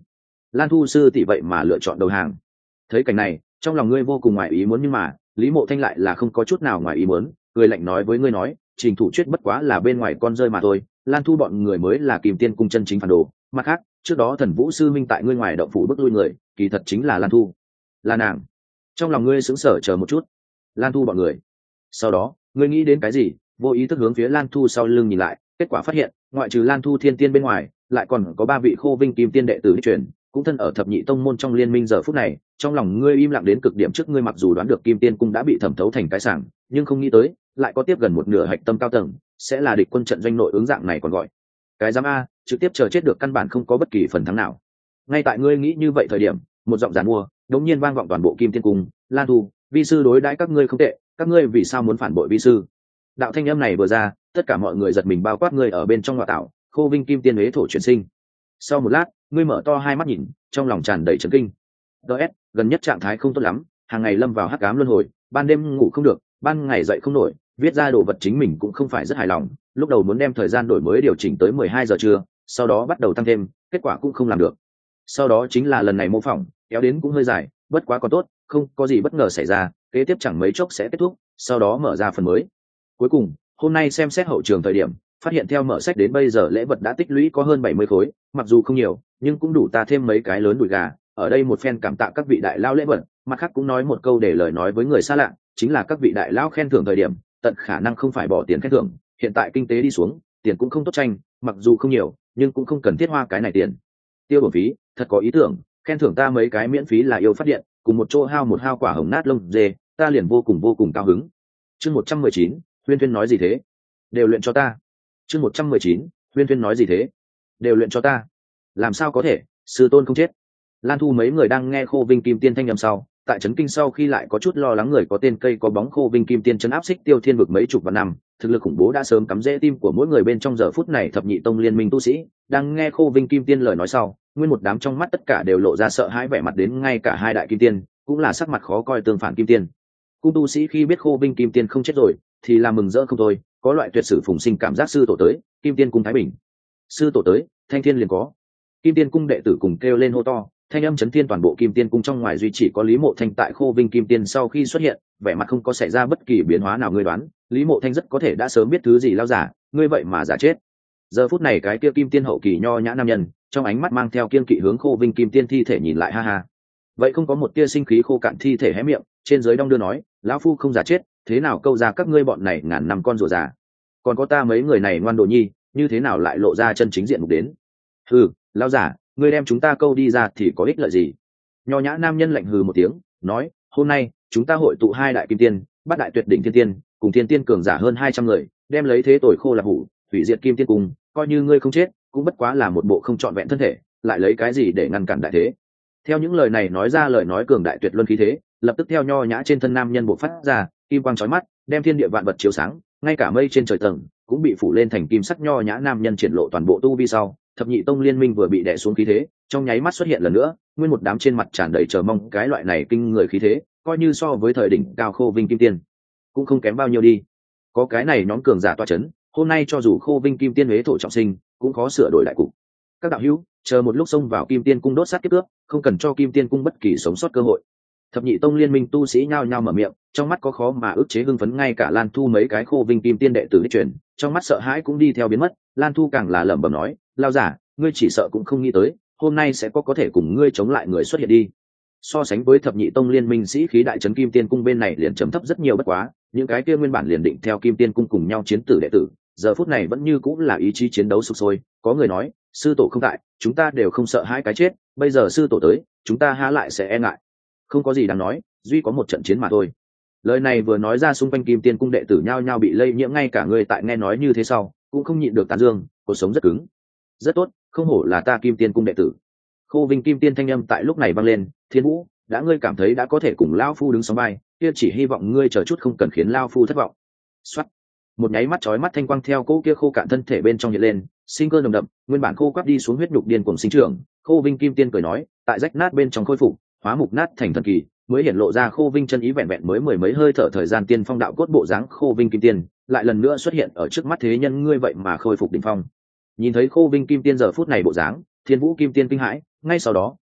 [SPEAKER 1] Lan Thu sư tỷ vậy mà lựa chọn đầu hàng. Thấy cảnh này, trong lòng ngươi vô cùng ngoài ý muốn, nhưng mà Lý Mộ Thanh lại là không có chút nào ngoài ý muốn, cười lạnh nói với ngươi nói, Trình Thủ Chuyết bất quá là bên ngoài con rơi mà thôi, Lan Thu bọn người mới là Kim Tiên cung chân chính phản đồ. Mặt khác, trước đó Thần Vũ sư minh tại ngươi ngoài động phủ bức lui người, kỳ thật chính là Lan Thu. Là nàng. Trong lòng ngươi sững sờ chờ một chút. Lan Thu bọn người. Sau đó, ngươi nghĩ đến cái gì, vô ý thức hướng phía Lan Thu sau lưng nhìn lại, kết quả phát hiện, ngoại trừ Lan Thu thiên tiên bên ngoài, lại còn có 3 vị Khô Vinh Kim Tiên đệ tử đi truyền, cũng thân ở thập nhị tông môn trong liên minh. Giờ phút này, trong lòng ngươi im lặng đến cực điểm. Trước ngươi mặc dù đoán được Kim Tiên cung đã bị thẩm thấu thành cái sảng, nhưng không nghĩ tới, lại có tiếp gần một nửa hạch tâm cao tầng sẽ là địch quân trận doanh nội ứng dạng này còn gọi cái giám a, trực tiếp chờ chết được, căn bản không có bất kỳ phần thắng nào. Ngay tại ngươi nghĩ như vậy thời điểm, một giọng giàn mua đống nhiên vang vọng toàn bộ Kim Tiên cung. Lan Thu, vi sư đối đãi các ngươi không tệ, các ngươi vì sao muốn phản bội vi sư? Đạo thanh âm này vừa ra, tất cả mọi người giật mình, bao quát ngươi ở bên trong ngọa tạo Khô Vinh Kim Tiên huế thổ chuyển sinh. Sau một lát, ngươi mở to hai mắt nhìn, trong lòng tràn đầy chấn kinh. ds gần nhất trạng thái không tốt lắm, hàng ngày lâm vào hắc ám luân hồi, ban đêm ngủ không được, ban ngày dậy không nổi, viết ra đồ vật chính mình cũng không phải rất hài lòng. Lúc đầu muốn đem thời gian đổi mới điều chỉnh tới 12 giờ trưa, sau đó bắt đầu tăng thêm, kết quả cũng không làm được. Sau đó chính là lần này mô phỏng, kéo đến cũng hơi dài, bất quá còn tốt, không có gì bất ngờ xảy ra, kế tiếp chẳng mấy chốc sẽ kết thúc, sau đó mở ra phần mới. Cuối cùng, hôm nay xem xét hậu trường thời điểm, phát hiện theo mở sách đến bây giờ lễ vật đã tích lũy có hơn 70 khối, mặc dù không nhiều, nhưng cũng đủ ta thêm mấy cái lớn đùi gà. Ở đây một phen cảm tạ các vị đại lao lễ vật, mặt khác cũng nói một câu để lời nói với người xa lạ, chính là các vị đại lao khen thưởng thời điểm, tận khả năng không phải bỏ tiền khen thưởng, hiện tại kinh tế đi xuống, tiền cũng không tốt tranh, mặc dù không nhiều, nhưng cũng không cần thiết hoa cái này tiền. Tiêu bổ phí, thật có ý tưởng, khen thưởng ta mấy cái miễn phí là yêu phát điện, cùng một chỗ hao một hao quả hồng nát lông dê, ta liền vô cùng cao hứng. Chương 119, Huyên Huyên nói gì thế? Đều luyện cho ta. Chương 119, Huyên Huyên nói gì thế? Đều luyện cho ta. Làm sao có thể, sư tôn không chết. Lan Thu mấy người đang nghe Khô Vinh Kim Tiên thanh âm sau, tại trấn kinh sau khi lại có chút lo lắng, người có tên cây có bóng Khô Vinh Kim Tiên trấn áp Xích Tiêu Thiên vực mấy chục vạn năm, thực lực khủng bố đã sớm cắm rễ tim của mỗi người bên trong. Giờ phút này thập nhị tông liên minh tu sĩ đang nghe Khô Vinh Kim Tiên lời nói sau, nguyên một đám trong mắt tất cả đều lộ ra sợ hãi vẻ mặt, đến ngay cả hai đại kim tiên cũng là sắc mặt khó coi tương phản. Kim Tiên cung tu sĩ khi biết Khô Vinh Kim Tiên không chết rồi, thì là mừng rỡ không thôi, có loại tuyệt sử phùng sinh cảm giác. Sư tổ tới, Kim Tiên cung thái bình. Sư tổ tới, thanh thiên liền có. Kim Tiên cung đệ tử cùng kêu lên hô to, thanh âm chấn thiên toàn bộ Kim Tiên cung. trong ngoài duy chỉ có Lý Mộ Thanh tại Khô Vinh Kim Tiên sau khi xuất hiện, vẻ mặt không có xảy ra bất kỳ biến hóa nào. Ngươi đoán Lý Mộ Thanh rất có thể đã sớm biết thứ gì lao giả, ngươi vậy mà giả chết. Giờ phút này cái kia Kim Tiên hậu kỳ nho nhã nam nhân, trong ánh mắt mang theo kiên kỵ hướng Khô Vinh Kim Tiên thi thể nhìn lại. Ha ha, vậy không có một tia sinh khí, khô cạn thi thể hé miệng trên dưới đong đưa nói, lão phu không giả chết, thế nào câu ra các ngươi bọn này ngàn năm con rùa già, còn có ta mấy người này ngoan đồ nhi, như thế nào lại lộ ra chân chính diện mục đến? Hừ, lão giả, ngươi đem chúng ta câu đi ra thì có ích lợi gì? Nho nhã nam nhân lạnh hừ một tiếng, nói, hôm nay chúng ta hội tụ hai đại kim tiên, bát đại tuyệt đỉnh thiên tiên, cùng thiên tiên cường giả hơn 200 người, đem lấy thế tội khô là hủ, hủy diệt Kim Tiên cung. Coi như ngươi không chết, cũng bất quá là một bộ không trọn vẹn thân thể, lại lấy cái gì để ngăn cản đại thế? Theo những lời này nói ra, lời nói cường đại tuyệt luân khí thế lập tức theo nho nhã trên thân nam nhân bộc phát ra, kim quang chói mắt, đem thiên địa vạn vật chiếu sáng, ngay cả mây trên trời tầng cũng bị phủ lên thành kim sắc. Nho nhã nam nhân triển lộ toàn bộ tu vi sau, thập nhị tông liên minh vừa bị đè xuống khí thế, trong nháy mắt xuất hiện lần nữa, nguyên một đám trên mặt tràn đầy chờ mong. Cái loại này kinh người khí thế, coi như so với thời đỉnh cao Khô Vinh Kim Tiên cũng không kém bao nhiêu đi. Có cái này nhóm cường giả toa chấn, hôm nay cho dù Khô Vinh Kim Tiên huế thổ trọng sinh, cũng khó sửa đổi đại cục. Các đạo hữu, chờ một lúc xông vào Kim Tiên cung đốt sát kiếp cướp, không cần cho Kim Tiên cung bất kỳ sống sót cơ hội. Thập nhị tông liên minh tu sĩ nhao nhao mở miệng, trong mắt có khó mà ức chế hưng phấn. Ngay cả Lan Thu mấy cái Khô Vinh Kim Tiên đệ tử đi truyền, trong mắt sợ hãi cũng đi theo biến mất. Lan Thu càng là lẩm bẩm nói, lao giả, ngươi chỉ sợ cũng không nghĩ tới, hôm nay sẽ có thể cùng ngươi chống lại người xuất hiện đi. So sánh với thập nhị tông liên minh sĩ khí, đại trấn Kim Tiên cung bên này liền chấm thấp rất nhiều. Bất quá những cái kia nguyên bản liền định theo Kim Tiên cung cùng nhau chiến tử đệ tử, giờ phút này vẫn như cũng là ý chí chiến đấu sục sôi. Có người nói, sư tổ không tại, chúng ta đều không sợ hãi cái chết, bây giờ sư tổ tới, chúng ta há lại sẽ e ngại? Không có gì đáng nói, duy có một trận chiến mà thôi. Lời này vừa nói ra, xung quanh Kim Tiên cung đệ tử nhao nhao bị lây nhiễm, ngay cả người tại nghe nói như thế sau cũng không nhịn được tán dương, cuộc sống rất cứng. Rất tốt, không hổ là ta Kim Tiên cung đệ tử. Khô Vinh Kim Tiên thanh âm tại lúc này vang lên, Thiên Vũ, đã ngươi cảm thấy đã có thể cùng lao phu đứng sóng vai, kia chỉ hy vọng ngươi chờ chút không cần khiến lao phu thất vọng. Soát. Một nháy mắt chói mắt thanh quang theo cỗ kia khô cạn thân thể bên trong hiện lên, sinh cơ nồng đậm, nguyên bản khô quắt đi xuống huyết nhục điên cuồng sinh trưởng. Khô Vinh Kim Tiên cười nói, tại rách nát bên trong khôi phục, hóa mục nát thành thần kỳ, mới hiện lộ ra Khô Vinh chân ý. Vẹn vẹn mới mười mấy hơi thở thời gian, tiên phong đạo cốt bộ dáng Khô Vinh Kim Tiên lại lần nữa xuất hiện ở trước mắt thế nhân. Ngươi vậy mà khôi phục đỉnh phong. Nhìn thấy Khô Vinh Kim Tiên giờ phút này bộ dáng, Thiên Vũ Kim Tiên kinh hãi, ngay sau đó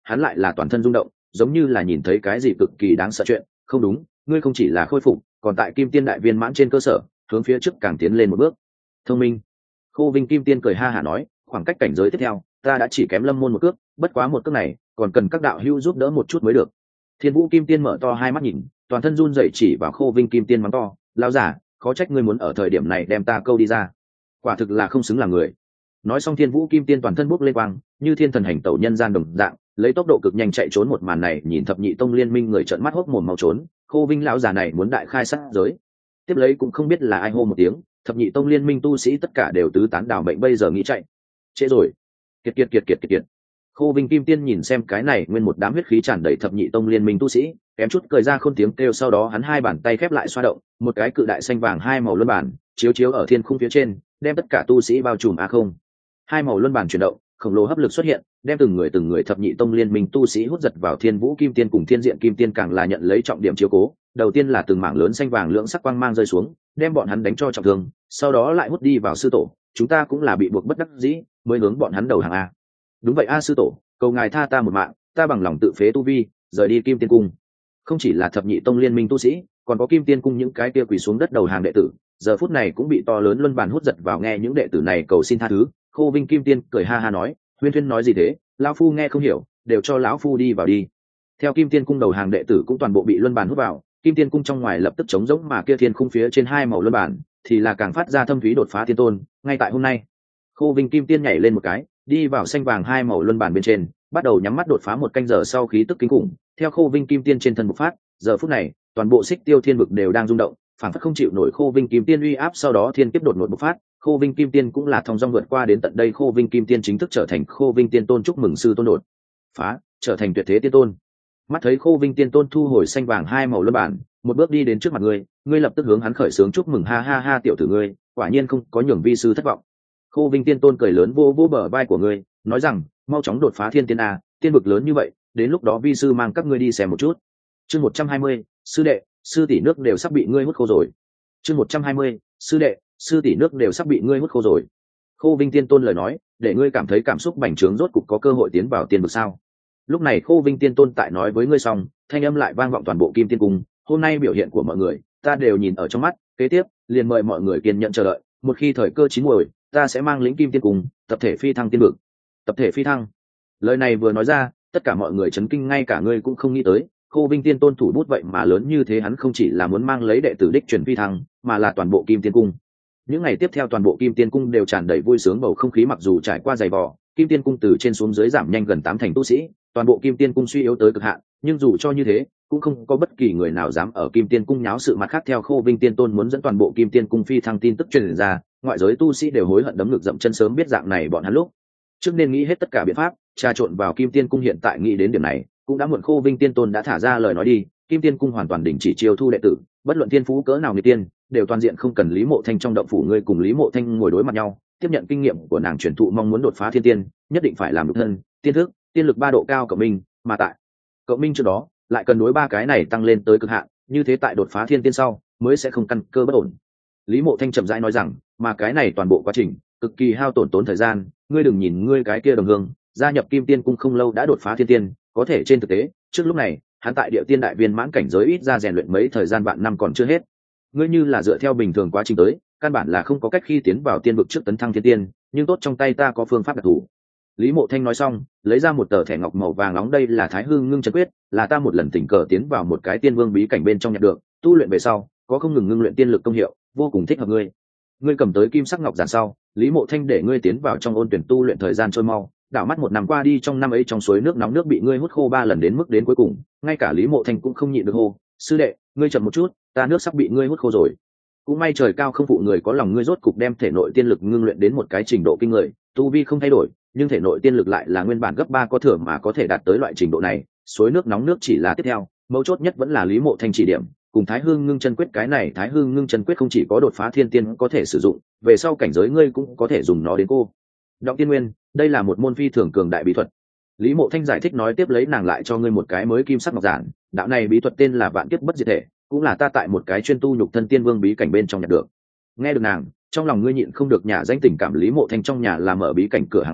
[SPEAKER 1] hắn lại là toàn thân rung động, giống như là nhìn thấy cái gì cực kỳ đáng sợ chuyện. Không đúng, ngươi không chỉ là khôi phục, còn tại kim tiên đại viên mãn trên cơ sở hướng phía trước càng tiến lên một bước. Thông minh. Khô Vinh kim tiên cười ha hả nói, khoảng cách cảnh giới tiếp theo ta đã chỉ kém Lâm môn một cước, bất quá một cước này còn cần các đạo hữu giúp đỡ một chút mới được. Thiên Vũ kim tiên mở to hai mắt nhìn, toàn thân run rẩy chỉ vào Khô Vinh kim tiên mắng to, lão giả, khó trách ngươi muốn ở thời điểm này đem ta câu đi ra, quả thực là không xứng làm người. Nói xong Thiên Vũ kim tiên toàn thân bốc lên quang, như thiên thần hành tẩu nhân gian đồng dạng, lấy tốc độ cực nhanh chạy trốn. Một màn này nhìn thập nhị tông liên minh người trợn mắt hốc mồm mau trốn. Khô Vinh lão già này muốn đại khai sát giới. Tiếp lấy cũng không biết là ai hô một tiếng, thập nhị tông liên minh tu sĩ tất cả đều tứ tán đảo mệnh, bây giờ nghĩ chạy trễ rồi. Kiệt kiệt kiệt kiệt kiệt kiệt. Khô Vinh kim tiên nhìn xem cái này nguyên một đám huyết khí tràn đầy thập nhị tông liên minh tu sĩ, kém chút cười ra khôn tiếng kêu. Sau đó hắn hai bàn tay khép lại xoa động, một cái cự đại xanh vàng hai màu luân bản chiếu chiếu ở thiên khung phía trên, đem tất cả tu sĩ bao trùm. Không, hai màu luân bản chuyển động, khổng lồ hấp lực xuất hiện, đem từng người thập nhị tông liên minh tu sĩ hút giật vào. Thiên Vũ kim tiên cùng Thiên Diện kim tiên càng là nhận lấy trọng điểm chiếu cố. Đầu tiên là từng mảng lớn xanh vàng lưỡng sắc quang mang rơi xuống, đem bọn hắn đánh cho trọng thương, sau đó lại hút đi vào. Sư tổ, chúng ta cũng là bị buộc bất đắc dĩ mới hướng bọn hắn đầu hàng a. Đúng vậy a sư tổ, cầu ngài tha ta một mạng, ta bằng lòng tự phế tu vi rời đi Kim Tiên cung. Không chỉ là thập nhị tông liên minh tu sĩ, còn có Kim Tiên cung những cái kia quỳ xuống đất đầu hàng đệ tử, giờ phút này cũng bị to lớn luân bàn hút giật vào. Nghe những đệ tử này cầu xin tha thứ, Khô Vinh kim tiên cười ha ha nói, huyên thuyên nói gì thế, lão phu nghe không hiểu, đều cho lão phu đi vào đi. Theo Kim Tiên cung đầu hàng đệ tử cũng toàn bộ bị luân bàn hút vào. Kim Tiên cung trong ngoài lập tức trống rỗng, mà kia thiên khung phía trên hai màu luân bản thì là càng phát ra thâm thúy đột phá thiên tôn. Ngay tại hôm nay, Khô Vinh kim tiên nhảy lên một cái, đi vào xanh vàng hai màu luân bản bên trên, bắt đầu nhắm mắt đột phá. Một canh giờ sau, khí tức kinh khủng theo Khô Vinh kim tiên trên thân bộc phát. Giờ phút này toàn bộ Xích Tiêu thiên vực đều đang rung động, phản phất không chịu nổi Khô Vinh kim tiên uy áp. Sau đó thiên kiếp đột ngột bộc phát, Khô Vinh kim tiên cũng là thong dong vượt qua đến tận đây. Khô Vinh kim tiên chính thức trở thành Khô Vinh tiên tôn. Chúc mừng sư tôn đột phá, trở thành tuyệt thế tiên tôn. Mắt thấy Khô Vinh tiên tôn thu hồi xanh vàng hai màu luân bản, một bước đi đến trước mặt ngươi, ngươi lập tức hướng hắn khởi sướng chúc mừng. Ha ha ha, tiểu tử ngươi quả nhiên không có nhường vi sư thất vọng. Khô Vinh tiên tôn cười lớn vô vô bờ vai của ngươi, nói rằng, mau chóng đột phá thiên tiên a, tiên vực lớn như vậy, đến lúc đó vi sư mang các ngươi đi xem một chút. Chương 120, sư đệ, sư tỷ nước đều sắp bị ngươi hút khô rồi. Chương 120, sư đệ, sư tỷ nước đều sắp bị ngươi hút khô rồi. Khô Vinh tiên tôn lời nói, để ngươi cảm thấy cảm xúc bành trướng, rốt cục có cơ hội tiến vào tiên vực sao? Lúc này Khô Vinh tiên tôn tại nói với ngươi xong, thanh âm lại vang vọng toàn bộ Kim Tiên cung. Hôm nay biểu hiện của mọi người ta đều nhìn ở trong mắt, kế tiếp liền mời mọi người kiên nhẫn chờ đợi, một khi thời cơ chín muồi, ta sẽ mang lĩnh Kim Tiên cung tập thể phi thăng tiên vực. Tập thể phi thăng. Lời này vừa nói ra, tất cả mọi người chấn kinh, ngay cả ngươi cũng không nghĩ tới Khô Vinh tiên tôn thủ bút vậy mà lớn như thế. Hắn không chỉ là muốn mang lấy đệ tử đích truyền phi thăng, mà là toàn bộ Kim Tiên cung. Những ngày tiếp theo toàn bộ Kim Tiên cung đều tràn đầy vui sướng bầu không khí. Mặc dù trải qua dày vò, Kim Tiên cung từ trên xuống dưới giảm nhanh gần 8 thành tu sĩ, toàn bộ Kim Tiên cung suy yếu tới cực hạn, nhưng dù cho như thế cũng không có bất kỳ người nào dám ở Kim Tiên cung nháo sự. Mặt khác, theo Khô Vinh tiên tôn muốn dẫn toàn bộ Kim Tiên cung phi thăng tin tức truyền ra, ngoại giới tu sĩ đều hối hận đấm ngực dậm chân. Sớm biết dạng này bọn hắn lúc trước nên nghĩ hết tất cả biện pháp trà trộn vào Kim Tiên cung, hiện tại nghĩ đến điểm này cũng đã muộn. Khô Vinh tiên tôn đã thả ra lời nói đi, Kim Tiên cung hoàn toàn đình chỉ chiêu thu đệ tử, bất luận tiên phú cỡ nào người tiên đều toàn diện không cần. Lý Mộ Thanh trong động phủ, ngươi cùng Lý Mộ Thanh ngồi đối mặt nhau, tiếp nhận kinh nghiệm của nàng truyền thụ, mong muốn đột phá thiên tiên nhất định phải làm được thân tiên thức tiên lực 3 độ cao cộng minh, mà tại cộng minh trước đó lại cần đối 3 cái này tăng lên tới cực hạn, như thế tại đột phá thiên tiên sau mới sẽ không căn cơ bất ổn. Lý Mộ Thanh chậm rãi nói rằng, mà cái này toàn bộ quá trình cực kỳ hao tổn tốn thời gian. Ngươi đừng nhìn ngươi cái kia đồng hương gia nhập Kim Tiên cung không lâu đã đột phá thiên tiên, có thể trên thực tế trước lúc này hắn tại địa tiên đại viên mãn cảnh giới ít ra rèn luyện mấy thời gian vạn năm còn chưa hết. Ngươi như là dựa theo bình thường quá trình tới, căn bản là không có cách khi tiến vào tiên vực trước tấn thăng thiên tiên, nhưng tốt trong tay ta có phương pháp đặc thù. Lý Mộ Thanh nói xong, lấy ra một tờ thẻ ngọc màu vàng nóng, đây là Thái Hư Ngưng Chân Quyết, là ta một lần tình cờ tiến vào một cái tiên vương bí cảnh bên trong nhận được, tu luyện về sau có không ngừng ngưng luyện tiên lực công hiệu, vô cùng thích hợp ngươi. Ngươi cầm tới kim sắc ngọc giản sau, Lý Mộ Thanh để ngươi tiến vào trong ôn tuyển tu luyện. Thời gian trôi mau, đảo mắt 1 năm qua đi, trong năm ấy trong suối nước nóng nước bị ngươi hút khô 3 lần, đến mức đến cuối cùng ngay cả Lý Mộ Thanh cũng không nhịn được hô, sư đệ, ngươi chậm một chút, ta nước sắp bị ngươi hút khô rồi. Cũng may trời cao không phụ người có lòng, ngươi rốt cục đem thể nội tiên lực ngưng luyện đến một cái trình độ kinh người, tu vi không thay đổi, nhưng thể nội tiên lực lại là nguyên bản gấp 3 có thừa, mà có thể đạt tới loại trình độ này, suối nước nóng nước chỉ là tiếp theo, mấu chốt nhất vẫn là Lý Mộ Thanh chỉ điểm cùng Thái Hư Ngưng Chân Quyết. Cái này Thái Hư Ngưng Chân Quyết không chỉ có đột phá thiên tiên có thể sử dụng, về sau cảnh giới ngươi cũng có thể dùng nó đến cô động tiên nguyên, đây là một môn phi thường cường đại bí thuật. Lý Mộ Thanh giải thích nói, tiếp lấy nàng lại cho ngươi một cái mới kim sắc ngọc giản, đạo này bí thuật tên là Vạn Kiếp Bất Diệt Thể, cũng là ta tại một cái chuyên tu nhục thân tiên vương bí cảnh bên trong nhận được. Nghe được nàng, trong lòng ngươi nhịn không được nhả danh tình cảm. Lý Mộ Thanh trong nhà là mở bí cảnh cửa hàng a,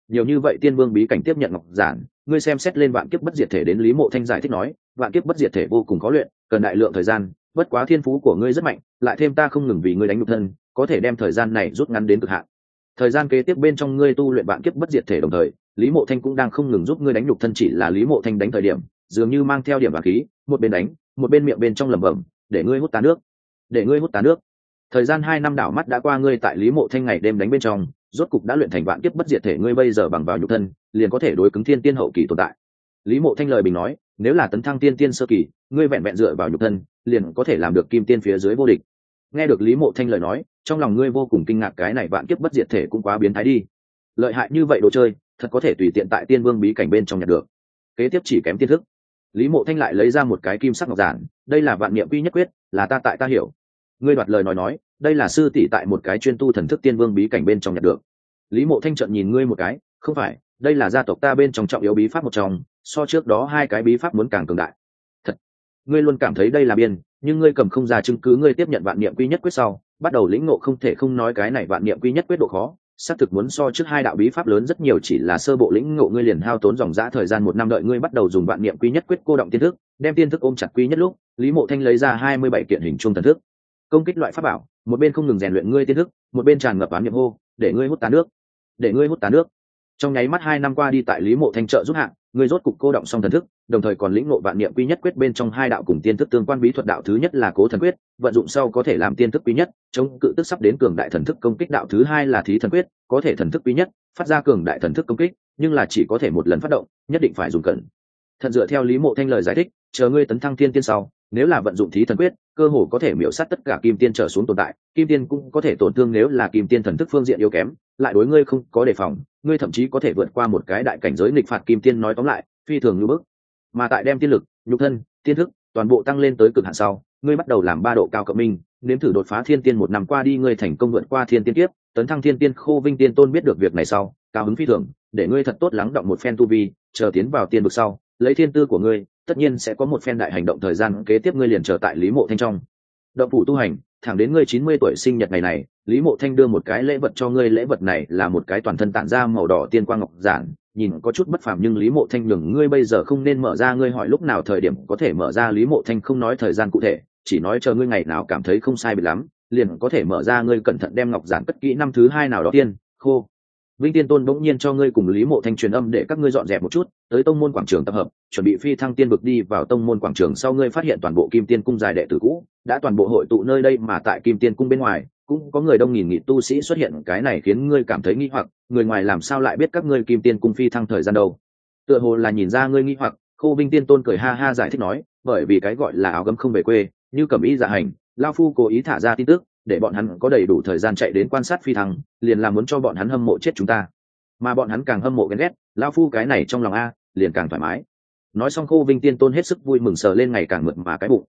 [SPEAKER 1] nhiều như vậy tiên vương bí cảnh tiếp nhận ngọc giản, ngươi xem xét lên vạn kiếp bất diệt thể. Đến Lý Mộ Thanh giải thích nói, vạn kiếp bất diệt thể vô cùng khó luyện, cần đại lượng thời gian, bất quá thiên phú của ngươi rất mạnh, lại thêm ta không ngừng vì ngươi đánh nhục thân, có thể đem thời gian này rút ngắn đến cực hạn. Thời gian kế tiếp bên trong ngươi tu luyện vạn kiếp bất diệt thể đồng thời, Lý Mộ Thanh cũng đang không ngừng giúp ngươi đánh nhục thân. Chỉ là Lý Mộ Thanh đánh thời điểm dường như mang theo điểm vạn khí, một bên đánh một bên miệng bên trong lẩm bẩm, để ngươi hút tá nước, để ngươi hút tá nước. Thời gian 2 năm đảo mắt đã qua, ngươi tại Lý Mộ Thanh ngày đêm đánh bên trong rốt cục đã luyện thành vạn kiếp bất diệt thể. Ngươi bây giờ bằng vào nhục thân liền có thể đối cứng thiên tiên hậu kỳ tồn tại. Lý Mộ Thanh lời bình nói, nếu là tấn thăng tiên tiên sơ kỳ, ngươi vẹn vẹn dựa vào nhục thân liền có thể làm được kim tiên phía dưới vô địch. Nghe được Lý Mộ Thanh lời nói, trong lòng ngươi vô cùng kinh ngạc, cái này vạn kiếp bất diệt thể cũng quá biến thái đi, lợi hại như vậy đồ chơi, thật có thể tùy tiện tại tiên vương bí cảnh bên trong nhặt được. Kế tiếp chỉ kém tiên thức. Lý Mộ Thanh lại lấy ra một cái kim sắc ngọc giản, đây là vạn niệm quy nhất quyết, là ta hiểu. Ngươi đoạt lời nói, đây là sư tỷ tại một cái chuyên tu thần thức tiên vương bí cảnh bên trong nhặt được. Lý Mộ Thanh trợn nhìn ngươi một cái, không phải, đây là gia tộc ta bên trong trọng yếu bí pháp một trong, so trước đó 2 cái bí pháp muốn càng cường đại. Thật, ngươi luôn cảm thấy đây là biên, nhưng ngươi cầm không ra chứng cứ. Ngươi tiếp nhận vạn niệm quy nhất quyết sau, bắt đầu lĩnh ngộ, không thể không nói cái này vạn niệm quy nhất quyết độ khó xác thực muốn so trước 2 đạo bí pháp lớn rất nhiều. Chỉ là sơ bộ lĩnh ngộ ngươi liền hao tốn dòng dã thời gian 1 năm. Đợi ngươi bắt đầu dùng vạn niệm quy nhất quyết cô động tiên thức, đem tiên thức ôm chặt quy nhất lúc, Lý Mộ Thanh lấy ra 27 kiện hình trung thần thức, công kích loại pháp bảo, một bên không ngừng rèn luyện ngươi tiên thức, một bên tràn ngập oán niệm hô, để ngươi hút tá nước, để ngươi hút tá nước. Trong nháy mắt 2 năm qua đi, tại Lý Mộ Thanh trợ giúp hạn, ngươi rốt cục cô động xong thần thức, đồng thời còn lĩnh ngộ vạn niệm quy nhất quyết bên trong 2 đạo cùng tiên thức tương quan bí thuật. Đạo thứ nhất là cố thần quyết, vận dụng sau có thể làm tiên thức quý nhất, chống cự tức sắp đến cường đại thần thức công kích. Đạo thứ hai là thí thần quyết, có thể thần thức quý nhất, phát ra cường đại thần thức công kích, nhưng là chỉ có thể một lần phát động, nhất định phải dùng cẩn thận. Dựa theo Lý Mộ Thanh lời giải thích, chờ ngươi tấn thăng tiên tiên sau, nếu là vận dụng thí thần quyết, cơ hồ có thể miểu sát tất cả kim tiên trở xuống tồn tại, kim tiên cũng có thể tổn thương. Nếu là kim tiên thần thức phương diện yếu kém, lại đối ngươi không có đề phòng, ngươi thậm chí có thể vượt qua một cái đại cảnh giới nghịch phạt kim tiên. Nói tóm lại, phi thường như bức. Mà tại đem tiên lực, nhục thân, tiên thức toàn bộ tăng lên tới cực hạn sau, ngươi bắt đầu làm 3 độ cao cộng minh, nếm thử đột phá thiên tiên. 1 năm qua đi, ngươi thành công vượt qua thiên tiên kiếp, tấn thăng thiên tiên. Khô Vinh Tiên Tôn biết được việc này sau, cao hứng phi thường, để ngươi thật tốt lắng động một phen tu vi, chờ tiến vào tiên vực sau, lấy thiên tư của ngươi, tất nhiên sẽ có một phen đại hành động. Thời gian kế tiếp ngươi liền chờ tại Lý Mộ Thanh trong động phủ tu hành, thẳng đến ngươi 90 tuổi sinh nhật ngày này, Lý Mộ Thanh đưa một cái lễ vật cho ngươi. Lễ vật này là một cái toàn thân tản ra màu đỏ tiên quang ngọc giản, nhìn có chút bất phàm, nhưng Lý Mộ Thanh nhường ngươi bây giờ không nên mở ra. Ngươi hỏi lúc nào thời điểm có thể mở ra, Lý Mộ Thanh không nói thời gian cụ thể, chỉ nói chờ ngươi ngày nào cảm thấy không sai biệt lắm, liền có thể mở ra. Ngươi cẩn thận đem ngọc giản cất kỹ. Năm thứ 2 nào đó, Khô Vinh Tiên Tôn bỗng nhiên cho ngươi cùng Lý Mộ Thanh truyền âm để các ngươi dọn dẹp một chút, tới tông môn quảng trường tập hợp, chuẩn bị phi thăng tiên vực. đi vào tông môn quảng trường sau, ngươi phát hiện toàn bộ Kim Tiên cung dài đệ tử cũ đã toàn bộ hội tụ nơi đây, mà tại Kim Tiên cung bên ngoài cũng có người đông nghìn nghịt tu sĩ xuất hiện. Cái này khiến ngươi cảm thấy nghi hoặc, người ngoài làm sao lại biết các ngươi Kim Tiên cung phi thăng thời gian đâu? Tựa hồ là nhìn ra ngươi nghi hoặc, Khô Vinh Tiên Tôn cười ha ha giải thích nói, bởi vì cái gọi là áo gấm không về quê, như cẩm y dạ hành, lão phu cố ý thả ra tin tức để bọn hắn có đầy đủ thời gian chạy đến quan sát phi thăng, liền là muốn cho bọn hắn hâm mộ chết chúng ta, mà bọn hắn càng hâm mộ ghen ghét lão phu cái này trong lòng liền càng thoải mái. Nói xong, Khô Vinh Tiên Tôn hết sức vui mừng, sờ lên ngày càng mượt mà cái bụng.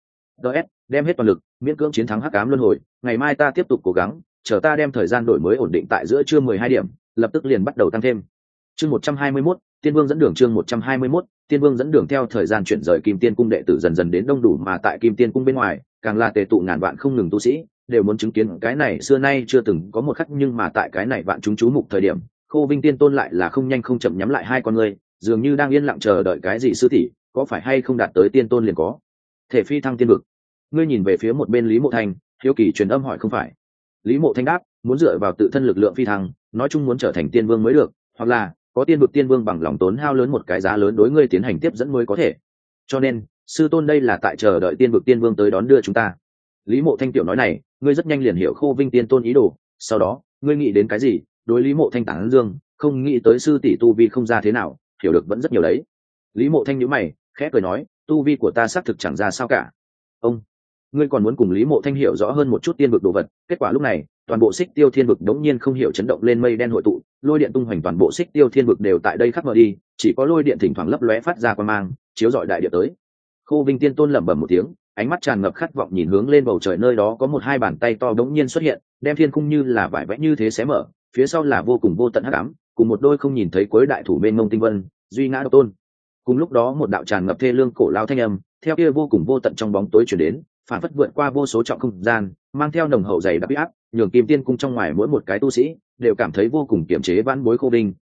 [SPEAKER 1] Đem hết toàn lực, miễn cưỡng chiến thắng hắc ám luân hồi. Ngày mai ta tiếp tục cố gắng, chờ ta đem thời gian đổi mới ổn định tại giữa trưa 12 điểm, lập tức liền bắt đầu tăng thêm. Chương 121, Tiên Vương dẫn đường. Chương 121, Tiên Vương dẫn đường. Theo thời gian chuyển rời, Kim Tiên cung đệ tử dần dần đến đông đủ, mà tại Kim Tiên cung bên ngoài càng là tề tụ ngàn vạn không ngừng tu sĩ, đều muốn chứng kiến cái này xưa nay chưa từng có một khắc. Nhưng mà tại cái này vạn chúng chú mục thời điểm, Khô Vinh Tiên Tôn lại là không nhanh không chậm nhắm lại 2 con ngươi, dường như đang yên lặng chờ đợi cái gì. Sư tỷ, có phải hay không đạt tới tiên tôn liền có thể phi thăng tiên vực? Ngươi nhìn về phía một bên Lý Mộ Thanh, hiếu kỳ truyền âm hỏi. Không phải. Lý Mộ Thanh đáp, muốn dựa vào tự thân lực lượng phi thăng, nói chung muốn trở thành tiên vương mới được, hoặc là có tiên vực tiên vương bằng lòng tốn hao lớn một cái giá lớn đối ngươi tiến hành tiếp dẫn mới có thể. Cho nên sư tôn đây là tại chờ đợi tiên vực tiên vương tới đón đưa chúng ta. Lý Mộ Thanh tiểu nói này, ngươi rất nhanh liền hiểu Khô Vinh Tiên Tôn ý đồ. Sau đó ngươi nghĩ đến cái gì? Đối Lý Mộ Thanh tán dương, không nghĩ tới sư tỷ tu vi không ra thế nào, hiểu được vẫn rất nhiều đấy. Lý Mộ Thanh nhíu mày, khẽ cười nói, tu vi của ta xác thực chẳng ra sao cả. Ngươi còn muốn cùng Lý Mộ Thanh hiểu rõ hơn một chút tiên vực đồ vật. Kết quả lúc này, toàn bộ Xích Tiêu Thiên vực đống nhiên không hiểu chấn động lên, mây đen hội tụ, lôi điện tung hoành, toàn bộ Xích Tiêu Thiên vực đều tại đây khắp mờ đi, chỉ có lôi điện thỉnh thoảng lấp lóe phát ra quang mang, chiếu rọi đại địa tới. Khô Vinh Tiên Tôn lẩm bẩm một tiếng, ánh mắt tràn ngập khát vọng nhìn hướng lên bầu trời, nơi đó có 1-2 bàn tay to đống nhiên xuất hiện, đem thiên khung như là vải vẽ như thế xé mở, phía sau là vô cùng vô tận hắc ám, cùng một đôi không nhìn thấy cuối đại thủ bên ngông tinh vân, duy ngã độc tôn. Cùng lúc đó, một đạo tràn ngập thê lương cổ lao thanh âm theo kia vô cùng vô tận trong bóng tối truyền đến, phản phất vượt qua vô số trọng không gian, mang theo nồng hậu dày đặc uy áp, nhường Kim Tiên cung trong ngoài mỗi một cái tu sĩ đều cảm thấy vô cùng kiềm chế. Vãn bối Khô Vinh,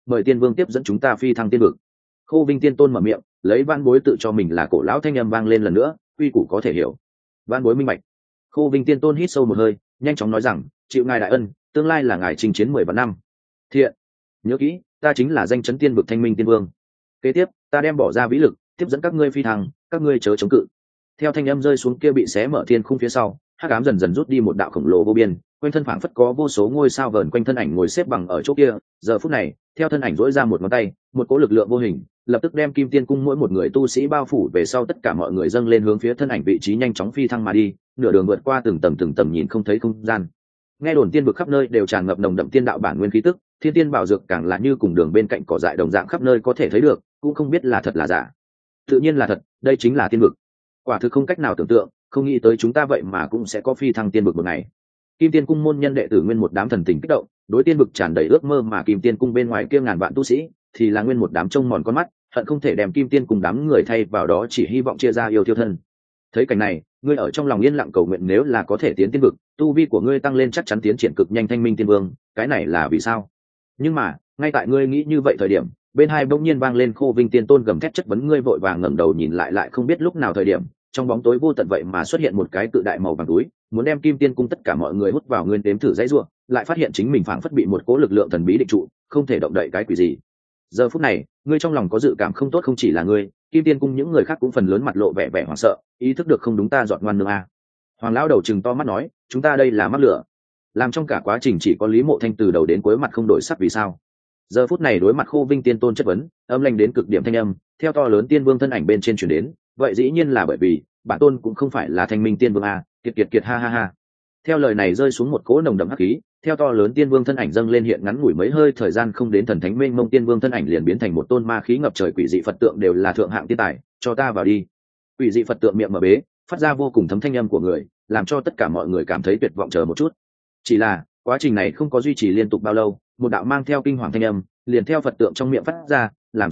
[SPEAKER 1] mời tiên vương tiếp dẫn chúng ta phi thăng tiên vực. Khô Vinh Tiên Tôn mở miệng, lấy van bối tự cho mình là cổ lão thanh âm vang lên lần nữa, quy củ có thể hiểu. Van bối minh bạch. Khô Vinh Tiên Tôn hít sâu một hơi, nhanh chóng nói rằng, chịu ngài đại ân, tương lai là ngài chinh chiến 10 vạn năm. Thiện. Nhớ kỹ, ta chính là danh chấn tiên vực Thanh Minh Tiên Vương. Kế tiếp, ta đem bỏ ra vĩ lực, tiếp dẫn các ngươi phi thăng, các ngươi chớ chống cự. Theo thanh âm rơi xuống kia bị xé mở thiên khung phía sau, hắc ám dần dần rút đi một đạo khổng lồ vô biên, quanh thân phảng phất có vô số ngôi sao vờn quanh thân ảnh ngồi xếp bằng ở chỗ kia. Giờ phút này, theo thân ảnh duỗi ra một ngón tay, một cỗ lực lượng vô hình lập tức đem Kim Tiên Cung mỗi một người tu sĩ bao phủ về sau, tất cả mọi người dâng lên hướng phía thân ảnh vị trí nhanh chóng phi thăng mà đi, nửa đường vượt qua từng tầng nhìn không thấy không gian. Nghe đồn tiên vực khắp nơi đều tràn ngập nồng đậm tiên đạo bản nguyên khí tức, thiên tiên bảo dược càng là như cùng đường bên cạnh cỏ dại đồng dạng khắp nơi có thể thấy được, cũng không biết là thật là giả. Tự nhiên là thật, đây chính là tiên vực. Quả thực không cách nào tưởng tượng, không nghĩ tới chúng ta vậy mà cũng sẽ có phi thăng tiên vực một ngày. Kim Tiên Cung môn nhân đệ tử nguyên một đám thần tình kích động, đối tiên vực tràn đầy ước mơ, mà Kim Tiên Cung bên ngoài kia ngàn vạn tu sĩ thì là nguyên một đám trông mòn con mắt, hận không thể đem Kim Tiên Cung đám người thay vào đó, chỉ hy vọng chia ra yêu tiêu thân. Thấy cảnh này, ngươi ở trong lòng yên lặng cầu nguyện, nếu là có thể tiến tiên vực, tu vi của ngươi tăng lên chắc chắn tiến triển cực nhanh Thanh Minh Tiên Vương, cái này là vì sao? Nhưng mà, ngay tại ngươi nghĩ như vậy thời điểm, bên hai bỗng nhiên vang lên Khô Vinh Tiên Tôn gầm thét chất vấn. Ngươi vội vàng ngẩng đầu nhìn lại không biết lúc nào thời điểm, trong bóng tối vô tận vậy mà xuất hiện một cái cự đại màu vàng túi, muốn đem Kim Tiên Cung tất cả mọi người hút vào. Nguyên đếm thử dãy ruộng, lại phát hiện chính mình phảng phất bị một cỗ lực lượng thần bí định trụ, không thể động đậy cái quỷ gì. Giờ phút này, ngươi trong lòng có dự cảm không tốt, không chỉ là ngươi, Kim Tiên Cung những người khác cũng phần lớn mặt lộ vẻ vẻ hoảng sợ, ý thức được không đúng, ta dọn ngoan nương a. Hoàng lão đầu trừng to mắt nói, chúng ta đây là mắc lửa. Làm trong cả quá trình chỉ có Lý Mộ Thanh từ đầu đến cuối mặt không đổi sắc, vì sao? Giờ phút này đối mặt Khô Vinh Tiên Tôn chất vấn, âm lanh đến cực điểm thanh âm theo to lớn tiên vương thân ảnh bên trên truyền đến, vậy dĩ nhiên là bởi vì bản tôn cũng không phải là Thanh Minh Tiên Vương a. Kiệt ha ha ha. Theo lời này rơi xuống một cỗ nồng đậm hắc khí, theo to lớn tiên vương thân ảnh dâng lên, hiện ngắn ngủi mấy hơi thời gian không đến, thần thánh mênh mông tiên vương thân ảnh liền biến thành một tôn ma khí ngập trời quỷ dị Phật tượng, đều là thượng hạng tiên tài, cho ta vào đi. Quỷ dị Phật tượng miệng mở bế, phát ra vô cùng thấm thanh âm của người, làm cho tất cả mọi người cảm thấy tuyệt vọng. Chờ một chút. Chỉ là quá trình này không có duy trì liên tục bao lâu, một đạo mang theo kinh hoàng thanh âm liền theo Phật tượng trong miệng phát ra, làm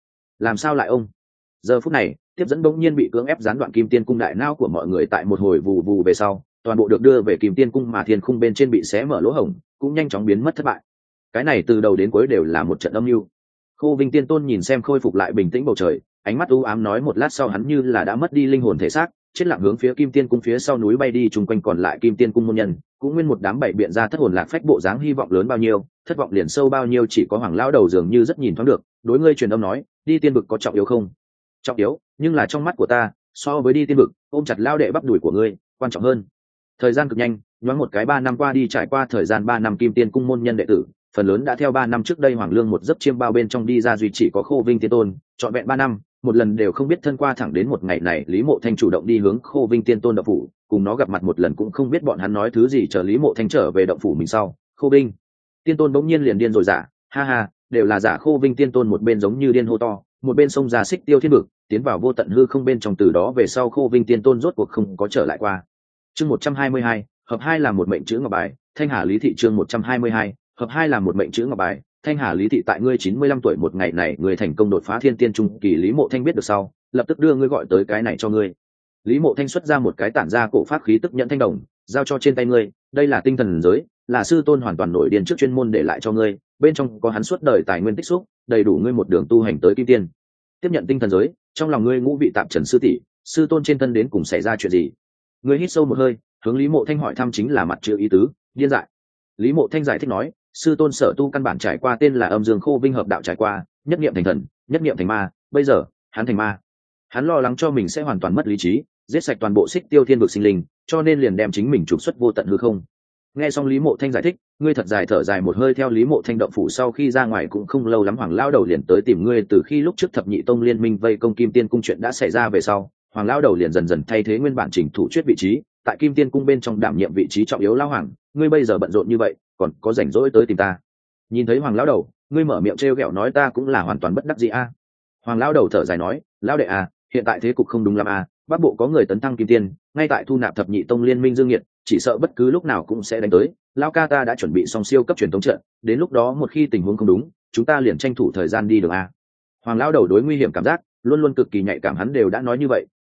[SPEAKER 1] sao lại ông? Giờ phút này, tiếp dẫn bỗng nhiên bị cưỡng ép gián đoạn Kim Tiên Cung, đại não của mọi người tại một hồi vù vù về sau, toàn bộ được đưa về Kim Tiên Cung, mà thiên khung bên trên bị xé mở lỗ hổng cũng nhanh chóng biến mất thất bại. Cái này từ đầu đến cuối đều là một trận âm mưu. Khô Vinh Tiên Tôn nhìn xem khôi phục lại bình tĩnh bầu trời, ánh mắt u ám nói, một lát sau hắn như là đã mất đi linh hồn thể xác, chết lặng hướng phía Kim Tiên Cung phía sau núi bay đi. Chung quanh còn lại Kim Tiên Cung môn nhân cũng nguyên một đám bậy biện ra thất hồn lạc phách bộ dáng, hy vọng lớn bao nhiêu thất vọng liền sâu bao nhiêu. Chỉ có Hoàng lão đầu dường như rất nhìn thoáng được, đối ngươi truyền âm nói, đi tiên vực có trọng yếu không? Trọng yếu, nhưng là trong mắt của ta, so với đi tiên vực, ôm chặt lao đệ bắp đùi của ngươi quan trọng hơn. Thời gian cực nhanh, nhoáng một cái 3 năm qua đi. Trải qua thời gian 3 năm, Kim Tiên Cung môn nhân đệ tử phần lớn đã theo 3 năm trước đây Hoàng Lương một giấc chiêm bao bên trong đi ra, duy chỉ có Khô Vinh Tiên Tôn trọn vẹn 3 năm một lần đều không biết thân qua. Thẳng đến một ngày này, Lý Mộ Thanh chủ động đi hướng Khô Vinh Tiên Tôn động phủ, cùng nó gặp mặt một lần cũng không biết bọn hắn nói thứ gì. Chờ Lý Mộ Thanh trở về động phủ mình sau, Khô Vinh Tiên Tôn bỗng nhiên liền điên rồi, giả, ha ha, đều là giả. Khô Vinh Tiên Tôn một bên giống như điên hô to, một bên xông ra Xích Tiêu Thiên Vực, tiến vào vô tận hư không bên trong. Từ đó về sau, Khô Vinh Tiên Tôn rốt cuộc không có trở lại qua. Chương 122, hợp 2 là một mệnh chữ ngọc bài, Thanh Hà Lý Thị. Chương 122, hợp 2 là một mệnh chữ ngọc bài, Thanh Hà Lý Thị. Tại ngươi 95 tuổi một ngày này, ngươi thành công đột phá thiên tiên trung kỳ. Lý Mộ Thanh biết được sau, lập tức đưa ngươi gọi tới cái này cho ngươi. Lý Mộ Thanh xuất ra một cái tản ra cổ pháp khí tức nhẫn thanh đồng, giao cho trên tay ngươi. Đây là tinh thần giới, là sư tôn hoàn toàn nổi điên trước chuyên môn để lại cho ngươi, bên trong có hắn suốt đời tài nguyên tích xúc, đầy đủ ngươi một đường tu hành tới kim tiên. Tiếp nhận tinh thần giới, trong lòng ngươi ngũ vị tạp trần sư tỷ, sư tôn trên thân đến cùng xảy ra chuyện gì? Ngươi hít sâu một hơi, hướng Lý Mộ Thanh hỏi thăm, chính là mặt chữ ý tứ, điên dại. Lý Mộ Thanh giải thích nói, sư tôn sở tu căn bản trải qua tên là Âm Dương Khô Vinh hợp đạo, trải qua nhất niệm thành thần, nhất niệm thành ma, bây giờ hắn thành ma. Hắn lo lắng cho mình sẽ hoàn toàn mất lý trí, giết sạch toàn bộ Xích Tiêu Thiên vực sinh linh, cho nên liền đem chính mình trục xuất vô tận hư không. Nghe xong Lý Mộ Thanh giải thích, ngươi thật dài thở dài một hơi. Theo Lý Mộ Thanh động phủ sau khi ra ngoài cũng không lâu lắm, Hoàng lão đầu liền tới tìm ngươi. Từ khi lúc trước Thập Nhị Tông liên minh vây công Kim Tiên Cung chuyện đã xảy ra về sau, Hoàng lão đầu liền dần dần thay thế nguyên bản Trình Thủ Chuyết vị trí, tại Kim Tiên Cung bên trong đảm nhiệm vị trí trọng yếu. Lão Hoàng, ngươi bây giờ bận rộn như vậy, còn có rảnh rỗi tới tìm ta? Nhìn thấy Hoàng lão đầu, ngươi mở miệng trêu ghẹo nói, ta cũng là hoàn toàn bất đắc dĩ a. Hoàng lão đầu thở dài nói, lão đệ à, hiện tại thế cục không đúng lắm à, Bắc Bộ có người tấn thăng Kim Tiên, ngay tại thu nạp Thập Nhị Tông liên minh dương nhiệt, chỉ sợ bất cứ lúc nào cũng sẽ đánh tới. Lão ca ta đã chuẩn bị xong siêu cấp truyền thống trận, đến lúc đó một khi tình huống không đúng, chúng ta liền tranh thủ thời gian đi đường a. Hoàng lão đầu đối nguy hiểm cảm giác luôn luôn cực kỳ nhạy cảm, hắn đều đã nói như vậy,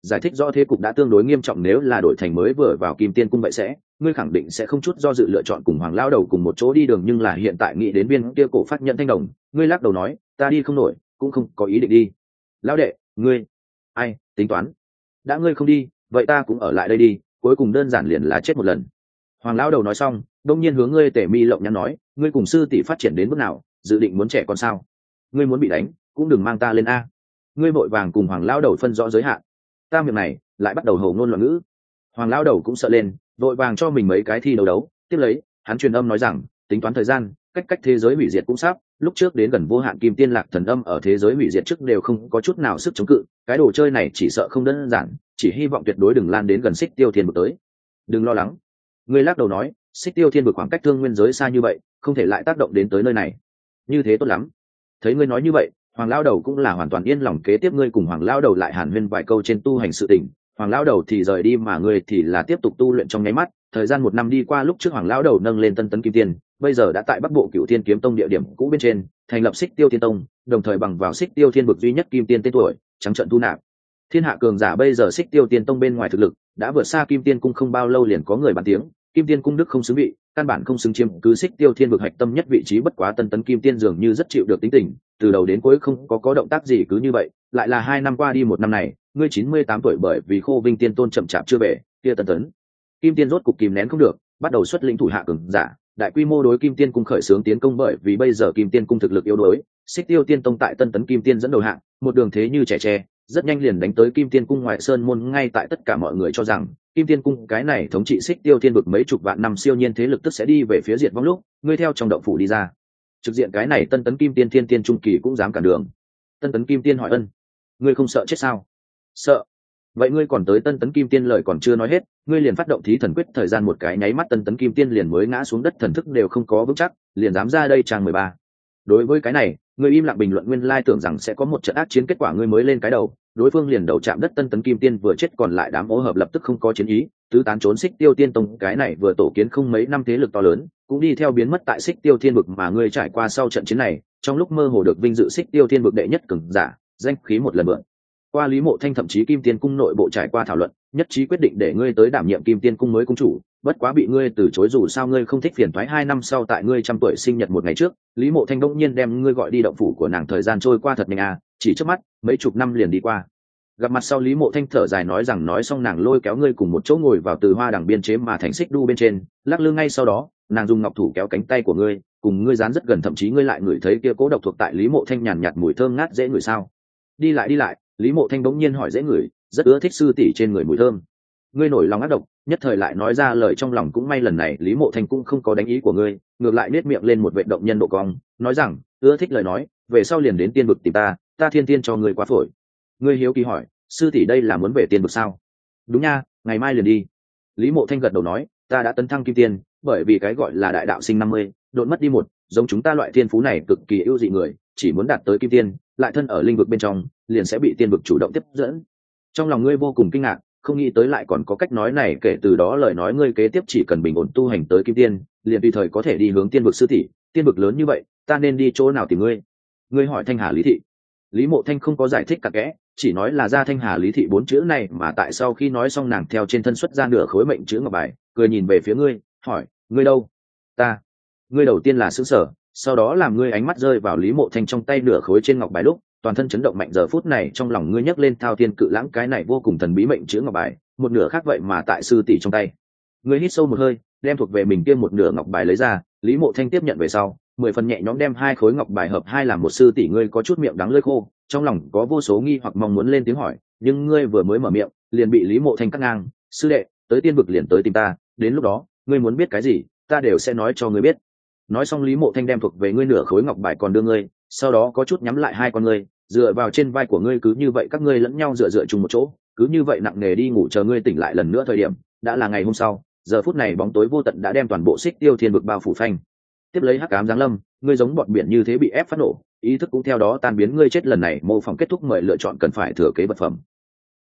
[SPEAKER 1] giải thích rõ thế cục đã tương đối nghiêm trọng, nếu là đổi thành mới vừa vào Kim Tiên cung vậy ngươi khẳng định sẽ không chút do dự lựa chọn cùng Hoàng lão đầu cùng một chỗ đi đường, nhưng là hiện tại nghĩ đến viên kia cổ phát nhận thanh đồng, ngươi lắc đầu nói, ta đi không nổi, cũng không có ý định đi. Lão đệ, ngươi ai tính toán, đã ngươi không đi vậy ta cũng ở lại đây đi, cuối cùng đơn giản liền là chết một lần. Hoàng lão đầu nói xong đông nhiên hướng ngươi Tề Mi Lộng nhắn nói, ngươi cùng sư tỷ phát triển đến bước nào, dự định muốn trẻ con sao? Ngươi muốn bị đánh cũng đừng mang ta lên a. Ngươi vội vàng cùng Hoàng lão đầu phân rõ giới hạn. Ta miệng này lại bắt đầu hầu ngôn loạn ngữ. Hoàng lão đầu cũng sợ lên, vội vàng cho mình mấy cái thi đấu, tiếp lấy hắn truyền âm nói rằng, tính toán thời gian, cách thế giới hủy diệt cũng sắp, lúc trước đến gần vô hạn Kim Tiên Lạc Thần Âm ở thế giới hủy diệt trước đều không có chút nào sức chống cự, cái đồ chơi này chỉ sợ không đơn giản, chỉ hy vọng tuyệt đối đừng lan đến gần Xích Tiêu Thiên vực tới. Đừng lo lắng. Ngươi lắc đầu nói, Xích Tiêu Thiên vực khoảng cách Thương Nguyên giới xa như vậy, không thể lại tác động đến tới nơi này. Như thế tốt lắm. Thấy ngươi nói như vậy, Hoàng lão đầu cũng là hoàn toàn yên lòng, kế tiếp ngươi cùng Hoàng lão đầu lại hàn huyên vài câu trên tu hành sự tình, Hoàng lão đầu thì rời đi mà ngươi thì là tiếp tục tu luyện trong nháy mắt. Thời gian 1 năm đi qua, lúc trước Hoàng lão đầu nâng lên Tân Tấn Kim Tiên, bây giờ đã tại Bắc Bộ Cửu Thiên Kiếm Tông địa điểm cũ bên trên, thành lập Xích Tiêu Thiên Tông, đồng thời bằng vào Xích Tiêu Thiên vực duy nhất Kim Tiên tên tuổi, trắng trợn thu nạp thiên hạ cường giả. Bây giờ Xích Tiêu Tiên Tông bên ngoài thực lực đã vượt xa Kim Tiên Cung, không bao lâu liền có người bàn tiếng, Kim Tiên Cung đức không xứng vị, căn bản không xứng chiếm cứ Xích Tiêu Thiên vực hạch tâm nhất vị trí. Bất quá Tân Tấn Kim Tiên dường như rất chịu được tính tình, từ đầu đến cuối không có động tác gì, cứ như vậy lại là 2 năm qua đi. 1 năm này ngươi 98 tuổi, bởi vì Khô Vinh Tiên Tôn chậm chạp chưa về, kia Tân Tấn Kim Tiên rốt cục kìm nén không được, bắt đầu xuất lĩnh thủ hạ cường giả, đại quy mô đối Kim Tiên Cung khởi xướng tiến công. Bởi vì bây giờ Kim Tiên Cung thực lực yếu đuối, Xích Tiêu Tiên Tông tại Tân Tấn Kim Tiên dẫn đầu hạng, một đường thế như trẻ tre, rất nhanh liền đánh tới Kim Tiên Cung ngoại sơn môn. Ngay tại tất cả mọi người cho rằng Kim Tiên Cung cái này thống trị Xích Tiêu Thiên vực mấy chục vạn năm siêu nhiên thế lực tức sẽ đi về phía diệt vong lúc, ngươi theo trong động phủ đi ra, trực diện cái này Tân Tấn Kim Tiên Thiên Tiên trung kỳ cũng dám cản đường. Tân Tấn Kim Tiên hỏi ân, ngươi không sợ chết sao? Sợ. Vậy ngươi còn tới Tân Tấn Kim Tiên lời còn chưa nói hết, ngươi liền phát động Thí Thần Quyết, thời gian một cái nháy mắt Tân Tấn Kim Tiên liền mới ngã xuống đất, thần thức đều không có vững chắc, liền dám ra đây trang 13. Đối với cái này, ngươi im lặng bình luận, nguyên lai tưởng rằng sẽ có một trận ác chiến, kết quả ngươi mới lên cái đầu, đối phương liền đầu chạm đất. Tân Tấn Kim Tiên vừa chết, còn lại đám ô hợp lập tức không có chiến ý, tứ tán trốn. Xích Tiêu Tiên Tông cái này vừa tổ kiến không mấy năm thế lực to lớn, cũng đi theo biến mất tại Xích Tiêu Thiên vực. Mà ngươi trải qua sau trận chiến này, trong lúc mơ hồ được vinh dự Xích Tiêu Thiên vực đệ nhất cường giả, danh khí một lần mượn qua Lý Mộ Thanh, thậm chí Kim Tiên Cung nội bộ trải qua thảo luận, nhất trí quyết định để ngươi tới đảm nhiệm Kim Tiên Cung mới cung chủ. Bất quá bị ngươi từ chối, dù sao ngươi không thích phiền toái. 2 năm sau, tại ngươi 100 tuổi sinh nhật một ngày trước, Lý Mộ Thanh bỗng nhiên đem ngươi gọi đi động phủ của nàng. Thời gian trôi qua thật nhanh à, chỉ chớp mắt mấy chục năm liền đi qua. Gặp mặt sau, Lý Mộ Thanh thở dài nói rằng, nói xong nàng lôi kéo ngươi cùng một chỗ ngồi vào từ hoa đằng biên chế mà thành xích đu bên trên, lắc lư. Ngay sau đó nàng dùng ngọc thủ kéo cánh tay của ngươi, cùng ngươi dán rất gần, thậm chí ngươi lại ngửi thấy kia cố độc thuộc tại Lý Mộ Thanh nhàn nhạt mùi thơm ngát dễ ngửi. Sao? Đi lại, Lý Mộ Thanh bỗng nhiên hỏi. Dễ ngửi, rất ưa thích sư tỷ trên người mùi thơm. Ngươi nổi lòng ác độc, nhất thời lại nói ra lời trong lòng. Cũng may lần này Lý Mộ Thanh cũng không có đánh ý của ngươi, ngược lại nết miệng lên một vệt động nhân độ cong, nói rằng, ưa thích lời nói, về sau liền đến tiên vực tìm ta thiên tiên cho ngươi quá phổi. Ngươi hiếu kỳ hỏi, sư tỷ đây là muốn về tiên vực sao? Đúng nha, ngày mai liền đi. Lý Mộ Thanh gật đầu nói, ta đã tấn thăng kim tiên, bởi vì cái gọi là đại đạo sinh 50, đột mất đi một, giống chúng ta loại thiên phú này cực kỳ ưu dị người, chỉ muốn đạt tới kim tiên, lại thân ở linh vực bên trong, liền sẽ bị tiên vực chủ động tiếp dẫn. Trong lòng ngươi vô cùng kinh ngạc, không nghĩ tới lại còn có cách nói này. Kể từ đó lời nói ngươi kế tiếp chỉ cần bình ổn tu hành tới kim tiên, liền tùy thời có thể đi hướng tiên vực. Sư tỷ, tiên vực lớn như vậy, ta nên đi chỗ nào tìm ngươi? Ngươi hỏi Thanh Hà Lý thị. Lý Mộ Thanh không có giải thích cặn kẽ, chỉ nói là ra Thanh Hà Lý thị 4 chữ này. Mà tại sau khi nói xong, nàng theo trên thân xuất ra nửa khối mệnh chữ ngọc bài, cười nhìn về phía ngươi, hỏi, ngươi đâu? Ta. Ngươi đầu tiên là sững sờ, sau đó làm ngươi ánh mắt rơi vào Lý Mộ Thanh trong tay nửa khối trên ngọc bài lúc, toàn thân chấn động mạnh. Giờ phút này trong lòng ngươi nhấc lên thao thiên cự lãng, cái này vô cùng thần bí mệnh chữ ngọc bài, một nửa khác vậy mà tại sư tỷ trong tay. Ngươi hít sâu một hơi, đem thuộc về mình kia một nửa ngọc bài lấy ra. Lý Mộ Thanh tiếp nhận về sau, 10 phần nhẹ nhõm đem 2 khối ngọc bài hợp hai làm một. Sư tỷ, ngươi có chút miệng đắng lưỡi khô, trong lòng có vô số nghi hoặc mong muốn lên tiếng hỏi, nhưng ngươi vừa mới mở miệng liền bị Lý Mộ Thanh cắt ngang. Sư đệ, tới tiên vực liền tới tìm ta, đến lúc đó ngươi muốn biết cái gì ta đều sẽ nói cho ngươi biết. Nói xong, Lý Mộ Thanh đem thuộc về ngươi nửa khối ngọc bài còn đưa ngươi, sau đó có chút nhắm lại 2 con ngươi, dựa vào trên vai của ngươi. Cứ như vậy các ngươi lẫn nhau dựa chung một chỗ, cứ như vậy nặng nề đi ngủ. Chờ ngươi tỉnh lại lần nữa thời điểm đã là ngày hôm sau. Giờ phút này bóng tối vô tận đã đem toàn bộ Xích Tiêu Thiên vực bao phủ phanh. Tiếp lấy hắc ám giáng lâm, ngươi giống bọt biển như thế bị ép phát nổ, ý thức cũng theo đó tan biến. Ngươi chết lần này mô phỏng kết thúc, mời lựa chọn cần phải thừa kế vật phẩm.